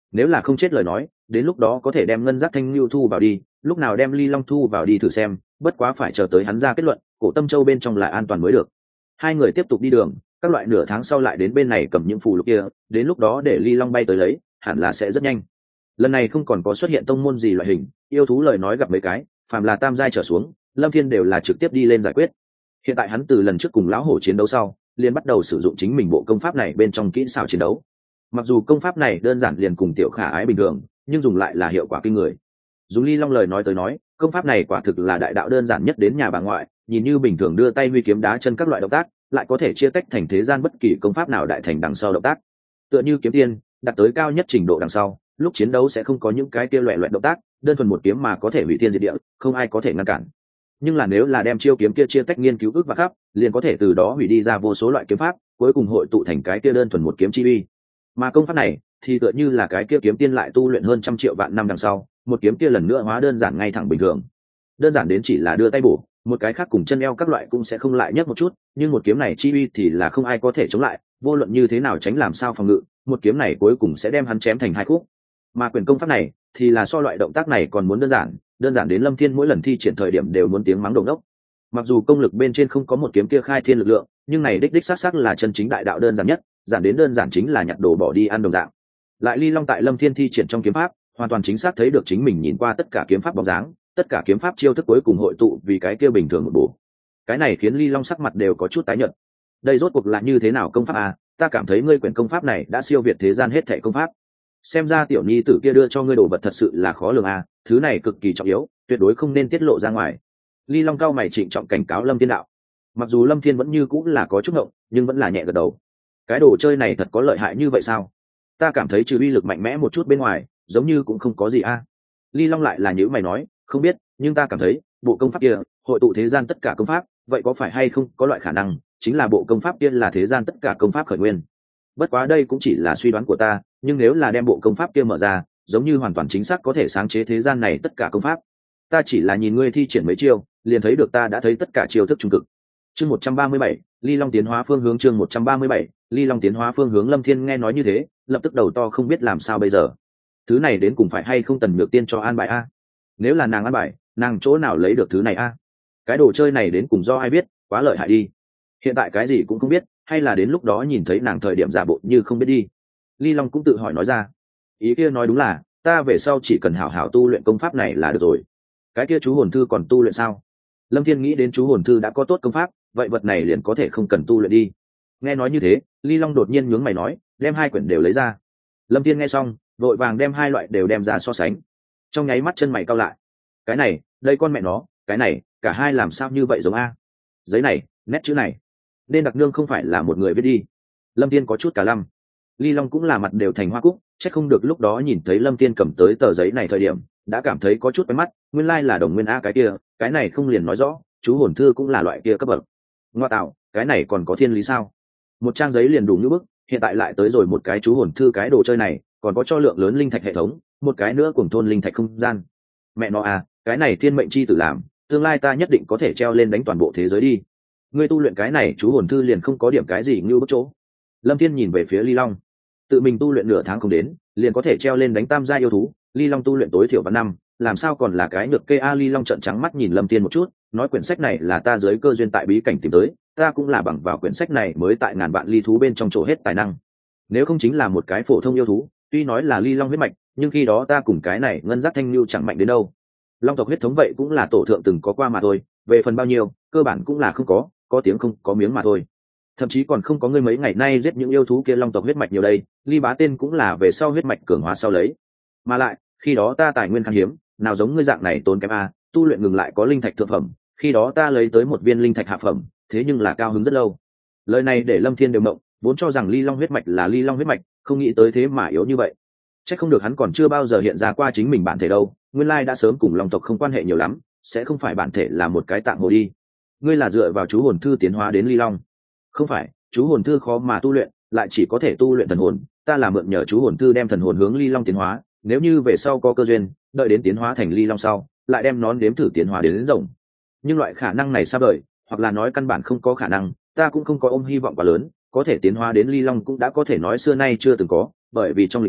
nếu là không chết lời nói đến lúc đó có thể đem ngân giác thanh lưu thu vào đi, lúc nào đem ly long thu vào đi thử xem, bất quá phải chờ tới hắn ra kết luận cổ tâm châu bên trong là an toàn mới được. Hai người tiếp tục đi đường, các loại nửa tháng sau lại đến bên này cầm những phù lục kia, đến lúc đó để ly long bay tới lấy hẳn là sẽ rất nhanh. Lần này không còn có xuất hiện tông môn gì loại hình yêu thú lời nói gặp mấy cái, phàm là tam giai trở xuống Lâm Thiên đều là trực tiếp đi lên giải quyết. Hiện tại hắn từ lần trước cùng lão hổ chiến đấu sau liền bắt đầu sử dụng chính mình bộ công pháp này bên trong kỹ xảo chiến đấu. Mặc dù công pháp này đơn giản liền cùng tiểu khả ái bình thường, nhưng dùng lại là hiệu quả kinh người. Dùng ly long lời nói tới nói, công pháp này quả thực là đại đạo đơn giản nhất đến nhà bà ngoại, nhìn như bình thường đưa tay huy kiếm đá chân các loại động tác, lại có thể chia tách thành thế gian bất kỳ công pháp nào đại thành đằng sau động tác. Tựa như kiếm tiên đạt tới cao nhất trình độ đằng sau, lúc chiến đấu sẽ không có những cái kia loẻ loẹt động tác, đơn thuần một kiếm mà có thể hủy thiên diệt địa, không ai có thể ngăn cản. Nhưng là nếu là đem chiêu kiếm kia chia tách nghiên cứu ước và khắp, liền có thể từ đó hủy đi ra vô số loại kiếm pháp, cuối cùng hội tụ thành cái kia đơn thuần một kiếm chi uy. Mà công pháp này thì tựa như là cái kia kiếm tiên lại tu luyện hơn trăm triệu vạn năm đằng sau, một kiếm kia lần nữa hóa đơn giản ngay thẳng bình thường. Đơn giản đến chỉ là đưa tay bổ, một cái khác cùng chân eo các loại cũng sẽ không lại nhấc một chút, nhưng một kiếm này chi uy thì là không ai có thể chống lại, vô luận như thế nào tránh làm sao phòng ngự, một kiếm này cuối cùng sẽ đem hắn chém thành hai khúc. Mà quyền công pháp này thì là so loại động tác này còn muốn đơn giản, đơn giản đến Lâm Thiên mỗi lần thi triển thời điểm đều muốn tiếng mắng đồng đốc. Mặc dù công lực bên trên không có một kiếm kia khai thiên lực lượng, nhưng này đích đích xác xác là chân chính đại đạo đơn giản nhất, giản đến đơn giản chính là nhặt đồ bỏ đi ăn đồng dạng. Lại ly long tại Lâm Thiên thi triển trong kiếm pháp, hoàn toàn chính xác thấy được chính mình nhìn qua tất cả kiếm pháp bóng dáng, tất cả kiếm pháp chiêu thức cuối cùng hội tụ vì cái kia bình thường một bổ. Cái này khiến ly long sắc mặt đều có chút tái nhợt. Đây rốt cuộc là như thế nào công pháp à? Ta cảm thấy ngươi quyển công pháp này đã siêu việt thế gian hết thảy công pháp. Xem ra tiểu nhi tử kia đưa cho ngươi đồ vật thật sự là khó lường à, thứ này cực kỳ trọng yếu, tuyệt đối không nên tiết lộ ra ngoài. Ly long cao mày trịnh trọng cảnh cáo Lâm Thiên đạo. Mặc dù Lâm Thiên vẫn như cũng là có chút ngộng, nhưng vẫn là nhẹ gật đầu. Cái đồ chơi này thật có lợi hại như vậy sao? Ta cảm thấy trừ uy lực mạnh mẽ một chút bên ngoài, giống như cũng không có gì a. À. Ly long lại là nhữ mày nói, không biết, nhưng ta cảm thấy bộ công pháp kia hội tụ thế gian tất cả công pháp, vậy có phải hay không có loại khả năng chính là bộ công pháp kia là thế gian tất cả công pháp khởi nguyên? Bất quá đây cũng chỉ là suy đoán của ta, nhưng nếu là đem bộ công pháp kia mở ra, giống như hoàn toàn chính xác có thể sáng chế thế gian này tất cả công pháp. Ta chỉ là nhìn ngươi thi triển mấy chiêu, liền thấy được ta đã thấy tất cả chiêu thức trung cực. Chương một trăm ba mươi bảy, Ly Long tiến hóa phương hướng chương một trăm ba mươi bảy, Ly Long tiến hóa phương hướng. Lâm Thiên nghe nói như thế, lập tức đầu to không biết làm sao bây giờ. Thứ này đến cùng phải hay không Tần Nhược Tiên cho an bài a? Nếu là nàng an bài, nàng chỗ nào lấy được thứ này a? Cái đồ chơi này đến cùng do ai biết, quá lợi hại đi. Hiện tại cái gì cũng không biết, hay là đến lúc đó nhìn thấy nàng thời điểm giả bộ như không biết đi. Ly Long cũng tự hỏi nói ra. Ý kia nói đúng là, ta về sau chỉ cần hảo hảo tu luyện công pháp này là được rồi. Cái kia chú hồn thư còn tu luyện sao? Lâm Thiên nghĩ đến chú hồn thư đã có tốt công pháp, vậy vật này liền có thể không cần tu luyện đi. Nghe nói như thế, Ly Long đột nhiên nhướng mày nói, đem hai quyển đều lấy ra. Lâm Thiên nghe xong, vội vàng đem hai loại đều đem ra so sánh. Trong nháy mắt chân mày cau lại. Cái này, đây con mẹ nó, cái này, cả hai làm sao như vậy giống a? Giấy này, nét chữ này, nên đặc nương không phải là một người viết đi. Lâm Thiên có chút cả lăm. Ly Long cũng là mặt đều thành hoa cúc, chắc không được lúc đó nhìn thấy Lâm Thiên cầm tới tờ giấy này thời điểm, đã cảm thấy có chút quen mắt, nguyên lai like là đồng nguyên a cái kia, cái này không liền nói rõ, chú hồn thư cũng là loại kia cấp bậc. Ngoa tạo, cái này còn có thiên lý sao? Một trang giấy liền đủ như bức, hiện tại lại tới rồi một cái chú hồn thư, cái đồ chơi này, còn có cho lượng lớn linh thạch hệ thống, một cái nữa cùng thôn linh thạch không gian. Mẹ nó à, cái này thiên mệnh chi tử làm, tương lai ta nhất định có thể treo lên đánh toàn bộ thế giới đi. Ngươi tu luyện cái này chú hồn thư liền không có điểm cái gì như bức chỗ. Lâm Thiên nhìn về phía Ly Long, tự mình tu luyện nửa tháng không đến, liền có thể treo lên đánh tam gia yêu thú, Ly Long tu luyện tối thiểu vào năm, làm sao còn là cái nhược kê a? Ly Long trợn trắng mắt nhìn Lâm Thiên một chút, nói quyển sách này là ta dưới cơ duyên tại bí cảnh tìm tới, ta cũng là bằng vào quyển sách này mới tại ngàn vạn ly thú bên trong chỗ hết tài năng. Nếu không chính là một cái phổ thông yêu thú, tuy nói là Ly Long huyết mạch, nhưng khi đó ta cùng cái này ngân giác thanh lưu chẳng mạnh đến đâu. Long tộc huyết thống vậy cũng là tổ thượng từng có qua mà thôi, về phần bao nhiêu, cơ bản cũng là không có, có tiếng không có miếng mà thôi. Thậm chí còn không có ngươi mấy ngày nay giết những yêu thú kia long tộc huyết mạch nhiều đây, Ly Bá tên cũng là về sau huyết mạch cường hóa sau lấy. Mà lại, khi đó ta tài nguyên khan hiếm, nào giống ngươi dạng này tốn kém a, tu luyện ngừng lại có linh thạch thượng phẩm, khi đó ta lấy tới một viên linh thạch hạ phẩm, thế nhưng là cao hứng rất lâu. Lời này để Lâm Thiên đều mộng, vốn cho rằng Ly Long huyết mạch là Ly Long huyết mạch, không nghĩ tới thế mà yếu như vậy. Chắc không được hắn còn chưa bao giờ hiện ra qua chính mình bản thể đâu, nguyên lai đã sớm cùng long tộc không quan hệ nhiều lắm, sẽ không phải bản thể là một cái tạm hồ đi. Ngươi là dựa vào chú hồn thư tiến hóa đến Ly Long? Không phải, chú hồn thư khó mà tu luyện, lại chỉ có thể tu luyện thần hồn, ta là mượn nhờ chú hồn thư đem thần hồn hướng Ly Long tiến hóa, nếu như về sau có cơ duyên, đợi đến tiến hóa thành Ly Long sau, lại đem nón đếm thử tiến hóa đến, đến rồng. Nhưng loại khả năng này xa vời, hoặc là nói căn bản không có khả năng, ta cũng không có ôm hy vọng quá lớn, có thể tiến hóa đến Ly Long cũng đã có thể nói xưa nay chưa từng có, bởi vì trong lịch sử,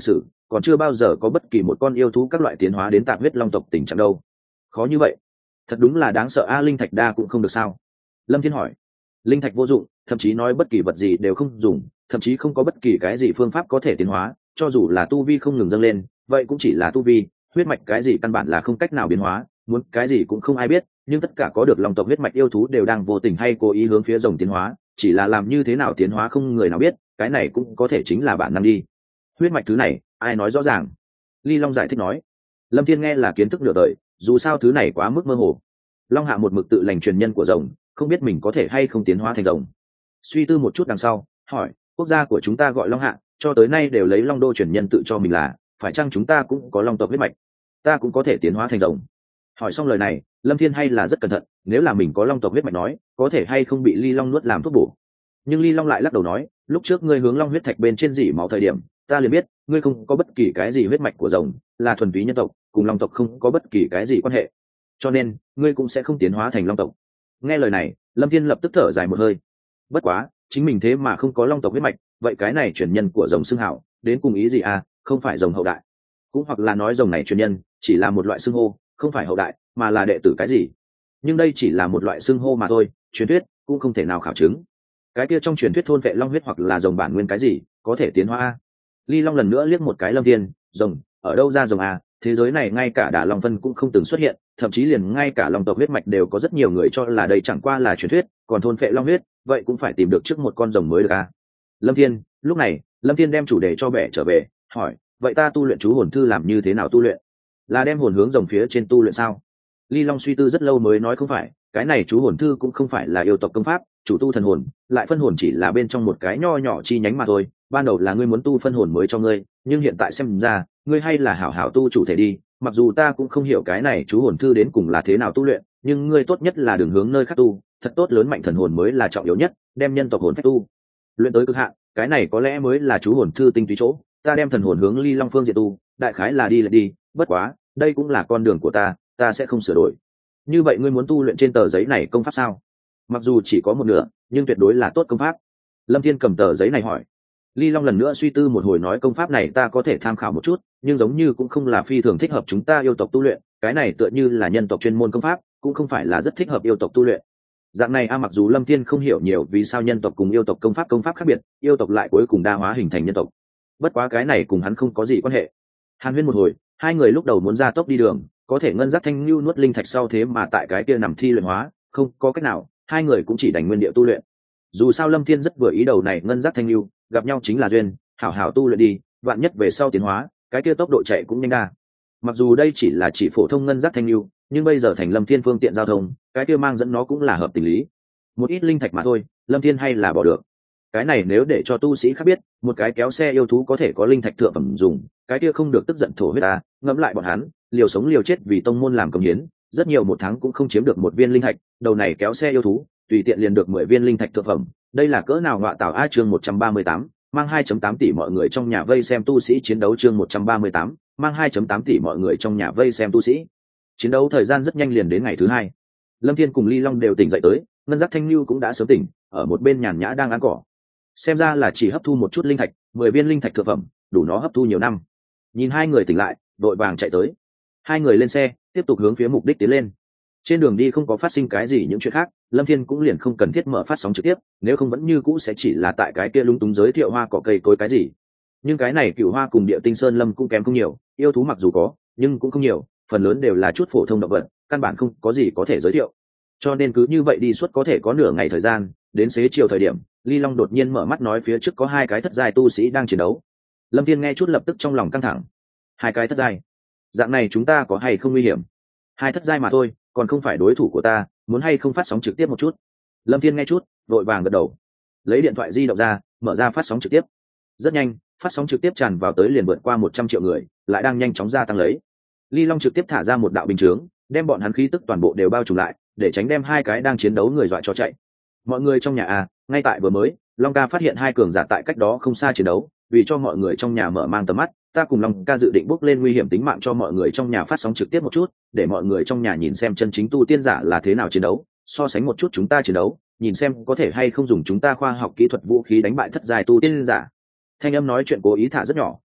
còn chưa bao giờ có bất kỳ một con yêu thú các loại tiến hóa đến tạp huyết long tộc tình trạng đâu. Khó như vậy, thật đúng là đáng sợ a. Linh thạch đa cũng không được sao? Lâm Thiên hỏi. Linh thạch vô dụng, thậm chí nói bất kỳ vật gì đều không dùng, thậm chí không có bất kỳ cái gì phương pháp có thể tiến hóa, cho dù là tu vi không ngừng dâng lên, vậy cũng chỉ là tu vi, huyết mạch cái gì căn bản là không cách nào biến hóa, muốn cái gì cũng không ai biết, nhưng tất cả có được long tộc huyết mạch yêu thú đều đang vô tình hay cố ý hướng phía rồng tiến hóa, chỉ là làm như thế nào tiến hóa không người nào biết, cái này cũng có thể chính là bản năng đi. Huyết mạch thứ này, ai nói rõ ràng? Ly Long giải thích nói. Lâm Thiên nghe là kiến thức nửa đời, dù sao thứ này quá mức mơ hồ. Long Hạ một mực tự lành truyền nhân của rồng, không biết mình có thể hay không tiến hóa thành rồng. Suy tư một chút đằng sau, hỏi, quốc gia của chúng ta gọi Long Hạ, cho tới nay đều lấy Long Đô truyền nhân tự cho mình là, phải chăng chúng ta cũng có long tộc huyết mạch, ta cũng có thể tiến hóa thành rồng? Hỏi xong lời này, Lâm Thiên hay là rất cẩn thận, nếu là mình có long tộc huyết mạch nói, có thể hay không bị Ly Long nuốt làm thuốc bổ. Nhưng Ly Long lại lắc đầu nói, lúc trước ngươi hướng long huyết thạch bên trên dỉ máu thời điểm, ta liền biết ngươi không có bất kỳ cái gì huyết mạch của rồng, là thuần túy nhân tộc, cùng long tộc không có bất kỳ cái gì quan hệ, cho nên ngươi cũng sẽ không tiến hóa thành long tộc. Nghe lời này, Lâm Thiên lập tức thở dài một hơi. Bất quá, chính mình thế mà không có long tộc huyết mạch, vậy cái này truyền nhân của rồng xưng hảo đến cùng ý gì à? Không phải rồng hậu đại, cũng hoặc là nói rồng này truyền nhân chỉ là một loại xưng hô, không phải hậu đại mà là đệ tử cái gì. Nhưng đây chỉ là một loại xưng hô mà thôi, truyền thuyết cũng không thể nào khảo chứng. Cái kia trong truyền thuyết thôn vệ long huyết hoặc là rồng bản nguyên cái gì có thể tiến hóa a? Ly Long lần nữa liếc một cái Lâm Thiên, rồng ở đâu ra rồng à? Thế giới này ngay cả đả long phân cũng không từng xuất hiện, thậm chí liền ngay cả long tộc huyết mạch đều có rất nhiều người cho là đây chẳng qua là truyền thuyết, còn thôn phệ long huyết vậy cũng phải tìm được trước một con rồng mới được à? Lâm Thiên, lúc này Lâm Thiên đem chủ đề cho bẻ trở về, hỏi, vậy ta tu luyện chú hồn thư làm như thế nào tu luyện? Là đem hồn hướng rồng phía trên tu luyện sao? Ly Long suy tư rất lâu mới nói không phải, cái này chú hồn thư cũng không phải là yêu tộc công pháp, chủ tu thần hồn, lại phân hồn chỉ là bên trong một cái nho nhỏ chi nhánh mà thôi. Ban đầu là ngươi muốn tu phân hồn mới cho ngươi, nhưng hiện tại xem ra ngươi hay là hảo hảo tu chủ thể đi. Mặc dù ta cũng không hiểu cái này chú hồn thư đến cùng là thế nào tu luyện, nhưng ngươi tốt nhất là đừng hướng nơi khác tu, thật tốt lớn mạnh thần hồn mới là trọng yếu nhất, đem nhân tộc hồn phách tu luyện tới cực hạn, cái này có lẽ mới là chú hồn thư tinh túy chỗ. Ta đem thần hồn hướng Ly Long phương diện tu, đại khái là đi lại đi, bất quá đây cũng là con đường của ta, ta sẽ không sửa đổi. Như vậy ngươi muốn tu luyện trên tờ giấy này công pháp sao? Mặc dù chỉ có một nửa, nhưng tuyệt đối là tốt công pháp. Lâm Thiên cầm tờ giấy này hỏi. Ly Long lần nữa suy tư một hồi nói, công pháp này ta có thể tham khảo một chút, nhưng giống như cũng không là phi thường thích hợp chúng ta yêu tộc tu luyện, cái này tựa như là nhân tộc chuyên môn công pháp, cũng không phải là rất thích hợp yêu tộc tu luyện. Dạng này a à, mặc dù Lâm Thiên không hiểu nhiều vì sao nhân tộc cùng yêu tộc công pháp công pháp khác biệt, yêu tộc lại cuối cùng đa hóa hình thành nhân tộc. Bất quá cái này cùng hắn không có gì quan hệ. Hàn huyên một hồi, hai người lúc đầu muốn ra tốc đi đường, có thể ngân giác thanh lưu nuốt linh thạch sau thế mà tại cái kia nằm thi luyện hóa, không có cách nào, hai người cũng chỉ đành nguyên địa tu luyện. Dù sao Lâm Thiên rất vừa ý đầu này ngân giác thanh lưu, gặp nhau chính là duyên, hảo hảo tu luyện đi, vạn nhất về sau tiến hóa, cái kia tốc độ chạy cũng nhanh đa. Mặc dù đây chỉ là chỉ phổ thông ngân giác thanh lưu, nhưng bây giờ thành Lâm Thiên phương tiện giao thông, cái kia mang dẫn nó cũng là hợp tình lý. Một ít linh thạch mà thôi, Lâm Thiên hay là bỏ được. Cái này nếu để cho tu sĩ khác biết, một cái kéo xe yêu thú có thể có linh thạch thượng phẩm dùng, cái kia không được tức giận thổ huyết ta. Ngẫm lại bọn hắn, liều sống liều chết vì tông môn làm công hiến, rất nhiều một tháng cũng không chiếm được một viên linh thạch, đầu này kéo xe yêu thú, tùy tiện liền được mười viên linh thạch thượng phẩm, đây là cỡ nào ngọa tảo a. Chương một trăm ba mươi tám, mang hai phẩy tám tỷ mọi người trong nhà vây xem tu sĩ chiến đấu. Chương một trăm ba mươi tám, mang hai phẩy tám tỷ mọi người trong nhà vây xem tu sĩ chiến đấu. Thời gian rất nhanh liền đến ngày thứ hai. Lâm Thiên cùng Ly Long đều tỉnh dậy tới, ngân giác thanh lưu cũng đã sớm tỉnh, ở một bên nhàn nhã đang ăn cỏ. Xem ra là chỉ hấp thu một chút linh thạch, mười viên linh thạch thượng phẩm, đủ nó hấp thu nhiều năm. Nhìn hai người tỉnh lại, đội vàng chạy tới. Hai người lên xe, tiếp tục hướng phía mục đích tiến lên. Trên đường đi không có phát sinh cái gì những chuyện khác, Lâm Thiên cũng liền không cần thiết mở phát sóng trực tiếp, nếu không vẫn như cũ sẽ chỉ là tại cái kia lung tung giới thiệu hoa cỏ cây cối cái gì. Nhưng cái này Cửu Hoa cùng Địa Tinh Sơn Lâm cũng kém không nhiều, yêu thú mặc dù có, nhưng cũng không nhiều, phần lớn đều là chút phổ thông động vật, căn bản không có gì có thể giới thiệu. Cho nên cứ như vậy đi suốt có thể có nửa ngày thời gian, đến xế chiều thời điểm, Ly Long đột nhiên mở mắt nói phía trước có hai cái thất giai tu sĩ đang chiến đấu. Lâm Thiên nghe chút lập tức trong lòng căng thẳng. Hai cái thất giai, dạng này chúng ta có hay không nguy hiểm? Hai thất giai mà thôi, còn không phải đối thủ của ta, muốn hay không phát sóng trực tiếp một chút? Lâm Thiên nghe chút, vội vàng gật đầu, lấy điện thoại di động ra, mở ra phát sóng trực tiếp. Rất nhanh, phát sóng trực tiếp tràn vào tới liền vượt qua một trăm triệu người, lại đang nhanh chóng gia tăng lấy. Ly Long trực tiếp thả ra một đạo bình chướng, đem bọn hắn khí tức toàn bộ đều bao trùm lại, để tránh đem hai cái đang chiến đấu người dọa cho chạy. Mọi người trong nhà à, ngay tại vừa mới, Long ca phát hiện hai cường giả tại cách đó không xa chiến đấu, vì cho mọi người trong nhà mở mang tầm mắt, ta cùng Long ca dự định bước lên nguy hiểm tính mạng cho mọi người trong nhà phát sóng trực tiếp một chút, để mọi người trong nhà nhìn xem chân chính tu tiên giả là thế nào chiến đấu, so sánh một chút chúng ta chiến đấu, nhìn xem có thể hay không dùng chúng ta khoa học kỹ thuật vũ khí đánh bại thất giai tu tiên giả. Thanh âm nói chuyện cố ý thả rất nhỏ,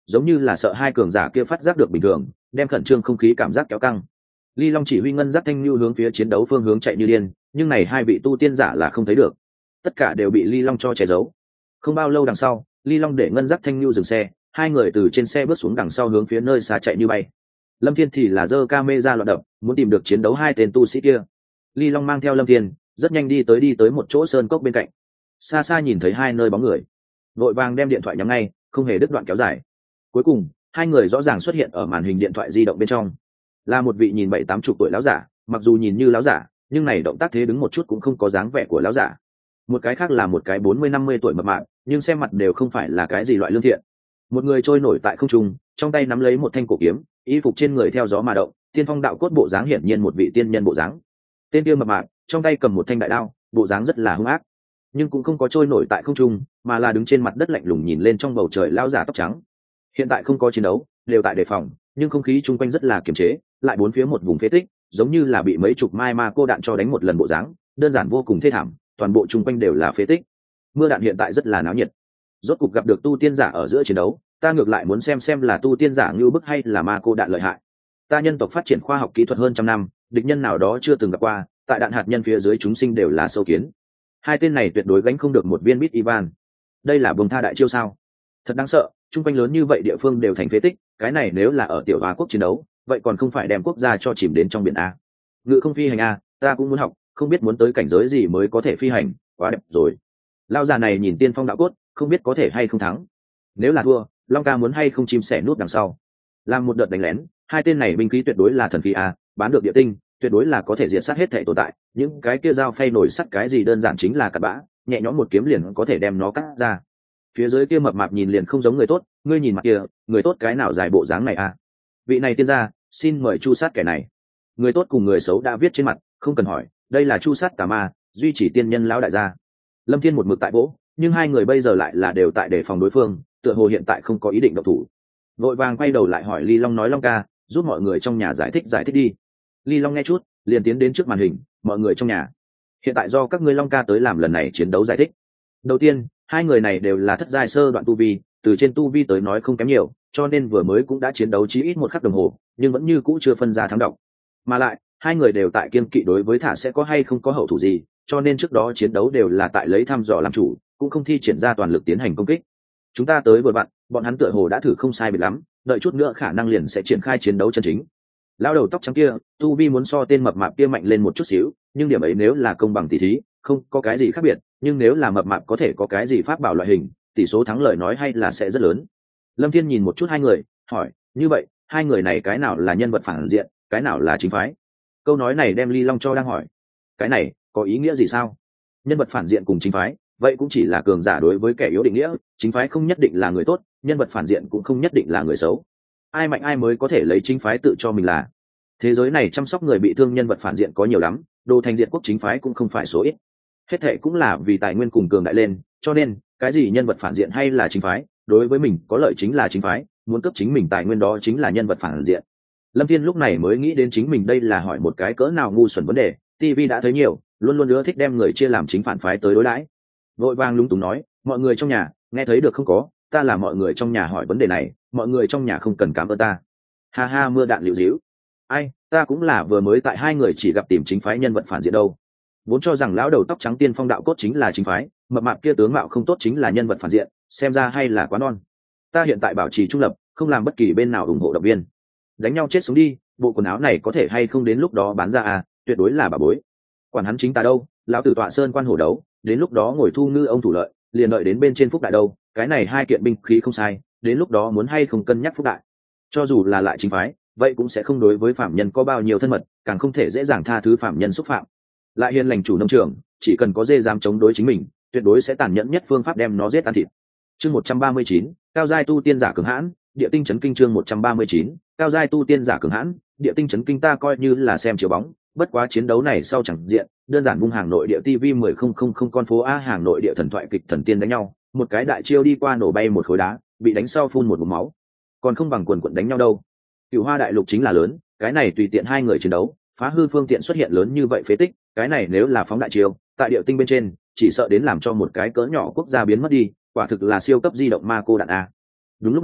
giống như là sợ hai cường giả kia phát giác được bình thường, đem khẩn trương không khí cảm giác kéo căng. Ly Long chỉ huy ngân giác thanh lưu hướng phía chiến đấu phương hướng chạy như điên, nhưng này hai vị tu tiên giả là không thấy được, tất cả đều bị Ly Long cho che giấu. Không bao lâu đằng sau, Ly Long để ngân giác thanh lưu dừng xe, hai người từ trên xe bước xuống đằng sau hướng phía nơi xa chạy như bay. Lâm Thiên thì là giơ camera loạn đập, muốn tìm được chiến đấu hai tên tu sĩ kia. Ly Long mang theo Lâm Thiên, rất nhanh đi tới đi tới một chỗ sơn cốc bên cạnh. Xa xa nhìn thấy hai nơi bóng người, vội vàng đem điện thoại nhắm ngay, không hề đứt đoạn kéo dài. Cuối cùng, hai người rõ ràng xuất hiện ở màn hình điện thoại di động bên trong. Là một vị nhìn bảy tám chục tuổi lão giả, mặc dù nhìn như lão giả, nhưng này động tác thế đứng một chút cũng không có dáng vẻ của lão giả. Một cái khác là một cái bốn mươi năm mươi tuổi mập mạp, nhưng xem mặt đều không phải là cái gì loại lương thiện. Một người trôi nổi tại không trung, trong tay nắm lấy một thanh cổ kiếm, y phục trên người theo gió mà động, tiên phong đạo cốt bộ dáng hiển nhiên một vị tiên nhân bộ dáng. Tên kia mập mạp, trong tay cầm một thanh đại đao, bộ dáng rất là hung ác, nhưng cũng không có trôi nổi tại không trung, mà là đứng trên mặt đất lạnh lùng nhìn lên trong bầu trời lão giả tóc trắng. Hiện tại không có chiến đấu, đều tại đề phòng, nhưng không khí chung quanh rất là kiềm chế, lại bốn phía một vùng phế tích, giống như là bị mấy chục mai ma cô đạn cho đánh một lần bộ dáng, đơn giản vô cùng thê thảm, toàn bộ chung quanh đều là phế tích. Mưa đạn hiện tại rất là náo nhiệt. Rốt cục gặp được tu tiên giả ở giữa chiến đấu, ta ngược lại muốn xem xem là tu tiên giả như bức hay là ma cô đạn lợi hại. Ta nhân tộc phát triển khoa học kỹ thuật hơn trăm năm, địch nhân nào đó chưa từng gặp qua, tại đạn hạt nhân phía dưới chúng sinh đều là sâu kiến. Hai tên này tuyệt đối gánh không được một viên bit Ivan. Đây là bùng tha đại chiêu sao? Thật đáng sợ, chung quanh lớn như vậy địa phương đều thành phế tích, cái này nếu là ở tiểu Hoa quốc chiến đấu, vậy còn không phải đem quốc gia cho chìm đến trong biển a. Ngự không phi hành a, ta cũng muốn học, không biết muốn tới cảnh giới gì mới có thể phi hành, quá đẹp rồi. Lão già này nhìn tiên phong đạo cốt, không biết có thể hay không thắng. Nếu là thua, Long ca muốn hay không chim sẻ nút đằng sau. Làm một đợt đánh lén, hai tên này binh khí tuyệt đối là thần khí a, bán được địa tinh, tuyệt đối là có thể diệt sát hết thể tồn tại, những cái kia dao phay nổi sắt cái gì đơn giản chính là cặn bã, nhẹ nhõm một kiếm liền có thể đem nó cắt ra. Phía dưới kia mập mạp nhìn liền không giống người tốt, ngươi nhìn mặt kia, người tốt cái nào dài bộ dáng này a? Vị này tiên gia, xin mời chu sát kẻ này. Người tốt cùng người xấu đã viết trên mặt, không cần hỏi, đây là chu sát tà ma, duy chỉ tiên nhân lão đại gia. Lâm Thiên một mực tại vỗ, nhưng hai người bây giờ lại là đều tại đề phòng đối phương, tựa hồ hiện tại không có ý định động thủ. Vội vàng quay đầu lại hỏi Ly Long nói Long ca, giúp mọi người trong nhà giải thích giải thích đi. Ly Long nghe chút, liền tiến đến trước màn hình, mọi người trong nhà. Hiện tại do các ngươi Long ca tới làm lần này chiến đấu giải thích. Đầu tiên, hai người này đều là thất giai sơ đoạn tu vi, từ trên tu vi tới nói không kém nhiều, cho nên vừa mới cũng đã chiến đấu chí ít một khắc đồng hồ, nhưng vẫn như cũ chưa phân ra thắng độc. Mà lại, hai người đều tại kiên kỵ đối với thả sẽ có hay không có hậu thủ gì, cho nên trước đó chiến đấu đều là tại lấy thăm dò làm chủ, cũng không thi triển ra toàn lực tiến hành công kích. Chúng ta tới vừa vặn, bọn hắn tựa hồ đã thử không sai biệt lắm, đợi chút nữa khả năng liền sẽ triển khai chiến đấu chân chính. Lão đầu tóc trắng kia, tu vi muốn so tên mập mạp kia mạnh lên một chút xíu, nhưng điểm ấy nếu là công bằng tỷ thí, không có cái gì khác biệt, nhưng nếu là mập mạp có thể có cái gì pháp bảo loại hình, tỷ số thắng lợi nói hay là sẽ rất lớn. Lâm Thiên nhìn một chút hai người, hỏi, như vậy, hai người này cái nào là nhân vật phản diện, cái nào là chính phái? Câu nói này đem Ly Long cho đang hỏi. Cái này, có ý nghĩa gì sao? Nhân vật phản diện cùng chính phái, vậy cũng chỉ là cường giả đối với kẻ yếu định nghĩa, chính phái không nhất định là người tốt, nhân vật phản diện cũng không nhất định là người xấu. Ai mạnh ai mới có thể lấy chính phái tự cho mình là. Thế giới này chăm sóc người bị thương nhân vật phản diện có nhiều lắm, đồ thành diện quốc chính phái cũng không phải số ít. Hết thệ cũng là vì tài nguyên cùng cường đại lên, cho nên cái gì nhân vật phản diện hay là chính phái, đối với mình có lợi chính là chính phái, muốn cấp chính mình tài nguyên đó chính là nhân vật phản diện. Lâm Thiên lúc này mới nghĩ đến chính mình đây là hỏi một cái cỡ nào ngu xuẩn vấn đề, ti vi đã thấy nhiều, luôn luôn ưa thích đem người chia làm chính phản phái tới đối đãi. Vội vàng lúng túng nói, mọi người trong nhà, nghe thấy được không có, ta là mọi người trong nhà hỏi vấn đề này, mọi người trong nhà không cần cảm ơn ta. Ha ha, mưa đạn liễu díu. Ai, ta cũng là vừa mới tại hai người chỉ gặp tìm chính phái nhân vật phản diện đâu. Vốn cho rằng lão đầu tóc trắng tiên phong đạo cốt chính là chính phái, mập mạp kia tướng mạo không tốt chính là nhân vật phản diện, xem ra hay là quá non. Ta hiện tại bảo trì trung lập, không làm bất kỳ bên nào ủng hộ động viên. Đánh nhau chết sống đi, bộ quần áo này có thể hay không đến lúc đó bán ra à, tuyệt đối là bà bối. Quản hắn chính ta đâu, lão tử tọa sơn quan hổ đấu, đến lúc đó ngồi thu ngư ông thủ lợi, liền đợi đến bên trên phúc đại đâu, cái này hai kiện binh khí không sai, đến lúc đó muốn hay không cân nhắc phúc đại. Cho dù là lại chính phái, vậy cũng sẽ không đối với phạm nhân có bao nhiêu thân mật, càng không thể dễ dàng tha thứ phạm nhân xúc phạm. Lại hiền lành chủ nông trường, chỉ cần có dê dám chống đối chính mình, tuyệt đối sẽ tàn nhẫn nhất phương pháp đem nó giết ăn thịt. Chương một trăm ba mươi chín, cao giai tu tiên giả cường hãn, địa tinh chấn kinh. Chương một trăm ba mươi chín, cao giai tu tiên giả cường hãn, địa tinh chấn kinh. Ta coi như là xem chiếu bóng, bất quá chiến đấu này sau chẳng diện, đơn giản vung hàng nội địa ti vi mười không không không con phố a, hàng nội địa thần thoại kịch thần tiên đánh nhau, một cái đại chiêu đi qua nổ bay một khối đá, bị đánh sau phun một ngụm máu, còn không bằng quần quần đánh nhau đâu. Cửu Hoa đại lục chính là lớn, cái này tùy tiện hai người chiến đấu, phá hư phương tiện xuất hiện lớn như vậy phế tích, cái này nếu là phóng đại chiêu, tại địa tinh bên trên, chỉ sợ đến làm cho một cái cỡ nhỏ quốc gia biến mất đi, quả thực là siêu cấp di động ma cô đạn a. Đúng lúc này,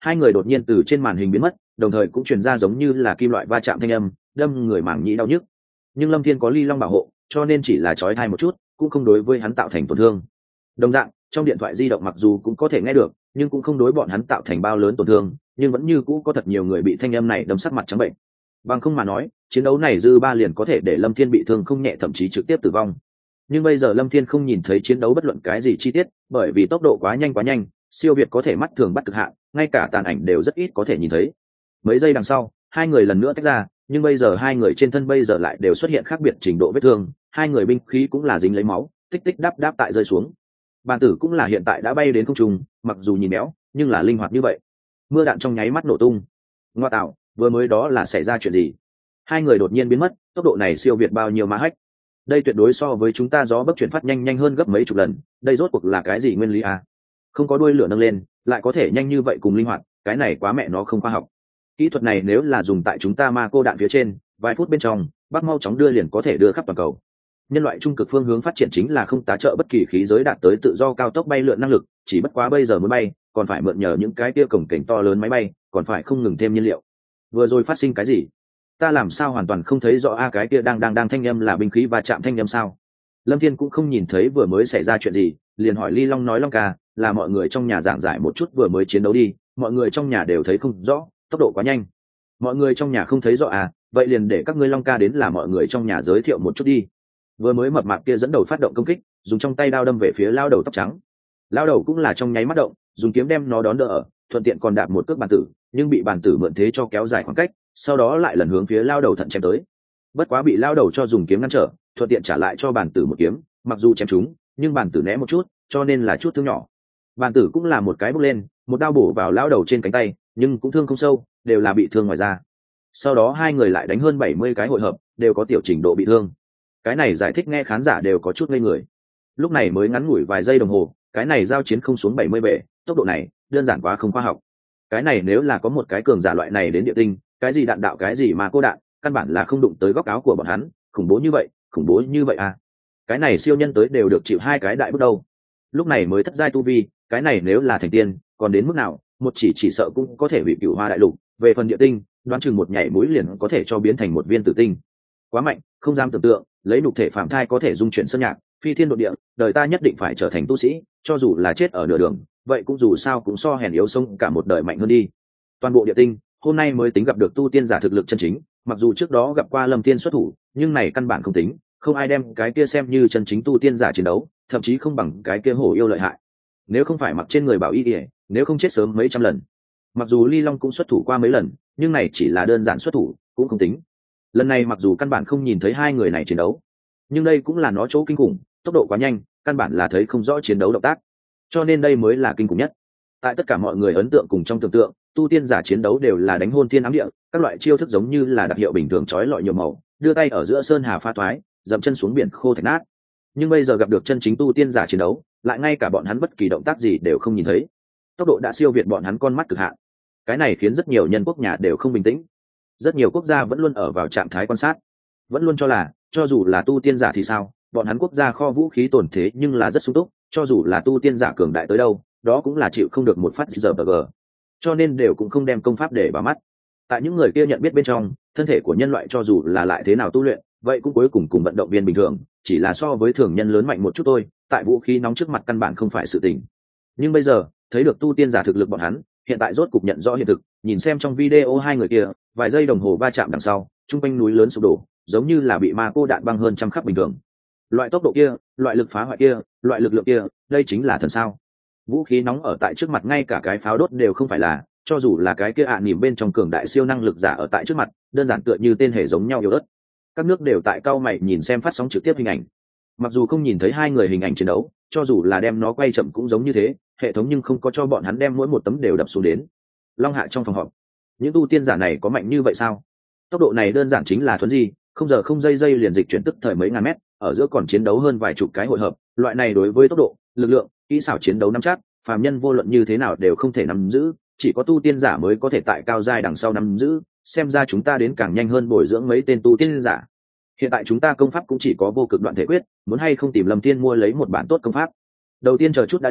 hai người đột nhiên từ trên màn hình biến mất, đồng thời cũng truyền ra giống như là kim loại va chạm thanh âm, đâm người mảng nhĩ đau nhức. Nhưng Lâm Thiên có ly long bảo hộ, cho nên chỉ là chói tai một chút, cũng không đối với hắn tạo thành tổn thương. Đồng dạng, trong điện thoại di động mặc dù cũng có thể nghe được, nhưng cũng không đối bọn hắn tạo thành bao lớn tổn thương, nhưng vẫn như cũ có thật nhiều người bị thanh âm này đâm sắc mặt trắng bệnh. Bằng không mà nói, chiến đấu này dư ba liền có thể để Lâm Thiên bị thương không nhẹ, thậm chí trực tiếp tử vong. Nhưng bây giờ Lâm Thiên không nhìn thấy chiến đấu bất luận cái gì chi tiết, bởi vì tốc độ quá nhanh quá nhanh, siêu việt có thể mắt thường bắt cực hạn, ngay cả tàn ảnh đều rất ít có thể nhìn thấy. Mấy giây đằng sau, hai người lần nữa tách ra, nhưng bây giờ hai người trên thân bây giờ lại đều xuất hiện khác biệt trình độ vết thương, hai người binh khí cũng là dính lấy máu, tích tích đáp đáp tại rơi xuống. Bàn tử cũng là hiện tại đã bay đến không trung, mặc dù nhìn béo, nhưng là linh hoạt như vậy. Mưa đạn trong nháy mắt nổ tung. Ngoa tạo, vừa mới đó là xảy ra chuyện gì? Hai người đột nhiên biến mất, tốc độ này siêu việt bao nhiêu mã hách. Đây tuyệt đối so với chúng ta gió bấc chuyển phát nhanh nhanh hơn gấp mấy chục lần, đây rốt cuộc là cái gì nguyên lý à? Không có đuôi lửa nâng lên, lại có thể nhanh như vậy cùng linh hoạt, cái này quá mẹ nó không khoa học. Kỹ thuật này nếu là dùng tại chúng ta ma cô đạn phía trên, vài phút bên trong, bắt mau chóng đưa liền có thể đưa khắp toàn cầu. Nhân loại trung cực phương hướng phát triển chính là không tá trợ bất kỳ khí giới đạt tới tự do cao tốc bay lượn năng lực, chỉ bất quá bây giờ muốn bay, còn phải mượn nhờ những cái kia cổng cảnh to lớn máy bay, còn phải không ngừng thêm nhiên liệu. Vừa rồi phát sinh cái gì? Ta làm sao hoàn toàn không thấy rõ a cái kia đang đang đang thanh âm là binh khí và chạm thanh âm sao? Lâm Thiên cũng không nhìn thấy vừa mới xảy ra chuyện gì, liền hỏi Ly Long nói Long ca, là mọi người trong nhà giảng giải một chút vừa mới chiến đấu đi, mọi người trong nhà đều thấy không rõ, tốc độ quá nhanh. Mọi người trong nhà không thấy rõ à, vậy liền để các ngươi Long ca đến là mọi người trong nhà giới thiệu một chút đi. Vừa mới mập mạp kia dẫn đầu phát động công kích, dùng trong tay đao đâm về phía lao đầu tóc trắng. Lao đầu cũng là trong nháy mắt động, dùng kiếm đem nó đón đỡ ở, thuận tiện còn đạp một cước bàn tử, nhưng bị bàn tử mượn thế cho kéo dài khoảng cách, sau đó lại lần hướng phía lao đầu thận chém tới. Bất quá bị lao đầu cho dùng kiếm ngăn trở, thuận tiện trả lại cho bàn tử một kiếm, mặc dù chém trúng, nhưng bàn tử né một chút, cho nên là chút thương nhỏ. Bàn tử cũng là một cái bước lên, một đao bổ vào lao đầu trên cánh tay, nhưng cũng thương không sâu, đều là bị thương ngoài da. Sau đó hai người lại đánh hơn bảy mươi cái hội hợp, đều có tiểu trình độ bị thương. Cái này giải thích nghe khán giả đều có chút ngây người. Lúc này mới ngắn ngủi vài giây đồng hồ, cái này giao chiến không xuống bảy mươi bệ, tốc độ này đơn giản quá không khoa học. Cái này nếu là có một cái cường giả loại này đến địa tinh, cái gì đạn đạo cái gì mà cô đạn, căn bản là không đụng tới góc áo của bọn hắn, khủng bố như vậy, khủng bố như vậy à. Cái này siêu nhân tới đều được chịu hai cái đại bước đầu. Lúc này mới thất giai tu vi, cái này nếu là thành tiên, còn đến mức nào, một chỉ chỉ sợ cũng có thể bị cửu hoa đại lục, về phần địa tinh, đoán chừng một nhảy mũi liền có thể cho biến thành một viên tử tinh. Quá mạnh, không dám tưởng tượng, lấy nhục thể phàm thai có thể dung chuyển sơn nhạc, phi thiên độ địa, đời ta nhất định phải trở thành tu sĩ, cho dù là chết ở nửa đường, vậy cũng dù sao cũng so hèn yếu sông cả một đời mạnh hơn đi. Toàn bộ địa tinh, hôm nay mới tính gặp được tu tiên giả thực lực chân chính, mặc dù trước đó gặp qua Lâm Tiên xuất thủ, nhưng này căn bản không tính, không ai đem cái kia xem như chân chính tu tiên giả chiến đấu, thậm chí không bằng cái kia hổ yêu lợi hại. Nếu không phải mặc trên người bảo y y, nếu không chết sớm mấy trăm lần. Mặc dù Ly Long cũng xuất thủ qua mấy lần, nhưng này chỉ là đơn giản xuất thủ, cũng không tính. Lần này mặc dù căn bản không nhìn thấy hai người này chiến đấu, nhưng đây cũng là nó chỗ kinh khủng, tốc độ quá nhanh, căn bản là thấy không rõ chiến đấu động tác, cho nên đây mới là kinh khủng nhất. Tại tất cả mọi người ấn tượng cùng trong tưởng tượng, tu tiên giả chiến đấu đều là đánh hôn thiên ám địa, các loại chiêu thức giống như là đặc hiệu bình thường chói lọi nhiều màu, đưa tay ở giữa sơn hà pha thoái, dậm chân xuống biển khô thạch nát. Nhưng bây giờ gặp được chân chính tu tiên giả chiến đấu, lại ngay cả bọn hắn bất kỳ động tác gì đều không nhìn thấy, tốc độ đã siêu việt bọn hắn con mắt cực hạn. Cái này khiến rất nhiều nhân quốc nhà đều không bình tĩnh, rất nhiều quốc gia vẫn luôn ở vào trạng thái quan sát, vẫn luôn cho là cho dù là tu tiên giả thì sao, bọn hắn quốc gia kho vũ khí tổn thế nhưng là rất sung túc, cho dù là tu tiên giả cường đại tới đâu, đó cũng là chịu không được một phát giờ bg, cho nên đều cũng không đem công pháp để vào mắt. Tại những người kia nhận biết bên trong, thân thể của nhân loại cho dù là lại thế nào tu luyện, vậy cũng cuối cùng cùng vận động viên bình thường, chỉ là so với thường nhân lớn mạnh một chút thôi, tại vũ khí nóng trước mặt căn bản không phải sự tình. Nhưng bây giờ thấy được tu tiên giả thực lực bọn hắn, hiện tại rốt cục nhận rõ hiện thực, nhìn xem trong video hai người kia, vài giây đồng hồ va chạm đằng sau, trung quanh núi lớn sụp đổ, giống như là bị ma cô đạn băng hơn trăm khắc bình thường. Loại tốc độ kia, loại lực phá hoại kia, loại lực lượng kia, đây chính là thần sao? Vũ khí nóng ở tại trước mặt ngay cả cái pháo đốt đều không phải là, cho dù là cái kia ạ à nỉm bên trong cường đại siêu năng lực giả ở tại trước mặt, đơn giản tựa như tên hề giống nhau yếu ớt. Các nước đều tại cao mày nhìn xem phát sóng trực tiếp hình ảnh. Mặc dù không nhìn thấy hai người hình ảnh chiến đấu, cho dù là đem nó quay chậm cũng giống như thế, hệ thống nhưng không có cho bọn hắn đem mỗi một tấm đều đập xuống đến. Long Hạ trong phòng họp, những tu tiên giả này có mạnh như vậy sao? Tốc độ này đơn giản chính là thuấn di, không giờ không giây giây liền dịch chuyển tức thời mấy ngàn mét, ở giữa còn chiến đấu hơn vài chục cái hội hợp, loại này đối với tốc độ, lực lượng, kỹ xảo chiến đấu nắm chắc, phàm nhân vô luận như thế nào đều không thể nắm giữ, chỉ có tu tiên giả mới có thể tại cao giai đằng sau nắm giữ, xem ra chúng ta đến càng nhanh hơn bồi dưỡng mấy tên tu tiên giả. Hiện tại chúng ta công pháp cũng chỉ có vô cực đoạn thể quyết, muốn hay không tìm Lâm Tiên mua lấy một bản tốt công pháp. Đầu tiên chờ chút đã đi,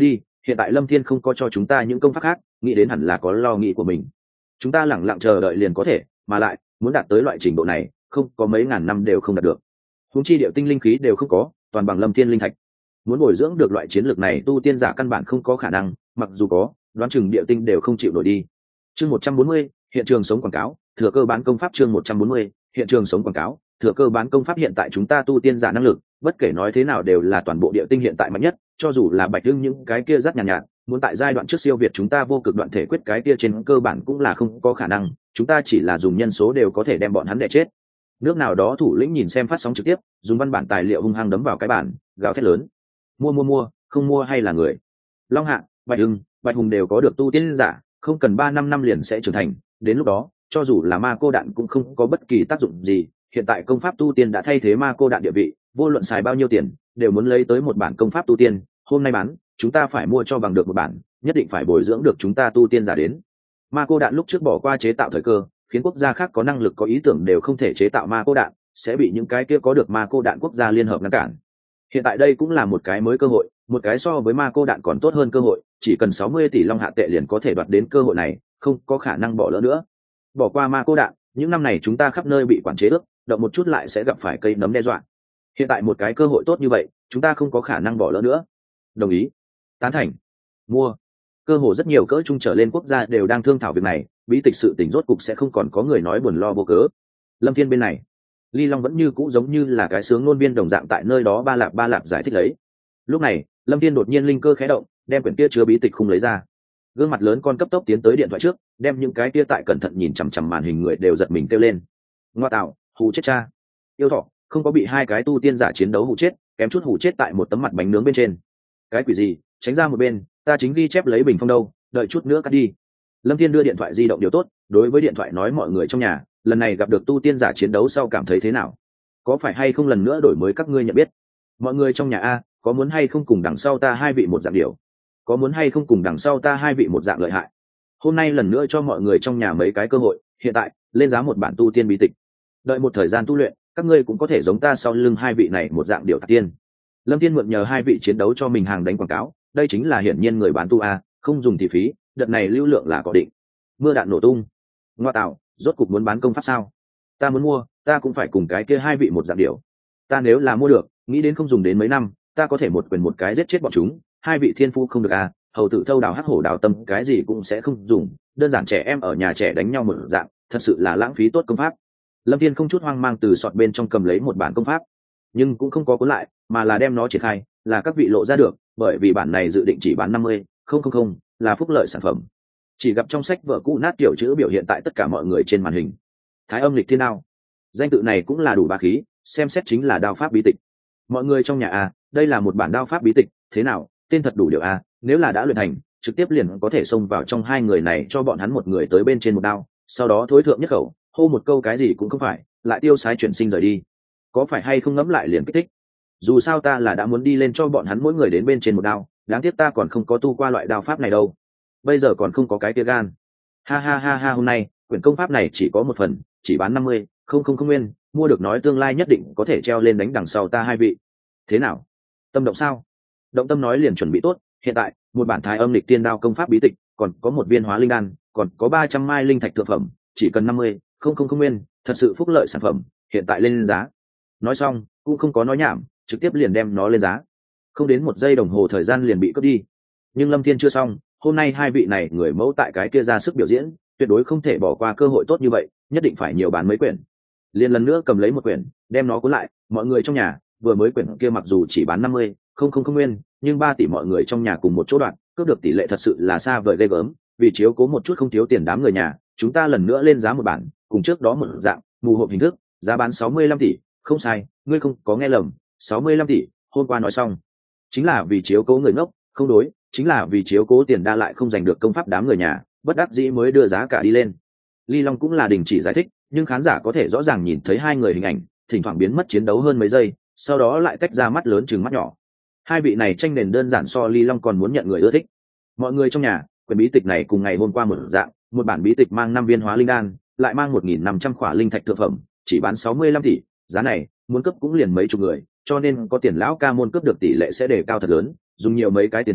hiện tại Lâm Thiên không có cho chúng ta những công pháp khác, nghĩ đến hẳn là có lo nghĩ của mình. Chúng ta lẳng lặng chờ đợi liền có thể, mà lại muốn đạt tới loại trình độ này không có mấy ngàn năm đều không đạt được. Huống chi điệu tinh linh khí đều không có, toàn bằng Lâm Thiên linh thạch. Muốn bồi dưỡng được loại chiến lược này tu tiên giả căn bản không có khả năng, mặc dù có, đoán chừng điệu tinh đều không chịu nổi đi. Chương một trăm bốn mươi, hiện trường sống quảng cáo, thừa cơ bán công pháp. Chương một trăm bốn mươi, hiện trường sống quảng cáo, thừa cơ bán công pháp. Hiện tại chúng ta tu tiên giả năng lực, bất kể nói thế nào đều là toàn bộ địa tinh hiện tại mạnh nhất, cho dù là Bạch Dương những cái kia rất nhàn nhạt, nhạt, muốn tại giai đoạn trước siêu việt chúng ta vô cực đoạn thể quyết cái kia trên cơ bản cũng là không có khả năng, chúng ta chỉ là dùng nhân số đều có thể đem bọn hắn đè chết. Nước nào đó thủ lĩnh nhìn xem phát sóng trực tiếp, dùng văn bản tài liệu hung hăng đấm vào cái bản, gào thét lớn: mua mua mua, không mua hay là người. Long Hạ, Bạch Dương, Bạch Hùng đều có được tu tiên giả, không cần ba năm năm liền sẽ trưởng thành, đến lúc đó cho dù là ma cô đạn cũng không có bất kỳ tác dụng gì. Hiện tại công pháp tu tiên đã thay thế ma cô đạn địa vị, vô luận xài bao nhiêu tiền đều muốn lấy tới một bản công pháp tu tiên, hôm nay bán chúng ta phải mua cho bằng được một bản, nhất định phải bồi dưỡng được chúng ta tu tiên giả đến. Ma cô đạn lúc trước bỏ qua chế tạo thời cơ, khiến quốc gia khác có năng lực có ý tưởng đều không thể chế tạo ma cô đạn, sẽ bị những cái kia có được ma cô đạn quốc gia liên hợp ngăn cản. Hiện tại đây cũng là một cái mới cơ hội, một cái so với ma cô đạn còn tốt hơn cơ hội, chỉ cần sáu mươi tỷ long hạ tệ liền có thể đoạt đến cơ hội này, không có khả năng bỏ lỡ nữa. Bỏ qua ma cô đạn, những năm này chúng ta khắp nơi bị quản chế ước, động một chút lại sẽ gặp phải cây nấm đe dọa. Hiện tại một cái cơ hội tốt như vậy, chúng ta không có khả năng bỏ lỡ nữa. Đồng ý, tán thành, mua. Cơ hồ rất nhiều cỡ trung trở lên quốc gia đều đang thương thảo việc này, bí tịch sự tình rốt cục sẽ không còn có người nói buồn lo vô cớ. Lâm Thiên bên này, Ly Long vẫn như cũ giống như là cái sướng ngôn viên đồng dạng tại nơi đó ba lạp ba lạp giải thích lấy. Lúc này, Lâm Thiên đột nhiên linh cơ khẽ động, đem quyển kia chứa bí tịch khung lấy ra. Gương mặt lớn con cấp tốc tiến tới điện thoại trước, đem những cái kia tại cẩn thận nhìn chằm chằm màn hình người đều giật mình kêu lên: ngoa tạo, hù chết cha! Yêu thọ, không có bị hai cái tu tiên giả chiến đấu hù chết, kém chút hù chết tại một tấm mặt bánh nướng bên trên. Cái quỷ gì, tránh ra một bên, ta chính ghi chép lấy bình phong đâu, đợi chút nữa cắt đi. Lâm Thiên đưa điện thoại di động điều tốt, đối với điện thoại nói mọi người trong nhà, lần này gặp được tu tiên giả chiến đấu sau cảm thấy thế nào? Có phải hay không lần nữa đổi mới các ngươi nhận biết? Mọi người trong nhà a, có muốn hay không cùng đằng sau ta hai vị một dạng điều? Có muốn hay không cùng đằng sau ta hai vị một dạng lợi hại? Hôm nay lần nữa cho mọi người trong nhà mấy cái cơ hội, hiện tại lên giá một bản tu tiên bí tịch. Đợi một thời gian tu luyện, các ngươi cũng có thể giống ta sau lưng hai vị này một dạng điều tạc tiên. Lâm Thiên mượn nhờ hai vị chiến đấu cho mình hàng đánh quảng cáo, đây chính là hiển nhiên người bán tu a, không dùng thì phí, đợt này lưu lượng là có định. Mưa đạn nổ tung. Ngoa tạo, rốt cục muốn bán công pháp sao? Ta muốn mua, ta cũng phải cùng cái kia hai vị một dạng điều. Ta nếu là mua được, nghĩ đến không dùng đến mấy năm, ta có thể một quyền một cái giết chết bọn chúng. Hai vị thiên phu không được à, hầu tử thâu đào hắc hổ đào tâm cái gì cũng sẽ không dùng, đơn giản trẻ em ở nhà trẻ đánh nhau một dạng, thật sự là lãng phí tốt công pháp. Lâm Thiên không chút hoang mang từ sọt bên trong cầm lấy một bản công pháp, nhưng cũng không có cuốn lại, mà là đem nó triển khai, là các vị lộ ra được, bởi vì bản này dự định chỉ bán năm mươi, không không không, là phúc lợi sản phẩm. Chỉ gặp trong sách vở cũ nát kiểu chữ biểu hiện tại tất cả mọi người trên màn hình. Thái Âm Lịch Thiên Đao, danh tự này cũng là đủ bá khí, xem xét chính là đao pháp bí tịch. Mọi người trong nhà a, đây là một bản đao pháp bí tịch, thế nào, tên thật đủ điều a, nếu là đã luyện thành, trực tiếp liền có thể xông vào trong hai người này cho bọn hắn một người tới bên trên một đao, sau đó thối thượng nhất khẩu, hô một câu cái gì cũng không phải, lại tiêu sái chuyển sinh rời đi. Có phải hay không ngẫm lại liền kích thích? Dù sao ta là đã muốn đi lên cho bọn hắn mỗi người đến bên trên một đao, đáng tiếc ta còn không có tu qua loại đao pháp này đâu. Bây giờ còn không có cái kia gan. Ha ha ha ha, hôm nay quyển công pháp này chỉ có một phần, chỉ bán năm mươi, không không không nguyên, mua được nói tương lai nhất định có thể treo lên đánh đằng sau ta hai vị. Thế nào? Tâm động sao? Động tâm nói liền chuẩn bị tốt, hiện tại, một bản Thái Âm Lịch Tiên Đao công pháp bí tịch, còn có một viên hóa linh đan, còn có ba trăm mai linh thạch thượng phẩm, chỉ cần năm mươi, không không không nguyên, thật sự phúc lợi sản phẩm, hiện tại lên giá. Nói xong, cũng không có nói nhảm, trực tiếp liền đem nó lên giá. Không đến một giây đồng hồ thời gian liền bị cướp đi. Nhưng Lâm Thiên chưa xong, hôm nay hai vị này người mẫu tại cái kia ra sức biểu diễn, tuyệt đối không thể bỏ qua cơ hội tốt như vậy, nhất định phải nhiều bán mấy quyển. Liền lần nữa cầm lấy một quyển, đem nó cuốn lại, mọi người trong nhà, vừa mới quyển kia mặc dù chỉ bán năm mươi, không không không nguyên, nhưng ba tỷ mọi người trong nhà cùng một chỗ đoạn, cướp được tỷ lệ thật sự là xa vời ghê gớm, vì chiếu cố một chút không thiếu tiền đám người nhà, chúng ta lần nữa lên giá một bản, cùng trước đó một dạng, mù hộp hình thức, giá bán sáu mươi lăm tỷ, không sai, ngươi không có nghe lầm, sáu mươi lăm tỷ, hôm qua nói xong. Chính là vì chiếu cố người ngốc, không đối, chính là vì chiếu cố tiền đa lại không giành được công pháp đám người nhà, bất đắc dĩ mới đưa giá cả đi lên. Ly Long cũng là đình chỉ giải thích, nhưng khán giả có thể rõ ràng nhìn thấy hai người hình ảnh, thỉnh thoảng biến mất chiến đấu hơn mấy giây, sau đó lại tách ra mắt lớn chừng mắt nhỏ. Hai vị này tranh nền đơn giản so Ly Long còn muốn nhận người ưa thích. Mọi người trong nhà, quyển bí tịch này cùng ngày hôm qua một dạng, một bản bí tịch mang năm viên hóa linh đan, lại mang một nghìn năm trăm khỏa linh thạch thượng phẩm, chỉ bán sáu mươi lăm tỷ, giá này, muốn cấp cũng liền mấy chục người, cho nên có tiền lão ca môn cướp được tỷ lệ sẽ đề cao thật lớn, dùng nhiều mấy cái tiền trinh,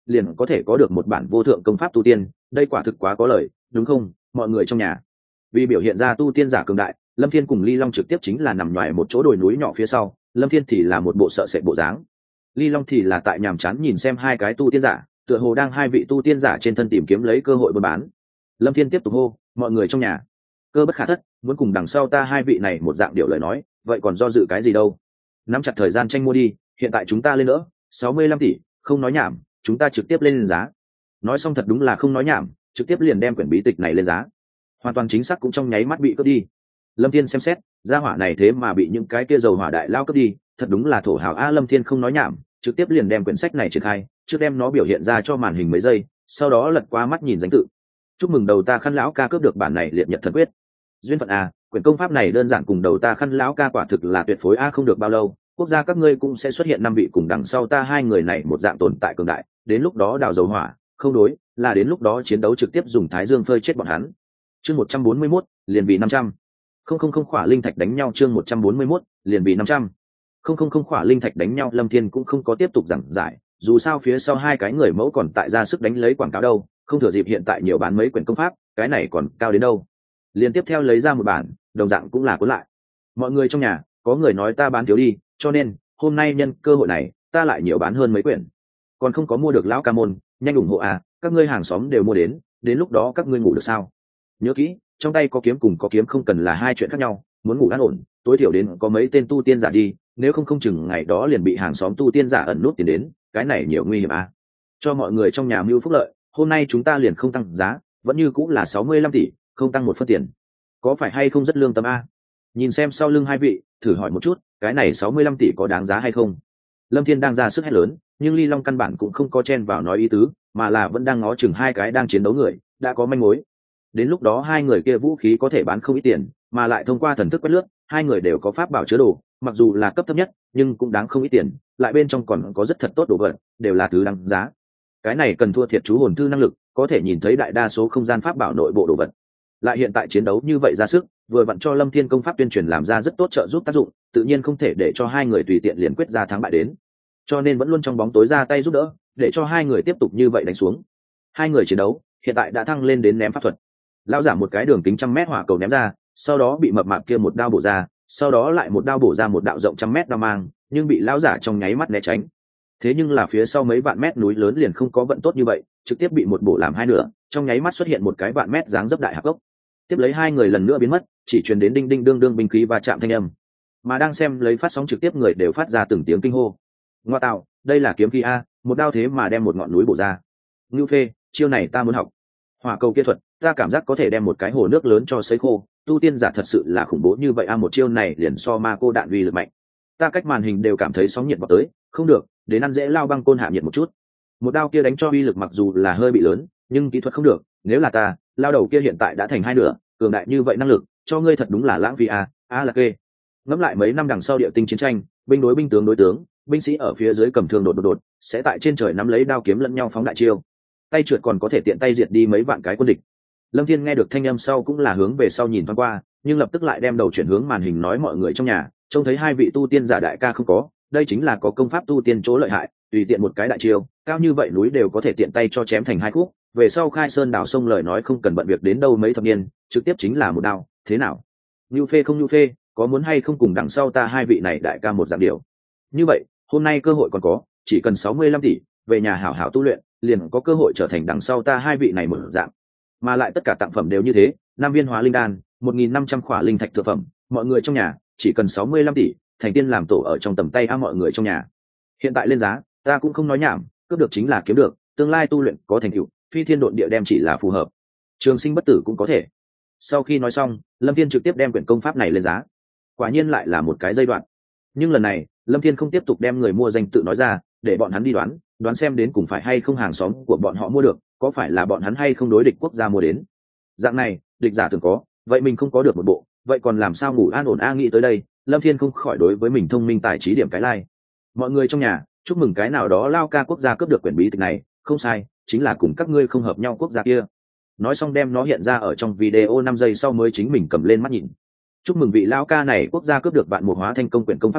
liền có thể có được một bản vô thượng công pháp tu tiên, đây quả thực quá có lời, đúng không mọi người trong nhà? Vì biểu hiện ra tu tiên giả cường đại, Lâm Thiên cùng Ly Long trực tiếp chính là nằm ngoài một chỗ đồi núi nhỏ phía sau, Lâm Thiên thì là một bộ sợ sệt bộ dáng, Ly Long thì là tại nhàm chán nhìn xem hai cái tu tiên giả, tựa hồ đang hai vị tu tiên giả trên thân tìm kiếm lấy cơ hội buôn bán. Lâm Thiên tiếp tục hô, mọi người trong nhà, cơ bất khả thất, muốn cùng đằng sau ta hai vị này một dạng điệu lời nói, vậy còn do dự cái gì đâu? Nắm chặt thời gian tranh mua đi, hiện tại chúng ta lên nữa, sáu mươi lăm tỷ, không nói nhảm, chúng ta trực tiếp lên giá. Nói xong thật đúng là không nói nhảm, trực tiếp liền đem quyển bí tịch này lên giá. Hoàn toàn chính xác cũng trong nháy mắt bị cướp đi. Lâm Thiên xem xét, gia hỏa này thế mà bị những cái kia dầu hỏa đại lao cướp đi, thật đúng là thổ hào a. Lâm Thiên không nói nhảm, trực tiếp liền đem quyển sách này triển khai, trước đem nó biểu hiện ra cho màn hình mấy giây, sau đó lật qua mắt nhìn danh tự. Chúc mừng đầu ta Khăn lão ca cướp được bản này liệt nhật thần quyết. Duyên phận a, quyển công pháp này đơn giản cùng đầu ta Khăn lão ca quả thực là tuyệt phối a. Không được bao lâu, quốc gia các ngươi cũng sẽ xuất hiện năm vị cùng đằng sau ta hai người này một dạng tồn tại cường đại, đến lúc đó đào dầu hỏa, không đối, là đến lúc đó chiến đấu trực tiếp dùng thái dương phơi chết bọn hắn. Chương một trăm bốn mươi mốt, liền vì năm trăm. Không không không khỏa linh thạch đánh nhau. Chương một trăm bốn mươi mốt, liền vì năm trăm. Không không không khỏa linh thạch đánh nhau. Lâm Thiên cũng không có tiếp tục giảng giải, dù sao phía sau hai cái người mẫu còn tại ra sức đánh lấy quảng cáo đâu, không thừa dịp hiện tại nhiều bán mấy quyển công pháp, cái này còn cao đến đâu. Liên tiếp theo lấy ra một bản, đồng dạng cũng là cuốn lại. Mọi người trong nhà, có người nói ta bán thiếu đi, cho nên hôm nay nhân cơ hội này, ta lại nhiều bán hơn mấy quyển. Còn không có mua được lão ca môn, nhanh ủng hộ à, các ngươi hàng xóm đều mua đến, đến lúc đó các ngươi ngủ được sao? Nhớ kỹ, trong tay có kiếm cùng có kiếm không cần là hai chuyện khác nhau, muốn ngủ an ổn, tối thiểu đến có mấy tên tu tiên giả đi, nếu không không chừng ngày đó liền bị hàng xóm tu tiên giả ẩn nút tiền đến, cái này nhiều nguy hiểm à. Cho mọi người trong nhà mưu phúc lợi, hôm nay chúng ta liền không tăng giá, vẫn như cũng là sáu mươi lăm tỷ, không tăng một phân tiền. Có phải hay không rất lương tâm a? Nhìn xem sau lưng hai vị, thử hỏi một chút, cái này sáu mươi lăm tỷ có đáng giá hay không? Lâm Thiên đang ra sức hét lớn, nhưng Ly Long căn bản cũng không có chen vào nói ý tứ, mà là vẫn đang ngó chừng hai cái đang chiến đấu người, đã có manh mối. Đến lúc đó hai người kia vũ khí có thể bán không ít tiền, mà lại thông qua thần thức quét lướt, hai người đều có pháp bảo chứa đồ, mặc dù là cấp thấp nhất, nhưng cũng đáng không ít tiền, lại bên trong còn có rất thật tốt đồ vật, đều là thứ đáng giá. Cái này cần thua thiệt chú hồn thư năng lực, có thể nhìn thấy đại đa số không gian pháp bảo nội bộ đồ vật. Lại hiện tại chiến đấu như vậy ra sức, vừa vặn cho Lâm Thiên công pháp tuyên truyền làm ra rất tốt trợ giúp tác dụng, tự nhiên không thể để cho hai người tùy tiện liền quyết ra thắng bại đến. Cho nên vẫn luôn trong bóng tối ra tay giúp đỡ, để cho hai người tiếp tục như vậy đánh xuống. Hai người chiến đấu, hiện tại đã thăng lên đến ném pháp thuật. Lão giả một cái đường kính trăm mét hỏa cầu ném ra, sau đó bị mập mạp kia một đao bổ ra, sau đó lại một đao bổ ra một đạo rộng trăm mét đao mang, nhưng bị lão giả trong nháy mắt né tránh. Thế nhưng là phía sau mấy vạn mét núi lớn liền không có vận tốt như vậy, trực tiếp bị một bổ làm hai nửa, trong nháy mắt xuất hiện một cái vạn mét dáng dấp đại hạp gốc. Tiếp lấy hai người lần nữa biến mất, chỉ truyền đến đinh đinh đương đương binh khí và chạm thanh âm. Mà đang xem lấy phát sóng trực tiếp người đều phát ra từng tiếng kinh hô. Ngoa tạo, đây là kiếm khí a, một đao thế mà đem một ngọn núi bổ ra. Ngưu phê, chiêu này ta muốn học. Hỏa cầu kia thuật, ta cảm giác có thể đem một cái hồ nước lớn cho sấy khô, tu tiên giả thật sự là khủng bố như vậy a, một chiêu này liền so ma cô đạn uy lực mạnh. Ta cách màn hình đều cảm thấy sóng nhiệt vào tới, không được, đến ăn dễ lao băng côn hạ nhiệt một chút. Một đao kia đánh cho uy lực mặc dù là hơi bị lớn, nhưng kỹ thuật không được, nếu là ta, lao đầu kia hiện tại đã thành hai nửa, cường đại như vậy năng lực, cho ngươi thật đúng là lãng phí a, a là kê. Ngẫm lại mấy năm đằng sau địa tinh chiến tranh, binh đối binh tướng đối tướng, binh sĩ ở phía dưới cầm thương đột đột đột, sẽ tại trên trời nắm lấy đao kiếm lẫn nhau phóng đại chiêu. Tay trượt còn có thể tiện tay diệt đi mấy vạn cái quân địch. Lâm Thiên nghe được thanh âm sau cũng là hướng về sau nhìn thoáng qua, nhưng lập tức lại đem đầu chuyển hướng màn hình nói mọi người trong nhà, trông thấy hai vị tu tiên giả đại ca không có, đây chính là có công pháp tu tiên chỗ lợi hại, tùy tiện một cái đại chiêu, cao như vậy núi đều có thể tiện tay cho chém thành hai khúc, về sau khai sơn đảo sông lời nói không cần bận việc đến đâu mấy thập niên, trực tiếp chính là một đao, thế nào? Nưu phê không nưu phê, có muốn hay không cùng đằng sau ta hai vị này đại ca một dạng điều. Như vậy, hôm nay cơ hội còn có, chỉ cần sáu mươi lăm tỷ, về nhà hảo hảo tu luyện, liền có cơ hội trở thành đằng sau ta hai vị này một dạng. Mà lại tất cả tặng phẩm đều như thế, năm viên hóa linh đan, một nghìn năm trăm khỏa linh thạch thực phẩm, mọi người trong nhà, chỉ cần sáu mươi lăm tỷ, thành tiên làm tổ ở trong tầm tay a mọi người trong nhà. Hiện tại lên giá, ta cũng không nói nhảm, cướp được chính là kiếm được, tương lai tu luyện có thành tựu, phi thiên độn địa đem chỉ là phù hợp. Trường sinh bất tử cũng có thể. Sau khi nói xong, Lâm Thiên trực tiếp đem quyển công pháp này lên giá. Quả nhiên lại là một cái giai đoạn. Nhưng lần này, Lâm Thiên không tiếp tục đem người mua danh tự nói ra, để bọn hắn đi đoán, đoán xem đến cùng phải hay không hàng xóm của bọn họ mua được, có phải là bọn hắn hay không đối địch quốc gia mua đến. Dạng này, địch giả thường có, vậy mình không có được một bộ, vậy còn làm sao ngủ an ổn a. Nghĩ tới đây, Lâm Thiên không khỏi đối với mình thông minh tài trí điểm cái lai. Mọi người trong nhà, chúc mừng cái nào đó lao ca quốc gia cướp được quyển bí tịch này, không sai, chính là cùng các ngươi không hợp nhau quốc gia kia. Nói xong đem nó hiện ra ở trong video năm giây sau mới chính mình cầm lên mắt nhìn. Chúc mừng vị lao ca này quốc gia cướp được vạn mục hóa thanh công quyển công pháp này,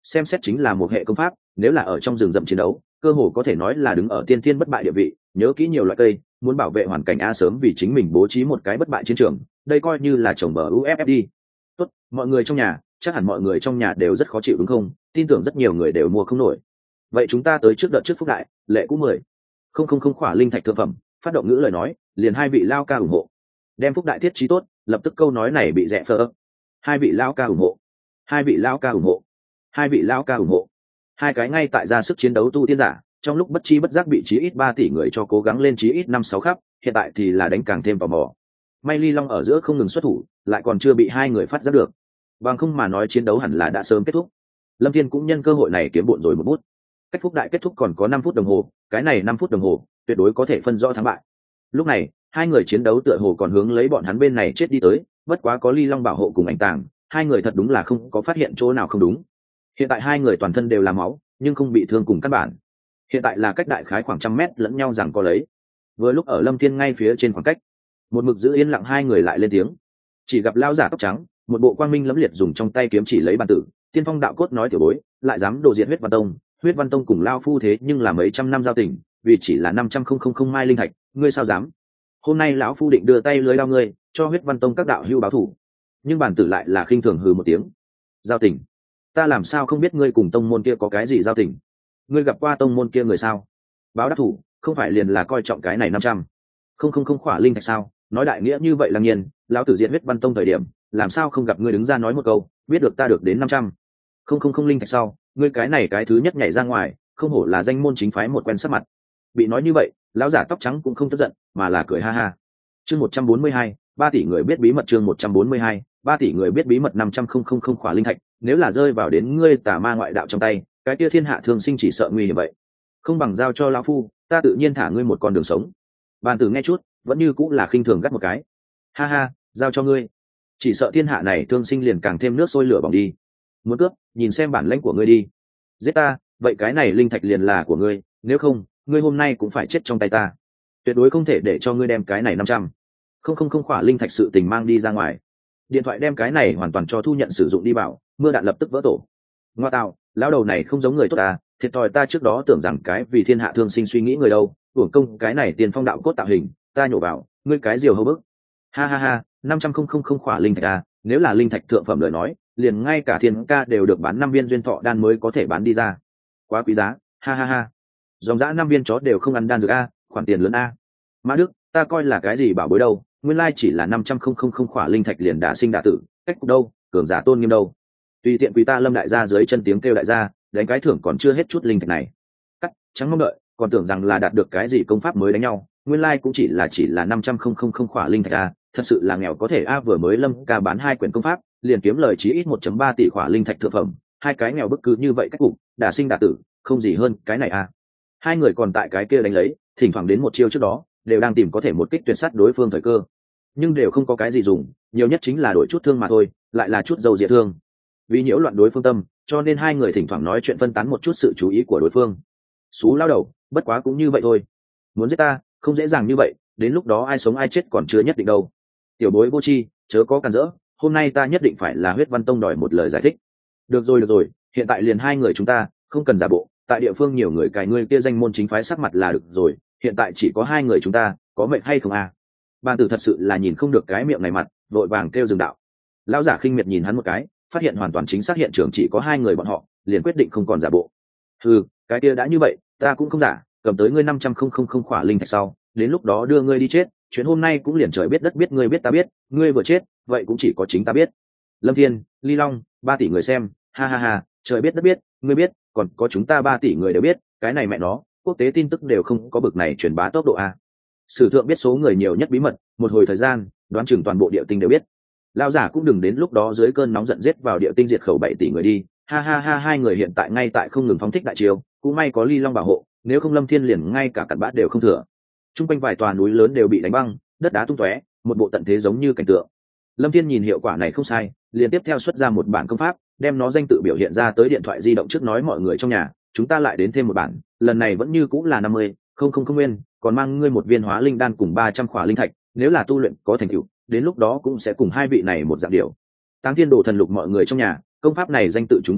xem xét chính là một hệ công pháp, nếu là ở trong rừng rậm chiến đấu cơ hồ có thể nói là đứng ở tiên thiên bất bại địa vị. Nhớ kỹ nhiều loại cây, muốn bảo vệ hoàn cảnh a sớm vì chính mình bố trí một cái bất bại chiến trường, đây coi như là trồng bờ u ép ép đi. Tốt, mọi người trong nhà, chắc hẳn mọi người trong nhà đều rất khó chịu đúng không? Tin tưởng rất nhiều người đều mua không nổi. Vậy chúng ta tới trước đợt trước phúc đại, lệ cũ mười không không không khỏa linh thạch thượng phẩm, phát động ngữ lời nói, liền hai vị lao ca ủng hộ. Đem phúc đại thiết trí tốt, lập tức câu nói này bị rẽ phơ. Hai vị lao ca ủng hộ, hai vị lao ca ủng hộ, hai vị lao ca ủng hộ. Hai cái ngay tại ra sức chiến đấu tu tiên giả, trong lúc bất chi bất giác bị chí ít ba tỷ người cho cố gắng lên chí ít năm sáu khắp, hiện tại thì là đánh càng thêm tò mò. May Ly Long ở giữa không ngừng xuất thủ, lại còn chưa bị hai người phát giác được. Bằng không mà nói chiến đấu hẳn là đã sớm kết thúc. Lâm Thiên cũng nhân cơ hội này kiếm bộn rồi một bút. Cách phúc đại kết thúc còn có năm phút đồng hồ, cái này năm phút đồng hồ tuyệt đối có thể phân rõ thắng bại. Lúc này, hai người chiến đấu tựa hồ còn hướng lấy bọn hắn bên này chết đi tới, bất quá có Ly Long bảo hộ cùng ảnh tàng, hai người thật đúng là không có phát hiện chỗ nào không đúng. Hiện tại hai người toàn thân đều là máu, nhưng không bị thương cùng căn bản. Hiện tại là cách đại khái khoảng trăm mét lẫn nhau rằng có lấy. Vừa lúc ở Lâm Thiên ngay phía trên khoảng cách, một mực giữ yên lặng hai người lại lên tiếng. Chỉ gặp lão giả tóc trắng, một bộ quang minh lẫm liệt dùng trong tay kiếm chỉ lấy bàn tử, tiên phong đạo cốt nói tiểu bối, lại dám đồ diệt huyết văn tông, huyết văn tông cùng lao phu thế nhưng là mấy trăm năm giao tình, vì chỉ là năm trăm không không không mai linh thạch, ngươi sao dám? Hôm nay lão phu định đưa tay lưới đao ngươi, cho huyết văn tông các đạo hưu báo thủ. Nhưng bàn tử lại là khinh thường hừ một tiếng. Giao tình? Ta làm sao không biết ngươi cùng tông môn kia có cái gì giao tình? Ngươi gặp qua tông môn kia người sao? Báo đáp thủ, không phải liền là coi trọng cái này năm trăm không không không khỏa linh thạch sao? Nói đại nghĩa như vậy là nhiên, lão tử diệt huyết văn tông thời điểm, làm sao không gặp ngươi đứng ra nói một câu, biết được ta được đến năm trăm không không không linh thạch sau, ngươi cái này cái thứ nhất nhảy ra ngoài, không hổ là danh môn chính phái một quen sắc mặt. Bị nói như vậy, lão giả tóc trắng cũng không tức giận, mà là cười ha ha. Chương một trăm bốn mươi hai, ba tỷ người biết bí mật. Chương một trăm bốn mươi hai, ba tỷ người biết bí mật. Năm trăm không không không khỏa linh thạch, nếu là rơi vào đến ngươi tà ma ngoại đạo trong tay, cái kia thiên hạ thương sinh chỉ sợ nguy hiểm vậy. Không bằng giao cho lão phu, ta tự nhiên thả ngươi một con đường sống. Bàn tử nghe chút, vẫn như cũng là khinh thường gắt một cái. Ha ha, giao cho ngươi, chỉ sợ thiên hạ này thương sinh liền càng thêm nước sôi lửa bỏng đi. Muốn cướp, nhìn xem bản lãnh của ngươi đi. Giết ta, vậy cái này linh thạch liền là của ngươi, nếu không, ngươi hôm nay cũng phải chết trong tay ta. Tuyệt đối không thể để cho ngươi đem cái này năm trăm không không không khỏa linh thạch sự tình mang đi ra ngoài. Điện thoại đem cái này hoàn toàn cho thu nhận sử dụng đi bảo, mưa đạn lập tức vỡ tổ. Ngoa tạo, lão đầu này không giống người tốt ta, thiệt thòi ta trước đó tưởng rằng cái vì thiên hạ thương sinh suy nghĩ người đâu, uổng công cái này tiền phong đạo cốt tạo hình, ta nhổ vào, ngươi cái diều hâu bức. Ha ha ha, năm trăm không không không khỏa linh thạch à, nếu là linh thạch thượng phẩm lời nói, liền ngay cả thiên ca đều được bán năm viên duyên thọ đan mới có thể bán đi ra. Quá quý giá, ha ha ha. Dòng dã năm viên chó đều không ăn đan dược a, khoản tiền lớn a. Mã Đức, ta coi là cái gì bảo bối đâu, nguyên lai chỉ là năm trăm không không không khỏa linh thạch liền đã sinh đã tử, cách cục đâu, cường giả tôn nghiêm đâu. Tùy tiện quý ta Lâm đại gia dưới chân tiếng kêu đại gia, đánh cái thưởng còn chưa hết chút linh thạch này. Cắt, trắng mong đợi, còn tưởng rằng là đạt được cái gì công pháp mới đánh nhau, nguyên lai cũng chỉ là chỉ là năm trăm không không không khỏa linh thạch a, thật sự là nghèo có thể a. Vừa mới Lâm ca bán hai quyển công pháp, liền kiếm lời chí ít một phẩy ba tỷ khỏa linh thạch thượng phẩm, hai cái nghèo bức cứ như vậy cách cục, đả sinh đả tử, không gì hơn cái này a. Hai người còn tại cái kia đánh lấy, thỉnh thoảng đến một chiêu trước đó, đều đang tìm có thể một kích tuyệt sát đối phương thời cơ, nhưng đều không có cái gì dùng, nhiều nhất chính là đổi chút thương mà thôi, lại là chút dầu diệt thương. Vì nhiễu loạn đối phương tâm, cho nên hai người thỉnh thoảng nói chuyện phân tán một chút sự chú ý của đối phương. Xú lao đầu, bất quá cũng như vậy thôi. Muốn giết ta, không dễ dàng như vậy, đến lúc đó ai sống ai chết còn chưa nhất định đâu. Tiểu bối vô tri, chớ có cản rỡ, hôm nay ta nhất định phải là huyết văn tông đòi một lời giải thích. Được rồi được rồi, hiện tại liền hai người chúng ta, không cần giả bộ, tại địa phương nhiều người cài ngươi kia danh môn chính phái sắc mặt là được rồi, hiện tại chỉ có hai người chúng ta, có mệnh hay không à? Bàn tử thật sự là nhìn không được cái miệng này mặt, vội vàng kêu dừng đạo. Lão giả khinh miệt nhìn hắn một cái, phát hiện hoàn toàn chính xác hiện trường chỉ có hai người bọn họ, liền quyết định không còn giả bộ. Ừ, cái kia đã như vậy, ta cũng không giả, cầm tới ngươi năm trăm không không không khỏa linh thạch sau, đến lúc đó đưa ngươi đi chết, chuyện hôm nay cũng liền trời biết đất biết, ngươi biết ta biết, ngươi vừa chết, vậy cũng chỉ có chính ta biết. Lâm Thiên, Ly Long, ba tỷ người xem, ha ha ha, trời biết đất biết, ngươi biết, còn có chúng ta ba tỷ người đều biết, cái này mẹ nó, quốc tế tin tức đều không có bực này truyền bá tốc độ a. Sử thượng biết số người nhiều nhất bí mật, một hồi thời gian, đoán chừng toàn bộ địa tinh đều biết. Lão giả cũng đừng đến lúc đó dưới cơn nóng giận giết vào địa tinh diệt khẩu bảy tỷ người đi, ha ha ha. Hai người hiện tại ngay tại không ngừng phóng thích đại chiêu, cũng may có Ly Long bảo hộ, nếu không Lâm Thiên liền ngay cả cặn bát đều không thừa. Trung quanh vài tòa núi lớn đều bị đánh băng, đất đá tung tóe, một bộ tận thế giống như cảnh tượng. Lâm Thiên nhìn hiệu quả này không sai, liền tiếp theo xuất ra một bản công pháp, đem nó danh tự biểu hiện ra tới điện thoại di động trước, nói mọi người trong nhà, chúng ta lại đến thêm một bản, lần này vẫn như cũng là năm mươi không không không nguyên, còn mang ngươi một viên hóa linh đan cùng ba trăm khỏa linh thạch, nếu là tu luyện có thành tựu, đến lúc đó cũng sẽ cùng hai vị này một dạng điều. Táng Thiên Đồ Thần Lục mọi người trong nhà, công pháp này danh tự chúng ta dạng,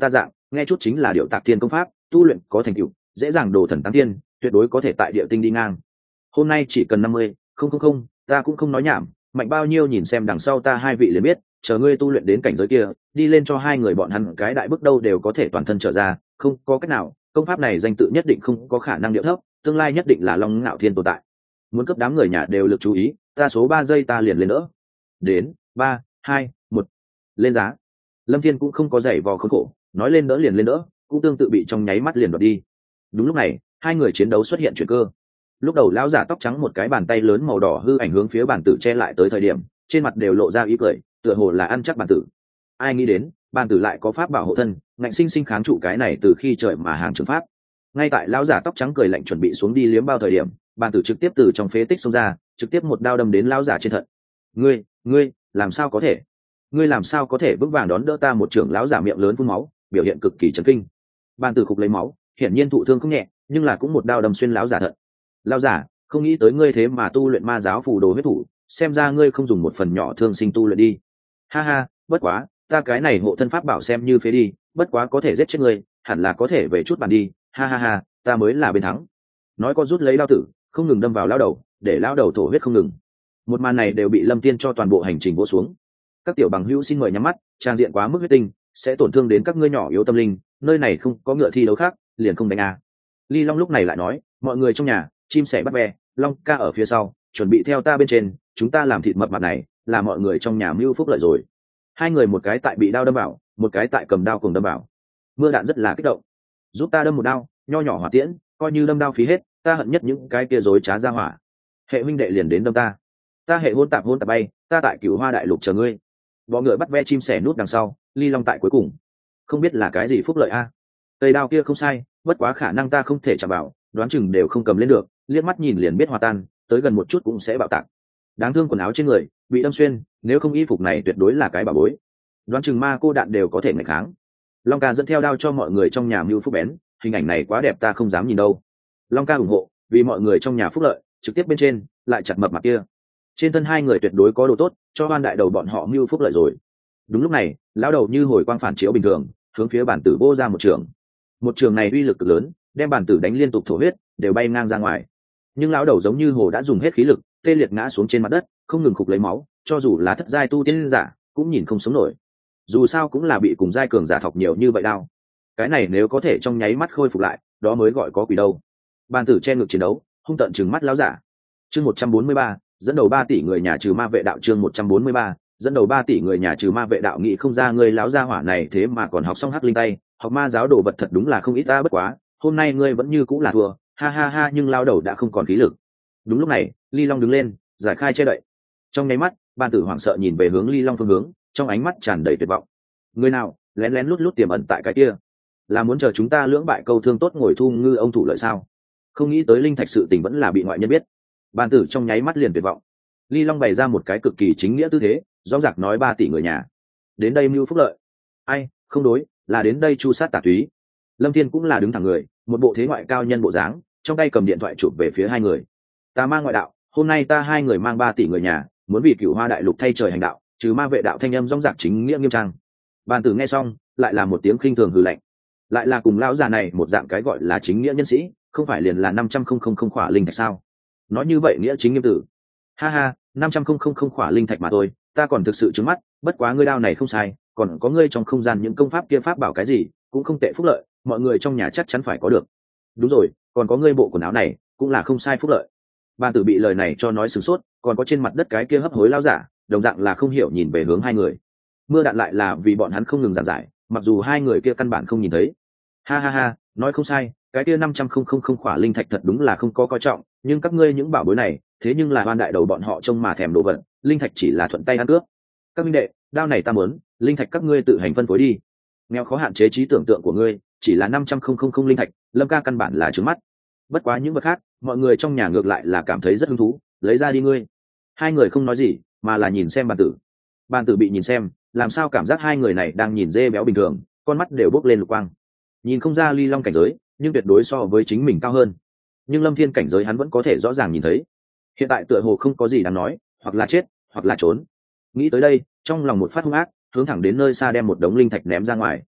nghe chút chính là điệu tạc thiên công pháp, tu luyện có thành tựu, dễ dàng đồ thần tăng tiên, tuyệt đối có thể tại địa tinh đi ngang. Hôm nay chỉ cần năm mươi, không không không, ta cũng không nói nhảm, mạnh bao nhiêu nhìn xem đằng sau ta hai vị liền biết, chờ ngươi tu luyện đến cảnh giới kia, đi lên cho hai người bọn hắn cái đại bước đâu đều có thể toàn thân trở ra, không có cách nào, công pháp này danh tự nhất định không có khả năng điệu thấp, tương lai nhất định là Long Ngạo Thiên tồn tại. Muốn cấp đám người nhà đều lực chú ý, ta số ba giây ta liền lên nữa. Đến, ba, hai, một, lên giá. Lâm Thiên cũng không có giày vò khốn khổ, nói lên đỡ liền lên đỡ, cũng tương tự bị trong nháy mắt liền đoạt đi. Đúng lúc này, hai người chiến đấu xuất hiện chuyển cơ. Lúc đầu lão giả tóc trắng một cái bàn tay lớn màu đỏ hư ảnh hướng phía bàn tử che lại tới thời điểm, trên mặt đều lộ ra ý cười, tựa hồ là ăn chắc bàn tử. Ai nghĩ đến, bàn tử lại có pháp bảo hộ thân, ngạnh sinh sinh kháng trụ cái này từ khi trời mà hàng trường pháp. Ngay tại lão giả tóc trắng cười lạnh chuẩn bị xuống đi liếm bao thời điểm, bàn tử trực tiếp từ trong phế tích xông ra, trực tiếp một đao đâm đến lão giả trên thận. Ngươi, ngươi, làm sao có thể? Ngươi làm sao có thể vững vàng đón đỡ ta một trưởng lão giả miệng lớn phun máu, biểu hiện cực kỳ chấn kinh. Bàn tử khục lấy máu, hiển nhiên thụ thương không nhẹ, nhưng là cũng một đao đâm xuyên lão giả thận. Lão giả, không nghĩ tới ngươi thế mà tu luyện ma giáo phù đồ huyết thủ, xem ra ngươi không dùng một phần nhỏ thương sinh tu luyện đi. Ha ha, bất quá, ta cái này hộ thân pháp bảo xem như phế đi, bất quá có thể giết chết ngươi, hẳn là có thể về chút bàn đi. Ha ha ha, ta mới là bên thắng. Nói có rút lấy đao tử, không ngừng đâm vào lão đầu, để lão đầu thổ huyết không ngừng. Một màn này đều bị Lâm Tiên cho toàn bộ hành trình vỗ xuống. Các tiểu bằng hữu xin mời nhắm mắt, trang diện quá mức huyết tinh sẽ tổn thương đến các ngươi nhỏ yếu tâm linh, nơi này không có ngựa thi đấu khác, liền không đánh à. Ly Long lúc này lại nói, mọi người trong nhà, chim sẻ bắt ve, Long ca ở phía sau, chuẩn bị theo ta bên trên, chúng ta làm thịt mập mạp này, là mọi người trong nhà mưu phúc lợi rồi. Hai người một cái tại bị đao đâm vào, một cái tại cầm đao cùng đâm vào. Mưa đạn rất là kích động, giúp ta đâm một đao, nho nhỏ hỏa tiễn, coi như đâm đao phí hết, ta hận nhất những cái kia dối trá ra hỏa. Hệ huynh đệ liền đến đâm ta, ta hệ hôn tạp hôn tạp bay, ta tại Cửu Hoa đại lục chờ ngươi. Bọ ngựa bắt ve chim sẻ nút đằng sau, Ly Long tại cuối cùng, không biết là cái gì phúc lợi a. Cây đao kia không sai, bất quá khả năng ta không thể chạm vào, đoán chừng đều không cầm lên được, liếc mắt nhìn liền biết hòa tan, tới gần một chút cũng sẽ bạo tạc. Đáng thương quần áo trên người bị đâm xuyên, nếu không y phục này tuyệt đối là cái bảo bối, đoán chừng ma cô đạn đều có thể ngày kháng. Long ca dẫn theo đao cho mọi người trong nhà mưu phúc bén, hình ảnh này quá đẹp ta không dám nhìn đâu. Long ca ủng hộ, vì mọi người trong nhà phúc lợi, trực tiếp bên trên lại chặt mập mặt kia. Trên thân hai người tuyệt đối có đồ tốt, cho ban đại đầu bọn họ mưu phúc lợi rồi. Đúng lúc này, lão đầu như hồi quang phản chiếu bình thường, hướng phía bản tử vô ra một trường. Một trường này uy lực cực lớn, đem bản tử đánh liên tục thổ huyết, đều bay ngang ra ngoài. Nhưng lão đầu giống như hồ đã dùng hết khí lực, tê liệt ngã xuống trên mặt đất, không ngừng khục lấy máu, cho dù là thất giai tu tiên giả, cũng nhìn không sống nổi. Dù sao cũng là bị cùng giai cường giả thọc nhiều như vậy đau. Cái này nếu có thể trong nháy mắt khôi phục lại, đó mới gọi có quỷ đâu. Bản tử che ngực chiến đấu, hung tợn trừng mắt lão giả. Chương một trăm bốn mươi ba, dẫn đầu ba tỷ người nhà trừ ma vệ đạo. Chương một trăm bốn mươi ba, dẫn đầu ba tỷ người nhà trừ ma vệ đạo. Nghĩ không ra ngươi lão gia hỏa này thế mà còn học xong hắc linh tay, học ma giáo đồ vật thật đúng là không ít ta, bất quá hôm nay ngươi vẫn như cũng là thua, ha ha ha. Nhưng lao đầu đã không còn khí lực. Đúng lúc này, Ly Long đứng lên, giải khai che đậy. Trong nháy mắt, ban tử hoảng sợ nhìn về hướng Ly Long phương hướng, trong ánh mắt tràn đầy tuyệt vọng. Người nào lén lén lút lút tiềm ẩn tại cái kia, là muốn chờ chúng ta lưỡng bại câu thương tốt ngồi thu ngư ông thủ lợi sao? Không nghĩ tới linh thạch sự tình vẫn là bị ngoại nhân biết. Ban tử trong nháy mắt liền tuyệt vọng. Ly Long bày ra một cái cực kỳ chính nghĩa tư thế, rõ ràng nói ba tỷ người nhà đến đây mưu phúc lợi. Ai không đối, là đến đây chu sát tà túy. Lâm Thiên cũng là đứng thẳng người, một bộ thế ngoại cao nhân bộ dáng, trong tay cầm điện thoại chụp về phía hai người. Ta mang ngoại đạo, hôm nay ta hai người mang ba tỷ người nhà, muốn vì Cửu Hoa đại lục thay trời hành đạo, trừ ma vệ đạo thanh âm rong rạc chính nghĩa nghiêm trang. Bàn tử nghe xong, lại là một tiếng khinh thường hừ lạnh. Lại là cùng lão già này một dạng cái gọi là chính nghĩa nhân sĩ, không phải liền là năm trăm không không không khỏa linh thạch sao? Nói như vậy nghĩa chính nghiêm tử. Ha ha, năm trăm không không không khỏa linh thạch mà thôi, ta còn thực sự trứng mắt, bất quá ngươi đao này không sai, còn có ngươi trong không gian những công pháp kia pháp bảo cái gì, cũng không tệ phúc lợi, mọi người trong nhà chắc chắn phải có được. Đúng rồi, còn có ngươi bộ quần áo này, cũng là không sai phúc lợi. Bàn tử bị lời này cho nói sửng sốt, còn có trên mặt đất cái kia hấp hối lao giả, đồng dạng là không hiểu nhìn về hướng hai người. Mưa đạn lại là vì bọn hắn không ngừng giảng giải, mặc dù hai người kia căn bản không nhìn thấy. Ha ha ha, nói không sai, cái kia năm trăm không không không khỏa linh thạch thật đúng là không có coi trọng, nhưng các ngươi những bảo bối này, thế nhưng là ban đại đầu bọn họ trông mà thèm đồ vật, linh thạch chỉ là thuận tay ăn cướp. Các minh đệ, đao này ta muốn, linh thạch các ngươi tự hành phân phối đi. Nghèo khó hạn chế trí tưởng tượng của ngươi, chỉ là năm trăm không không không linh thạch, Lâm ca căn bản là trướng mắt. Bất quá những vật khác, mọi người trong nhà ngược lại là cảm thấy rất hứng thú, lấy ra đi ngươi. Hai người không nói gì, mà là nhìn xem bàn tử. Bàn tử bị nhìn xem, làm sao cảm giác hai người này đang nhìn dê béo bình thường, con mắt đều bốc lên lục quang. Nhìn không ra Ly Long cảnh giới, nhưng tuyệt đối so với chính mình cao hơn. Nhưng Lâm Thiên cảnh giới hắn vẫn có thể rõ ràng nhìn thấy. Hiện tại tựa hồ không có gì đáng nói, hoặc là chết, hoặc là trốn. Nghĩ tới đây, trong lòng một phát hung ác, hướng thẳng đến nơi xa đem một đống linh thạch ném ra ngoài.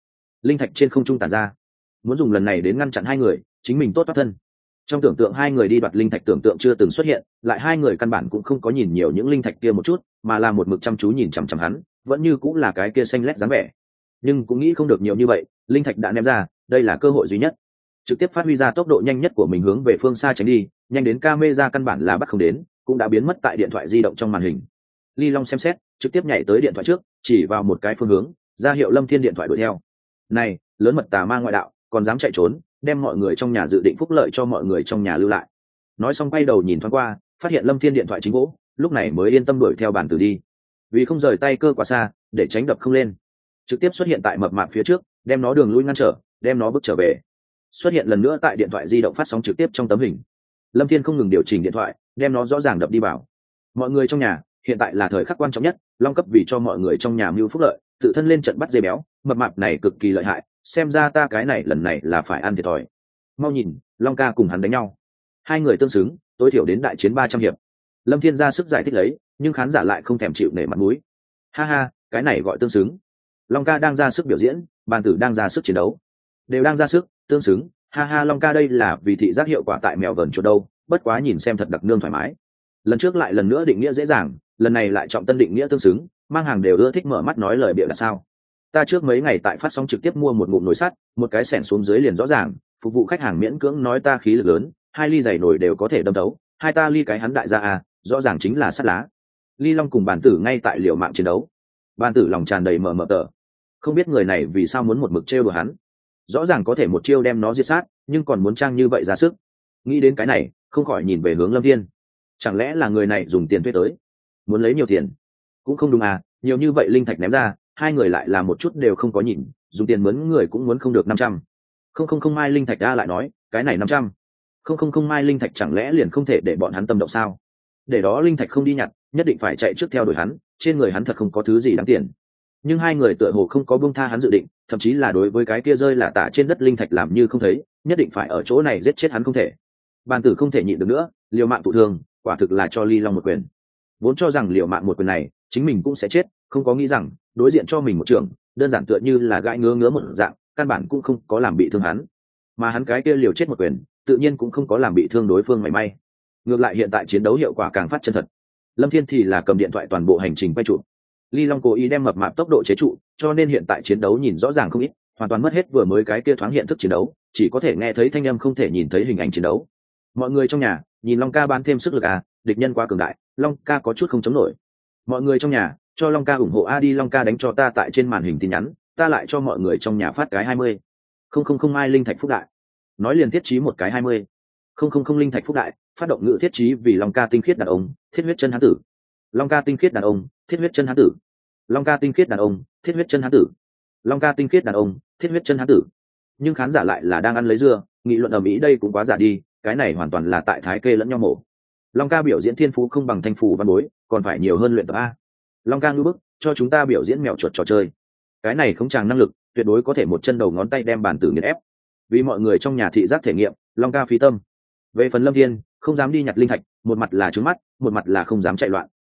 linh thạch trên không trung tản ra, muốn dùng lần này đến ngăn chặn hai người chính mình tốt thoát thân. Trong tưởng tượng hai người đi đoạt linh thạch tưởng tượng chưa từng xuất hiện, lại hai người căn bản cũng không có nhìn nhiều những linh thạch kia một chút, mà là một mực chăm chú nhìn chằm chằm hắn, vẫn như cũng là cái kia xanh lét dáng vẻ. Nhưng cũng nghĩ không được nhiều như vậy, linh thạch đã ném ra, đây là cơ hội duy nhất. Trực tiếp phát huy ra tốc độ nhanh nhất của mình hướng về phương xa tránh đi, nhanh đến camera căn bản là bắt không đến, cũng đã biến mất tại điện thoại di động trong màn hình. Ly Long xem xét, trực tiếp nhảy tới điện thoại trước, chỉ vào một cái phương hướng, ra hiệu Lâm Thiên điện thoại đuổi theo. Này, lớn mật tà ma ngoại đạo, còn dám chạy trốn, đem mọi người trong nhà dự định phúc lợi cho mọi người trong nhà lưu lại. Nói xong quay đầu nhìn thoáng qua, phát hiện Lâm Thiên điện thoại chính gỗ, lúc này mới yên tâm đuổi theo bản tử đi. Vì không rời tay cơ quá xa, để tránh đập không lên, trực tiếp xuất hiện tại mập mạp phía trước, đem nó đường lui ngăn trở, đem nó bước trở về. Xuất hiện lần nữa tại điện thoại di động phát sóng trực tiếp trong tấm hình. Lâm Thiên không ngừng điều chỉnh điện thoại, đem nó rõ ràng đập đi vào. Mọi người trong nhà, hiện tại là thời khắc quan trọng nhất, Long cấp vì cho mọi người trong nhà mưu phúc lợi, tự thân lên trận bắt dê béo, mập mạp này cực kỳ lợi hại, xem ra ta cái này lần này là phải ăn thiệt thòi. Mau nhìn, Long ca cùng hắn đánh nhau, hai người tương xứng, tối thiểu đến đại chiến ba trăm hiệp. Lâm Thiên ra sức giải thích lấy, nhưng khán giả lại không thèm chịu nể mặt mũi. Ha ha, cái này gọi tương xứng. Long ca đang ra sức biểu diễn, bàn tử đang ra sức chiến đấu, đều đang ra sức tương xứng. Ha ha, Long ca đây là vì thị giác hiệu quả tại mèo vờn chuột đâu, bất quá nhìn xem thật đặc nương thoải mái. Lần trước lại lần nữa định nghĩa dễ dàng, lần này lại trọng tân định nghĩa tương xứng, mang hàng đều ưa thích mở mắt nói lời bịa đặt sao. Ta trước mấy ngày tại phát sóng trực tiếp mua một ngụm nồi sắt, một cái xẻng xuống dưới liền rõ ràng, phục vụ khách hàng miễn cưỡng nói ta khí lực lớn, hai ly giày nồi đều có thể đâm đấu, hai ta ly cái hắn đại gia à, rõ ràng chính là sắt lá. Ly Long cùng bàn tử ngay tại liều mạng chiến đấu, bàn tử lòng tràn đầy mờ mờ tờ, không biết người này vì sao muốn một mực trêu đùa hắn, rõ ràng có thể một chiêu đem nó diệt sát, nhưng còn muốn trang như vậy ra sức. Nghĩ đến cái này, không khỏi nhìn về hướng Lâm Thiên, chẳng lẽ là người này dùng tiền thuê tới, muốn lấy nhiều tiền? Cũng không đúng à, nhiều như vậy linh thạch ném ra, hai người lại là một chút đều không có nhìn, dùng tiền mướn người cũng muốn không được năm trăm. Không không không mai linh thạch ra lại nói, cái này năm trăm. Không không không mai linh thạch chẳng lẽ liền không thể để bọn hắn tâm động sao? Để đó linh thạch không đi nhặt, nhất định phải chạy trước theo đuổi hắn, trên người hắn thật không có thứ gì đáng tiền. Nhưng hai người tựa hồ không có buông tha hắn dự định, thậm chí là đối với cái kia rơi là tả trên đất linh thạch làm như không thấy, nhất định phải ở chỗ này giết chết hắn không thể. Bàn tử không thể nhịn được nữa, liều mạng tụ thương, quả thực là cho Ly Long một quyền. Vốn cho rằng liều mạng một quyền này, chính mình cũng sẽ chết, không có nghĩ rằng đối diện cho mình một trường, đơn giản tựa như là gãi ngứa ngứa một dạng, căn bản cũng không có làm bị thương hắn. Mà hắn cái kia liều chết một quyền, tự nhiên cũng không có làm bị thương đối phương mảy may. Ngược lại hiện tại chiến đấu hiệu quả càng phát chân thật. Lâm Thiên thì là cầm điện thoại toàn bộ hành trình quay chụp. Ly Long cố ý đem mập mạp tốc độ chế trụ, cho nên hiện tại chiến đấu nhìn rõ ràng không ít, hoàn toàn mất hết vừa mới cái kia thoáng hiện thức chiến đấu, chỉ có thể nghe thấy thanh âm không thể nhìn thấy hình ảnh chiến đấu. Mọi người trong nhà nhìn Long ca bán thêm sức lực à, địch nhân quá cường đại, Long ca có chút không chống nổi. Mọi người trong nhà cho Long ca ủng hộ a, đi Long ca đánh cho ta tại trên màn hình tin nhắn, ta lại cho mọi người trong nhà phát cái hai mươi. Không không không mai linh thạch phúc đại. Nói liền thiết trí một cái hai mươi. Không không không linh thạch phúc đại, phát động ngữ thiết trí vì Long ca tinh khiết đàn ông, thiết huyết chân hán tử. Long ca tinh khiết đàn ông, thiết huyết chân hán tử. Long ca tinh khiết đàn ông, thiết huyết chân hán tử. Long ca tinh khiết đàn ông, thiết huyết chân hán tử. Nhưng khán giả lại là đang ăn lấy dưa, nghị luận ở mỹ đây cũng quá giả đi, cái này hoàn toàn là tại thái kê lẫn nhau mổ. Long ca biểu diễn thiên phú không bằng thanh phù văn bối, còn phải nhiều hơn luyện tập a. Long ca ngư bức, cho chúng ta biểu diễn mèo chuột trò chơi. Cái này không tràng năng lực, tuyệt đối có thể một chân đầu ngón tay đem bàn tử nghiền ép. Vì mọi người trong nhà thị giác thể nghiệm, Long ca phí tâm. Về phần Lâm Thiên, không dám đi nhặt linh thạch, một mặt là trướng mắt, một mặt là không dám chạy loạn.